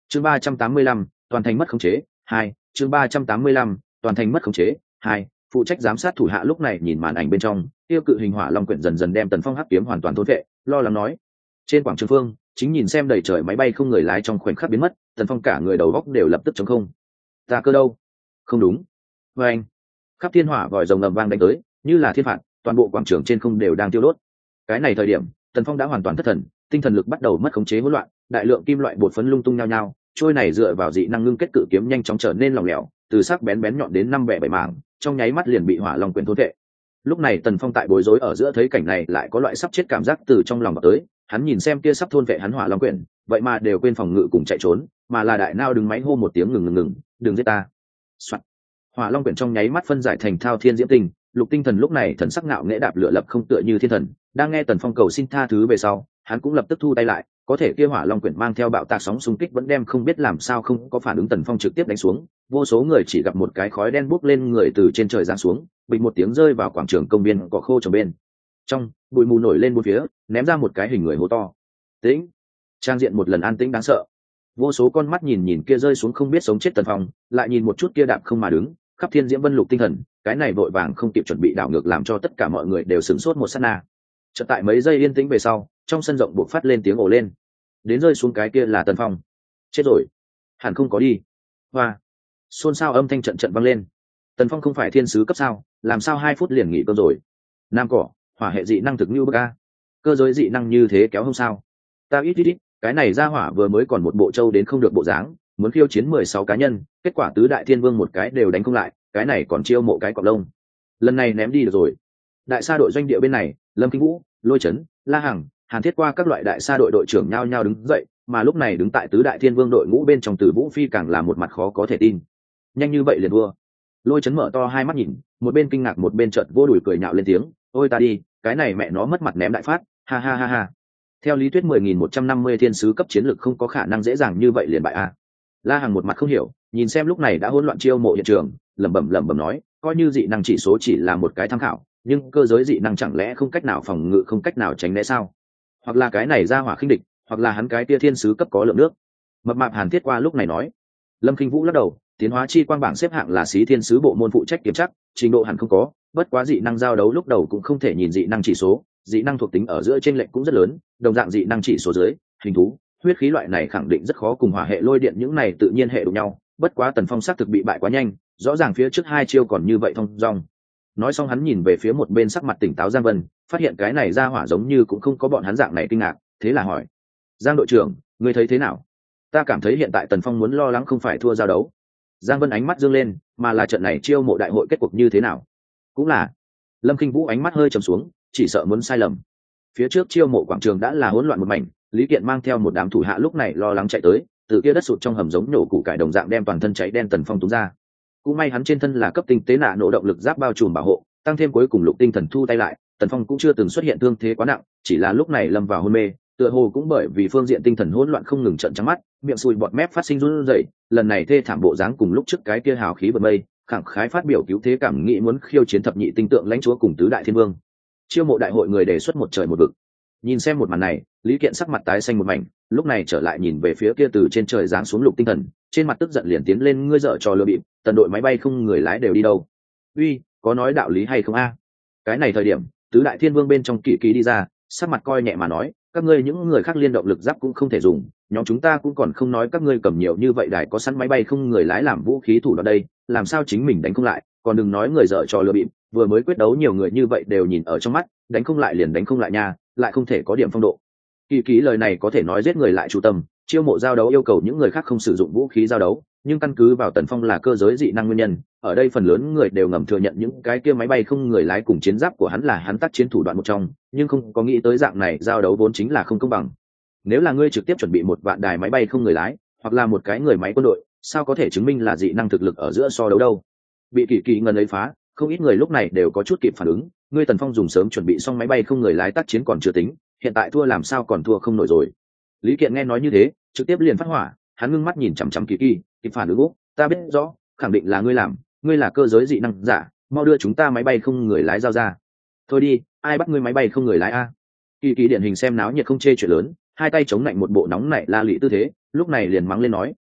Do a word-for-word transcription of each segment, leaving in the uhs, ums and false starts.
chương ba trăm tám mươi lăm toàn thành mất khống chế hai chương ba trăm tám mươi lăm toàn thành mất khống chế hai phụ trách giám sát thủ hạ lúc này nhìn màn ảnh bên trong tiêu cự hình hỏa long quyển dần dần đem Tần Phong hắc kiếm hoàn toàn thôn vệ, lo lắng nói. Trên quảng trường phương chính nhìn xem đầy trời máy bay không người lái trong khoảnh khắc biến mất, Tần Phong cả người đầu góc đều lập tức trống không. Ta cơ đâu? Không đúng. Và anh, khắp thiên hỏa vòi rồng ầm vang đánh tới, như là thiên phạt, toàn bộ quảng trường trên không đều đang tiêu đốt. Cái này thời điểm, Tần Phong đã hoàn toàn thất thần, tinh thần lực bắt đầu mất khống chế hỗn loạn, đại lượng kim loại bột phấn lung tung nhao nhao, trôi này dựa vào dị năng ngưng kết cự kiếm nhanh chóng trở nên lỏng lẻo, từ sắc bén bén nhọn đến năm bẻ bảy mảng, trong nháy mắt liền bị hỏa long quyển thôn vệ. Lúc này Tần Phong tại bối rối ở giữa thấy cảnh này lại có loại sắp chết cảm giác từ trong lòng vào tới, hắn nhìn xem kia sắp thôn vệ hắn hỏa long quyển, vậy mà đều quên phòng ngự cùng chạy trốn, mà là đại nao đứng máy hô một tiếng ngừng ngừng ngừng, đừng giết ta. Soạn. Hỏa long quyển trong nháy mắt phân giải thành thao thiên diễm tinh, Lục Tinh Thần lúc này thần sắc ngạo nghễ đạp lửa lập không tựa như thiên thần, đang nghe Tần Phong cầu xin tha thứ về sau, hắn cũng lập tức thu tay lại, có thể kia hỏa long quyển mang theo bạo tạc sóng xung kích vẫn đem không biết làm sao không có phản ứng Tần Phong trực tiếp đánh xuống, vô số người chỉ gặp một cái khói đen bốc lên người từ trên trời giáng xuống, bình một tiếng rơi vào quảng trường công viên cỏ khô trồng bên trong, bụi mù nổi lên bốn phía, ném ra một cái hình người hố to. Tĩnh, trang diện một lần an tĩnh đáng sợ. Vô số con mắt nhìn nhìn kia rơi xuống không biết sống chết Tần Phong, lại nhìn một chút kia đạp không mà đứng, khắp thiên diễm vân Lục Tinh Thần, cái này vội vàng không kịp chuẩn bị đảo ngược làm cho tất cả mọi người đều sửng sốt một sát na. Chợt tại mấy giây yên tĩnh về sau, trong sân rộng buộc phát lên tiếng ồ lên. Đến rơi xuống cái kia là Tần Phong. Chết rồi, hẳn không có đi. Hoa, xôn xao âm thanh trận trận vang lên. Tần Phong không phải thiên sứ cấp sao, làm sao hai phút liền nghỉ cơm rồi? Nam cỏ, hỏa hệ dị năng thực như bức a. Cơ giới dị năng như thế kéo không sao? Ta ít ít ít, cái này ra hỏa vừa mới còn một bộ châu đến không được bộ dáng, muốn khiêu chiến mười sáu cá nhân, kết quả tứ đại thiên vương một cái đều đánh không lại, cái này còn chiêu mộ cái cọp lông. Lần này ném đi được rồi. Đại sa đội doanh địa bên này, Lâm Kinh Vũ, Lôi Chấn, La Hằng, Hàn Thiết qua các loại đại sa đội đội trưởng nhao nhao đứng dậy, mà lúc này đứng tại tứ đại thiên vương đội ngũ bên trong Từ Vũ Phi càng là một mặt khó có thể tin. Nhanh như vậy liền vua. Lôi Chấn mở to hai mắt nhìn, một bên kinh ngạc một bên chợt vô đùi cười nhạo lên tiếng, ôi ta đi, cái này mẹ nó mất mặt ném đại phát, ha ha ha ha. Theo lý thuyết mười nghìn một trăm năm mươi thiên sứ cấp chiến lực không có khả năng dễ dàng như vậy liền bại a. La Hằng một mặt không hiểu, nhìn xem lúc này đã hỗn loạn chiêu mộ hiện trường, lẩm bẩm lẩm bẩm nói, coi như dị năng chỉ số chỉ là một cái tham khảo, nhưng cơ giới dị năng chẳng lẽ không cách nào phòng ngự không cách nào tránh né sao? Hoặc là cái này ra hỏa khinh địch, hoặc là hắn cái tia thiên sứ cấp có lượng nước. Mập mạp Hàn Thiết qua lúc này nói. Lâm Kinh Vũ lắc đầu, tiến hóa chi quang bảng xếp hạng là xí thiên sứ bộ môn phụ trách kiểm chắc, trình độ hẳn không có, bất quá dị năng giao đấu lúc đầu cũng không thể nhìn dị năng chỉ số, dị năng thuộc tính ở giữa trên lệch cũng rất lớn, đồng dạng dị năng chỉ số dưới, hình thú, huyết khí loại này khẳng định rất khó cùng hỏa hệ lôi điện những này tự nhiên hệ đụng nhau, bất quá Tần Phong xác thực bị bại quá nhanh, rõ ràng phía trước hai chiêu còn như vậy thông dong. Nói xong hắn nhìn về phía một bên sắc mặt tỉnh táo Giang Vân, phát hiện cái này ra hỏa giống như cũng không có bọn hắn dạng này kinh ngạc, thế là hỏi: Giang đội trưởng, ngươi thấy thế nào? Ta cảm thấy hiện tại Tần Phong muốn lo lắng không phải thua giao đấu. Giang Vân ánh mắt dương lên, mà là trận này chiêu mộ đại hội kết cuộc như thế nào? Cũng là. Lâm Kinh Vũ ánh mắt hơi trầm xuống, chỉ sợ muốn sai lầm. Phía trước chiêu mộ quảng trường đã là hỗn loạn một mảnh, Lý Kiện mang theo một đám thủ hạ lúc này lo lắng chạy tới, từ kia đất sụt trong hầm giống nổ củ cải đồng dạng đem toàn thân cháy đen Tần Phong túm ra. Cũng may hắn trên thân là cấp tinh tế nạ nổ động lực giáp bao trùm bảo hộ, tăng thêm cuối cùng Lục Tinh Thần thu tay lại, Tần Phong cũng chưa từng xuất hiện thương thế quá nặng, chỉ là lúc này lâm vào hôn mê, tựa hồ cũng bởi vì phương diện tinh thần hỗn loạn không ngừng trợn trắng mắt, miệng sùi bọt mép phát sinh run rẩy, lần này thê thảm bộ dáng cùng lúc trước cái kia hào khí bật mây, khẳng khái phát biểu cứu thế cảm nghĩ muốn khiêu chiến thập nhị tinh tượng lãnh chúa cùng tứ đại thiên vương. Chiêu mộ đại hội người đề xuất một trời một vực. Nhìn xem một màn này, Lý Kiện sắc mặt tái xanh một mảnh, lúc này trở lại nhìn về phía kia từ trên trời giáng xuống Lục Tinh Thần, trên mặt tức giận liền tiến lên, ngươi dở trò lừa bịp, tần đội máy bay không người lái đều đi đâu? Uy, có nói đạo lý hay không a? Cái này thời điểm, tứ đại thiên vương bên trong Kỷ Kỷ đi ra, sắc mặt coi nhẹ mà nói, các ngươi những người khác liên động lực giáp cũng không thể dùng, nhóm chúng ta cũng còn không nói các ngươi cầm nhiều như vậy đài có sẵn máy bay không người lái làm vũ khí thủ đoạn đây, làm sao chính mình đánh không lại, còn đừng nói người dở trò lừa bịp, vừa mới quyết đấu nhiều người như vậy đều nhìn ở trong mắt, đánh không lại liền đánh không lại nha, lại không thể có điểm phong độ. Kỳ ký lời này có thể nói giết người lại chủ tâm, chiêu mộ giao đấu yêu cầu những người khác không sử dụng vũ khí giao đấu, nhưng căn cứ vào Tần Phong là cơ giới dị năng nguyên nhân, ở đây phần lớn người đều ngầm thừa nhận những cái kia máy bay không người lái cùng chiến giáp của hắn là hắn tác chiến thủ đoạn một trong, nhưng không có nghĩ tới dạng này giao đấu vốn chính là không công bằng. Nếu là ngươi trực tiếp chuẩn bị một vạn đài máy bay không người lái, hoặc là một cái người máy quân đội, sao có thể chứng minh là dị năng thực lực ở giữa so đấu đâu? Bị Kỳ Kỳ ngần ấy phá, không ít người lúc này đều có chút kịp phản ứng, ngươi Tần Phong dùng sớm chuẩn bị xong máy bay không người lái tác chiến còn chưa tính, hiện tại thua làm sao còn thua không nổi rồi. Lý Kiện nghe nói như thế, trực tiếp liền phát hỏa, hắn ngưng mắt nhìn chằm chằm Kỳ Kỳ, kịp phản ứng úc, ta biết rõ, khẳng định là ngươi làm, ngươi là cơ giới dị năng giả, mau đưa chúng ta máy bay không người lái giao ra. Thôi đi, ai bắt ngươi máy bay không người lái a? Kỳ Kỳ điển hình xem náo nhiệt không chê chuyện lớn, hai tay chống lạnh một bộ nóng nảy la lị tư thế, lúc này liền mắng lên nói,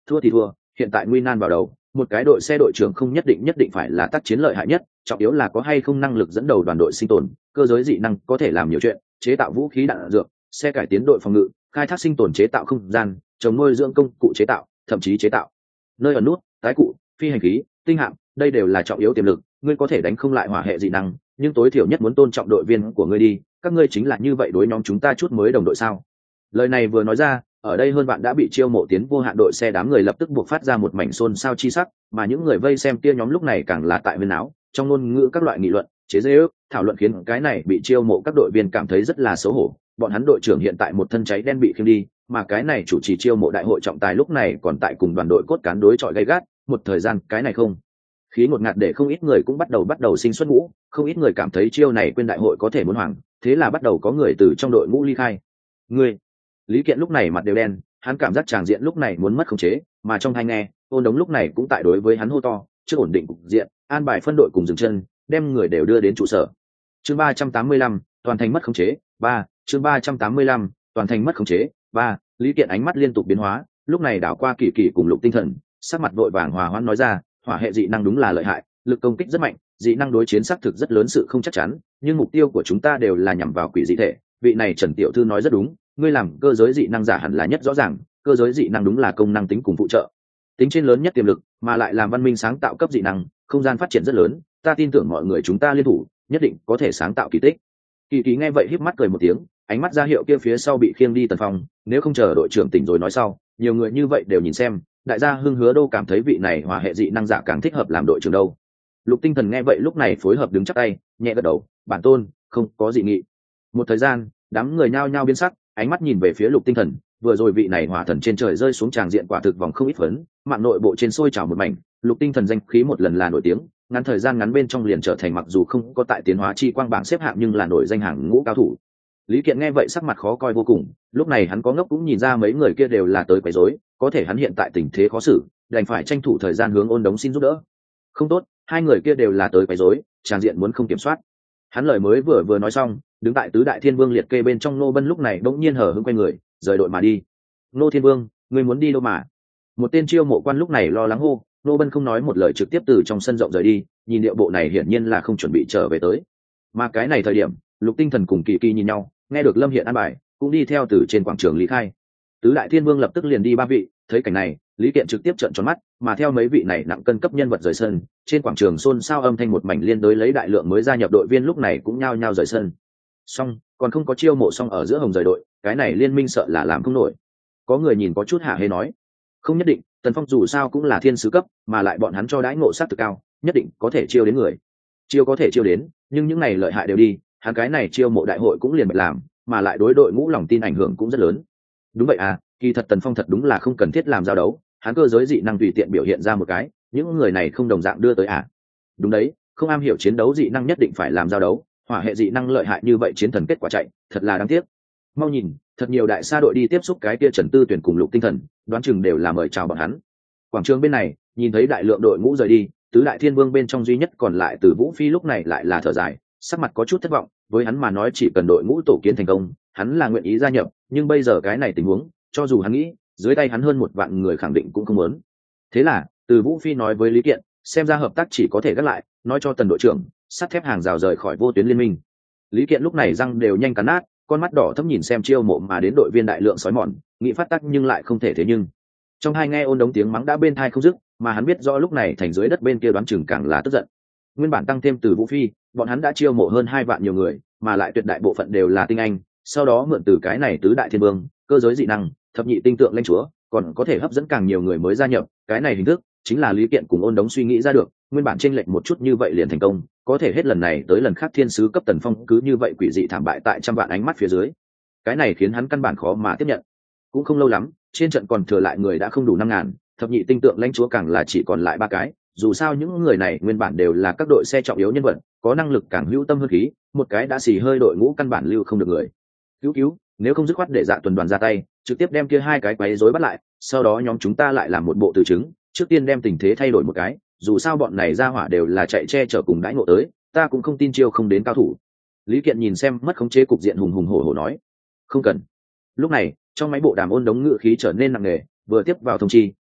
thua thì thua, hiện tại nguy nan vào đầu, một cái đội xe đội trưởng không nhất định nhất định phải là tác chiến lợi hại nhất, trọng yếu là có hay không năng lực dẫn đầu đoàn đội sinh tồn. Cơ giới dị năng có thể làm nhiều chuyện, chế tạo vũ khí đạn dược, xe cải tiến đội phòng ngự, khai thác sinh tồn chế tạo không gian, trồng nuôi dưỡng công cụ chế tạo, thậm chí chế tạo nơi ẩn nút, tái cụ, phi hành khí, tinh hạm, đây đều là trọng yếu tiềm lực. Ngươi có thể đánh không lại hỏa hệ dị năng, nhưng tối thiểu nhất muốn tôn trọng đội viên của ngươi đi, các ngươi chính là như vậy đối nhóm chúng ta chút mới đồng đội sao? Lời này vừa nói ra, ở đây hơn bạn đã bị chiêu mộ tiến vô hạn đội xe đám người lập tức buộc phát ra một mảnh xôn xao chi sắc, mà những người vây xem kia nhóm lúc này càng là tại huyên áo, trong ngôn ngữ các loại nghị luận, chế giễu, thảo luận khiến cái này bị chiêu mộ các đội viên cảm thấy rất là xấu hổ. Bọn hắn đội trưởng hiện tại một thân cháy đen bị khiêng đi, mà cái này chủ trì chiêu mộ đại hội trọng tài lúc này còn tại cùng đoàn đội cốt cán đối chọi gay gắt, một thời gian cái này không khí ngột ngạt để không ít người cũng bắt đầu bắt đầu sinh xuất ngũ, không ít người cảm thấy chiêu này quên đại hội có thể muốn hoàng, thế là bắt đầu có người từ trong đội ngũ ly khai. Người Lý Kiện lúc này mặt đều đen, hắn cảm giác tràng diện lúc này muốn mất khống chế, mà trong tai nghe, Ôn Đống lúc này cũng tại đối với hắn hô to, chưa ổn định cục diện, an bài phân đội cùng dừng chân, đem người đều đưa đến trụ sở. Chương ba trăm tám mươi lăm, toàn thành mất khống chế, ba, chương ba trăm tám mươi lăm, toàn thành mất khống chế, ba. Lý Kiện ánh mắt liên tục biến hóa, lúc này đảo qua Kỳ Kỳ cùng Lục Tinh Thần, sắc mặt vội vàng hòa hoãn nói ra, hỏa hệ dị năng đúng là lợi hại, lực công kích rất mạnh, dị năng đối chiến xác thực rất lớn sự không chắc chắn, nhưng mục tiêu của chúng ta đều là nhằm vào quỷ dị thể. Vị này Trần tiểu thư nói rất đúng, ngươi làm cơ giới dị năng giả hẳn là nhất rõ ràng, cơ giới dị năng đúng là công năng tính cùng phụ trợ, tính trên lớn nhất tiềm lực, mà lại làm văn minh sáng tạo cấp dị năng, không gian phát triển rất lớn, ta tin tưởng mọi người chúng ta liên thủ, nhất định có thể sáng tạo kỳ tích. Kỳ Kỳ nghe vậy híp mắt cười một tiếng, ánh mắt ra hiệu kia phía sau bị khiêng đi Tần Phong, nếu không chờ đội trưởng tỉnh rồi nói sau, nhiều người như vậy đều nhìn xem, đại gia Hưng Hứa Đô cảm thấy vị này hỏa hệ dị năng giả càng thích hợp làm đội trưởng đâu. Lục Tinh Thần nghe vậy lúc này phối hợp đứng chắp tay, nhẹ gật đầu, bản tôn, không có dị nghị. Một thời gian, đám người nhao nhao biến sắc, ánh mắt nhìn về phía Lục Tinh Thần, vừa rồi vị này hỏa thần trên trời rơi xuống tràng diện quả thực vòng không ít phấn, mạng nội bộ trên sôi trào một mảnh, Lục Tinh Thần danh khí một lần là nổi tiếng, ngắn thời gian ngắn bên trong liền trở thành mặc dù không có tại tiến hóa chi quang bảng xếp hạng nhưng là nổi danh hàng ngũ cao thủ. Lý Kiện nghe vậy sắc mặt khó coi vô cùng, lúc này hắn có ngốc cũng nhìn ra mấy người kia đều là tới quấy rối, có thể hắn hiện tại tình thế khó xử, đành phải tranh thủ thời gian hướng Ôn Đống xin giúp đỡ. Không tốt, hai người kia đều là tới quấy rối, tràng diện muốn không kiểm soát. Hắn lời mới vừa vừa nói xong, đứng tại tứ đại thiên vương liệt kê bên trong Nô Bân lúc này đột nhiên hở hững quay người, rời đội mà đi. Nô Thiên Vương, ngươi muốn đi đâu mà? Một tên chiêu mộ quan lúc này lo lắng hô, Nô Bân không nói một lời trực tiếp từ trong sân rộng rời đi, nhìn điệu bộ này hiển nhiên là không chuẩn bị trở về tới. Mà cái này thời điểm, Lục Tinh Thần cùng Kỳ Kỳ nhìn nhau, nghe được Lâm Hiện an bài, cũng đi theo từ trên quảng trường lý khai. Tứ đại thiên vương lập tức liền đi ba vị, thấy cảnh này, Lý Kiện trực tiếp trợn tròn mắt, mà theo mấy vị này nặng cân cấp nhân vật rời sân, trên quảng trường xôn xao âm thanh một mảnh liên đối lấy đại lượng mới gia nhập đội viên lúc này cũng nhao nhao rời sân. Xong, còn không có chiêu mộ xong ở giữa Hồng rời đội, cái này liên minh sợ là làm không nổi. Có người nhìn có chút hạ hê nói, không nhất định, Tần Phong dù sao cũng là thiên sứ cấp, mà lại bọn hắn cho đãi ngộ sát thực cao, nhất định có thể chiêu đến người. Chiêu có thể chiêu đến, nhưng những này lợi hại đều đi, hắn cái này chiêu mộ đại hội cũng liền bạch làm, mà lại đối đội ngũ lòng tin ảnh hưởng cũng rất lớn. Đúng vậy à, kỳ thật Tần Phong thật đúng là không cần thiết làm giao đấu, hắn cơ giới dị năng tùy tiện biểu hiện ra một cái, những người này không đồng dạng đưa tới à. Đúng đấy, không am hiểu chiến đấu dị năng nhất định phải làm giao đấu, hỏa hệ dị năng lợi hại như vậy chiến thần kết quả chạy, thật là đáng tiếc. Mau nhìn, thật nhiều đại sa đội đi tiếp xúc cái kia Trần Tư Tuyển cùng Lục Tinh Thần, đoán chừng đều là mời chào bọn hắn. Quảng trường bên này, nhìn thấy đại lượng đội ngũ rời đi, tứ đại thiên vương bên trong duy nhất còn lại Từ Vũ Phi lúc này lại là thở dài, sắc mặt có chút thất vọng, với hắn mà nói chỉ cần đội ngũ tổ kiến thành công, hắn là nguyện ý gia nhập, nhưng bây giờ cái này tình huống, cho dù hắn nghĩ, dưới tay hắn hơn một vạn người khẳng định cũng không muốn. Thế là, Từ Vũ Phi nói với Lý Kiện, xem ra hợp tác chỉ có thể gác lại, nói cho Tần đội trưởng, sắt thép hàng rào rời khỏi vô tuyến liên minh. Lý Kiện lúc này răng đều nhanh cắn nát, con mắt đỏ thẫm nhìn xem chiêu mộ mà đến đội viên đại lượng sói mòn, nghĩ phát tác nhưng lại không thể thế nhưng. Trong hai nghe Ôn Đống tiếng mắng đã bên thai không dứt, mà hắn biết rõ lúc này thành dưới đất bên kia đoán chừng càng là tức giận. Nguyên bản tăng thêm Từ Vũ Phi, bọn hắn đã chiêu mộ hơn hai vạn nhiều người, mà lại tuyệt đại bộ phận đều là tinh anh, sau đó mượn từ cái này tứ đại thiên vương, cơ giới dị năng, thập nhị tinh tượng lãnh chúa, còn có thể hấp dẫn càng nhiều người mới gia nhập, cái này hình thức chính là Lý Kiện cùng Ôn Đống suy nghĩ ra được, nguyên bản chênh lệch một chút như vậy liền thành công, có thể hết lần này tới lần khác thiên sứ cấp Tần Phong cứ như vậy quỷ dị thảm bại tại trăm vạn ánh mắt phía dưới. Cái này khiến hắn căn bản khó mà tiếp nhận. Cũng không lâu lắm, trên trận còn thừa lại người đã không đủ năm ngàn, thập nhị tinh tượng lãnh chúa càng là chỉ còn lại ba cái, dù sao những người này nguyên bản đều là các đội xe trọng yếu nhân vật, có năng lực càng hữu tâm hơn khí, một cái đã xì hơi đội ngũ căn bản lưu không được người. Cứu cứu, nếu không dứt khoát để Dạ Tuần đoàn ra tay, trực tiếp đem kia hai cái quấy rối bắt lại, sau đó nhóm chúng ta lại làm một bộ từ chứng, trước tiên đem tình thế thay đổi một cái, dù sao bọn này ra hỏa đều là chạy che chở cùng đãi ngộ tới, ta cũng không tin chiêu không đến cao thủ. Lý Kiện nhìn xem mất khống chế cục diện hùng hùng hổ hổ nói, không cần. Lúc này, trong máy bộ đàm Ôn Đống ngự khí trở nên nặng nề, vừa tiếp vào thông chi,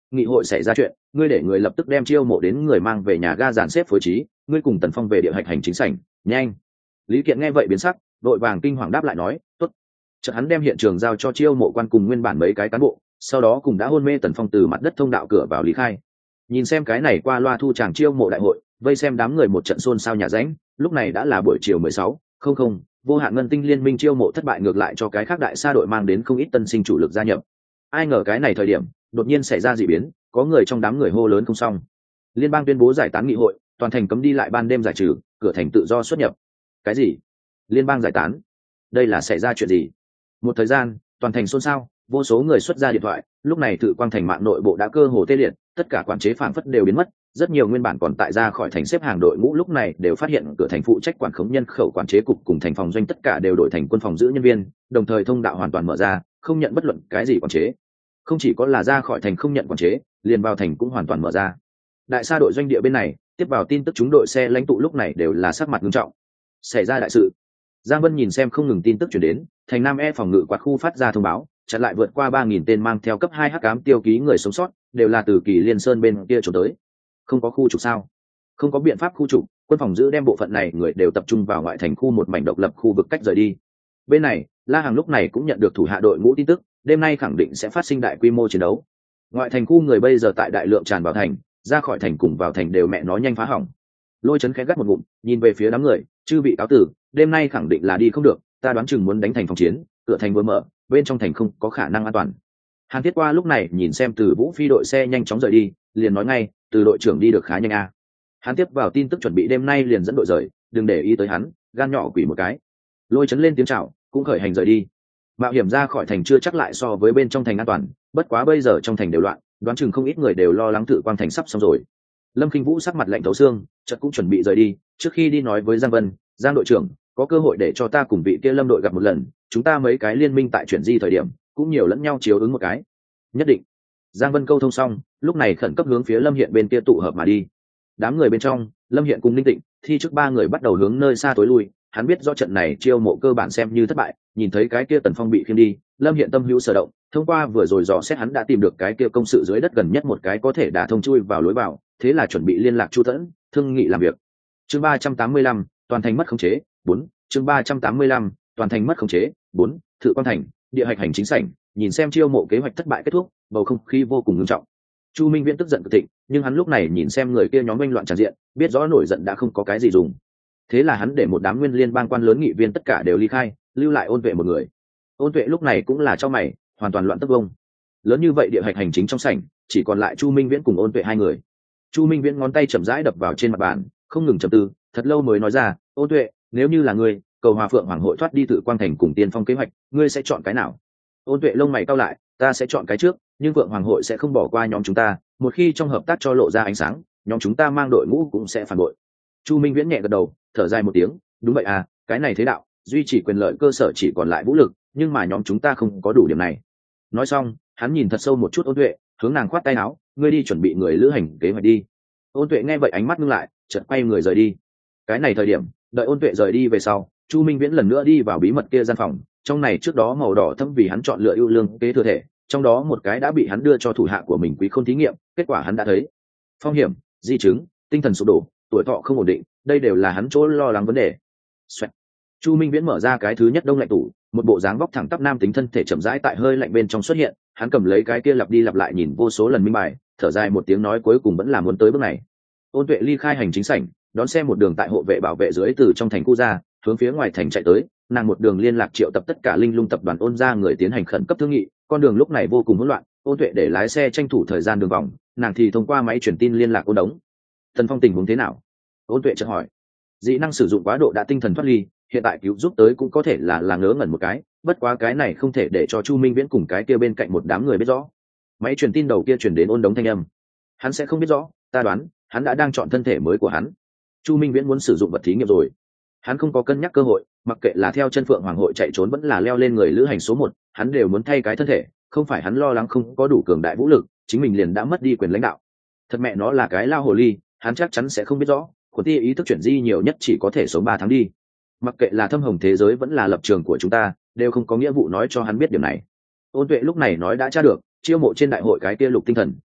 nghị hội xảy ra chuyện, ngươi để người lập tức đem chiêu mộ đến người mang về nhà ga dàn xếp phối trí, ngươi cùng Tần Phong về địa hạch hành chính sảnh, nhanh. Lý Kiện nghe vậy biến sắc, đội vàng kinh hoàng đáp lại nói, tốt. Chợt hắn đem hiện trường giao cho chiêu mộ quan cùng nguyên bản mấy cái cán bộ, sau đó cùng đã hôn mê Tần Phong từ mặt đất thông đạo cửa vào lý khai. Nhìn xem cái này qua loa thu chàng chiêu mộ đại hội, vây xem đám người một trận xôn xao nhà ránh, lúc này đã là buổi chiều mười sáu, không không, vô hạn ngân tinh liên minh chiêu mộ thất bại ngược lại cho cái khác đại sa đội mang đến không ít tân sinh chủ lực gia nhập. Ai ngờ cái này thời điểm, đột nhiên xảy ra dị biến, có người trong đám người hô lớn không xong. Liên bang tuyên bố giải tán nghị hội, toàn thành cấm đi lại ban đêm giải trừ, cửa thành tự do xuất nhập. Cái gì? Liên bang giải tán? Đây là xảy ra chuyện gì? Một thời gian, toàn thành xôn xao, vô số người xuất ra điện thoại, lúc này tự quang thành mạng nội bộ đã cơ hồ tê liệt, tất cả quản chế phản phất đều biến mất, rất nhiều nguyên bản còn tại ra khỏi thành xếp hàng đội ngũ lúc này đều phát hiện cửa thành phụ trách quản khống nhân khẩu quản chế cục cùng thành phòng doanh tất cả đều đổi thành quân phòng giữ nhân viên, đồng thời thông đạo hoàn toàn mở ra, không nhận bất luận cái gì quản chế. Không chỉ có là ra khỏi thành không nhận quản chế, liền vào thành cũng hoàn toàn mở ra. Đại sa đội doanh địa bên này, tiếp vào tin tức chúng đội xe lãnh tụ lúc này đều là sắc mặt nghiêm trọng. Xảy ra đại sự. Giang Vân nhìn xem không ngừng tin tức truyền đến, thành Nam E phòng ngự quạt khu phát ra thông báo, chặn lại vượt qua ba nghìn tên mang theo cấp hai hắc ám tiêu ký người sống sót, đều là từ Kỳ Liên Sơn bên kia trốn tới. Không có khu trục sao? Không có biện pháp khu trục, quân phòng giữ đem bộ phận này người đều tập trung vào ngoại thành khu một mảnh độc lập khu vực cách rời đi. Bên này, La Hằng lúc này cũng nhận được thủ hạ đội ngũ tin tức, đêm nay khẳng định sẽ phát sinh đại quy mô chiến đấu. Ngoại thành khu người bây giờ tại đại lượng tràn vào thành, ra khỏi thành cùng vào thành đều mẹ nó nhanh phá hỏng. Lôi Chấn khẽ gắt một ngụm, nhìn về phía đám người, chư vị cáo tử, đêm nay khẳng định là đi không được, ta đoán chừng muốn đánh thành phòng chiến, cửa thành vừa mở, bên trong thành không có khả năng an toàn. Hàn Thiết Qua lúc này nhìn xem Từ Vũ phi đội xe nhanh chóng rời đi, liền nói ngay, Từ đội trưởng đi được khá nhanh a. À. Hắn tiếp vào tin tức chuẩn bị đêm nay liền dẫn đội rời, đừng để ý tới hắn, gan nhỏ quỷ một cái. Lôi Chấn lên tiếng chào, cũng khởi hành rời đi. Mạo hiểm ra khỏi thành chưa chắc lại so với bên trong thành an toàn, bất quá bây giờ trong thành đều loạn, đoán chừng không ít người đều lo lắng tự quang thành sắp xong rồi. Lâm Kinh Vũ sắc mặt lạnh thấu xương, chợt cũng chuẩn bị rời đi, trước khi đi nói với Giang Vân, Giang đội trưởng, có cơ hội để cho ta cùng vị kia Lâm đội gặp một lần, chúng ta mấy cái liên minh tại chuyển di thời điểm, cũng nhiều lẫn nhau chiếu ứng một cái. Nhất định. Giang Vân câu thông xong, lúc này khẩn cấp hướng phía Lâm Hiện bên kia tụ hợp mà đi. Đám người bên trong, Lâm Hiện cùng Ninh Tịnh, thi trước ba người bắt đầu hướng nơi xa tối lui, hắn biết do trận này chiêu mộ cơ bản xem như thất bại, nhìn thấy cái kia Tần Phong bị khiêng đi, Lâm Hiện tâm hữu sở động, thông qua vừa rồi dò xét hắn đã tìm được cái kia công sự dưới đất gần nhất một cái có thể đả thông chui vào lối vào, thế là chuẩn bị liên lạc Chu Tẫn, thương nghị làm việc. Chương ba trăm tám mươi lăm, toàn thành mất khống chế, bốn, chương ba trăm tám mươi lăm, toàn thành mất khống chế, bốn, Thự Quan thành, địa hạch hành chính sảnh, nhìn xem chiêu mộ kế hoạch thất bại kết thúc, bầu không khí vô cùng nghiêm trọng. Chu Minh Viễn tức giận cực thịnh, nhưng hắn lúc này nhìn xem người kia nhóm oanh loạn tràn diện, biết rõ nổi giận đã không có cái gì dùng. Thế là hắn để một đám nguyên liên bang quan lớn nghị viên tất cả đều ly khai, lưu lại Ôn Tuệ một người. Ôn Tuệ lúc này cũng là cho mày, hoàn toàn loạn tấp vông. Lớn như vậy địa hạch hành chính trong sảnh, chỉ còn lại Chu Minh Viễn cùng Ôn Tuệ hai người. Chu Minh Viễn ngón tay chậm rãi đập vào trên mặt bàn, không ngừng trầm tư, thật lâu mới nói ra, Ôn Tuệ, nếu như là ngươi, cầu Hòa Phượng Hoàng hội thoát đi Tự Quang thành cùng Tiên Phong kế hoạch, ngươi sẽ chọn cái nào? Ôn Tuệ lông mày cau lại, ta sẽ chọn cái trước, nhưng Phượng Hoàng hội sẽ không bỏ qua nhóm chúng ta, một khi trong hợp tác cho lộ ra ánh sáng, nhóm chúng ta mang đội ngũ cũng sẽ phản bội. Chu Minh Viễn nhẹ gật đầu, thở dài một tiếng, đúng vậy à, cái này thế đạo, duy trì quyền lợi cơ sở chỉ còn lại vũ lực, nhưng mà nhóm chúng ta không có đủ điểm này. Nói xong, hắn nhìn thật sâu một chút Ôn Tuệ, hướng nàng khoát tay áo, ngươi đi chuẩn bị người lữ hành kế hoạch đi. Ôn Tuệ nghe vậy ánh mắt ngưng lại, chợt quay người rời đi. Cái này thời điểm, đợi Ôn Tuệ rời đi về sau, Chu Minh Viễn lần nữa đi vào bí mật kia gian phòng, trong này trước đó màu đỏ thâm vì hắn chọn lựa ưu lương kế thừa thể, trong đó một cái đã bị hắn đưa cho thủ hạ của mình Quý Khôn thí nghiệm, kết quả hắn đã thấy phong hiểm, di chứng, tinh thần sụp đổ, tuổi thọ không ổn định, đây đều là hắn chỗ lo lắng vấn đề. Xoẹt. Chu Minh Viễn mở ra cái thứ nhất đông lạnh tủ, một bộ dáng vóc thẳng tắp nam tính thân thể chậm rãi tại hơi lạnh bên trong xuất hiện, hắn cầm lấy cái kia lặp đi lặp lại nhìn vô số lần minh bài, thở dài một tiếng nói cuối cùng vẫn là muốn tới bước này. Ôn Tuệ ly khai hành chính sảnh, đón xe một đường tại hộ vệ bảo vệ dưới từ trong thành khu ra, hướng phía ngoài thành chạy tới, nàng một đường liên lạc triệu tập tất cả linh lung tập đoàn Ôn gia người tiến hành khẩn cấp thương nghị, con đường lúc này vô cùng hỗn loạn, Ôn Tuệ để lái xe tranh thủ thời gian đường vòng, nàng thì thông qua máy truyền tin liên lạc Ôn Đống. Tần Phong tình huống thế nào? Ôn Tuệ chợt hỏi. Dị năng sử dụng quá độ đã tinh thần thoát ly, hiện tại cứu giúp tới cũng có thể là là ngớ ngẩn một cái, bất quá cái này không thể để cho Chu Minh Viễn cùng cái kia bên cạnh một đám người biết rõ. Máy truyền tin đầu kia truyền đến Ôn Đống thanh âm. Hắn sẽ không biết rõ, ta đoán, hắn đã đang chọn thân thể mới của hắn. Chu Minh Viễn muốn sử dụng vật thí nghiệm rồi. Hắn không có cân nhắc cơ hội, mặc kệ là theo chân Phượng Hoàng hội chạy trốn vẫn là leo lên người lữ hành số một, hắn đều muốn thay cái thân thể, không phải hắn lo lắng không có đủ cường đại vũ lực, chính mình liền đã mất đi quyền lãnh đạo. Thật mẹ nó là cái lao hồ ly, hắn chắc chắn sẽ không biết rõ, khuẩn tia ý thức chuyển di nhiều nhất chỉ có thể sống ba tháng đi. Mặc kệ là thâm hồng thế giới vẫn là lập trường của chúng ta, đều không có nghĩa vụ nói cho hắn biết điều này. Ôn Tuệ lúc này nói đã tra được, chiêu mộ trên đại hội cái kia lục tinh thần,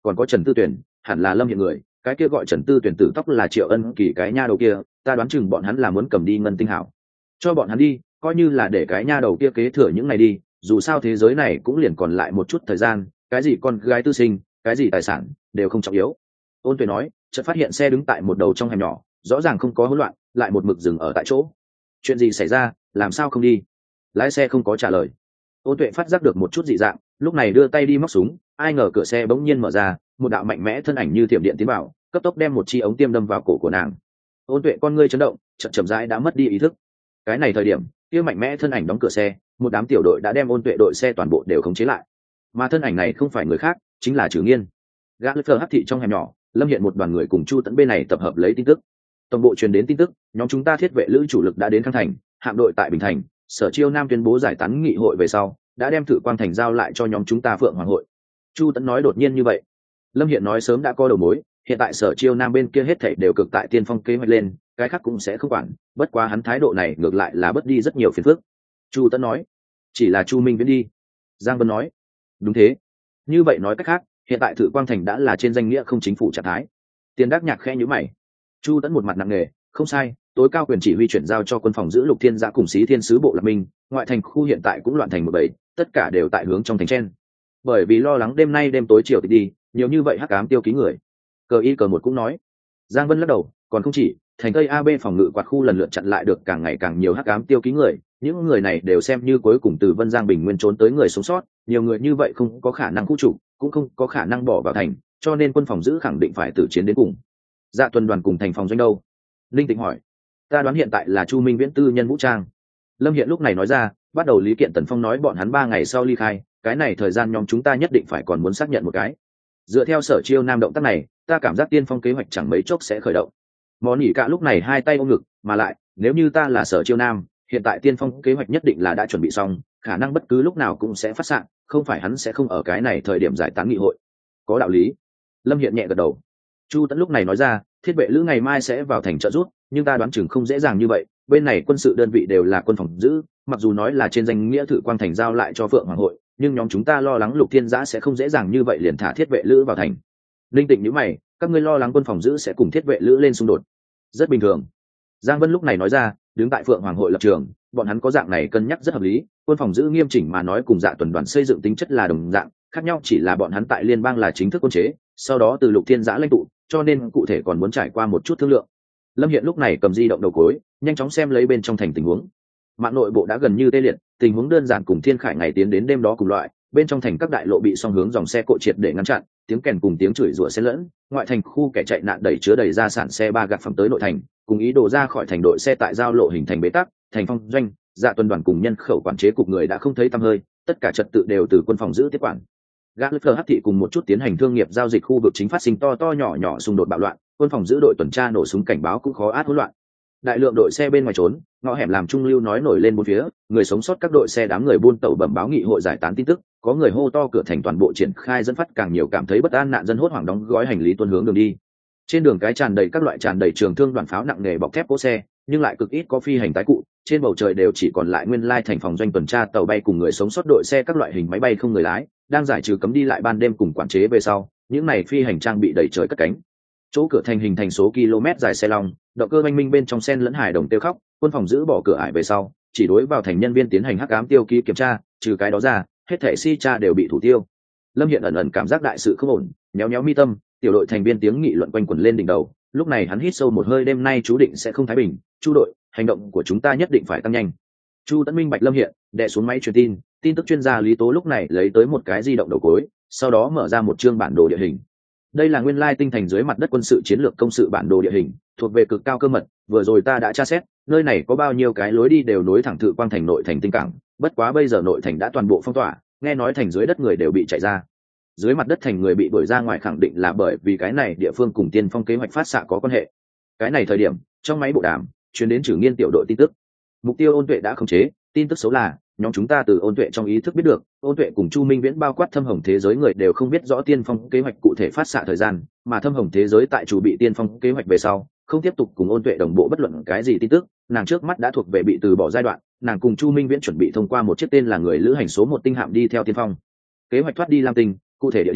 còn có Trần Tư Tuyển, hẳn là Lâm Hiện người, cái kia gọi Trần Tư Tuyển tử tóc là Triệu Ân Kỳ cái nha đầu kia, ta đoán chừng bọn hắn là muốn cầm đi ngân tinh hảo. Cho bọn hắn đi, coi như là để cái nha đầu kia kế thừa những ngày đi, dù sao thế giới này cũng liền còn lại một chút thời gian, cái gì con gái tư sinh, cái gì tài sản, đều không trọng yếu. Ôn Tuệ nói, chợt phát hiện xe đứng tại một đầu trong hẻm nhỏ, rõ ràng không có hỗn loạn, lại một mực dừng ở tại chỗ. Chuyện gì xảy ra, làm sao không đi? Lái xe không có trả lời. Ôn Tuệ phát giác được một chút dị dạng, lúc này đưa tay đi móc súng, ai ngờ cửa xe bỗng nhiên mở ra, một đạo mạnh mẽ thân ảnh như thiểm điện tiến vào, cấp tốc đem một chi ống tiêm đâm vào cổ của nàng. Ôn Tuệ con ngươi chấn động, chậm chậm rãi đã mất đi ý thức. Cái này thời điểm, kia mạnh mẽ thân ảnh đóng cửa xe, một đám tiểu đội đã đem Ôn Tuệ đội xe toàn bộ đều khống chế lại. Mà thân ảnh này không phải người khác, chính là Trử Nghiên. Gã lơ hắc thị trong hẻm nhỏ, Lâm Hiện một đoàn người cùng Chu Tẫn bên này tập hợp lấy tin tức. Tổng bộ truyền đến tin tức, nhóm chúng ta thiết vệ lữ chủ lực đã đến Khang Thành, hạm đội tại Bình Thành, Sở Chiêu Nam tuyên bố giải tán nghị hội về sau, đã đem Thử Quang Thành giao lại cho nhóm chúng ta Phượng Hoàng hội. Chu Tẫn nói đột nhiên như vậy. Lâm Hiện nói sớm đã có đầu mối, hiện tại Sở Chiêu Nam bên kia hết thảy đều cực tại tiên phong kế hoạch lên, cái khác cũng sẽ không quản, bất quá hắn thái độ này ngược lại là bớt đi rất nhiều phiền phức. Chu Tẫn nói, chỉ là Chu Minh Viễn đi. Giang Vân nói, đúng thế. Như vậy nói cách khác, hiện tại Thử Quang Thành đã là trên danh nghĩa không chính phủ trạng thái. Tiền Đắc Nhạc khẽ nhíu mày. Chu Tẫn một mặt nặng nề, không sai, tối cao quyền chỉ huy chuyển giao cho quân phòng giữ Lục Thiên Giã cùng Xí Thiên sứ bộ Lạc Minh, ngoại thành khu hiện tại cũng loạn thành một bầy, tất cả đều tại hướng trong thành chen. Bởi vì lo lắng đêm nay đêm tối chiều thì đi, nhiều như vậy hắc ám tiêu ký người. Cờ y cờ một cũng nói. Giang Vân lắc đầu, còn không chỉ, thành Tây a bê phòng ngự quạt khu lần lượt chặn lại được càng ngày càng nhiều hắc ám tiêu ký người, những người này đều xem như cuối cùng từ Vân Giang Bình Nguyên trốn tới người sống sót, nhiều người như vậy không có khả năng khu trục, cũng không có khả năng bỏ vào thành, cho nên quân phòng giữ khẳng định phải tử chiến đến cùng. Dạ tuần đoàn cùng thành phòng doanh đâu? Linh Tịnh hỏi. Ta đoán hiện tại là Chu Minh Viễn tư nhân vũ trang. Lâm Hiện lúc này nói ra, bắt đầu Lý Kiện Tần Phong nói bọn hắn ba ngày sau ly khai, cái này thời gian nhóm chúng ta nhất định phải còn muốn xác nhận một cái. Dựa theo Sở Chiêu Nam động tác này, ta cảm giác tiên phong kế hoạch chẳng mấy chốc sẽ khởi động. Món nhỉ cả lúc này hai tay ôm ngực, mà lại, nếu như ta là Sở Chiêu Nam, hiện tại tiên phong kế hoạch nhất định là đã chuẩn bị xong, khả năng bất cứ lúc nào cũng sẽ phát xạ, không phải hắn sẽ không ở cái này thời điểm giải tán nghị hội. Có đạo lý. Lâm Hiện nhẹ gật đầu. Chu Tẫn lúc này nói ra, thiết vệ lữ ngày mai sẽ vào thành trợ rút, nhưng ta đoán chừng không dễ dàng như vậy, bên này quân sự đơn vị đều là quân phòng giữ, mặc dù nói là trên danh nghĩa Thử Quang Thành giao lại cho Phượng Hoàng hội, nhưng nhóm chúng ta lo lắng Lục Thiên Giã sẽ không dễ dàng như vậy liền thả thiết vệ lữ vào thành. Linh Tịnh nhíu mày, các ngươi lo lắng quân phòng giữ sẽ cùng thiết vệ lữ lên xung đột. Rất bình thường. Giang Vân lúc này nói ra, đứng tại Phượng Hoàng hội lập trường, bọn hắn có dạng này cân nhắc rất hợp lý, quân phòng giữ nghiêm chỉnh mà nói cùng Dạ tuần đoàn xây dựng tính chất là đồng dạng, khác nhau chỉ là bọn hắn tại liên bang là chính thức quân chế, sau đó từ Lục Thiên Giã lãnh tụ, cho nên cụ thể còn muốn trải qua một chút thương lượng. Lâm Hiện lúc này cầm di động đầu cối, nhanh chóng xem lấy bên trong thành tình huống. Mạng nội bộ đã gần như tê liệt, tình huống đơn giản cùng Thiên Khải ngày tiến đến đêm đó cùng loại, bên trong thành các đại lộ bị song hướng dòng xe cộ triệt để ngăn chặn, tiếng kèn cùng tiếng chửi rủa xen lẫn, ngoại thành khu kẻ chạy nạn đẩy chứa đầy ra sản xe ba gạt phẳng tới nội thành, cùng ý đồ ra khỏi thành đội xe tại giao lộ hình thành bế tắc, thành phong doanh, Dạ tuần đoàn cùng nhân khẩu quản chế cục người đã không thấy tăm hơi, tất cả trật tự đều từ quân phòng giữ tiếp quản. Gã lực hắc thị cùng một chút tiến hành thương nghiệp giao dịch khu vực chính phát sinh to to nhỏ nhỏ xung đột bạo loạn, quân phòng giữ đội tuần tra nổ súng cảnh báo cũng khó át hỗn loạn. Đại lượng đội xe bên ngoài trốn, ngõ hẻm làm trung lưu nói nổi lên bốn phía, người sống sót các đội xe đám người buôn tẩu bẩm báo nghị hội giải tán tin tức, có người hô to cửa thành toàn bộ triển khai dẫn phát càng nhiều cảm thấy bất an nạn dân hốt hoảng đóng gói hành lý tuôn hướng đường đi. Trên đường cái tràn đầy các loại tràn đầy trường thương đoàn pháo nặng nề bọc thép cỗ xe, nhưng lại cực ít có phi hành tái cụ, trên bầu trời đều chỉ còn lại nguyên lai thành phòng doanh tuần tra tàu bay cùng người sống sót đội xe các loại hình máy bay không người lái, đang giải trừ cấm đi lại ban đêm cùng quản chế về sau, những này phi hành trang bị đẩy trời cất cánh. Chỗ cửa thành hình thành số km dài xe long, động cơ oanh minh bên trong sen lẫn hài đồng tiêu khóc, quân phòng giữ bỏ cửa ải về sau, chỉ đối vào thành nhân viên tiến hành hắc ám tiêu ký kiểm tra, trừ cái đó ra, hết thảy si tra đều bị thủ tiêu. Lâm Hiện ẩn ẩn cảm giác đại sự không ổn, nhéo nhéo mi tâm, tiểu đội thành viên tiếng nghị luận quanh quẩn lên đỉnh đầu, lúc này hắn hít sâu một hơi, đêm nay chú định sẽ không thái bình, Chu đội, hành động của chúng ta nhất định phải tăng nhanh. Chu Tẫn minh bạch Lâm Hiện, đè xuống máy truyền tin, tin tức chuyên gia Lý Tố lúc này lấy tới một cái di động đầu cối, sau đó mở ra một chương bản đồ địa hình. Đây là nguyên lai tinh thành dưới mặt đất quân sự chiến lược công sự bản đồ địa hình, thuộc về cực cao cơ mật, vừa rồi ta đã tra xét, nơi này có bao nhiêu cái lối đi đều nối thẳng Thự Quang Thành nội thành tinh cảng, bất quá bây giờ nội thành đã toàn bộ phong tỏa, nghe nói thành dưới đất người đều bị chạy ra. Dưới mặt đất thành người bị đuổi ra ngoài khẳng định là bởi vì cái này địa phương cùng tiên phong kế hoạch phát xạ có quan hệ. Cái này thời điểm, trong máy bộ đàm truyền đến Trử Nghiên tiểu đội tin tức. Mục tiêu Ôn Tuệ đã khống chế, tin tức xấu là nhóm chúng ta từ Ôn Tuệ trong ý thức biết được, Ôn Tuệ cùng Chu Minh Viễn bao quát thâm hồng thế giới người đều không biết rõ tiên phong kế hoạch cụ thể phát xạ thời gian, mà thâm hồng thế giới tại chủ bị tiên phong kế hoạch về sau, không tiếp tục cùng Ôn Tuệ đồng bộ bất luận cái gì tin tức, nàng trước mắt đã thuộc về bị từ bỏ giai đoạn, nàng cùng Chu Minh Viễn chuẩn bị thông qua một chiếc tên là người lữ hành số một tinh hạm đi theo tiên phong kế hoạch thoát đi Lam Tinh, cụ thể địa điểm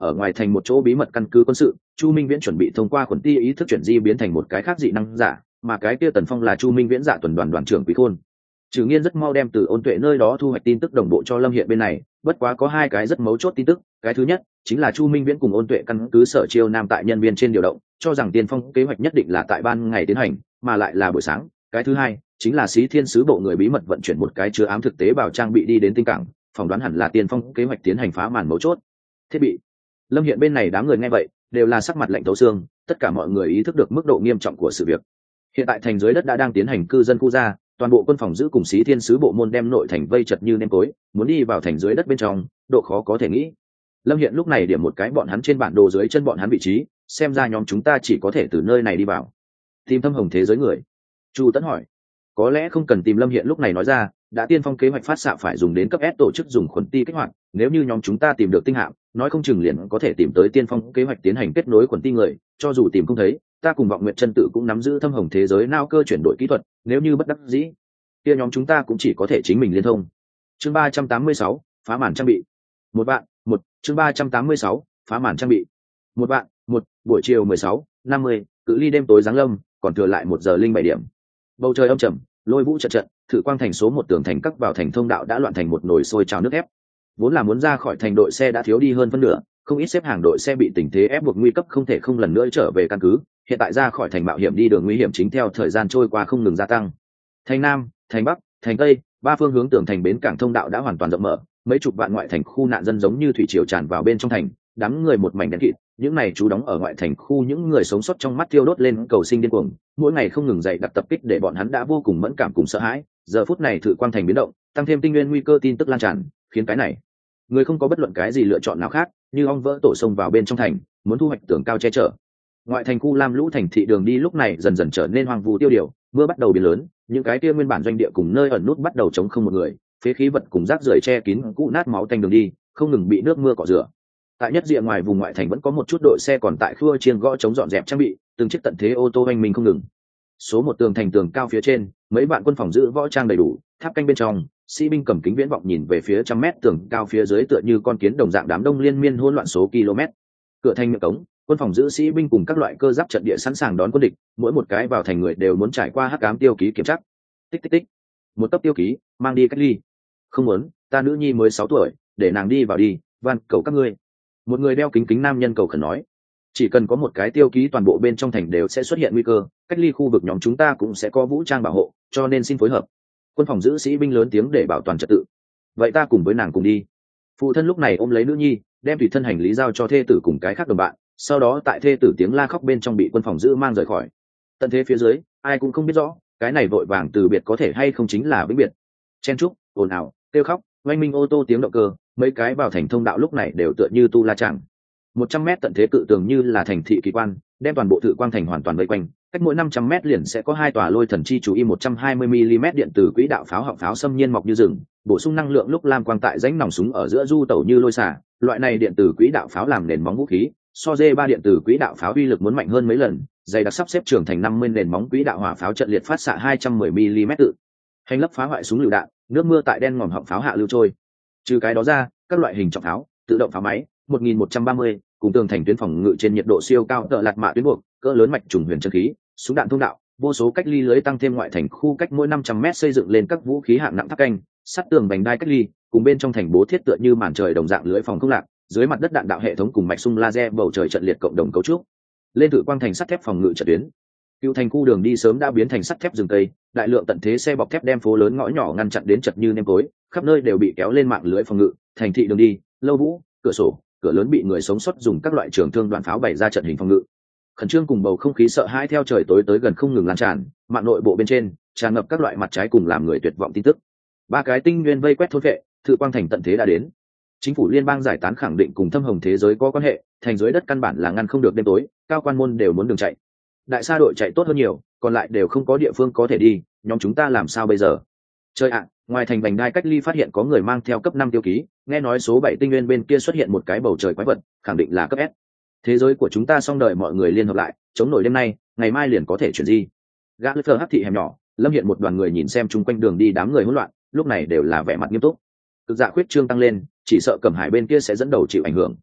ở ngoài thành một chỗ bí mật căn cứ quân sự, Chu Minh Viễn chuẩn bị thông qua khuẩn ti ý thức chuyển di biến thành một cái khác dị năng giả, mà cái kia Tần Phong là Chu Minh Viễn dạ tuần đoàn đoàn trưởng Quý Khôn. Trừ Nghiên rất mau đem từ Ôn Tuệ nơi đó thu hoạch tin tức đồng bộ cho Lâm Hiện bên này, bất quá có hai cái rất mấu chốt tin tức, cái thứ nhất chính là Chu Minh Viễn cùng Ôn Tuệ căn cứ sở chiêu nam tại nhân viên trên điều động, cho rằng Tiên Phong kế hoạch nhất định là tại ban ngày tiến hành, mà lại là buổi sáng. Cái thứ hai chính là Xí Thiên sứ bộ người bí mật vận chuyển một cái chứa ám thực tế bảo trang bị đi đến tinh cảng, phỏng đoán hẳn là Tiên Phong kế hoạch tiến hành phá màn mấu chốt. Thiết bị. Lâm Hiện bên này đám người nghe vậy, đều là sắc mặt lạnh thấu xương, tất cả mọi người ý thức được mức độ nghiêm trọng của sự việc. Hiện tại thành dưới đất đã đang tiến hành cư dân khu ra, toàn bộ quân phòng giữ cùng Xí Thiên sứ bộ môn đem nội thành vây chật như nêm tối, muốn đi vào thành dưới đất bên trong, độ khó có thể nghĩ. Lâm Hiện lúc này điểm một cái bọn hắn trên bản đồ dưới chân bọn hắn vị trí, xem ra nhóm chúng ta chỉ có thể từ nơi này đi vào. Tìm Thâm Hồng thế giới người. Chu Tấn hỏi. Có lẽ không cần tìm. Lâm Hiện lúc này nói ra, đã Tiên Phong kế hoạch phát xạ phải dùng đến cấp S tổ chức dùng khuẩn ti kích hoạt, nếu như nhóm chúng ta tìm được tinh hạm, nói không chừng liền có thể tìm tới Tiên Phong kế hoạch tiến hành kết nối khuẩn ti người, cho dù tìm không thấy, ta cùng Vọng Nguyệt chân tự cũng nắm giữ Thâm Hồng thế giới nao cơ chuyển đổi kỹ thuật, nếu như bất đắc dĩ, kia nhóm chúng ta cũng chỉ có thể chính mình liên thông. Chương ba trăm tám mươi sáu, phá màn trang bị. Một bạn, một, chương ba trăm tám mươi sáu, phá màn trang bị. Một bạn, một, buổi chiều mười sáu, năm mươi, cự ly đêm tối giáng lâm, còn thừa lại một giờ linh bảy điểm. Bầu trời âm trầm, lôi vũ trận trận, thử quang thành số một tường thành cắt vào thành thông đạo đã loạn thành một nồi sôi trào nước thép. Vốn là muốn ra khỏi thành đội xe đã thiếu đi hơn phân nửa, không ít xếp hàng đội xe bị tình thế ép buộc nguy cấp không thể không lần nữa trở về căn cứ, hiện tại ra khỏi thành mạo hiểm đi đường nguy hiểm chính theo thời gian trôi qua không ngừng gia tăng. Thành Nam, thành Bắc, thành Tây, ba phương hướng tường thành bến cảng thông đạo đã hoàn toàn rộng mở, mấy chục vạn ngoại thành khu nạn dân giống như thủy triều tràn vào bên trong thành, đám người một mảnh đen kịt, những này trú đóng ở ngoại thành khu những người sống sót trong mắt thiêu đốt lên cầu sinh điên cuồng, mỗi ngày không ngừng dày đặc tập kích để bọn hắn đã vô cùng mẫn cảm cùng sợ hãi. Giờ phút này thử quang thành biến động, tăng thêm tinh nguyên nguy cơ tin tức lan tràn, khiến cái này người không có bất luận cái gì lựa chọn nào khác, như ong vỡ tổ sông vào bên trong thành, muốn thu hoạch tường cao che chở. Ngoại thành khu lam lũ thành thị đường đi lúc này dần dần trở nên hoang vu tiêu điều, mưa bắt đầu biến lớn, những cái kia nguyên bản doanh địa cùng nơi ẩn nút bắt đầu chống không một người, phế khí vật cùng rác rưởi che kín cũ nát máu tanh đường đi, không ngừng bị nước mưa cọ rửa. Tại nhất diện ngoài vùng ngoại thành vẫn có một chút đội xe còn tại khua chiêng gõ chống dọn dẹp trang bị, từng chiếc tận thế ô tô oanh minh không ngừng. Số một tường thành tường cao phía trên, mấy bạn quân phòng giữ võ trang đầy đủ, tháp canh bên trong, sĩ binh cầm kính viễn vọng nhìn về phía trăm mét tường cao phía dưới tựa như con kiến đồng dạng đám đông liên miên hỗn loạn số km. Cửa thành miệng cống, quân phòng giữ sĩ binh cùng các loại cơ giáp trận địa sẵn sàng đón quân địch, mỗi một cái vào thành người đều muốn trải qua hắc ám tiêu ký kiểm tra. Tích tích tích. Một cấp tiêu ký, mang đi cách ly. Không muốn, ta nữ nhi mới sáu tuổi, để nàng đi vào đi, van cầu các ngươi. Một người đeo kính kính nam nhân cầu khẩn nói, chỉ cần có một cái tiêu ký toàn bộ bên trong thành đều sẽ xuất hiện nguy cơ, cách ly khu vực nhóm chúng ta cũng sẽ có vũ trang bảo hộ, cho nên xin phối hợp. Quân phòng giữ sĩ binh lớn tiếng để bảo toàn trật tự. Vậy ta cùng với nàng cùng đi. Phụ thân lúc này ôm lấy nữ nhi, đem tùy thân hành lý giao cho thê tử cùng cái khác đồng bạn, sau đó tại thê tử tiếng la khóc bên trong bị quân phòng giữ mang rời khỏi. Tận thế phía dưới, ai cũng không biết rõ, cái này vội vàng từ biệt có thể hay không chính là vĩnh biệt. Chen trúc, ồn ào, kêu khóc, oanh minh ô tô tiếng động cơ, mấy cái vào thành thông đạo lúc này đều tựa như tu la chẳng. Một trăm mét tận thế cự tường như là thành thị kỳ quan, đem toàn bộ thự quang thành hoàn toàn vây quanh, cách mỗi năm trăm mét liền sẽ có hai tòa lôi thần chi chú y một trăm hai mươi mi-li-mét điện tử quỹ đạo pháo họng pháo xâm nhiên mọc như rừng, bổ sung năng lượng lúc lam quang tại rãnh nòng súng ở giữa du tẩu như lôi xả. Loại này điện tử quỹ đạo pháo làm nền móng vũ khí, so dê ba điện tử quỹ đạo pháo uy lực muốn mạnh hơn mấy lần, dày đặc sắp xếp trưởng thành năm mươi nền móng quỹ đạo hỏa pháo trận liệt phát xạ hai trăm mười mi-li-mét tự hành lấp phá hoại súng lựu đạn, nước mưa tại đen ngòm họng pháo hạ lưu trôi. Trừ cái đó ra, các loại hình trọng pháo, tự động pháo máy một nghìn một trăm ba mươi, cùng tường thành tuyến phòng ngự trên nhiệt độ siêu cao tợ lạt mạ tuyến buộc, cỡ lớn mạch trùng huyền chân khí, súng đạn thông đạo, vô số cách ly lưới tăng thêm ngoại thành khu cách mỗi năm trăm mét xây dựng lên các vũ khí hạng nặng tháp canh, sắt tường vành đai cách ly, cùng bên trong thành bố thiết tựa như màn trời đồng dạng lưới phòng không lạc, dưới mặt đất đạn đạo hệ thống cùng mạch sung laser bầu trời trận liệt cộng đồng cấu trúc. Lên tự quang thành sắt thép phòng ngự trận tuyến. Cựu thành khu đường đi sớm đã biến thành sắt thép rừng tây, đại lượng tận thế xe bọc thép đem phố lớn ngõ nhỏ ngăn chặn đến chật như nêm tối, khắp nơi đều bị kéo lên mạng lưới phòng ngự, thành thị đường đi, lâu vũ, cửa sổ, cửa lớn bị người sống sót dùng các loại trường thương đoạn pháo bày ra trận hình phòng ngự. Khẩn trương cùng bầu không khí sợ hãi theo trời tối tới gần không ngừng lan tràn, mạng nội bộ bên trên tràn ngập các loại mặt trái cùng làm người tuyệt vọng tin tức. Ba cái tinh nguyên vây quét thôn vệ, thự quang thành tận thế đã đến. Chính phủ liên bang giải tán khẳng định cùng Thâm Hồng thế giới có quan hệ, thành dưới đất căn bản là ngăn không được đêm tối, cao quan môn đều muốn đường chạy. Đại sa đội chạy tốt hơn nhiều, còn lại đều không có địa phương có thể đi, nhóm chúng ta làm sao bây giờ? Chơi ạ, ngoài thành vành đai cách ly phát hiện có người mang theo cấp năm tiêu ký, nghe nói số bảy tinh nguyên bên kia xuất hiện một cái bầu trời quái vật, khẳng định là cấp S. Thế giới của chúng ta xong đời mọi người liên hợp lại, chống nổi đêm nay, ngày mai liền có thể chuyển di. Gã lơ hắc thị hẻm nhỏ, Lâm Hiện một đoàn người nhìn xem chung quanh đường đi đám người hỗn loạn, lúc này đều là vẻ mặt nghiêm túc. Cực dạ khuyết trương tăng lên, chỉ sợ Cẩm Hải bên kia sẽ dẫn đầu chịu ảnh hưởng.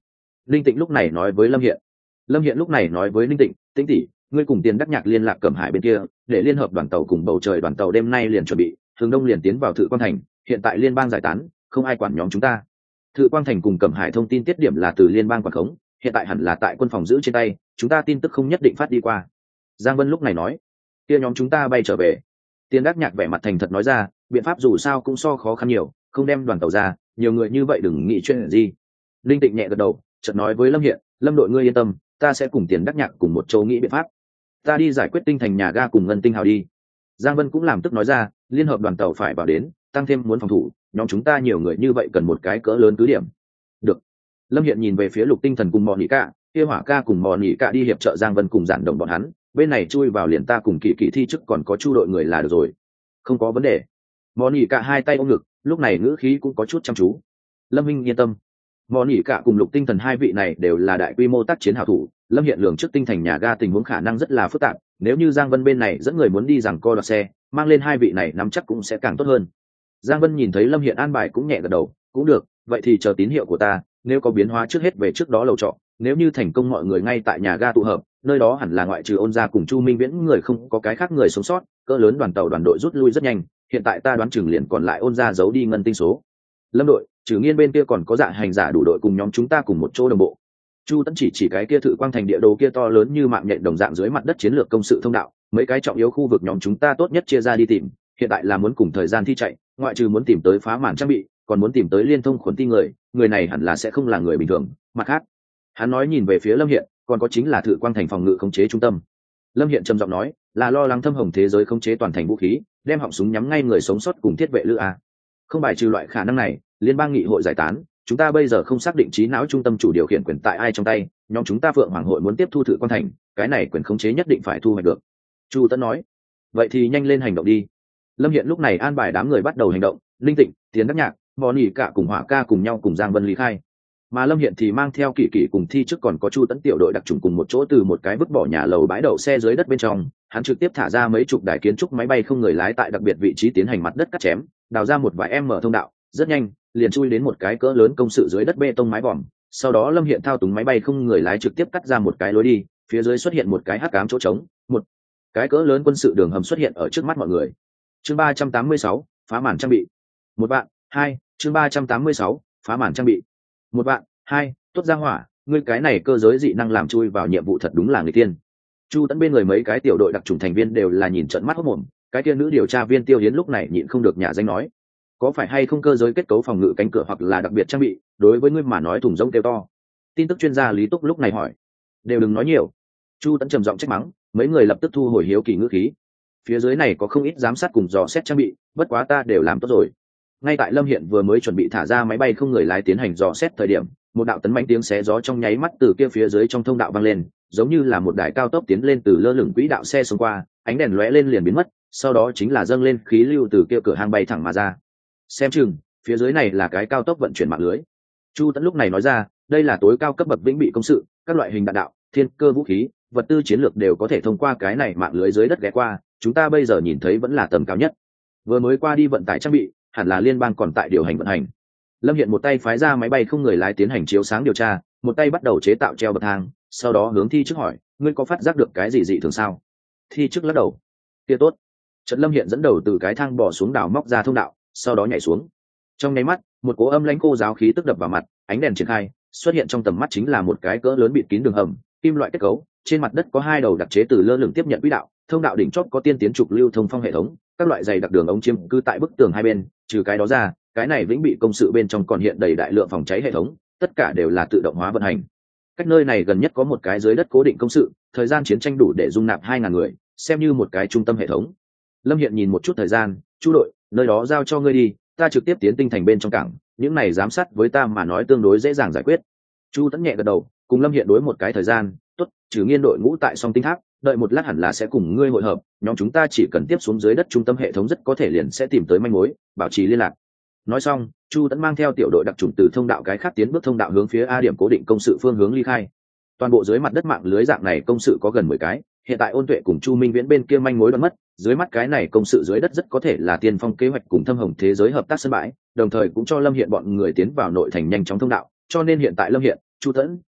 Linh Tịnh lúc này nói với Lâm Hiện. Lâm Hiện lúc này nói với Linh Tịnh, Tĩnh tỷ, ngươi cùng Tiền Đắc Nhạc liên lạc Cẩm Hải bên kia, để liên hợp đoàn tàu cùng bầu trời đoàn tàu đêm nay liền chuẩn bị, hướng đông liền tiến vào Thự Quang Thành, hiện tại liên bang giải tán, không ai quản nhóm chúng ta. Thự Quang Thành cùng Cẩm Hải thông tin tiết điểm là từ liên bang quản khống, hiện tại hẳn là tại quân phòng giữ trên tay, chúng ta tin tức không nhất định phát đi qua. Giang Vân lúc này nói, kia nhóm chúng ta bay trở về. Tiền Đắc Nhạc vẻ mặt thành thật nói ra, biện pháp dù sao cũng so khó khăn nhiều, không đem đoàn tàu ra, nhiều người như vậy đừng nghĩ chuyện gì. Linh Tịnh nhẹ gật đầu, chợt nói với Lâm Hiện, Lâm đội ngươi yên tâm, ta sẽ cùng Tiền Đắc Nhạc cùng một chỗ nghĩ biện pháp. Ta đi giải quyết tinh thành nhà ga cùng ngân tinh hào đi. Giang Vân cũng làm tức nói ra, liên hợp đoàn tàu phải vào đến, tăng thêm muốn phòng thủ, nhóm chúng ta nhiều người như vậy cần một cái cỡ lớn cứ điểm. Được. Lâm Hiện nhìn về phía Lục Tinh Thần cùng Mọ Nhị Ca, kia Hỏa Ca cùng Mọ Nhị Ca đi hiệp trợ Giang Vân cùng giản đồng bọn hắn, bên này chui vào liền ta cùng Kỳ Kỳ thi chức còn có Chu đội người là được rồi. Không có vấn đề. Mọ Nhị Ca hai tay ôm ngực, lúc này ngữ khí cũng có chút chăm chú. Lâm Minh yên tâm. Mọ Nhị Ca cùng Lục Tinh Thần hai vị này đều là đại quy mô tác chiến hảo thủ, Lâm Hiện lường trước tinh thành nhà ga tình huống khả năng rất là phức tạp, nếu như Giang Vân bên này dẫn người muốn đi rằng co đoạt xe, mang lên hai vị này nắm chắc cũng sẽ càng tốt hơn. Giang Vân nhìn thấy Lâm Hiện an bài cũng nhẹ gật đầu, cũng được, vậy thì chờ tín hiệu của ta, nếu có biến hóa trước hết về trước đó lầu trọ, nếu như thành công mọi người ngay tại nhà ga tụ hợp, nơi đó hẳn là ngoại trừ Ôn gia cùng Chu Minh Viễn người không có cái khác người sống sót, cỡ lớn đoàn tàu đoàn đội rút lui rất nhanh, hiện tại ta đoán chừng liền còn lại Ôn gia giấu đi ngân tinh số. Lâm đội, trừ Nghiên bên kia còn có dạ hành giả đủ đội cùng nhóm chúng ta cùng một chỗ đồng bộ. Chu Tấn chỉ chỉ cái kia Thự Quang Thành địa đồ kia to lớn như mạng nhện đồng dạng dưới mặt đất chiến lược công sự thông đạo, mấy cái trọng yếu khu vực nhóm chúng ta tốt nhất chia ra đi tìm, hiện tại là muốn cùng thời gian thi chạy, ngoại trừ muốn tìm tới phá màn trang bị, còn muốn tìm tới liên thông khuẩn ti người, người này hẳn là sẽ không là người bình thường. Mặt khác, hắn nói nhìn về phía Lâm Hiện, còn có chính là Thự Quang Thành phòng ngự khống chế trung tâm. Lâm Hiện trầm giọng nói, là lo lắng thâm hồng thế giới khống chế toàn thành vũ khí, đem họng súng nhắm ngay người sống sót cùng thiết vệ lữ a. Không bài trừ loại khả năng này, liên bang nghị hội giải tán, chúng ta bây giờ không xác định trí não trung tâm chủ điều khiển quyền tại ai trong tay, nhóm chúng ta Phượng Hoàng hội muốn tiếp thu Thự Quang Thành, cái này quyền khống chế nhất định phải thu hoạch được. Chu Tấn nói, vậy thì nhanh lên hành động đi. Lâm Hiện lúc này an bài đám người bắt đầu hành động, Linh Tịnh, Tiền Đắc Nhạc, Mọ Nhị Ca cùng Hỏa Ca cùng nhau cùng Giang Vân lý khai. Mà Lâm Hiện thì mang theo Kỷ Kỷ cùng thi trước còn có Chu Tấn tiểu đội đặc trùng cùng một chỗ từ một cái vứt bỏ nhà lầu bãi đậu xe dưới đất bên trong, hắn trực tiếp thả ra mấy chục đài kiến trúc máy bay không người lái tại đặc biệt vị trí tiến hành mặt đất cắt chém, đào ra một vài em mở thông đạo, rất nhanh liền chui đến một cái cỡ lớn công sự dưới đất bê tông mái vòm. Sau đó Lâm Hiện thao túng máy bay không người lái trực tiếp cắt ra một cái lối đi, phía dưới xuất hiện một cái hắc ám chỗ trống, một cái cỡ lớn quân sự đường hầm xuất hiện ở trước mắt mọi người. Chương ba trăm tám mươi sáu, phá màn trang bị. Một bạn, hai, chương ba trăm tám mươi sáu, phá màn trang bị. Một bạn, hai, tốt ra hỏa, ngươi cái này cơ giới dị năng làm chui vào nhiệm vụ thật đúng là người tiên. Chu Tấn bên người mấy cái tiểu đội đặc trùng thành viên đều là nhìn trợn mắt hốt mồm, cái kia nữ điều tra viên Tiêu Hiến lúc này nhịn không được nhả danh nói, có phải hay không cơ giới kết cấu phòng ngự cánh cửa hoặc là đặc biệt trang bị, đối với ngươi mà nói thùng rỗng kêu to. Tin tức chuyên gia Lý Túc lúc này hỏi, đều đừng nói nhiều. Chu Tấn trầm giọng trách mắng, mấy người lập tức thu hồi hiếu kỳ ngữ khí. Phía dưới này có không ít giám sát cùng dò xét trang bị, bất quá ta đều làm tốt rồi. Ngay tại Lâm Hiện vừa mới chuẩn bị thả ra máy bay không người lái tiến hành dò xét thời điểm, một đạo tấn mãnh tiếng xé gió trong nháy mắt từ kia phía dưới trong thông đạo vang lên, giống như là một đài cao tốc tiến lên từ lơ lửng quỹ đạo xe xông qua, ánh đèn lóe lên liền biến mất, sau đó chính là dâng lên khí lưu từ kia cửa hang bay thẳng mà ra. Xem chừng phía dưới này là cái cao tốc vận chuyển mạng lưới. Chu Tấn lúc này nói ra, đây là tối cao cấp bậc vĩnh bị công sự, các loại hình đạn đạo, thiên cơ vũ khí, vật tư chiến lược đều có thể thông qua cái này mạng lưới dưới đất ghé qua, chúng ta bây giờ nhìn thấy vẫn là tầm cao nhất. Vừa mới qua đi vận tải trang bị, hẳn là liên bang còn tại điều hành vận hành. Lâm Hiện một tay phái ra máy bay không người lái tiến hành chiếu sáng điều tra, một tay bắt đầu chế tạo treo bậc thang, sau đó hướng Thi Chức hỏi, ngươi có phát giác được cái gì dị thường sao? Thi Chức lắc đầu, kia tốt. Trận Lâm Hiện dẫn đầu từ cái thang bò xuống đào móc ra thông đạo, sau đó nhảy xuống. Trong nháy mắt, một cỗ âm lãnh cô giáo khí tức đập vào mặt, ánh đèn triển khai, xuất hiện trong tầm mắt chính là một cái cỡ lớn bịt kín đường hầm, kim loại kết cấu, trên mặt đất có hai đầu đặc chế từ lơ lửng tiếp nhận quỹ đạo, thông đạo đỉnh chót có tiên tiến trục lưu thông phong hệ thống, các loại dày đặc đường ống chiếm cư tại bức tường hai bên, trừ cái đó ra, cái này vĩnh bị công sự bên trong còn hiện đầy đại lượng phòng cháy hệ thống, tất cả đều là tự động hóa vận hành. Cách nơi này gần nhất có một cái dưới đất cố định công sự, thời gian chiến tranh đủ để dung nạp hai ngàn người, xem như một cái trung tâm hệ thống. Lâm Hiện nhìn một chút thời gian, Chu đội, nơi đó giao cho ngươi đi, ta trực tiếp tiến tinh thành bên trong cảng, những này giám sát với ta mà nói tương đối dễ dàng giải quyết. Chu Tấn nhẹ gật đầu, cùng Lâm Hiện đối một cái thời gian, tốt, trừ Nghiên đội ngũ tại Song Tinh Tháp, đợi một lát hẳn là sẽ cùng ngươi hội hợp, nhóm chúng ta chỉ cần tiếp xuống dưới đất trung tâm hệ thống rất có thể liền sẽ tìm tới manh mối, bảo trì liên lạc. Nói xong, Chu Tấn mang theo tiểu đội đặc trùng từ thông đạo cái khác tiến bước thông đạo hướng phía A điểm cố định công sự phương hướng ly khai. Toàn bộ dưới mặt đất mạng lưới dạng này công sự có gần mười cái, hiện tại Ôn Tuệ cùng Chu Minh Viễn bên kia manh mối đoán mất, dưới mắt cái này công sự dưới đất rất có thể là tiên phong kế hoạch cùng thâm hồng thế giới hợp tác sân bãi, đồng thời cũng cho Lâm Hiện bọn người tiến vào nội thành nhanh chóng thông đạo, cho nên hiện tại Lâm Hiện, Chu Tấn,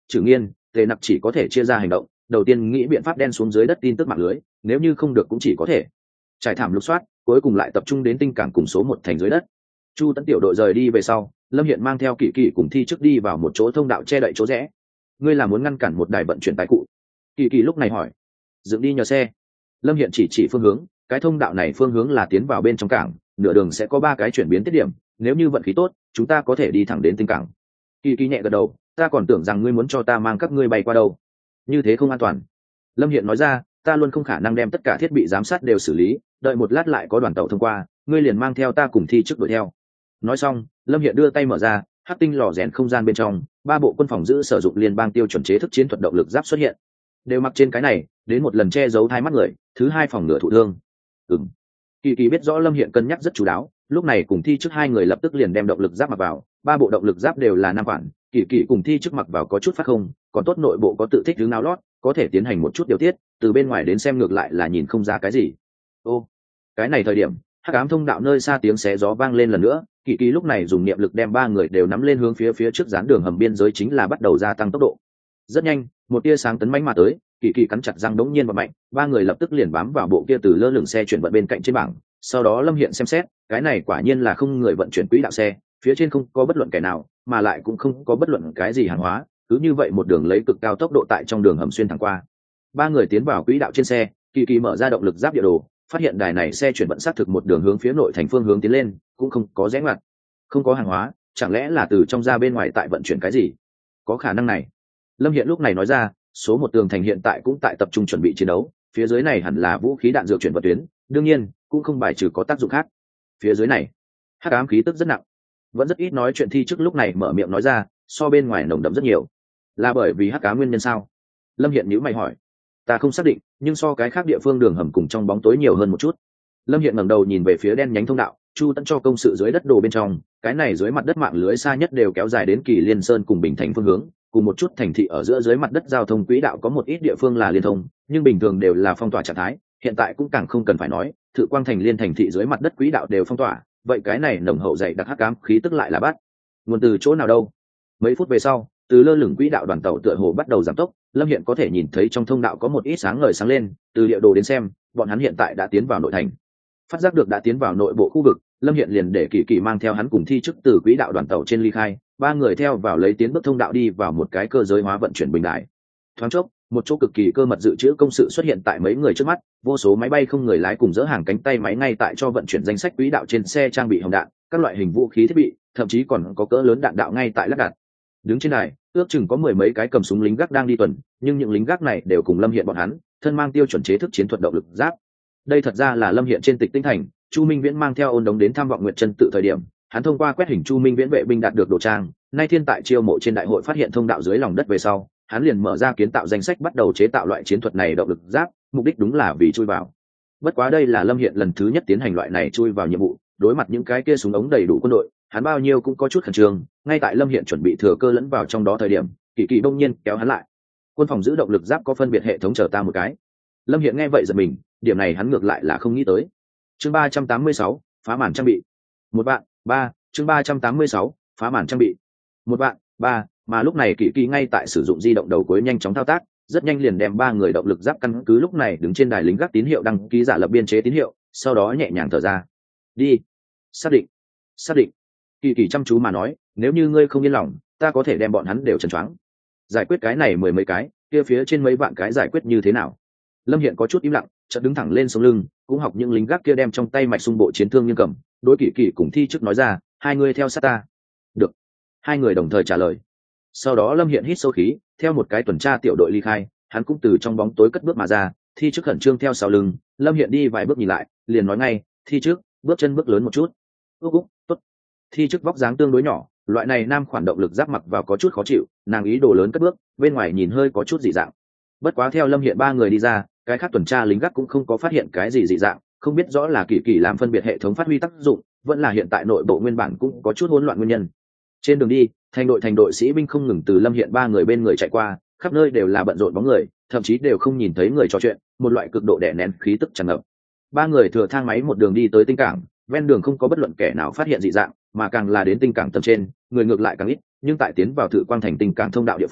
Trử Nghiên, Tề Nặc chỉ có thể chia ra hành động, đầu tiên nghĩ biện pháp đen xuống dưới đất tin tức mạng lưới, nếu như không được cũng chỉ có thể trải thảm lục soát, cuối cùng lại tập trung đến tinh cảng cùng số một thành dưới đất. Chu Tấn tiểu đội rời đi về sau, Lâm Hiện mang theo Kỷ Kỷ cùng Thi Chức đi vào một chỗ thông đạo che đậy chỗ rẽ. Ngươi là muốn ngăn cản một đài vận chuyển tài cụ? Kỷ Kỷ lúc này hỏi. Dựng đi nhờ xe. Lâm Hiện chỉ chỉ phương hướng, cái thông đạo này phương hướng là tiến vào bên trong cảng, nửa đường sẽ có ba cái chuyển biến tiết điểm, nếu như vận khí tốt, chúng ta có thể đi thẳng đến tinh cảng. Kỷ Kỷ nhẹ gật đầu, ta còn tưởng rằng ngươi muốn cho ta mang các ngươi bay qua đâu. Như thế không an toàn. Lâm Hiện nói ra, ta luôn không khả năng đem tất cả thiết bị giám sát đều xử lý, đợi một lát lại có đoàn tàu thông qua, ngươi liền mang theo ta cùng Thi Chức đuổi theo. Nói xong, Lâm Hiện đưa tay mở ra, hắc tinh lò rèn không gian bên trong, ba bộ quân phòng giữ sử dụng liên bang tiêu chuẩn chế thức chiến thuật động lực giáp xuất hiện. Đều mặc trên cái này, đến một lần che giấu hai mắt người, thứ hai phòng ngừa thụ thương. Ừm. Kỳ Kỳ biết rõ Lâm Hiện cân nhắc rất chú đáo, lúc này cùng Thi Chức hai người lập tức liền đem động lực giáp mặc vào, ba bộ động lực giáp đều là năm khoản, Kỳ Kỳ cùng Thi Chức mặc vào có chút phát không, còn tốt nội bộ có tự thích hướng áo lót, có thể tiến hành một chút điều tiết, từ bên ngoài đến xem ngược lại là nhìn không ra cái gì. Ô, cái này thời điểm, hắc ám thông đạo nơi xa tiếng xé gió vang lên lần nữa, Kỳ Kỳ lúc này dùng niệm lực đem ba người đều nắm lên hướng phía phía trước dán đường hầm biên giới chính là bắt đầu gia tăng tốc độ. Rất nhanh, một tia sáng tấn mãnh mà tới, Kỳ Kỳ cắn chặt răng đống nhiên và mạnh, ba người lập tức liền bám vào bộ kia từ lơ lửng xe chuyển vận bên cạnh trên bảng. Sau đó Lâm Hiện xem xét, cái này quả nhiên là không người vận chuyển quỹ đạo xe, phía trên không có bất luận kẻ nào, mà lại cũng không có bất luận cái gì hàng hóa, cứ như vậy một đường lấy cực cao tốc độ tại trong đường hầm xuyên thẳng qua. Ba người tiến vào quỹ đạo trên xe, Kỳ Kỳ mở ra động lực giáp địa đồ, phát hiện đài này xe chuyển vận xác thực một đường hướng phía nội thành phương hướng tiến lên, cũng không có rẽ ngoặt, không có hàng hóa, chẳng lẽ là từ trong ra bên ngoài tại vận chuyển cái gì? Có khả năng này. Lâm Hiện lúc này nói ra, số một tường thành hiện tại cũng tại tập trung chuẩn bị chiến đấu, phía dưới này hẳn là vũ khí đạn dược chuyển vận tuyến, đương nhiên cũng không bài trừ có tác dụng khác. Phía dưới này, hắc ám khí tức rất nặng, vẫn rất ít nói chuyện Thi Chức lúc này mở miệng nói ra, so bên ngoài nồng đậm rất nhiều, là bởi vì hắc ám nguyên nhân sao? Lâm Hiện nhíu mày hỏi. Ta không xác định, nhưng so cái khác địa phương đường hầm cùng trong bóng tối nhiều hơn một chút. Lâm Hiện ngẩng đầu nhìn về phía đen nhánh thông đạo, Chu Tấn cho công sự dưới đất đồ bên trong, cái này dưới mặt đất mạng lưới xa nhất đều kéo dài đến Kỳ Liên Sơn cùng Bình Thành phương hướng, cùng một chút thành thị ở giữa dưới mặt đất giao thông quỹ đạo có một ít địa phương là liên thông, nhưng bình thường đều là phong tỏa trạng thái, hiện tại cũng càng không cần phải nói, Thự Quang thành liên thành thị dưới mặt đất quỹ đạo đều phong tỏa, vậy cái này nồng hậu dày đặc hắc ám khí tức lại là bắt nguồn từ chỗ nào đâu? Mấy phút về sau, từ lơ lửng quỹ đạo đoàn tàu tựa hồ bắt đầu giảm tốc, Lâm Hiện có thể nhìn thấy trong thông đạo có một ít sáng ngời sáng lên, từ địa đồ đến xem, bọn hắn hiện tại đã tiến vào nội thành. Phát giác được đã tiến vào nội bộ khu vực, Lâm Hiện liền để Kỳ Kỳ mang theo hắn cùng Thi Chức từ quỹ đạo đoàn tàu trên ly khai, ba người theo vào lấy tiến bước thông đạo đi vào một cái cơ giới hóa vận chuyển bình đại. Thoáng chốc, một chỗ cực kỳ cơ mật dự trữ công sự xuất hiện tại mấy người trước mắt, vô số máy bay không người lái cùng dỡ hàng cánh tay máy ngay tại cho vận chuyển danh sách quỹ đạo trên xe trang bị hồng đạn, các loại hình vũ khí thiết bị, thậm chí còn có cỡ lớn đạn đạo ngay tại lắp đặt. Đứng trên đài, ước chừng có mười mấy cái cầm súng lính gác đang đi tuần, nhưng những lính gác này đều cùng Lâm Hiện bọn hắn, thân mang tiêu chuẩn chế thức chiến thuật động lực giáp. Đây thật ra là Lâm Hiện trên Tịch Tinh Thành, Chu Minh Viễn mang theo ôn đống đến tham vọng Nguyệt Chân tự thời điểm, hắn thông qua quét hình Chu Minh Viễn vệ binh đạt được đồ trang, nay thiên tại chiêu mộ trên đại hội phát hiện thông đạo dưới lòng đất về sau, hắn liền mở ra kiến tạo danh sách bắt đầu chế tạo loại chiến thuật này động lực giáp, mục đích đúng là vì chui vào. Bất quá đây là Lâm Hiện lần thứ nhất tiến hành loại này chui vào nhiệm vụ, đối mặt những cái kia súng ống đầy đủ quân đội, hắn bao nhiêu cũng có chút khẩn trương, ngay tại Lâm Hiện chuẩn bị thừa cơ lẫn vào trong đó thời điểm, Kỳ Kỳ đông nhiên kéo hắn lại. Quân phòng giữ động lực giáp có phân biệt hệ thống, chờ ta một cái. Lâm Hiện nghe vậy giật mình, điểm này hắn ngược lại là không nghĩ tới. Chương ba trăm tám mươi sáu, phá màn trang bị. Một bạn, ba, chương ba trăm tám mươi sáu, phá màn trang bị. Một bạn, ba, mà lúc này Kỳ Kỳ ngay tại sử dụng di động đầu cuối nhanh chóng thao tác, rất nhanh liền đem ba người động lực giáp căn cứ lúc này đứng trên đài lính gác tín hiệu đăng ký giả lập biên chế tín hiệu, sau đó nhẹ nhàng thở ra. Đi. Xác định. Xác định. Kỳ Kỳ chăm chú mà nói, nếu như ngươi không yên lòng, ta có thể đem bọn hắn đều trần choáng. Giải quyết cái này mười mấy cái, kia phía trên mấy vạn cái giải quyết như thế nào? Lâm Hiện có chút im lặng, chợt đứng thẳng lên sống lưng, cũng học những lính gác kia đem trong tay mạch xung bộ chiến thương nghiêng cầm, đối Kỳ Kỳ cùng Thi Chức nói ra, hai người theo sát ta. Được. Hai người đồng thời trả lời. Sau đó Lâm Hiện hít sâu khí, theo một cái tuần tra tiểu đội ly khai, hắn cũng từ trong bóng tối cất bước mà ra, Thi Chức khẩn trương theo sau lưng, Lâm Hiện đi vài bước nhìn lại, liền nói ngay, Thi Chức, bước chân bước lớn một chút. Úc úc, tốt. Thi Chức vóc dáng tương đối nhỏ, loại này nam khoản động lực giáp mặc vào có chút khó chịu, nàng ý đồ lớn cất bước, bên ngoài nhìn hơi có chút dị dạng. Bất quá theo Lâm Hiện ba người đi ra, cái khác tuần tra lính gác cũng không có phát hiện cái gì dị dạng, không biết rõ là Kỳ Kỳ làm phân biệt hệ thống phát huy tác dụng, vẫn là hiện tại nội bộ nguyên bản cũng có chút hỗn loạn nguyên nhân. Trên đường đi, thành đội thành đội sĩ binh không ngừng từ Lâm Hiện ba người bên người chạy qua, khắp nơi đều là bận rộn bóng người, thậm chí đều không nhìn thấy người trò chuyện, một loại cực độ đè nén khí tức tràn ngập. Ba người thừa thang máy một đường đi tới tinh cảng, ven đường không có bất luận kẻ nào phát hiện dị dạng, mà càng là đến tinh cảng tầm trên, người ngược lại càng ít, nhưng tại tiến vào Thự Quang thành tinh cảng thông đạo địa phương,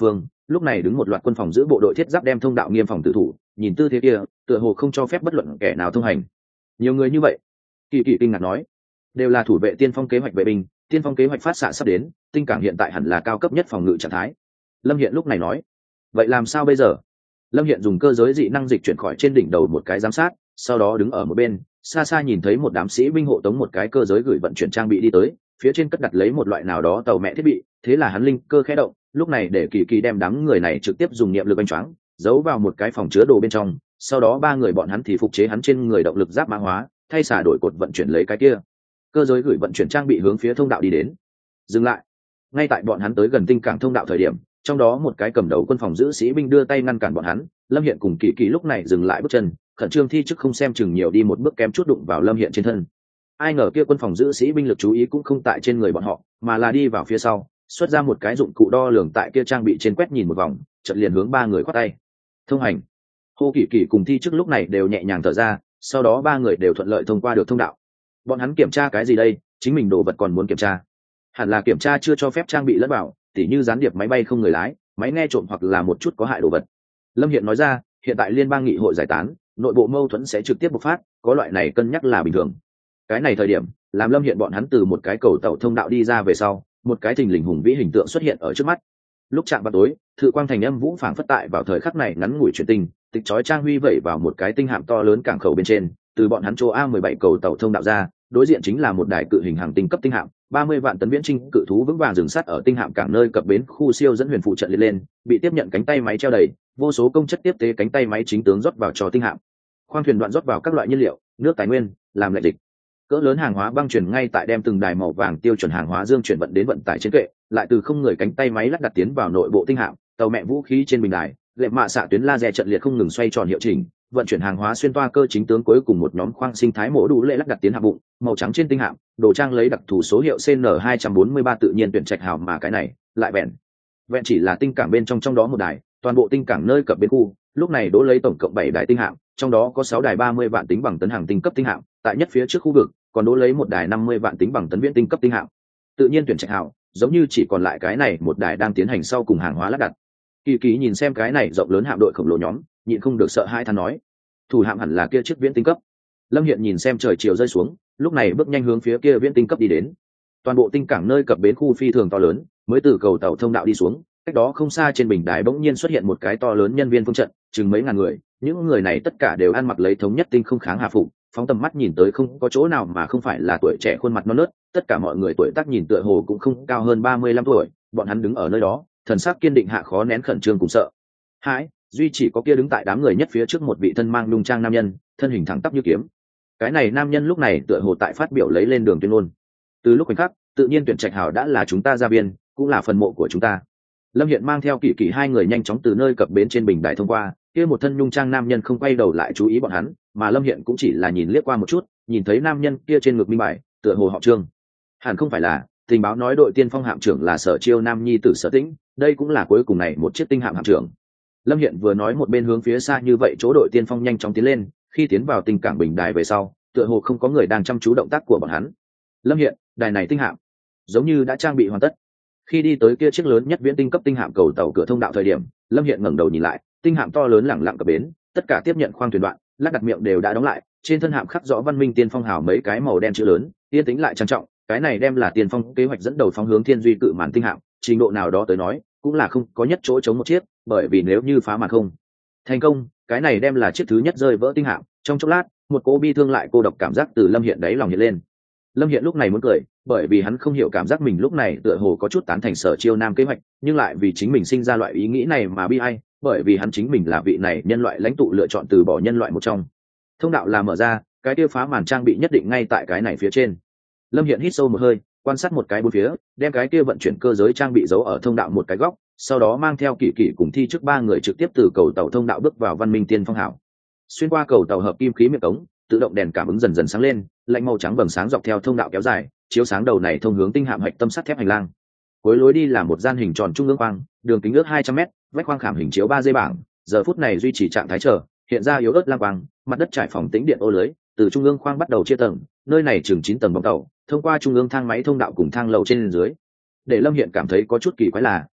lúc này đứng một loạt quân phòng giữ bộ đội thiết giáp đem thông đạo nghiêm phòng tự thủ, nhìn tư thế kia tựa hồ không cho phép bất luận kẻ nào thông hành. Nhiều người như vậy, Kỳ Kỳ kinh ngạc nói, đều là thủ vệ tiên phong kế hoạch vệ binh, tiên phong kế hoạch phát xạ sắp đến, tinh cảng hiện tại hẳn là cao cấp nhất phòng ngự trạng thái. Lâm Hiện lúc này nói, vậy làm sao bây giờ? Lâm Hiện dùng cơ giới dị năng dịch chuyển khỏi trên đỉnh đầu một cái giám sát, sau đó đứng ở một bên, xa xa nhìn thấy một đám sĩ binh hộ tống một cái cơ giới gửi vận chuyển trang bị đi tới, phía trên cất đặt lấy một loại nào đó tàu mẹ thiết bị, thế là hắn linh cơ khẽ động, lúc này để Kỳ Kỳ đem đám người này trực tiếp dùng niệm lực đánh choáng, giấu vào một cái phòng chứa đồ bên trong, sau đó ba người bọn hắn thì phục chế hắn trên người động lực giáp mã hóa, thay xả đổi cột vận chuyển lấy cái kia cơ giới gửi vận chuyển trang bị hướng phía thông đạo đi đến. Dừng lại. Ngay tại bọn hắn tới gần tinh cảng thông đạo thời điểm, trong đó một cái cầm đầu quân phòng giữ sĩ binh đưa tay ngăn cản bọn hắn. Lâm Hiện cùng Kỳ Kỳ lúc này dừng lại bước chân, khẩn trương thi chức không xem chừng nhiều đi một bước kém chút đụng vào Lâm Hiện trên thân. Ai ngờ kia quân phòng giữ sĩ binh lực chú ý cũng không tại trên người bọn họ, mà là đi vào phía sau, xuất ra một cái dụng cụ đo lường tại kia trang bị trên quét nhìn một vòng, chợt liền hướng ba người khoát tay. Thông hành. Hô Kỳ Kỳ cùng thi chức lúc này đều nhẹ nhàng thở ra, sau đó ba người đều thuận lợi thông qua được thông đạo. Bọn hắn kiểm tra cái gì đây? Chính mình đồ vật còn muốn kiểm tra? Hẳn là kiểm tra chưa cho phép trang bị lẫn vào, tỉ như gián điệp máy bay không người lái, máy nghe trộm hoặc là một chút có hại đồ vật. Lâm Hiện nói ra, hiện tại liên bang nghị hội giải tán, nội bộ mâu thuẫn sẽ trực tiếp bộc phát, có loại này cân nhắc là bình thường. Cái này thời điểm, làm Lâm Hiện bọn hắn từ một cái cầu tàu thông đạo đi ra về sau, một cái thình lình hùng vĩ hình tượng xuất hiện ở trước mắt. Lúc chạm vào tối, Thự Quang Thành âm vũ phảng phất tại vào thời khắc này ngắn ngủi chuyển tình, tịch chói trang huy vẩy vào một cái tinh hạm to lớn cảng khẩu bên trên, từ bọn hắn chỗ A mười bảy cầu tàu thông đạo ra, đối diện chính là một đài cự hình hàng tinh cấp tinh hạm, ba mươi vạn tấn viễn trinh cự thú vững vàng dừng sát ở tinh hạm cảng nơi cập bến khu siêu dẫn huyền phụ trận liệt lên, bị tiếp nhận cánh tay máy treo đầy, vô số công chất tiếp tế cánh tay máy chính tướng rót vào cho tinh hạm. Khoang thuyền đoạn rót vào các loại nhiên liệu, nước tài nguyên, làm lạnh dịch. Cỡ lớn hàng hóa băng chuyển ngay tại đem từng đài màu vàng tiêu chuẩn hàng hóa dương chuyển vận đến vận tải trên kệ, lại từ không người cánh tay máy lắp đặt tiến vào nội bộ tinh hạm, tàu mẹ vũ khí trên bình đài, lệ mạ xạ tuyến laser trận liệt không ngừng xoay tròn hiệu chỉnh, vận chuyển hàng hóa xuyên toa cơ chính tướng cuối cùng một nhóm khoang sinh thái mổ đủ lệ lắp đặt tiến hạng bụng, màu trắng trên tinh hạm, đồ trang lấy đặc thù số hiệu C N hai bốn ba tự nhiên tuyển trạch hào mà cái này lại vẹn vẹn chỉ là tinh cảng bên trong trong đó một đài, toàn bộ tinh cảng nơi cập bến khu lúc này đỗ lấy tổng cộng bảy đài tinh hạm, trong đó có sáu đài ba mươi vạn tính bằng tấn hàng tinh cấp tinh hạm, tại nhất phía trước khu vực còn đỗ lấy một đài năm mươi vạn tính bằng tấn viễn tinh cấp tinh hạm. Tự nhiên tuyển trạch hào, giống như chỉ còn lại cái này một đài đang tiến hành sau cùng hàng hóa lắp đặt. Kỳ Kỳ nhìn xem cái này rộng lớn hạm đội khổng lồ nhóm, nhịn không được sợ hãi than nói, thủ hạm hẳn là kia chiếc viễn tinh cấp. Lâm Hiện nhìn xem trời chiều rơi xuống, lúc này bước nhanh hướng phía kia viễn tinh cấp đi đến. Toàn bộ tinh cảng nơi cập bến khu phi thường to lớn, mới từ cầu tàu thông đạo đi xuống, cách đó không xa trên bình đài bỗng nhiên xuất hiện một cái to lớn nhân viên phương trận, chừng mấy ngàn người, những người này tất cả đều ăn mặc lấy thống nhất tinh không kháng hà phục, phóng tầm mắt nhìn tới không có chỗ nào mà không phải là tuổi trẻ khuôn mặt non nớt, tất cả mọi người tuổi tác nhìn tựa hồ cũng không cao hơn ba mươi lăm tuổi, bọn hắn đứng ở nơi đó, thần sắc kiên định hạ khó nén khẩn trương cùng sợ hãi, duy chỉ có kia đứng tại đám người nhất phía trước một vị thân mang nhung trang nam nhân, thân hình thẳng tắp như kiếm. Cái này nam nhân lúc này tựa hồ tại phát biểu lấy lên đường tuyên ngôn. Từ lúc khoảnh khắc, tự nhiên tuyển trạch hào đã là chúng ta gia viên, cũng là phần mộ của chúng ta. Lâm Hiện mang theo Kỳ Kỳ hai người nhanh chóng từ nơi cập bến trên bình đài thông qua, kia một thân nhung trang nam nhân không quay đầu lại chú ý bọn hắn, mà Lâm Hiện cũng chỉ là nhìn liếc qua một chút, nhìn thấy nam nhân kia trên ngực minh bài, tựa hồ họ Trương. Hẳn không phải là, tình báo nói đội tiên phong hạm trưởng là Sở Chiêu Nam nhi tử Sở Tĩnh, đây cũng là cuối cùng này một chiếc tinh hạm hạm trưởng. Lâm Hiện vừa nói một bên hướng phía xa như vậy chỗ đội tiên phong nhanh chóng tiến lên, khi tiến vào tinh cảng bình đài về sau, tựa hồ không có người đang chăm chú động tác của bọn hắn. Lâm Hiện, đài này tinh hạm giống như đã trang bị hoàn tất. Khi đi tới kia chiếc lớn nhất viễn tinh cấp tinh hạm cầu tàu cửa thông đạo thời điểm, Lâm Hiện ngẩng đầu nhìn lại, tinh hạm to lớn lẳng lặng cập bến, tất cả tiếp nhận khoang thuyền đoạn, lát đặt miệng đều đã đóng lại, trên thân hạm khắc rõ văn minh tiên phong hào mấy cái màu đen chữ lớn, yên tĩnh lại trang trọng, cái này đem là tiên phong kế hoạch dẫn đầu phóng hướng thiên duy cự màn tinh hạm, trình độ nào đó tới nói, cũng là không có nhất chỗ chống một chiếc, bởi vì nếu như phá màn không thành công, cái này đem là chiếc thứ nhất rơi vỡ tinh hạm. Trong chốc lát, một cô bi thương lại cô độc cảm giác từ Lâm Hiện đáy lòng hiện lên. Lâm Hiện lúc này muốn cười, bởi vì hắn không hiểu cảm giác mình lúc này tựa hồ có chút tán thành Sở Chiêu Nam kế hoạch, nhưng lại vì chính mình sinh ra loại ý nghĩ này mà bi ai, bởi vì hắn chính mình là vị này nhân loại lãnh tụ lựa chọn từ bỏ nhân loại một trong. Thông đạo là mở ra, cái kia phá màn trang bị nhất định ngay tại cái này phía trên. Lâm Hiện hít sâu một hơi, quan sát một cái bốn phía, đem cái kia vận chuyển cơ giới trang bị giấu ở thông đạo một cái góc, sau đó mang theo Kỳ Kỳ cùng thi trước ba người trực tiếp từ cầu tàu thông đạo bước vào văn minh tiên phong hảo. Xuyên qua cầu tàu hợp kim khí miệng cống, tự động đèn cảm ứng dần dần sáng lên, lạnh màu trắng bừng sáng dọc theo thông đạo kéo dài, chiếu sáng đầu này thông hướng tinh hạm hạch tâm sắt thép hành lang. Cuối lối đi là một gian hình tròn trung ương khoang, đường kính ước hai trăm mét, vách khoang khảm hình chiếu ba dây bảng, giờ phút này duy trì trạng thái chờ, hiện ra yếu ớt lang quang, mặt đất trải phòng tĩnh điện ô lưới, từ trung ương khoang bắt đầu chia tầng, nơi này chừng chín tầng bong tàu, thông qua trung ương thang máy thông đạo cùng thang lầu trên dưới. Để Lâm Hiện cảm thấy có chút kỳ quái là,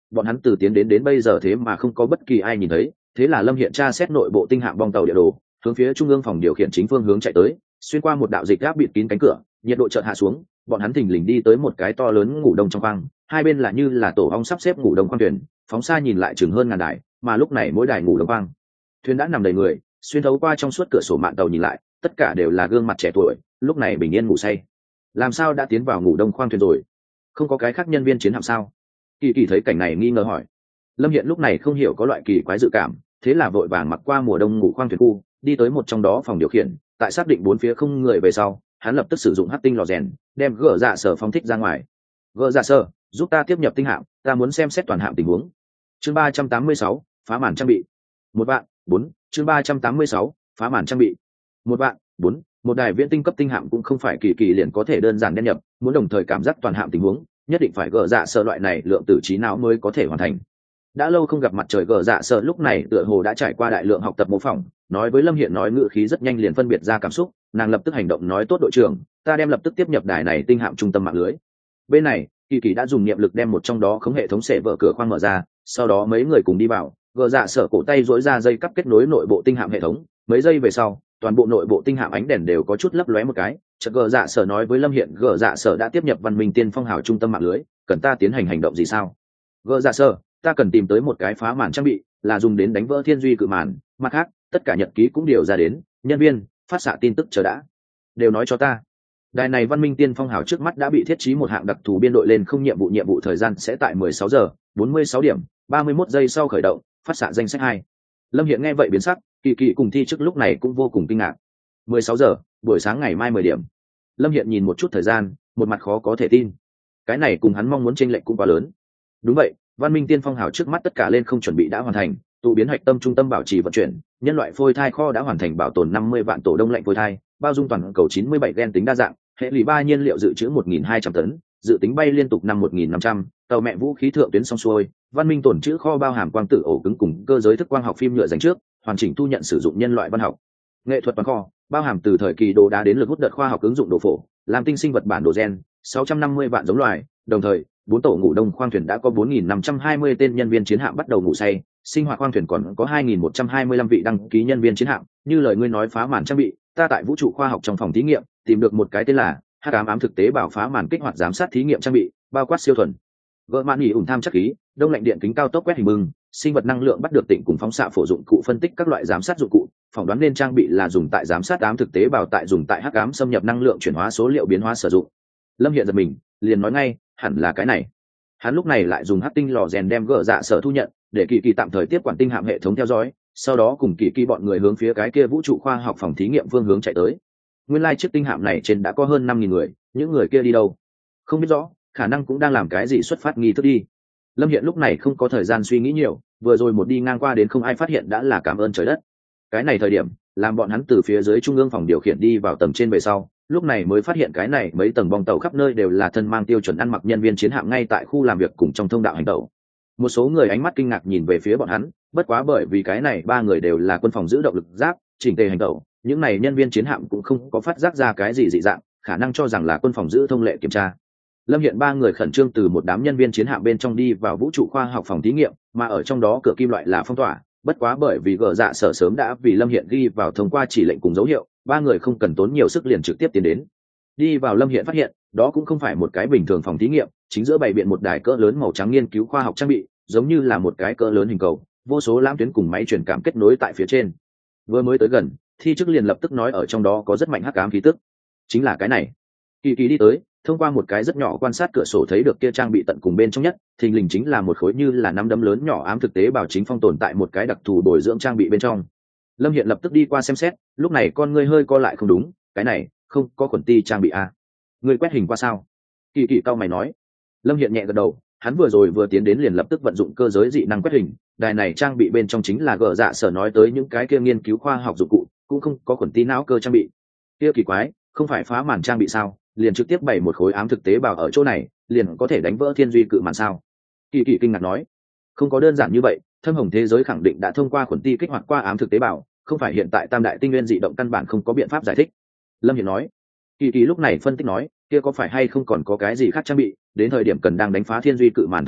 bọn hắn từ tiến đến đến bây giờ thế mà không có bất kỳ ai nhìn thấy. Thế là Lâm Hiện tra xét nội bộ tinh hạm bong tàu địa đồ, hướng phía trung ương phòng điều khiển chính phương hướng chạy tới, xuyên qua một đạo dịch gáp bịt kín cánh cửa, nhiệt độ chợt hạ xuống, bọn hắn thình lình đi tới một cái to lớn ngủ đông trong khoang, hai bên là như là tổ ong sắp xếp ngủ đông khoang thuyền, phóng xa nhìn lại chừng hơn ngàn đài, mà lúc này mỗi đài ngủ đông khoang thuyền đã nằm đầy người, xuyên thấu qua trong suốt cửa sổ mạn tàu nhìn lại, tất cả đều là gương mặt trẻ tuổi, lúc này bình yên ngủ say. Làm sao đã tiến vào ngủ đông khoang thuyền rồi? Không có cái khác nhân viên chiến hạm sao? Kỳ Kỳ thấy cảnh này nghi ngờ hỏi. Lâm Hiện lúc này không hiểu có loại kỳ quái dự cảm, thế là vội vàng mặc qua mùa đông ngủ khoang thuyền khu, đi tới một trong đó phòng điều khiển, tại xác định bốn phía không người về sau, hắn lập tức sử dụng hắc tinh lò rèn, đem gỡ dạ sở phóng thích ra ngoài. Gỡ dạ sở, giúp ta tiếp nhập tinh hạm, ta muốn xem xét toàn hạm tình huống. Chương ba trăm tám mươi sáu, phá màn trang bị. Một bạn, bốn, chương ba trăm tám mươi sáu, phá màn trang bị. Một bạn, bốn, một đài viễn tinh cấp tinh hạm cũng không phải kỳ kỳ liền có thể đơn giản đen nhập, muốn đồng thời cảm giác toàn hạm tình huống, nhất định phải gỡ dạ sở loại này lượng tử trí não mới có thể hoàn thành. Đã lâu không gặp mặt trời gờ dạ sợ lúc này tựa hồ đã trải qua đại lượng học tập mô phỏng, nói với Lâm Hiện nói ngữ khí rất nhanh liền phân biệt ra cảm xúc, nàng lập tức hành động nói tốt đội trưởng, ta đem lập tức tiếp nhập đài này tinh hạm trung tâm mạng lưới. Bên này Kỳ Kỳ đã dùng niệm lực đem một trong đó khống hệ thống xệ vỡ cửa khoang mở ra, sau đó mấy người cùng đi vào, gờ dạ sợ cổ tay duỗi ra dây cắp kết nối nội bộ tinh hạm hệ thống, mấy giây về sau toàn bộ nội bộ tinh hạm ánh đèn đều có chút lấp lóe một cái, chợt gờ dạ sợ nói với Lâm Hiện gờ dạ sợ đã tiếp nhập văn minh tiên phong hào trung tâm mạng lưới, cần ta tiến hành hành động gì sao? Gờ dạ sợ, ta cần tìm tới một cái phá màn trang bị, là dùng đến đánh vỡ thiên duy cự màn, mặt khác tất cả nhật ký cũng điều ra đến, nhân viên phát xạ tin tức chờ đã, đều nói cho ta. Đài này văn minh tiên phong hào trước mắt đã bị thiết trí một hạng đặc thù biên đội lên không nhiệm vụ, nhiệm vụ thời gian sẽ tại mười sáu giờ bốn mươi sáu điểm ba mươi mốt giây sau khởi động, phát xạ danh sách hai. Lâm Hiện nghe vậy biến sắc, Kỳ Kỳ cùng thi trước lúc này cũng vô cùng kinh ngạc. mười sáu giờ, buổi sáng ngày mai mười điểm. Lâm Hiện nhìn một chút thời gian, một mặt khó có thể tin. Cái này cùng hắn mong muốn chênh lệch cũng quá lớn. Đúng vậy, văn minh tiên phong hào trước mắt tất cả lên không chuẩn bị đã hoàn thành, tụ biến hạch tâm trung tâm bảo trì vận chuyển, nhân loại phôi thai kho đã hoàn thành bảo tồn năm mươi vạn tổ đông lạnh phôi thai, bao dung toàn cầu chín mươi bảy gen tính đa dạng, hệ lụy ba nhiên liệu dự trữ một nghìn hai trăm tấn, dự tính bay liên tục năm một nghìn năm trăm, tàu mẹ vũ khí thượng tuyến xong xuôi, văn minh tồn trữ kho bao hàm quang tử ổ cứng cùng cơ giới thức quang học phim nhựa dành trước, hoàn chỉnh thu nhận sử dụng nhân loại văn học nghệ thuật toàn kho, bao hàm từ thời kỳ đồ đá đến lực hút đợt khoa học ứng dụng đồ phổ, làm tinh sinh vật bản đồ gen, sáu trăm năm mươi vạn giống loài, đồng thời bốn tổ ngủ đông khoang thuyền đã có bốn nghìn năm trăm hai mươi tên nhân viên chiến hạm bắt đầu ngủ say, sinh hoạt khoang thuyền còn có hai nghìn một trăm hai mươi lăm vị đăng ký nhân viên chiến hạm, như lời ngươi nói phá màn trang bị, ta tại vũ trụ khoa học trong phòng thí nghiệm tìm được một cái tên là hắc ám ám thực tế bảo phá màn kích hoạt giám sát thí nghiệm trang bị, bao quát siêu thuần gỡ mạn nghỉ ủng tham chắc khí, đông lạnh điện kính cao tốc quét hình bưng, sinh vật năng lượng bắt được tỉnh cùng phóng xạ phổ dụng cụ phân tích các loại giám sát dụng cụ, phỏng đoán nên trang bị là dùng tại giám sát ám thực tế bảo tại dùng tại hắc ám xâm nhập năng lượng chuyển hóa số liệu biến hóa sử dụng. Lâm Hiện giật mình, liền nói ngay, hẳn là cái này. Hắn lúc này lại dùng hắc tinh lò rèn đem gỡ dạ sở thu nhận, để Kỳ Kỳ tạm thời tiếp quản tinh hạm hệ thống theo dõi, sau đó cùng Kỳ Kỳ bọn người hướng phía cái kia vũ trụ khoa học phòng thí nghiệm phương hướng chạy tới. Nguyên lai like chiếc tinh hạm này trên đã có hơn năm nghìn người, những người kia đi đâu? Không biết rõ, khả năng cũng đang làm cái gì xuất phát nghi thức đi. Lâm Hiện lúc này không có thời gian suy nghĩ nhiều, vừa rồi một đi ngang qua đến không ai phát hiện đã là cảm ơn trời đất. Cái này thời điểm, làm bọn hắn từ phía dưới trung ương phòng điều khiển đi vào tầng trên về sau, lúc này mới phát hiện cái này mấy tầng bong tàu khắp nơi đều là thân mang tiêu chuẩn ăn mặc nhân viên chiến hạm ngay tại khu làm việc cùng trong thông đạo hành tàu. Một số người ánh mắt kinh ngạc nhìn về phía bọn hắn, bất quá bởi vì cái này ba người đều là quân phòng giữ động lực giáp, chỉnh tề hành tàu, những này nhân viên chiến hạm cũng không có phát giác ra cái gì dị dạng, khả năng cho rằng là quân phòng giữ thông lệ kiểm tra. Lâm Hiện ba người khẩn trương từ một đám nhân viên chiến hạm bên trong đi vào vũ trụ khoa học phòng thí nghiệm, mà ở trong đó cửa kim loại là phong tỏa, bất quá bởi vì gờ dạ sở sớm đã vì Lâm Hiện ghi vào thông qua chỉ lệnh cùng dấu hiệu, ba người không cần tốn nhiều sức liền trực tiếp tiến đến. Đi vào Lâm Hiện phát hiện, đó cũng không phải một cái bình thường phòng thí nghiệm, chính giữa bày biện một đài cỡ lớn màu trắng nghiên cứu khoa học trang bị, giống như là một cái cỡ lớn hình cầu, vô số lãm tuyến cùng máy truyền cảm kết nối tại phía trên. Vừa mới tới gần, Thi Chức liền lập tức nói ở trong đó có rất mạnh hắc ám khí tức. Chính là cái này. Kỳ Kỳ đi tới, thông qua một cái rất nhỏ quan sát cửa sổ thấy được kia trang bị tận cùng bên trong nhất, thình lình chính là một khối như là nắm đấm lớn nhỏ ám thực tế bảo chính phong tồn tại một cái đặc thù bồi dưỡng trang bị bên trong. Lâm Hiện lập tức đi qua xem xét, lúc này con ngươi hơi co lại, không đúng, cái này không có khuẩn ti trang bị a. Ngươi quét hình qua sao? Kỳ Kỳ cau mày nói. Lâm Hiện nhẹ gật đầu, hắn vừa rồi vừa tiến đến liền lập tức vận dụng cơ giới dị năng quét hình, đài này trang bị bên trong chính là gờ dạ sở nói tới những cái kia nghiên cứu khoa học dụng cụ, cũng không có khuẩn ti não cơ trang bị. Kia kỳ quái, không phải phá màn trang bị sao? Liền trực tiếp bày một khối ám thực tế bảo ở chỗ này, liền có thể đánh vỡ thiên duy cự màn sao? Kỳ Kỳ kinh ngạc nói. Không có đơn giản như vậy, thâm hồng thế giới khẳng định đã thông qua khuẩn ti kích hoạt qua ám thực tế bảo, không phải hiện tại tam đại tinh nguyên dị động căn bản không có biện pháp giải thích. Lâm Hiện nói. Kỳ Kỳ lúc này phân tích nói, kia có phải hay không còn có cái gì khác trang bị, đến thời điểm cần đang đánh phá thiên duy cự màn thời điểm,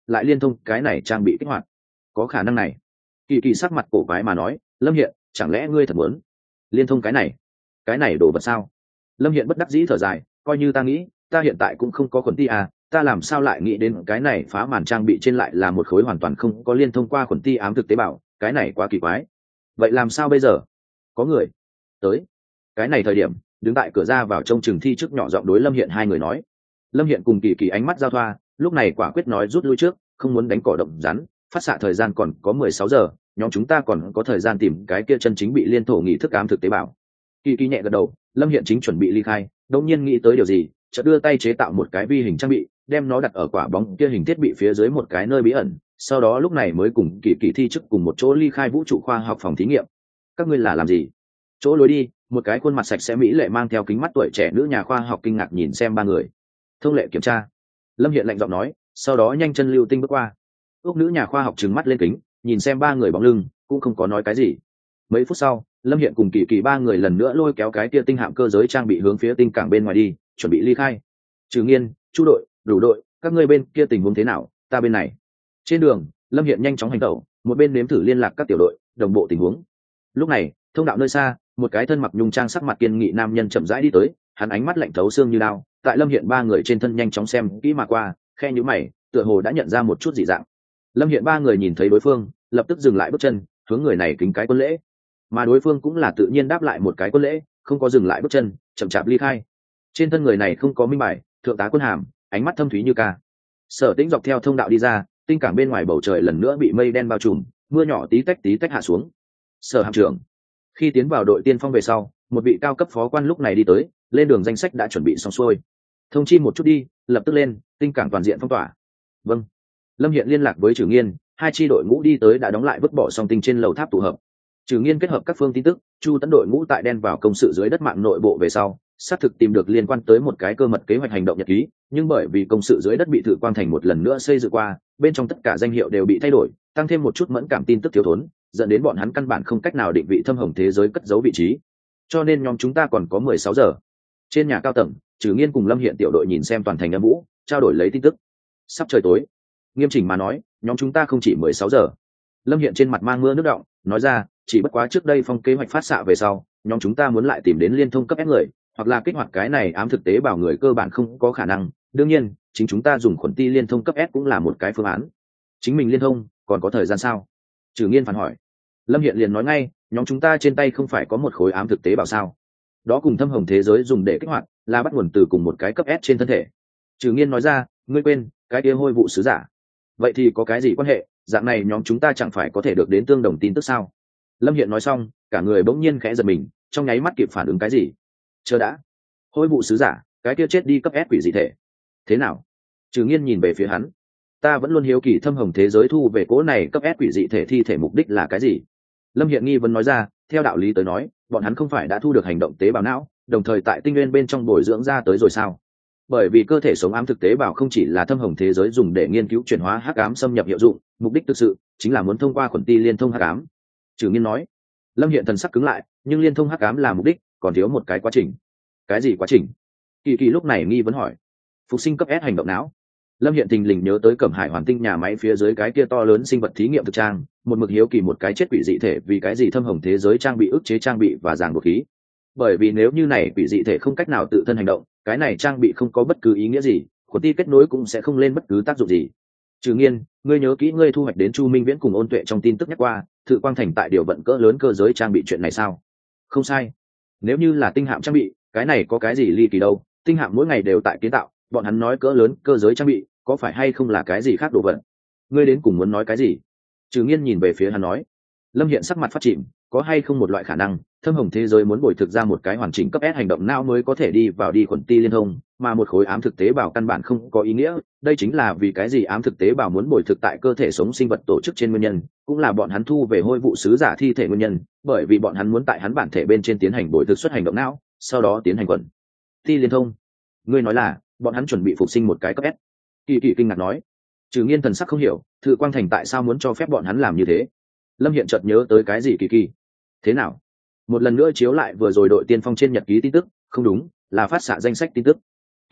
lại liên thông cái này trang bị kích hoạt. Có khả năng này. Kỳ Kỳ sắc mặt cổ quái mà nói, Lâm Hiện, chẳng lẽ ngươi thật muốn liên thông cái này? Cái này đồ vật sao? Lâm Hiện bất đắc dĩ thở dài, coi như ta nghĩ, ta hiện tại cũng không có khuẩn ti à, ta làm sao lại nghĩ đến cái này phá màn trang bị trên lại là một khối hoàn toàn không có liên thông qua khuẩn ti ám thực tế bảo, cái này quá kỳ quái. Vậy làm sao bây giờ? Có người tới. Cái này thời điểm, đứng tại cửa ra vào trông chừng thi trước nhỏ giọng đối Lâm Hiện hai người nói. Lâm Hiện cùng Kỳ Kỳ ánh mắt giao thoa, lúc này quả quyết nói rút lui trước, không muốn đánh cỏ động rắn, phát xạ thời gian còn có mười sáu giờ, nhóm chúng ta còn có thời gian tìm cái kia chân chính bị liên thổ nghị thức ám thực tế bảo. Kỳ Kỳ nhẹ gật đầu, Lâm Hiện chính chuẩn bị ly khai, đột nhiên nghĩ tới điều gì, chợt đưa tay chế tạo một cái vi hình trang bị, đem nó đặt ở quả bóng kia hình thiết bị phía dưới một cái nơi bí ẩn, sau đó lúc này mới cùng Kỳ Kỳ thi chức cùng một chỗ ly khai vũ trụ khoa học phòng thí nghiệm. Các ngươi là làm gì? Chỗ lối đi, một cái khuôn mặt sạch sẽ mỹ lệ mang theo kính mắt tuổi trẻ nữ nhà khoa học kinh ngạc nhìn xem ba người. Thông lệ kiểm tra. Lâm Hiện lạnh giọng nói, sau đó nhanh chân lưu tinh bước qua. Úc nữ nhà khoa học trừng mắt lên kính, nhìn xem ba người bóng lưng, cũng không có nói cái gì. Mấy phút sau, Lâm Hiện cùng Kỳ Kỳ ba người lần nữa lôi kéo cái kia tinh hạm cơ giới trang bị hướng phía tinh cảng bên ngoài đi, chuẩn bị ly khai. Trừ Nghiên, Chu đội, Đủ đội, các ngươi bên kia tình huống thế nào? Ta bên này. Trên đường, Lâm Hiện nhanh chóng hành tẩu, một bên nếm thử liên lạc các tiểu đội, đồng bộ tình huống. Lúc này, thông đạo nơi xa, một cái thân mặc nhung trang sắc mặt kiên nghị nam nhân chậm rãi đi tới, hắn ánh mắt lạnh thấu xương như đao, tại Lâm Hiện ba người trên thân nhanh chóng xem kỹ mà qua, khe nhíu mày, tựa hồ đã nhận ra một chút dị dạng. Lâm Hiện ba người nhìn thấy đối phương, lập tức dừng lại bước chân, hướng người này kính cái quân lễ, mà đối phương cũng là tự nhiên đáp lại một cái quân lễ, không có dừng lại bước chân, chậm chạp ly khai. Trên thân người này không có minh bài, thượng tá quân hàm, ánh mắt thâm thúy như ca. Sở Tĩnh dọc theo thông đạo đi ra, tinh cảng bên ngoài bầu trời lần nữa bị mây đen bao trùm, mưa nhỏ tí tách tí tách hạ xuống. Sở hạm trưởng, khi tiến vào đội tiên phong về sau, một vị cao cấp phó quan lúc này đi tới, lên đường danh sách đã chuẩn bị xong xuôi. Thông chi một chút đi, lập tức lên, tinh cảng toàn diện phong tỏa. Vâng. Lâm Hiện liên lạc với Trử Nghiên, hai chi đội ngũ đi tới đã đóng lại vứt bỏ song tinh trên lầu tháp tụ hợp. Trử Nghiên kết hợp các phương tin tức, Chu tấn đội ngũ tại đen vào công sự dưới đất mạng nội bộ về sau, xác thực tìm được liên quan tới một cái cơ mật kế hoạch hành động nhật ký, nhưng bởi vì công sự dưới đất bị Thử Quang Thành một lần nữa xây dựng qua, bên trong tất cả danh hiệu đều bị thay đổi, tăng thêm một chút mẫn cảm tin tức thiếu thốn, dẫn đến bọn hắn căn bản không cách nào định vị thâm hồng thế giới cất giấu vị trí. Cho nên nhóm chúng ta còn có mười sáu giờ. Trên nhà cao tầng, Trử Nghiên cùng Lâm Hiện tiểu đội nhìn xem toàn thành âm vũ, trao đổi lấy tin tức. Sắp trời tối. Nghiêm chỉnh mà nói, nhóm chúng ta không chỉ mười sáu giờ. Lâm Hiện trên mặt mang mưa nước động, nói ra, chỉ bất quá trước đây phong kế hoạch phát xạ về sau, nhóm chúng ta muốn lại tìm đến liên thông cấp ép người, hoặc là kích hoạt cái này ám thực tế bảo người cơ bản không có khả năng. Đương nhiên, chính chúng ta dùng khuẩn ti liên thông cấp S cũng là một cái phương án. Chính mình liên thông, còn có thời gian sao? Trử Nghiên phản hỏi. Lâm Hiện liền nói ngay, nhóm chúng ta trên tay không phải có một khối ám thực tế bảo sao? Đó cùng thâm hồng thế giới dùng để kích hoạt, là bắt nguồn từ cùng một cái cấp S trên thân thể. Trử Nghiên nói ra, ngươi quên, cái kia hôi vụ sứ giả. Vậy thì có cái gì quan hệ, dạng này nhóm chúng ta chẳng phải có thể được đến tương đồng tin tức sao? Lâm Hiện nói xong, cả người bỗng nhiên khẽ giật mình, trong nháy mắt kịp phản ứng cái gì. Chờ đã, hôi vụ sứ giả, cái kia chết đi cấp S quỷ dị thể. Thế nào? Trừ Nghiên nhìn về phía hắn. Ta vẫn luôn hiếu kỳ thâm hồng thế giới thu về cỗ này cấp S quỷ dị thể thi thể mục đích là cái gì? Lâm Hiện nghi vấn nói ra, theo đạo lý tới nói, bọn hắn không phải đã thu được hành động tế bào não, đồng thời tại tinh nguyên bên trong bồi dưỡng ra tới rồi sao? Bởi vì cơ thể sống ám thực tế bảo không chỉ là thâm hồng thế giới dùng để nghiên cứu chuyển hóa hắc ám xâm nhập hiệu dụng, mục đích thực sự chính là muốn thông qua khuẩn ti liên thông hắc ám. Trừ Nghiên nói. Lâm Hiện thần sắc cứng lại, nhưng liên thông hắc ám là mục đích, còn thiếu một cái quá trình. Cái gì quá trình? Kỳ Kỳ lúc này nghi vấn hỏi. Phục sinh cấp S hành động não. Lâm Hiện thình lình nhớ tới Cẩm Hải Hoàn Tinh nhà máy phía dưới cái kia to lớn sinh vật thí nghiệm thực trang, một mực hiếu kỳ một cái chết quỷ dị thể vì cái gì thâm hồng thế giới trang bị ức chế trang bị và giảng buộc khí. Bởi vì nếu như này quỷ dị thể không cách nào tự thân hành động, cái này trang bị không có bất cứ ý nghĩa gì, khuẩn ti kết nối cũng sẽ không lên bất cứ tác dụng gì. Trừ Nghiên, ngươi nhớ kỹ ngươi thu hoạch đến Chu Minh Viễn cùng Ôn Tuệ trong tin tức nhắc qua, Thử Quang Thành tại điều vận cỡ lớn cơ giới trang bị chuyện này sao? Không sai. Nếu như là tinh hạm trang bị, cái này có cái gì ly kỳ đâu, tinh hạm mỗi ngày đều tại kiến tạo, bọn hắn nói cỡ lớn cơ giới trang bị, có phải hay không là cái gì khác đồ vật? Ngươi đến cùng muốn nói cái gì? Trừ Nghiên nhìn về phía hắn nói. Lâm Hiện sắc mặt phát chìm, có hay không một loại khả năng, thâm hồng thế giới muốn bồi thực ra một cái hoàn chỉnh cấp S hành động não mới có thể đi vào đi khuẩn ti liên thông, mà một khối ám thực tế bảo căn bản không có ý nghĩa, đây chính là vì cái gì ám thực tế bảo muốn bồi thực tại cơ thể sống sinh vật tổ chức trên nguyên nhân, cũng là bọn hắn thu về hôi vụ sứ giả thi thể nguyên nhân, bởi vì bọn hắn muốn tại hắn bản thể bên trên tiến hành bồi thực xuất hành động não, sau đó tiến hành khuẩn ti liên thông. Ngươi nói là bọn hắn chuẩn bị phục sinh một cái cấp S? Kỳ Kỳ kinh ngạc nói. Trừ Nghiên thần sắc không hiểu, Thử Quang Thành tại sao muốn cho phép bọn hắn làm như thế. Lâm Hiện chợt nhớ tới cái gì. Kỳ Kỳ, thế nào? Một lần nữa chiếu lại vừa rồi đội tiên phong trên nhật ký tin tức, không đúng, là phát xạ danh sách tin tức.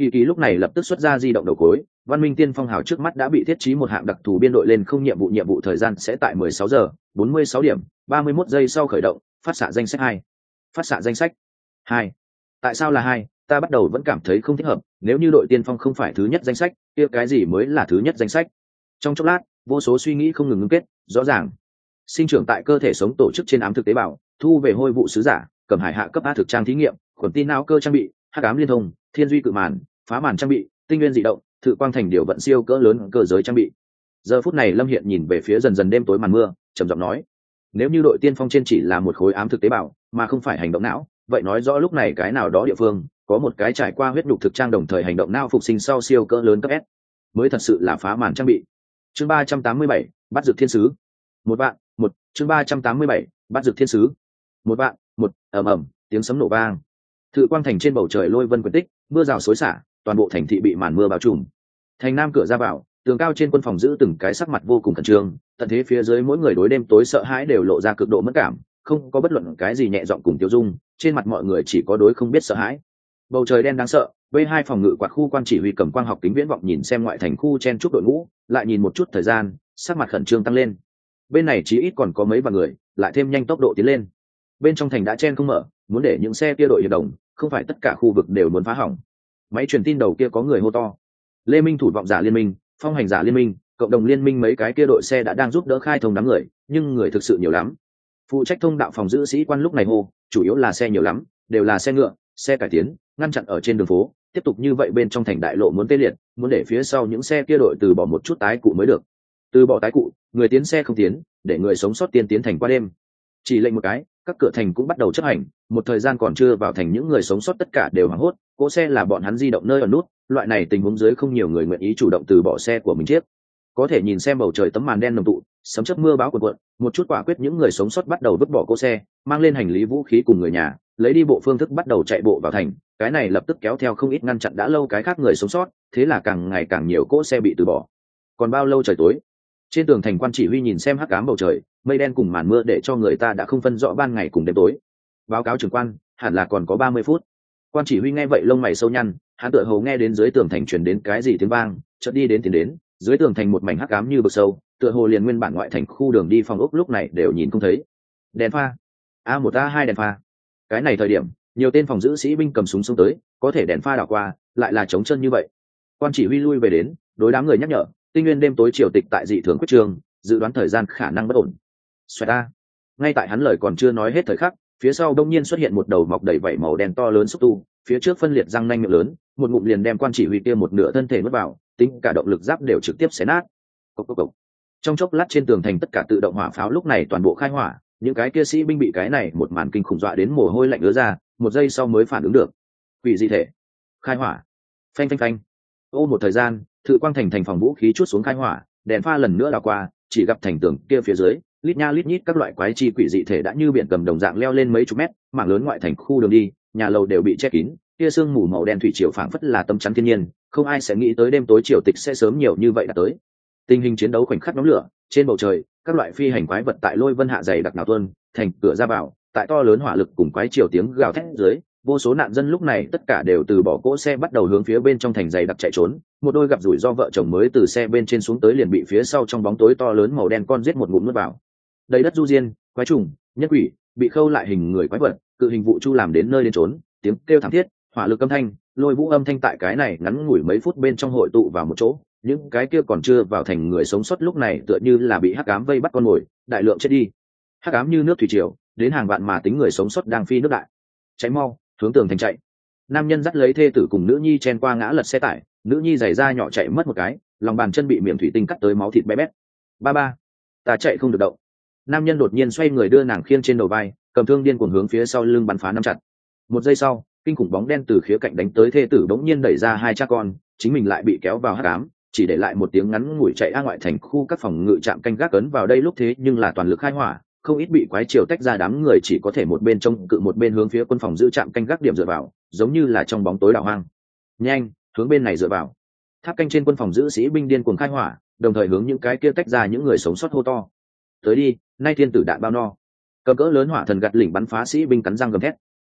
Kỳ Kỳ lúc này lập tức xuất ra di động đầu cuối, Văn Minh Tiên Phong hào trước mắt đã bị thiết trí một hạng đặc thù biên đội lên không nhiệm vụ nhiệm vụ thời gian sẽ tại mười sáu giờ bốn mươi sáu điểm ba mươi mốt giây sau khởi động, phát xạ danh sách hai. Phát xạ danh sách hai. Tại sao là hai? Ta bắt đầu vẫn cảm thấy không thích hợp, nếu như đội tiên phong không phải thứ nhất danh sách, kia cái gì mới là thứ nhất danh sách? Trong chốc lát, vô số suy nghĩ không ngừng ngưng kết, rõ ràng. Sinh trưởng tại cơ thể sống tổ chức trên ám thực tế bào, thu về hôi vụ sứ giả, cầm hải hạ cấp a thực trang thí nghiệm, khuẩn tin não cơ trang bị, hắc ám liên thông, thiên duy cự màn, phá màn trang bị, tinh nguyên dị động, thự quang thành điều vận siêu cỡ lớn cơ giới trang bị. Giờ phút này Lâm Hiện nhìn về phía dần dần đêm tối màn mưa, trầm giọng nói: nếu như đội tiên phong trên chỉ là một khối ám thực tế bào, mà không phải hành động não, vậy nói rõ lúc này cái nào đó địa phương có một cái trải qua huyết nhục thực trang đồng thời hành động não phục sinh sau siêu cỡ lớn cấp S, mới thật sự là phá màn trang bị. Chương ba trăm tám mươi bảy, bắt dược thiên sứ. Một bạn, một, chương ba trăm tám mươi bảy, bắt dược thiên sứ. Một bạn, một, ầm ầm, tiếng sấm nổ vang. Thự quang thành trên bầu trời lôi vân quyển tích, mưa rào xối xả, toàn bộ thành thị bị màn mưa bao trùm. Thành nam cửa ra vào, tường cao trên quân phòng giữ từng cái sắc mặt vô cùng khẩn trương, tận thế phía dưới mỗi người đối đêm tối sợ hãi đều lộ ra cực độ mất cảm, không có bất luận cái gì nhẹ giọng cùng tiêu dung, trên mặt mọi người chỉ có đối không biết sợ hãi. Bầu trời đen đáng sợ, v hai phòng ngự quạt khu quan chỉ huy cầm quang học kính viễn vọng nhìn xem ngoại thành khu chen chúc đội ngũ, lại nhìn một chút thời gian, sắc mặt khẩn trương tăng lên. Bên này chí ít còn có mấy vạn người, lại thêm nhanh tốc độ tiến lên. Bên trong thành đã chen không mở, muốn để những xe kia đội hiệp đồng, không phải tất cả khu vực đều muốn phá hỏng. Máy truyền tin đầu kia có người hô to: Lê Minh thủ vọng giả liên minh, phong hành giả liên minh, cộng đồng liên minh, mấy cái kia đội xe đã đang giúp đỡ khai thông đám người, nhưng người thực sự nhiều lắm. Phụ trách thông đạo phòng giữ sĩ quan lúc này hô: chủ yếu là xe nhiều lắm, đều là xe ngựa, xe cải tiến, ngăn chặn ở trên đường phố, tiếp tục như vậy bên trong thành đại lộ muốn tê liệt, muốn để phía sau những xe kia đội từ bỏ một chút tái cụ mới được. Từ bỏ tái cụ, người tiến xe không tiến, để người sống sót tiên tiến thành qua đêm. Chỉ lệnh một cái, các cửa thành cũng bắt đầu chấp hành, một thời gian còn chưa vào thành những người sống sót tất cả đều hoảng hốt, cỗ xe là bọn hắn di động nơi ở nút, loại này tình huống dưới không nhiều người nguyện ý chủ động từ bỏ xe của mình chiếc. Có thể nhìn xem bầu trời tấm màn đen nồng tụ, sấm chớp mưa bão cuộn cuộn, một chút quả quyết những người sống sót bắt đầu vứt bỏ cỗ xe, mang lên hành lý vũ khí cùng người nhà, lấy đi bộ phương thức bắt đầu chạy bộ vào thành, cái này lập tức kéo theo không ít ngăn chặn đã lâu cái khác người sống sót, thế là càng ngày càng nhiều cỗ xe bị từ bỏ. Còn bao lâu trời tối? Trên tường thành quan chỉ huy nhìn xem hắc ám bầu trời, mây đen cùng màn mưa để cho người ta đã không phân rõ ban ngày cùng đêm tối. Báo cáo trưởng quan, hẳn là còn có ba mươi phút. Quan chỉ huy nghe vậy lông mày sâu nhăn, hắn tựa hồ nghe đến dưới tường thành truyền đến cái gì tiếng vang, chợt đi đến tiến đến, dưới tường thành một mảnh hắc ám như vực sâu, tựa hồ liền nguyên bản ngoại thành khu đường đi phòng ốc lúc này đều nhìn không thấy. Đèn pha, a một a hai đèn pha. Cái này thời điểm, nhiều tên phòng giữ sĩ binh cầm súng xông tới, có thể đèn pha đảo qua, lại là trống chân như vậy. Quan chỉ huy lui về đến, đối đám người nhắc nhở, tinh nguyên đêm tối triều tịch tại dị thường quyết trường, dự đoán thời gian khả năng bất ổn. Xoẹt a. Ngay tại hắn lời còn chưa nói hết thời khắc, phía sau đông nhiên xuất hiện một đầu mọc đầy vảy màu đen to lớn xúc tu, phía trước phân liệt răng nanh miệng lớn, một ngụm liền đem quan chỉ huy kia một nửa thân thể nuốt vào, tính cả động lực giáp đều trực tiếp xé nát. Cốc cốc cốc. Trong chốc lát trên tường thành tất cả tự động hỏa pháo lúc này toàn bộ khai hỏa, những cái kia sĩ binh bị cái này một màn kinh khủng dọa đến mồ hôi lạnh ứa ra, một giây sau mới phản ứng được. Quỷ dị thể. Khai hỏa. Phanh phanh phanh. Ô một thời gian, Thự Quang thành thành phòng vũ khí chuốt xuống khai hỏa, đèn pha lần nữa đảo qua, chỉ gặp thành tường kia phía dưới, lít nha lít nhít các loại quái chi quỷ dị thể đã như biển cầm đồng dạng leo lên mấy chục mét, mảng lớn ngoại thành khu đường đi, nhà lầu đều bị che kín, kia sương mù màu đen thủy triều phảng phất là tấm chắn thiên nhiên, không ai sẽ nghĩ tới đêm tối triều tịch sẽ sớm nhiều như vậy đã tới. Tình hình chiến đấu khoảnh khắc nóng lửa, trên bầu trời, các loại phi hành quái vật tại lôi vân hạ dày đặc nào tuôn, thành cửa ra vào, tại to lớn hỏa lực cùng quái triều tiếng gào thét dưới, vô số nạn dân lúc này tất cả đều từ bỏ cỗ xe bắt đầu hướng phía bên trong thành dày đặc chạy trốn. Một đôi gặp rủi ro vợ chồng mới từ xe bên trên xuống tới liền bị phía sau trong bóng tối to lớn màu đen con giết một ngụm nuốt vào. Đầy đất du diên, quái trùng, nhân quỷ, bị khâu lại hình người quái vật, cự hình vụ chu làm đến nơi đến trốn, tiếng kêu thảm thiết, hỏa lực âm thanh, lôi vũ âm thanh tại cái này ngắn ngủi mấy phút bên trong hội tụ vào một chỗ. Những cái kia còn chưa vào thành người sống sót lúc này tựa như là bị hắc ám vây bắt con mồi, đại lượng chết đi. Hắc ám như nước thủy triều, đến hàng vạn mà tính người sống sót đang phi nước đại. Cháy mau, hướng tường thành chạy. Nam nhân dắt lấy thê tử cùng nữ nhi chen qua ngã lật xe tải, nữ nhi giày da nhỏ chạy mất một cái, lòng bàn chân bị miệng thủy tinh cắt tới máu thịt bé bét. Ba ba, ta chạy không được động. Nam nhân đột nhiên xoay người đưa nàng khiêng trên đầu vai, cầm thương điên cuồng hướng phía sau lưng bắn phá nắm chặt. Một giây sau, kinh khủng bóng đen từ khía cạnh đánh tới, thê tử bỗng nhiên đẩy ra hai cha con, chính mình lại bị kéo vào hắc ám, chỉ để lại một tiếng ngắn ngủi chạy a ngoại thành khu các phòng ngự trạm canh gác ấn vào đây lúc thế nhưng là toàn lực khai hỏa, không ít bị quái triều tách ra, đám người chỉ có thể một bên trông cự một bên hướng phía quân phòng giữ trạm canh gác điểm dựa vào, giống như là trong bóng tối đảo hoang. Nhanh, hướng bên này dựa vào. Tháp canh trên quân phòng giữ sĩ binh điên cuồng khai hỏa, đồng thời hướng những cái kia tách ra những người sống sót hô to. Tới đi, nay thiên tử đạn bao no. Cầm cỡ lớn hỏa thần gạt lỉnh bắn phá sĩ binh cắn răng gầm thét.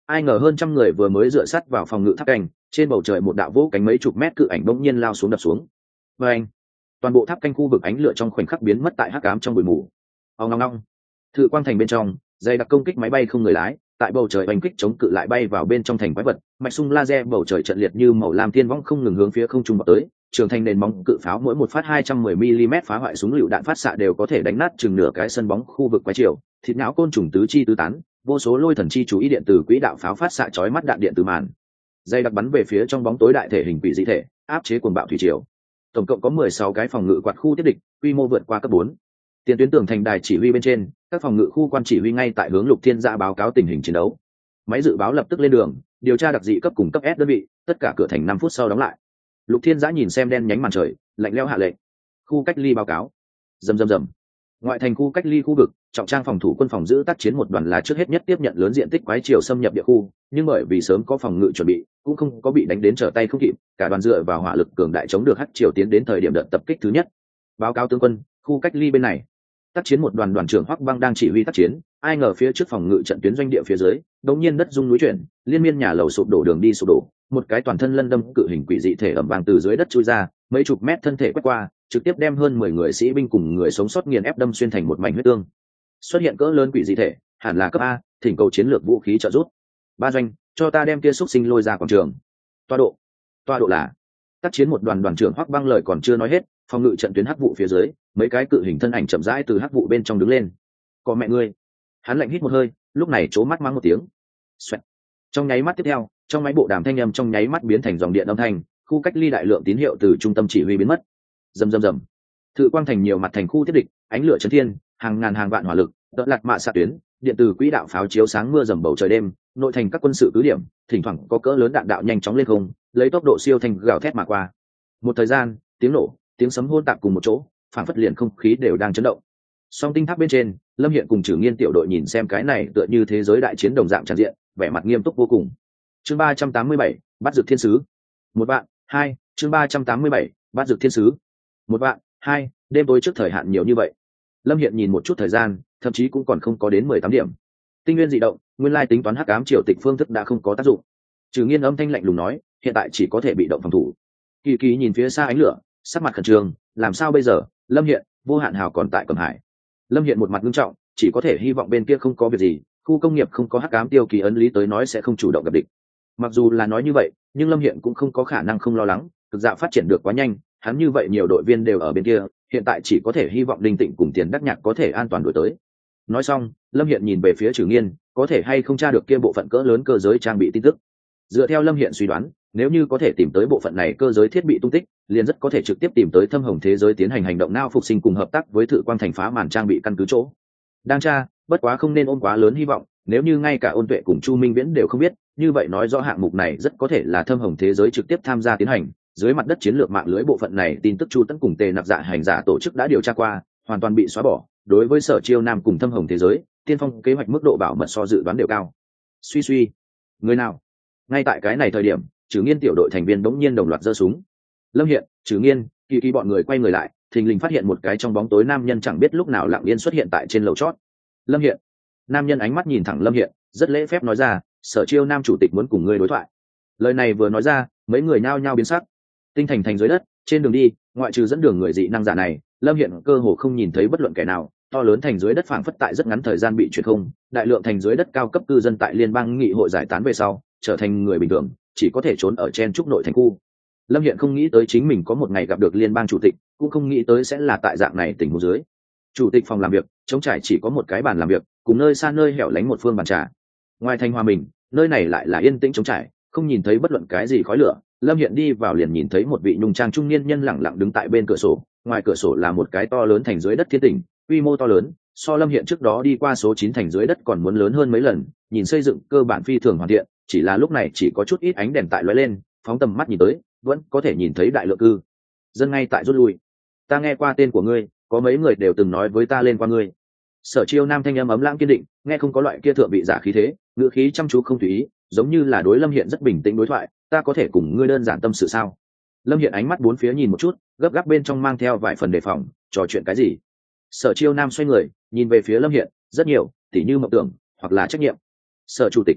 ai ngờ hơn trăm người vừa mới dựa sát vào phòng ngự tháp canh, trên bầu trời một đạo vỗ cánh mấy chục mét cự ảnh bỗng nhiên lao xuống đập xuống. Và anh, toàn bộ tháp canh khu vực ánh lửa trong khoảnh khắc biến mất tại hắc ám trong bụi mù. Ông ngong ngong, thự quang thành bên trong, dày đặc công kích máy bay không người lái, tại bầu trời oanh kích chống cự lại bay vào bên trong thành quái vật, mạch sung laser bầu trời trận liệt như màu lam thiên võng không ngừng hướng phía không trung bọc tới. Trường thành nền móng cự pháo mỗi một phát hai trăm mười mi-li-mét phá hoại súng lựu đạn phát xạ đều có thể đánh nát chừng nửa cái sân bóng khu vực quái chiều, thịt não côn trùng tứ chi tứ tán, vô số lôi thần chi chú ý điện từ quỹ đạo pháo phát xạ chói mắt đạn điện từ màn dây đặc bắn về phía trong bóng tối đại thể hình quỷ dị thể, áp chế cuồng bạo thủy triều. Tổng cộng có mười sáu cái phòng ngự quạt khu tiếp địch, quy mô vượt qua cấp bốn. Tiền tuyến tường thành đài chỉ huy bên trên, các phòng ngự khu quan chỉ huy ngay tại hướng Lục Thiên Giã báo cáo tình hình chiến đấu. Máy dự báo lập tức lên đường, điều tra đặc dị cấp cùng cấp S đơn vị, tất cả cửa thành năm phút sau đóng lại. Lục Thiên Giã nhìn xem đen nhánh màn trời, lạnh lẽo hạ lệnh. Khu cách ly báo cáo. Rầm rầm rầm. Ngoại thành khu cách ly khu vực, trọng trang phòng thủ quân phòng giữ tác chiến một đoàn là trước hết nhất tiếp nhận lớn diện tích quái chiều xâm nhập địa khu, nhưng bởi vì sớm có phòng ngự chuẩn bị, cũng không có bị đánh đến trở tay không kịp, cả đoàn dựa vào hỏa lực cường đại chống được hắc triều tiến đến thời điểm đợt tập kích thứ nhất. Báo cáo tướng quân, khu cách ly bên này, tác chiến một đoàn đoàn trưởng Hoắc Băng đang chỉ huy tác chiến, ai ngờ phía trước phòng ngự trận tuyến doanh địa phía dưới, đột nhiên đất rung núi chuyển, liên miên nhà lầu sụp đổ đường đi sụp đổ, một cái toàn thân lân đâm cự hình quỷ dị thể ầm vang từ dưới đất chui ra, mấy chục mét thân thể quét qua, trực tiếp đem hơn mười người sĩ binh cùng người sống sót nghiền ép đâm xuyên thành một mảnh huyết tương. Xuất hiện cỡ lớn quỷ dị thể, hẳn là cấp A, thỉnh cầu chiến lược vũ khí trợ giúp. Ba doanh, cho ta đem kia xúc sinh lôi ra quảng trường. Toa độ, toa độ là. Tác chiến một đoàn đoàn trưởng Hoắc Băng lời còn chưa nói hết, phòng ngự trận tuyến hắc vụ phía dưới, mấy cái cự hình thân ảnh chậm rãi từ hắc vụ bên trong đứng lên. Có mẹ ngươi. Hắn lạnh hít một hơi, lúc này trố mắt mắng một tiếng. Xoẹt. Trong nháy mắt tiếp theo, trong máy bộ đàm thanh âm trong nháy mắt biến thành dòng điện âm thanh, khu cách ly đại lượng tín hiệu từ trung tâm chỉ huy biến mất. Rầm rầm rầm. Thự quang thành nhiều mặt thành khu tiếp địch, ánh lửa chấn thiên, hàng ngàn hàng vạn hỏa lực, đợt lạc mạ xạ tuyến, điện từ quỹ đạo pháo chiếu sáng mưa dầm bầu trời đêm, nội thành các quân sự cứ điểm, thỉnh thoảng có cỡ lớn đạn đạo nhanh chóng lên không, lấy tốc độ siêu thanh gào thét mà qua. Một thời gian, tiếng nổ, tiếng sấm hỗn tạp cùng một chỗ, phản phất liền không khí đều đang chấn động. Song tinh tháp bên trên, Lâm Hiện cùng Trử Nghiên tiểu đội nhìn xem cái này tựa như thế giới đại chiến đồng dạng tràn diện, vẻ mặt nghiêm túc vô cùng. Chương ba trăm tám mươi bảy, bắt dược thiên sứ. Một bạn, hai, chương ba trăm tám mươi bảy, bắt dược thiên sứ. Một bạn, hai, đêm tối trước thời hạn nhiều như vậy. Lâm Hiện nhìn một chút thời gian, thậm chí cũng còn không có đến mười tám điểm. Tinh nguyên dị động, nguyên lai tính toán hắc ám triều tịch phương thức đã không có tác dụng. Trừ Nghiên âm thanh lạnh lùng nói, hiện tại chỉ có thể bị động phòng thủ. Kỳ Kỳ nhìn phía xa ánh lửa, sắc mặt khẩn trương, làm sao bây giờ? Lâm Hiện, Vô Hạn Hào còn tại Cẩm Hải. Lâm Hiện một mặt nghiêm trọng, chỉ có thể hy vọng bên kia không có việc gì, khu công nghiệp không có hắc ám tiêu kỳ ấn lý tới nói sẽ không chủ động gặp địch. Mặc dù là nói như vậy, nhưng Lâm Hiện cũng không có khả năng không lo lắng, thực dạo phát triển được quá nhanh, hắn như vậy nhiều đội viên đều ở bên kia, hiện tại chỉ có thể hy vọng Linh Tịnh cùng Tiền Đắc Nhạc có thể an toàn đuổi tới. Nói xong, Lâm Hiện nhìn về phía Trử Nghiên, có thể hay không tra được kia bộ phận cỡ lớn cơ giới trang bị tin tức. Dựa theo Lâm Hiện suy đoán, nếu như có thể tìm tới bộ phận này cơ giới thiết bị tung tích, liền rất có thể trực tiếp tìm tới Thâm Hồng thế giới tiến hành hành động nao phục sinh cùng hợp tác với Thự Quang thành phá màn trang bị căn cứ chỗ. Đang tra, bất quá không nên ôm quá lớn hy vọng, nếu như ngay cả Ôn Tuệ cùng Chu Minh Viễn đều không biết, như vậy nói rõ hạng mục này rất có thể là Thâm Hồng thế giới trực tiếp tham gia tiến hành. Dưới mặt đất chiến lược mạng lưới bộ phận này tin tức Chu Tấn cùng Tề Nạp Dạ hành giả tổ chức đã điều tra qua, hoàn toàn bị xóa bỏ. Đối với Sở Chiêu Nam cùng Thâm Hồng thế giới, tiên phong kế hoạch mức độ bảo mật so dự đoán đều cao. Suy suy, người nào? Ngay tại cái này thời điểm, Trử Nghiên tiểu đội thành viên bỗng nhiên đồng loạt giơ súng. Lâm Hiện, Trử Nghiên, Kỳ Kỳ bọn người quay người lại, thình lình phát hiện một cái trong bóng tối nam nhân chẳng biết lúc nào lặng yên xuất hiện tại trên lầu chót. Lâm Hiện. Nam nhân ánh mắt nhìn thẳng Lâm Hiện, rất lễ phép nói ra, Sở Chiêu Nam chủ tịch muốn cùng ngươi đối thoại. Lời này vừa nói ra, mấy người nhao nhao biến sắc. Tinh thành thành dưới đất, trên đường đi, ngoại trừ dẫn đường người dị năng giả này, Lâm Hiện cơ hồ không nhìn thấy bất luận kẻ nào. To lớn thành dưới đất phảng phất tại rất ngắn thời gian bị chuyển không, đại lượng thành dưới đất cao cấp cư dân tại liên bang nghị hội giải tán về sau, trở thành người bình thường, chỉ có thể trốn ở chen trúc nội thành khu. Lâm Hiện không nghĩ tới chính mình có một ngày gặp được liên bang chủ tịch, cũng không nghĩ tới sẽ là tại dạng này tình huống dưới. Chủ tịch phòng làm việc, trống trải chỉ có một cái bàn làm việc, cùng nơi xa nơi hẻo lánh một phương bàn trà. Ngoài thành Hòa Bình, nơi này lại là yên tĩnh trống trải, không nhìn thấy bất luận cái gì khói lửa. Lâm Hiện đi vào liền nhìn thấy một vị nhung trang trung niên nhân lẳng lặng đứng tại bên cửa sổ, ngoài cửa sổ là một cái to lớn thành dưới đất thiên tỉnh, quy mô to lớn, so Lâm Hiện trước đó đi qua số chín thành dưới đất còn muốn lớn hơn mấy lần, nhìn xây dựng cơ bản phi thường hoàn thiện, chỉ là lúc này chỉ có chút ít ánh đèn tại lóe lên, phóng tầm mắt nhìn tới, vẫn có thể nhìn thấy đại lượng cư dân ngay tại rút lui. Ta nghe qua tên của ngươi, có mấy người đều từng nói với ta lên qua ngươi. Sở Chiêu Nam thanh âm ấm lãng kiên định, nghe không có loại kia thượng vị giả khí thế, ngữ khí chăm chú không tùy ý, giống như là đối Lâm Hiện rất bình tĩnh đối thoại, ta có thể cùng ngươi đơn giản tâm sự sao? Lâm Hiện ánh mắt bốn phía nhìn một chút, gấp gáp bên trong mang theo vài phần đề phòng, trò chuyện cái gì? Sở Chiêu Nam xoay người, nhìn về phía Lâm Hiện, rất nhiều, tỉ như mộng tưởng, hoặc là trách nhiệm. Sở chủ tịch,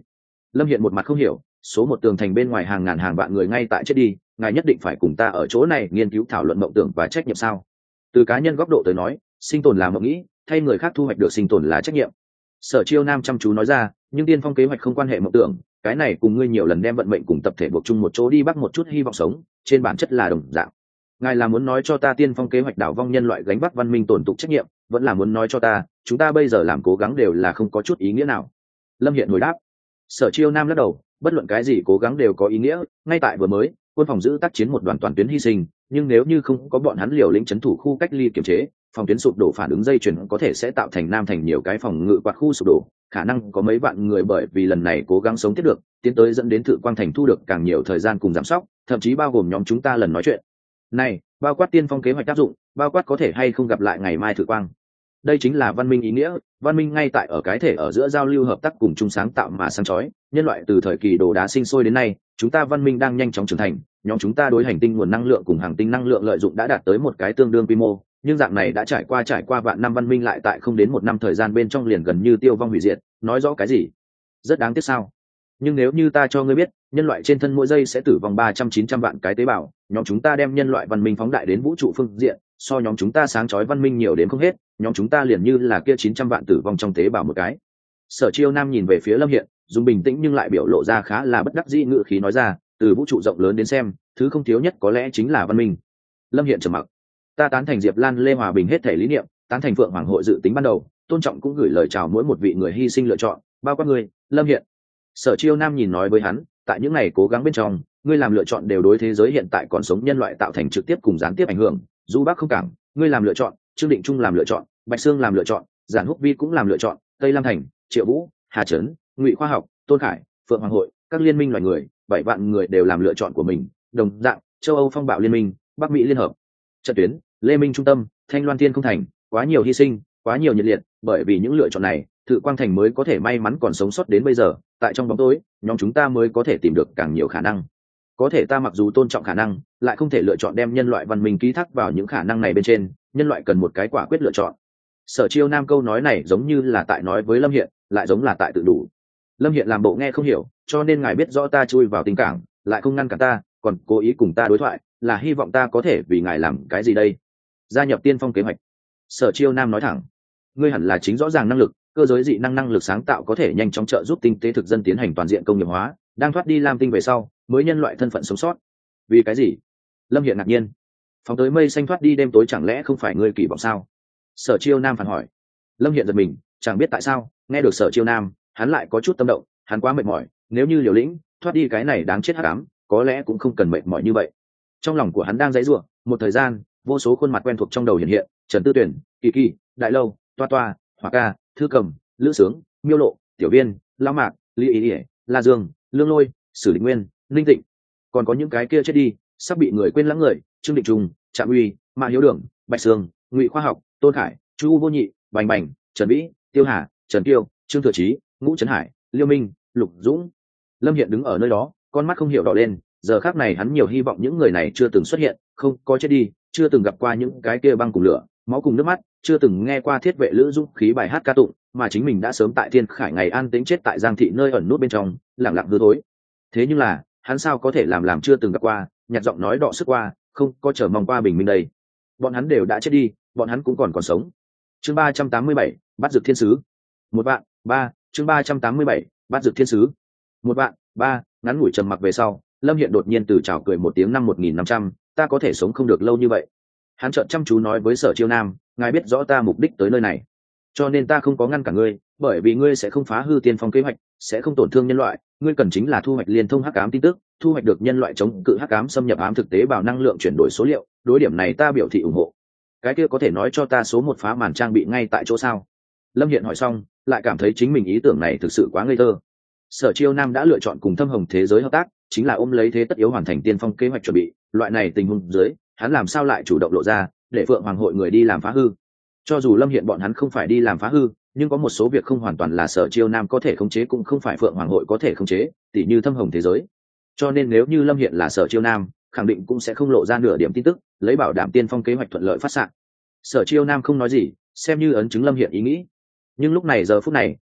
Lâm Hiện một mặt không hiểu, số một tường thành bên ngoài hàng ngàn hàng vạn người ngay tại chết đi, ngài nhất định phải cùng ta ở chỗ này nghiên cứu thảo luận mộng tưởng và trách nhiệm sao? Từ cá nhân góc độ tới nói, sinh tồn là mộng nghĩ, thay người khác thu hoạch được sinh tồn là trách nhiệm. Sở Chiêu Nam chăm chú nói ra, nhưng tiên phong kế hoạch không quan hệ mộng tưởng, cái này cùng ngươi nhiều lần đem vận mệnh cùng tập thể buộc chung một chỗ đi bắt một chút hy vọng sống, trên bản chất là đồng dạng. Ngài là muốn nói cho ta tiên phong kế hoạch đảo vong nhân loại gánh vác văn minh tổn tục trách nhiệm, vẫn là muốn nói cho ta chúng ta bây giờ làm cố gắng đều là không có chút ý nghĩa nào? Lâm Hiện hồi đáp. Sở Chiêu Nam lắc đầu, bất luận cái gì cố gắng đều có ý nghĩa, ngay tại vừa mới quân phòng giữ tác chiến một đoàn toàn tuyến hy sinh, nhưng nếu như không có bọn hắn liều lĩnh trấn thủ khu cách ly kiểm chế, phòng tuyến sụp đổ phản ứng dây chuyền có thể sẽ tạo thành nam thành nhiều cái phòng ngự quạt khu sụp đổ, khả năng có mấy vạn người bởi vì lần này cố gắng sống tiếp được, tiến tới dẫn đến Thự Quang thành thu được càng nhiều thời gian cùng giảm sóc, thậm chí bao gồm nhóm chúng ta lần nói chuyện này, bao quát tiên phong kế hoạch áp dụng, bao quát có thể hay không gặp lại ngày mai Thự Quang. Đây chính là văn minh ý nghĩa, văn minh ngay tại ở cái thể ở giữa giao lưu hợp tác cùng chung sáng tạo mà sáng chói. Nhân loại từ thời kỳ đồ đá sinh sôi đến nay, chúng ta văn minh đang nhanh chóng trưởng thành, nhóm chúng ta đối hành tinh nguồn năng lượng cùng hàng tinh năng lượng lợi dụng đã đạt tới một cái tương đương quy mô, nhưng dạng này đã trải qua trải qua vạn năm văn minh lại tại không đến một năm thời gian bên trong liền gần như tiêu vong hủy diệt, nói rõ cái gì? Rất đáng tiếc sao? Nhưng nếu như ta cho ngươi biết, nhân loại trên thân mỗi giây sẽ tử vong ba trăm chín trăm vạn cái tế bào, nhóm chúng ta đem nhân loại văn minh phóng đại đến vũ trụ phương diện, so nhóm chúng ta sáng chói văn minh nhiều đến không hết, nhóm chúng ta liền như là kia chín trăm vạn tử vong trong tế bào một cái. Sở Chiêu Nam nhìn về phía Lâm Hiện, dùng bình tĩnh nhưng lại biểu lộ ra khá là bất đắc dĩ ngữ khí nói ra, từ vũ trụ rộng lớn đến xem, thứ không thiếu nhất có lẽ chính là văn minh. Lâm Hiện trầm mặc. Ta tán thành Diệp Lan Lê Hòa Bình hết thể lý niệm, tán thành Phượng Hoàng hội dự tính ban đầu, tôn trọng cũng gửi lời chào mỗi một vị người hy sinh lựa chọn, bao quát người, Lâm Hiện. Sở Chiêu Nam nhìn nói với hắn, tại những ngày cố gắng bên trong, ngươi làm lựa chọn đều đối thế giới hiện tại còn sống nhân loại tạo thành trực tiếp cùng gián tiếp ảnh hưởng, dù bác không cảng, ngươi làm lựa chọn, Trương Định Trung làm lựa chọn, Bạch Sương làm lựa chọn, Giản Húc Vi cũng làm lựa chọn, Tây Lam Thành, Triệu Vũ, Hà Trấn, Ngụy Khoa học, Tôn Khải, Phượng Hoàng hội, các liên minh loài người, bảy vạn người đều làm lựa chọn của mình, đồng dạng, châu Âu phong bạo liên minh, Bắc Mỹ liên hợp, trận tuyến, Lê Minh trung tâm, Thanh Loan Thiên không thành, quá nhiều hy sinh, quá nhiều nhiệt liệt, bởi vì những lựa chọn này, Thự Quang thành mới có thể may mắn còn sống sót đến bây giờ, tại trong bóng tối, nhóm chúng ta mới có thể tìm được càng nhiều khả năng. Có thể ta mặc dù tôn trọng khả năng, lại không thể lựa chọn đem nhân loại văn minh ký thác vào những khả năng này bên trên, nhân loại cần một cái quả quyết lựa chọn. Sở Chiêu Nam câu nói này giống như là tại nói với Lâm Hiện, lại giống là tại tự đủ. Lâm Hiện làm bộ nghe không hiểu, cho nên ngài biết rõ ta chui vào tình cảm, lại không ngăn cản ta, còn cố ý cùng ta đối thoại, là hy vọng ta có thể vì ngài làm cái gì đây? Gia nhập tiên phong kế hoạch. Sở Chiêu Nam nói thẳng, ngươi hẳn là chính rõ ràng năng lực, cơ giới dị năng năng lực sáng tạo có thể nhanh chóng trợ giúp tinh tế thực dân tiến hành toàn diện công nghiệp hóa, đang thoát đi Lam Tinh về sau, mới nhân loại thân phận sống sót. Vì cái gì? Lâm Hiện ngạc nhiên. Phóng tới mây xanh thoát đi đêm tối chẳng lẽ không phải ngươi kỳ vọng sao? Sở Chiêu Nam phản hỏi. Lâm Hiện giật mình, chẳng biết tại sao, nghe được Sở Chiêu Nam, hắn lại có chút tâm động, hắn quá mệt mỏi, nếu như liều lĩnh, thoát đi cái này đáng chết hắc ám, có lẽ cũng không cần mệt mỏi như vậy. Trong lòng của hắn đang giãy giụa, một thời gian, vô số khuôn mặt quen thuộc trong đầu hiện hiện, Trần Tư Tuyển, Kỳ Kỳ, Đại Lâu, Toa Toa, Hỏa Ca, Thư Cầm, Lữ Sướng, Miêu Lộ, Tiểu Viên, Lão Mạc, Lý Ý Ỉa, La Dương, Lương Lôi, Sử Định Nguyên, Ninh Tịnh, còn có những cái kia chết đi, sắp bị người quên lãng người, Trương Định Trung, Trạm Uy, Mã Hiếu Đường, Bạch Sương, Ngụy Khoa học, Tôn Khải, Chu Vô Nhị, Bành Bành, Trần Vĩ, Tiêu Hà, Trần Tiêu, Trương Thừa Chí, Ngũ Trấn Hải, Liêu Minh, Lục Dũng. Lâm Hiện đứng ở nơi đó, con mắt không hiểu đỏ lên, giờ khắc này hắn nhiều hy vọng những người này chưa từng xuất hiện, không có chết đi, chưa từng gặp qua những cái kia băng cùng lửa, máu cùng nước mắt, chưa từng nghe qua thiết vệ Lữ Dũng khí bài hát ca tụng, mà chính mình đã sớm tại Thiên Khải ngày an tĩnh chết tại Giang thị nơi ẩn nút bên trong, lặng lặng hư thối. Thế nhưng là, hắn sao có thể làm làm chưa từng gặp qua, nhạt giọng nói đọ sức qua, không có chờ mong qua bình minh đây. Bọn hắn đều đã chết đi, bọn hắn cũng còn còn sống. Chương ba trăm tám mươi bảy, bắt dược thiên sứ. Một bạn, ba, chương ba trăm tám mươi bảy, bắt dược thiên sứ. Một bạn, ba, ngắn ngủi trầm mặc về sau, Lâm Hiện đột nhiên từ chào cười một tiếng năm một nghìn năm trăm, ta có thể sống không được lâu như vậy. Hắn trợn chăm chú nói với Sở Chiêu Nam, ngài biết rõ ta mục đích tới nơi này, cho nên ta không có ngăn cả ngươi, bởi vì ngươi sẽ không phá hư tiên phong kế hoạch, sẽ không tổn thương nhân loại, ngươi cần chính là thu hoạch liên thông hắc ám tin tức, thu hoạch được nhân loại chống cự hắc ám xâm nhập ám thực tế vào năng lượng chuyển đổi số liệu, đối điểm này ta biểu thị ủng hộ. Cái kia có thể nói cho ta số một phá màn trang bị ngay tại chỗ sao? Lâm Hiện hỏi xong, lại cảm thấy chính mình ý tưởng này thực sự quá ngây thơ. Sở Chiêu Nam đã lựa chọn cùng Thâm Hồng thế giới hợp tác, chính là ôm lấy thế tất yếu hoàn thành tiên phong kế hoạch chuẩn bị, loại này tình huống dưới, hắn làm sao lại chủ động lộ ra, để Phượng Hoàng hội người đi làm phá hư? Cho dù Lâm Hiện bọn hắn không phải đi làm phá hư, nhưng có một số việc không hoàn toàn là Sở Chiêu Nam có thể khống chế, cũng không phải Phượng Hoàng hội có thể khống chế, tỉ như Thâm Hồng thế giới. Cho nên nếu như Lâm Hiện là Sở Chiêu Nam, khẳng định cũng sẽ không lộ ra nửa điểm tin tức, lấy bảo đảm tiên phong kế hoạch thuận lợi phát sạng. Sở Chiêu Nam không nói gì, xem như ấn chứng Lâm Hiện ý nghĩ. Nhưng lúc này giờ phút này,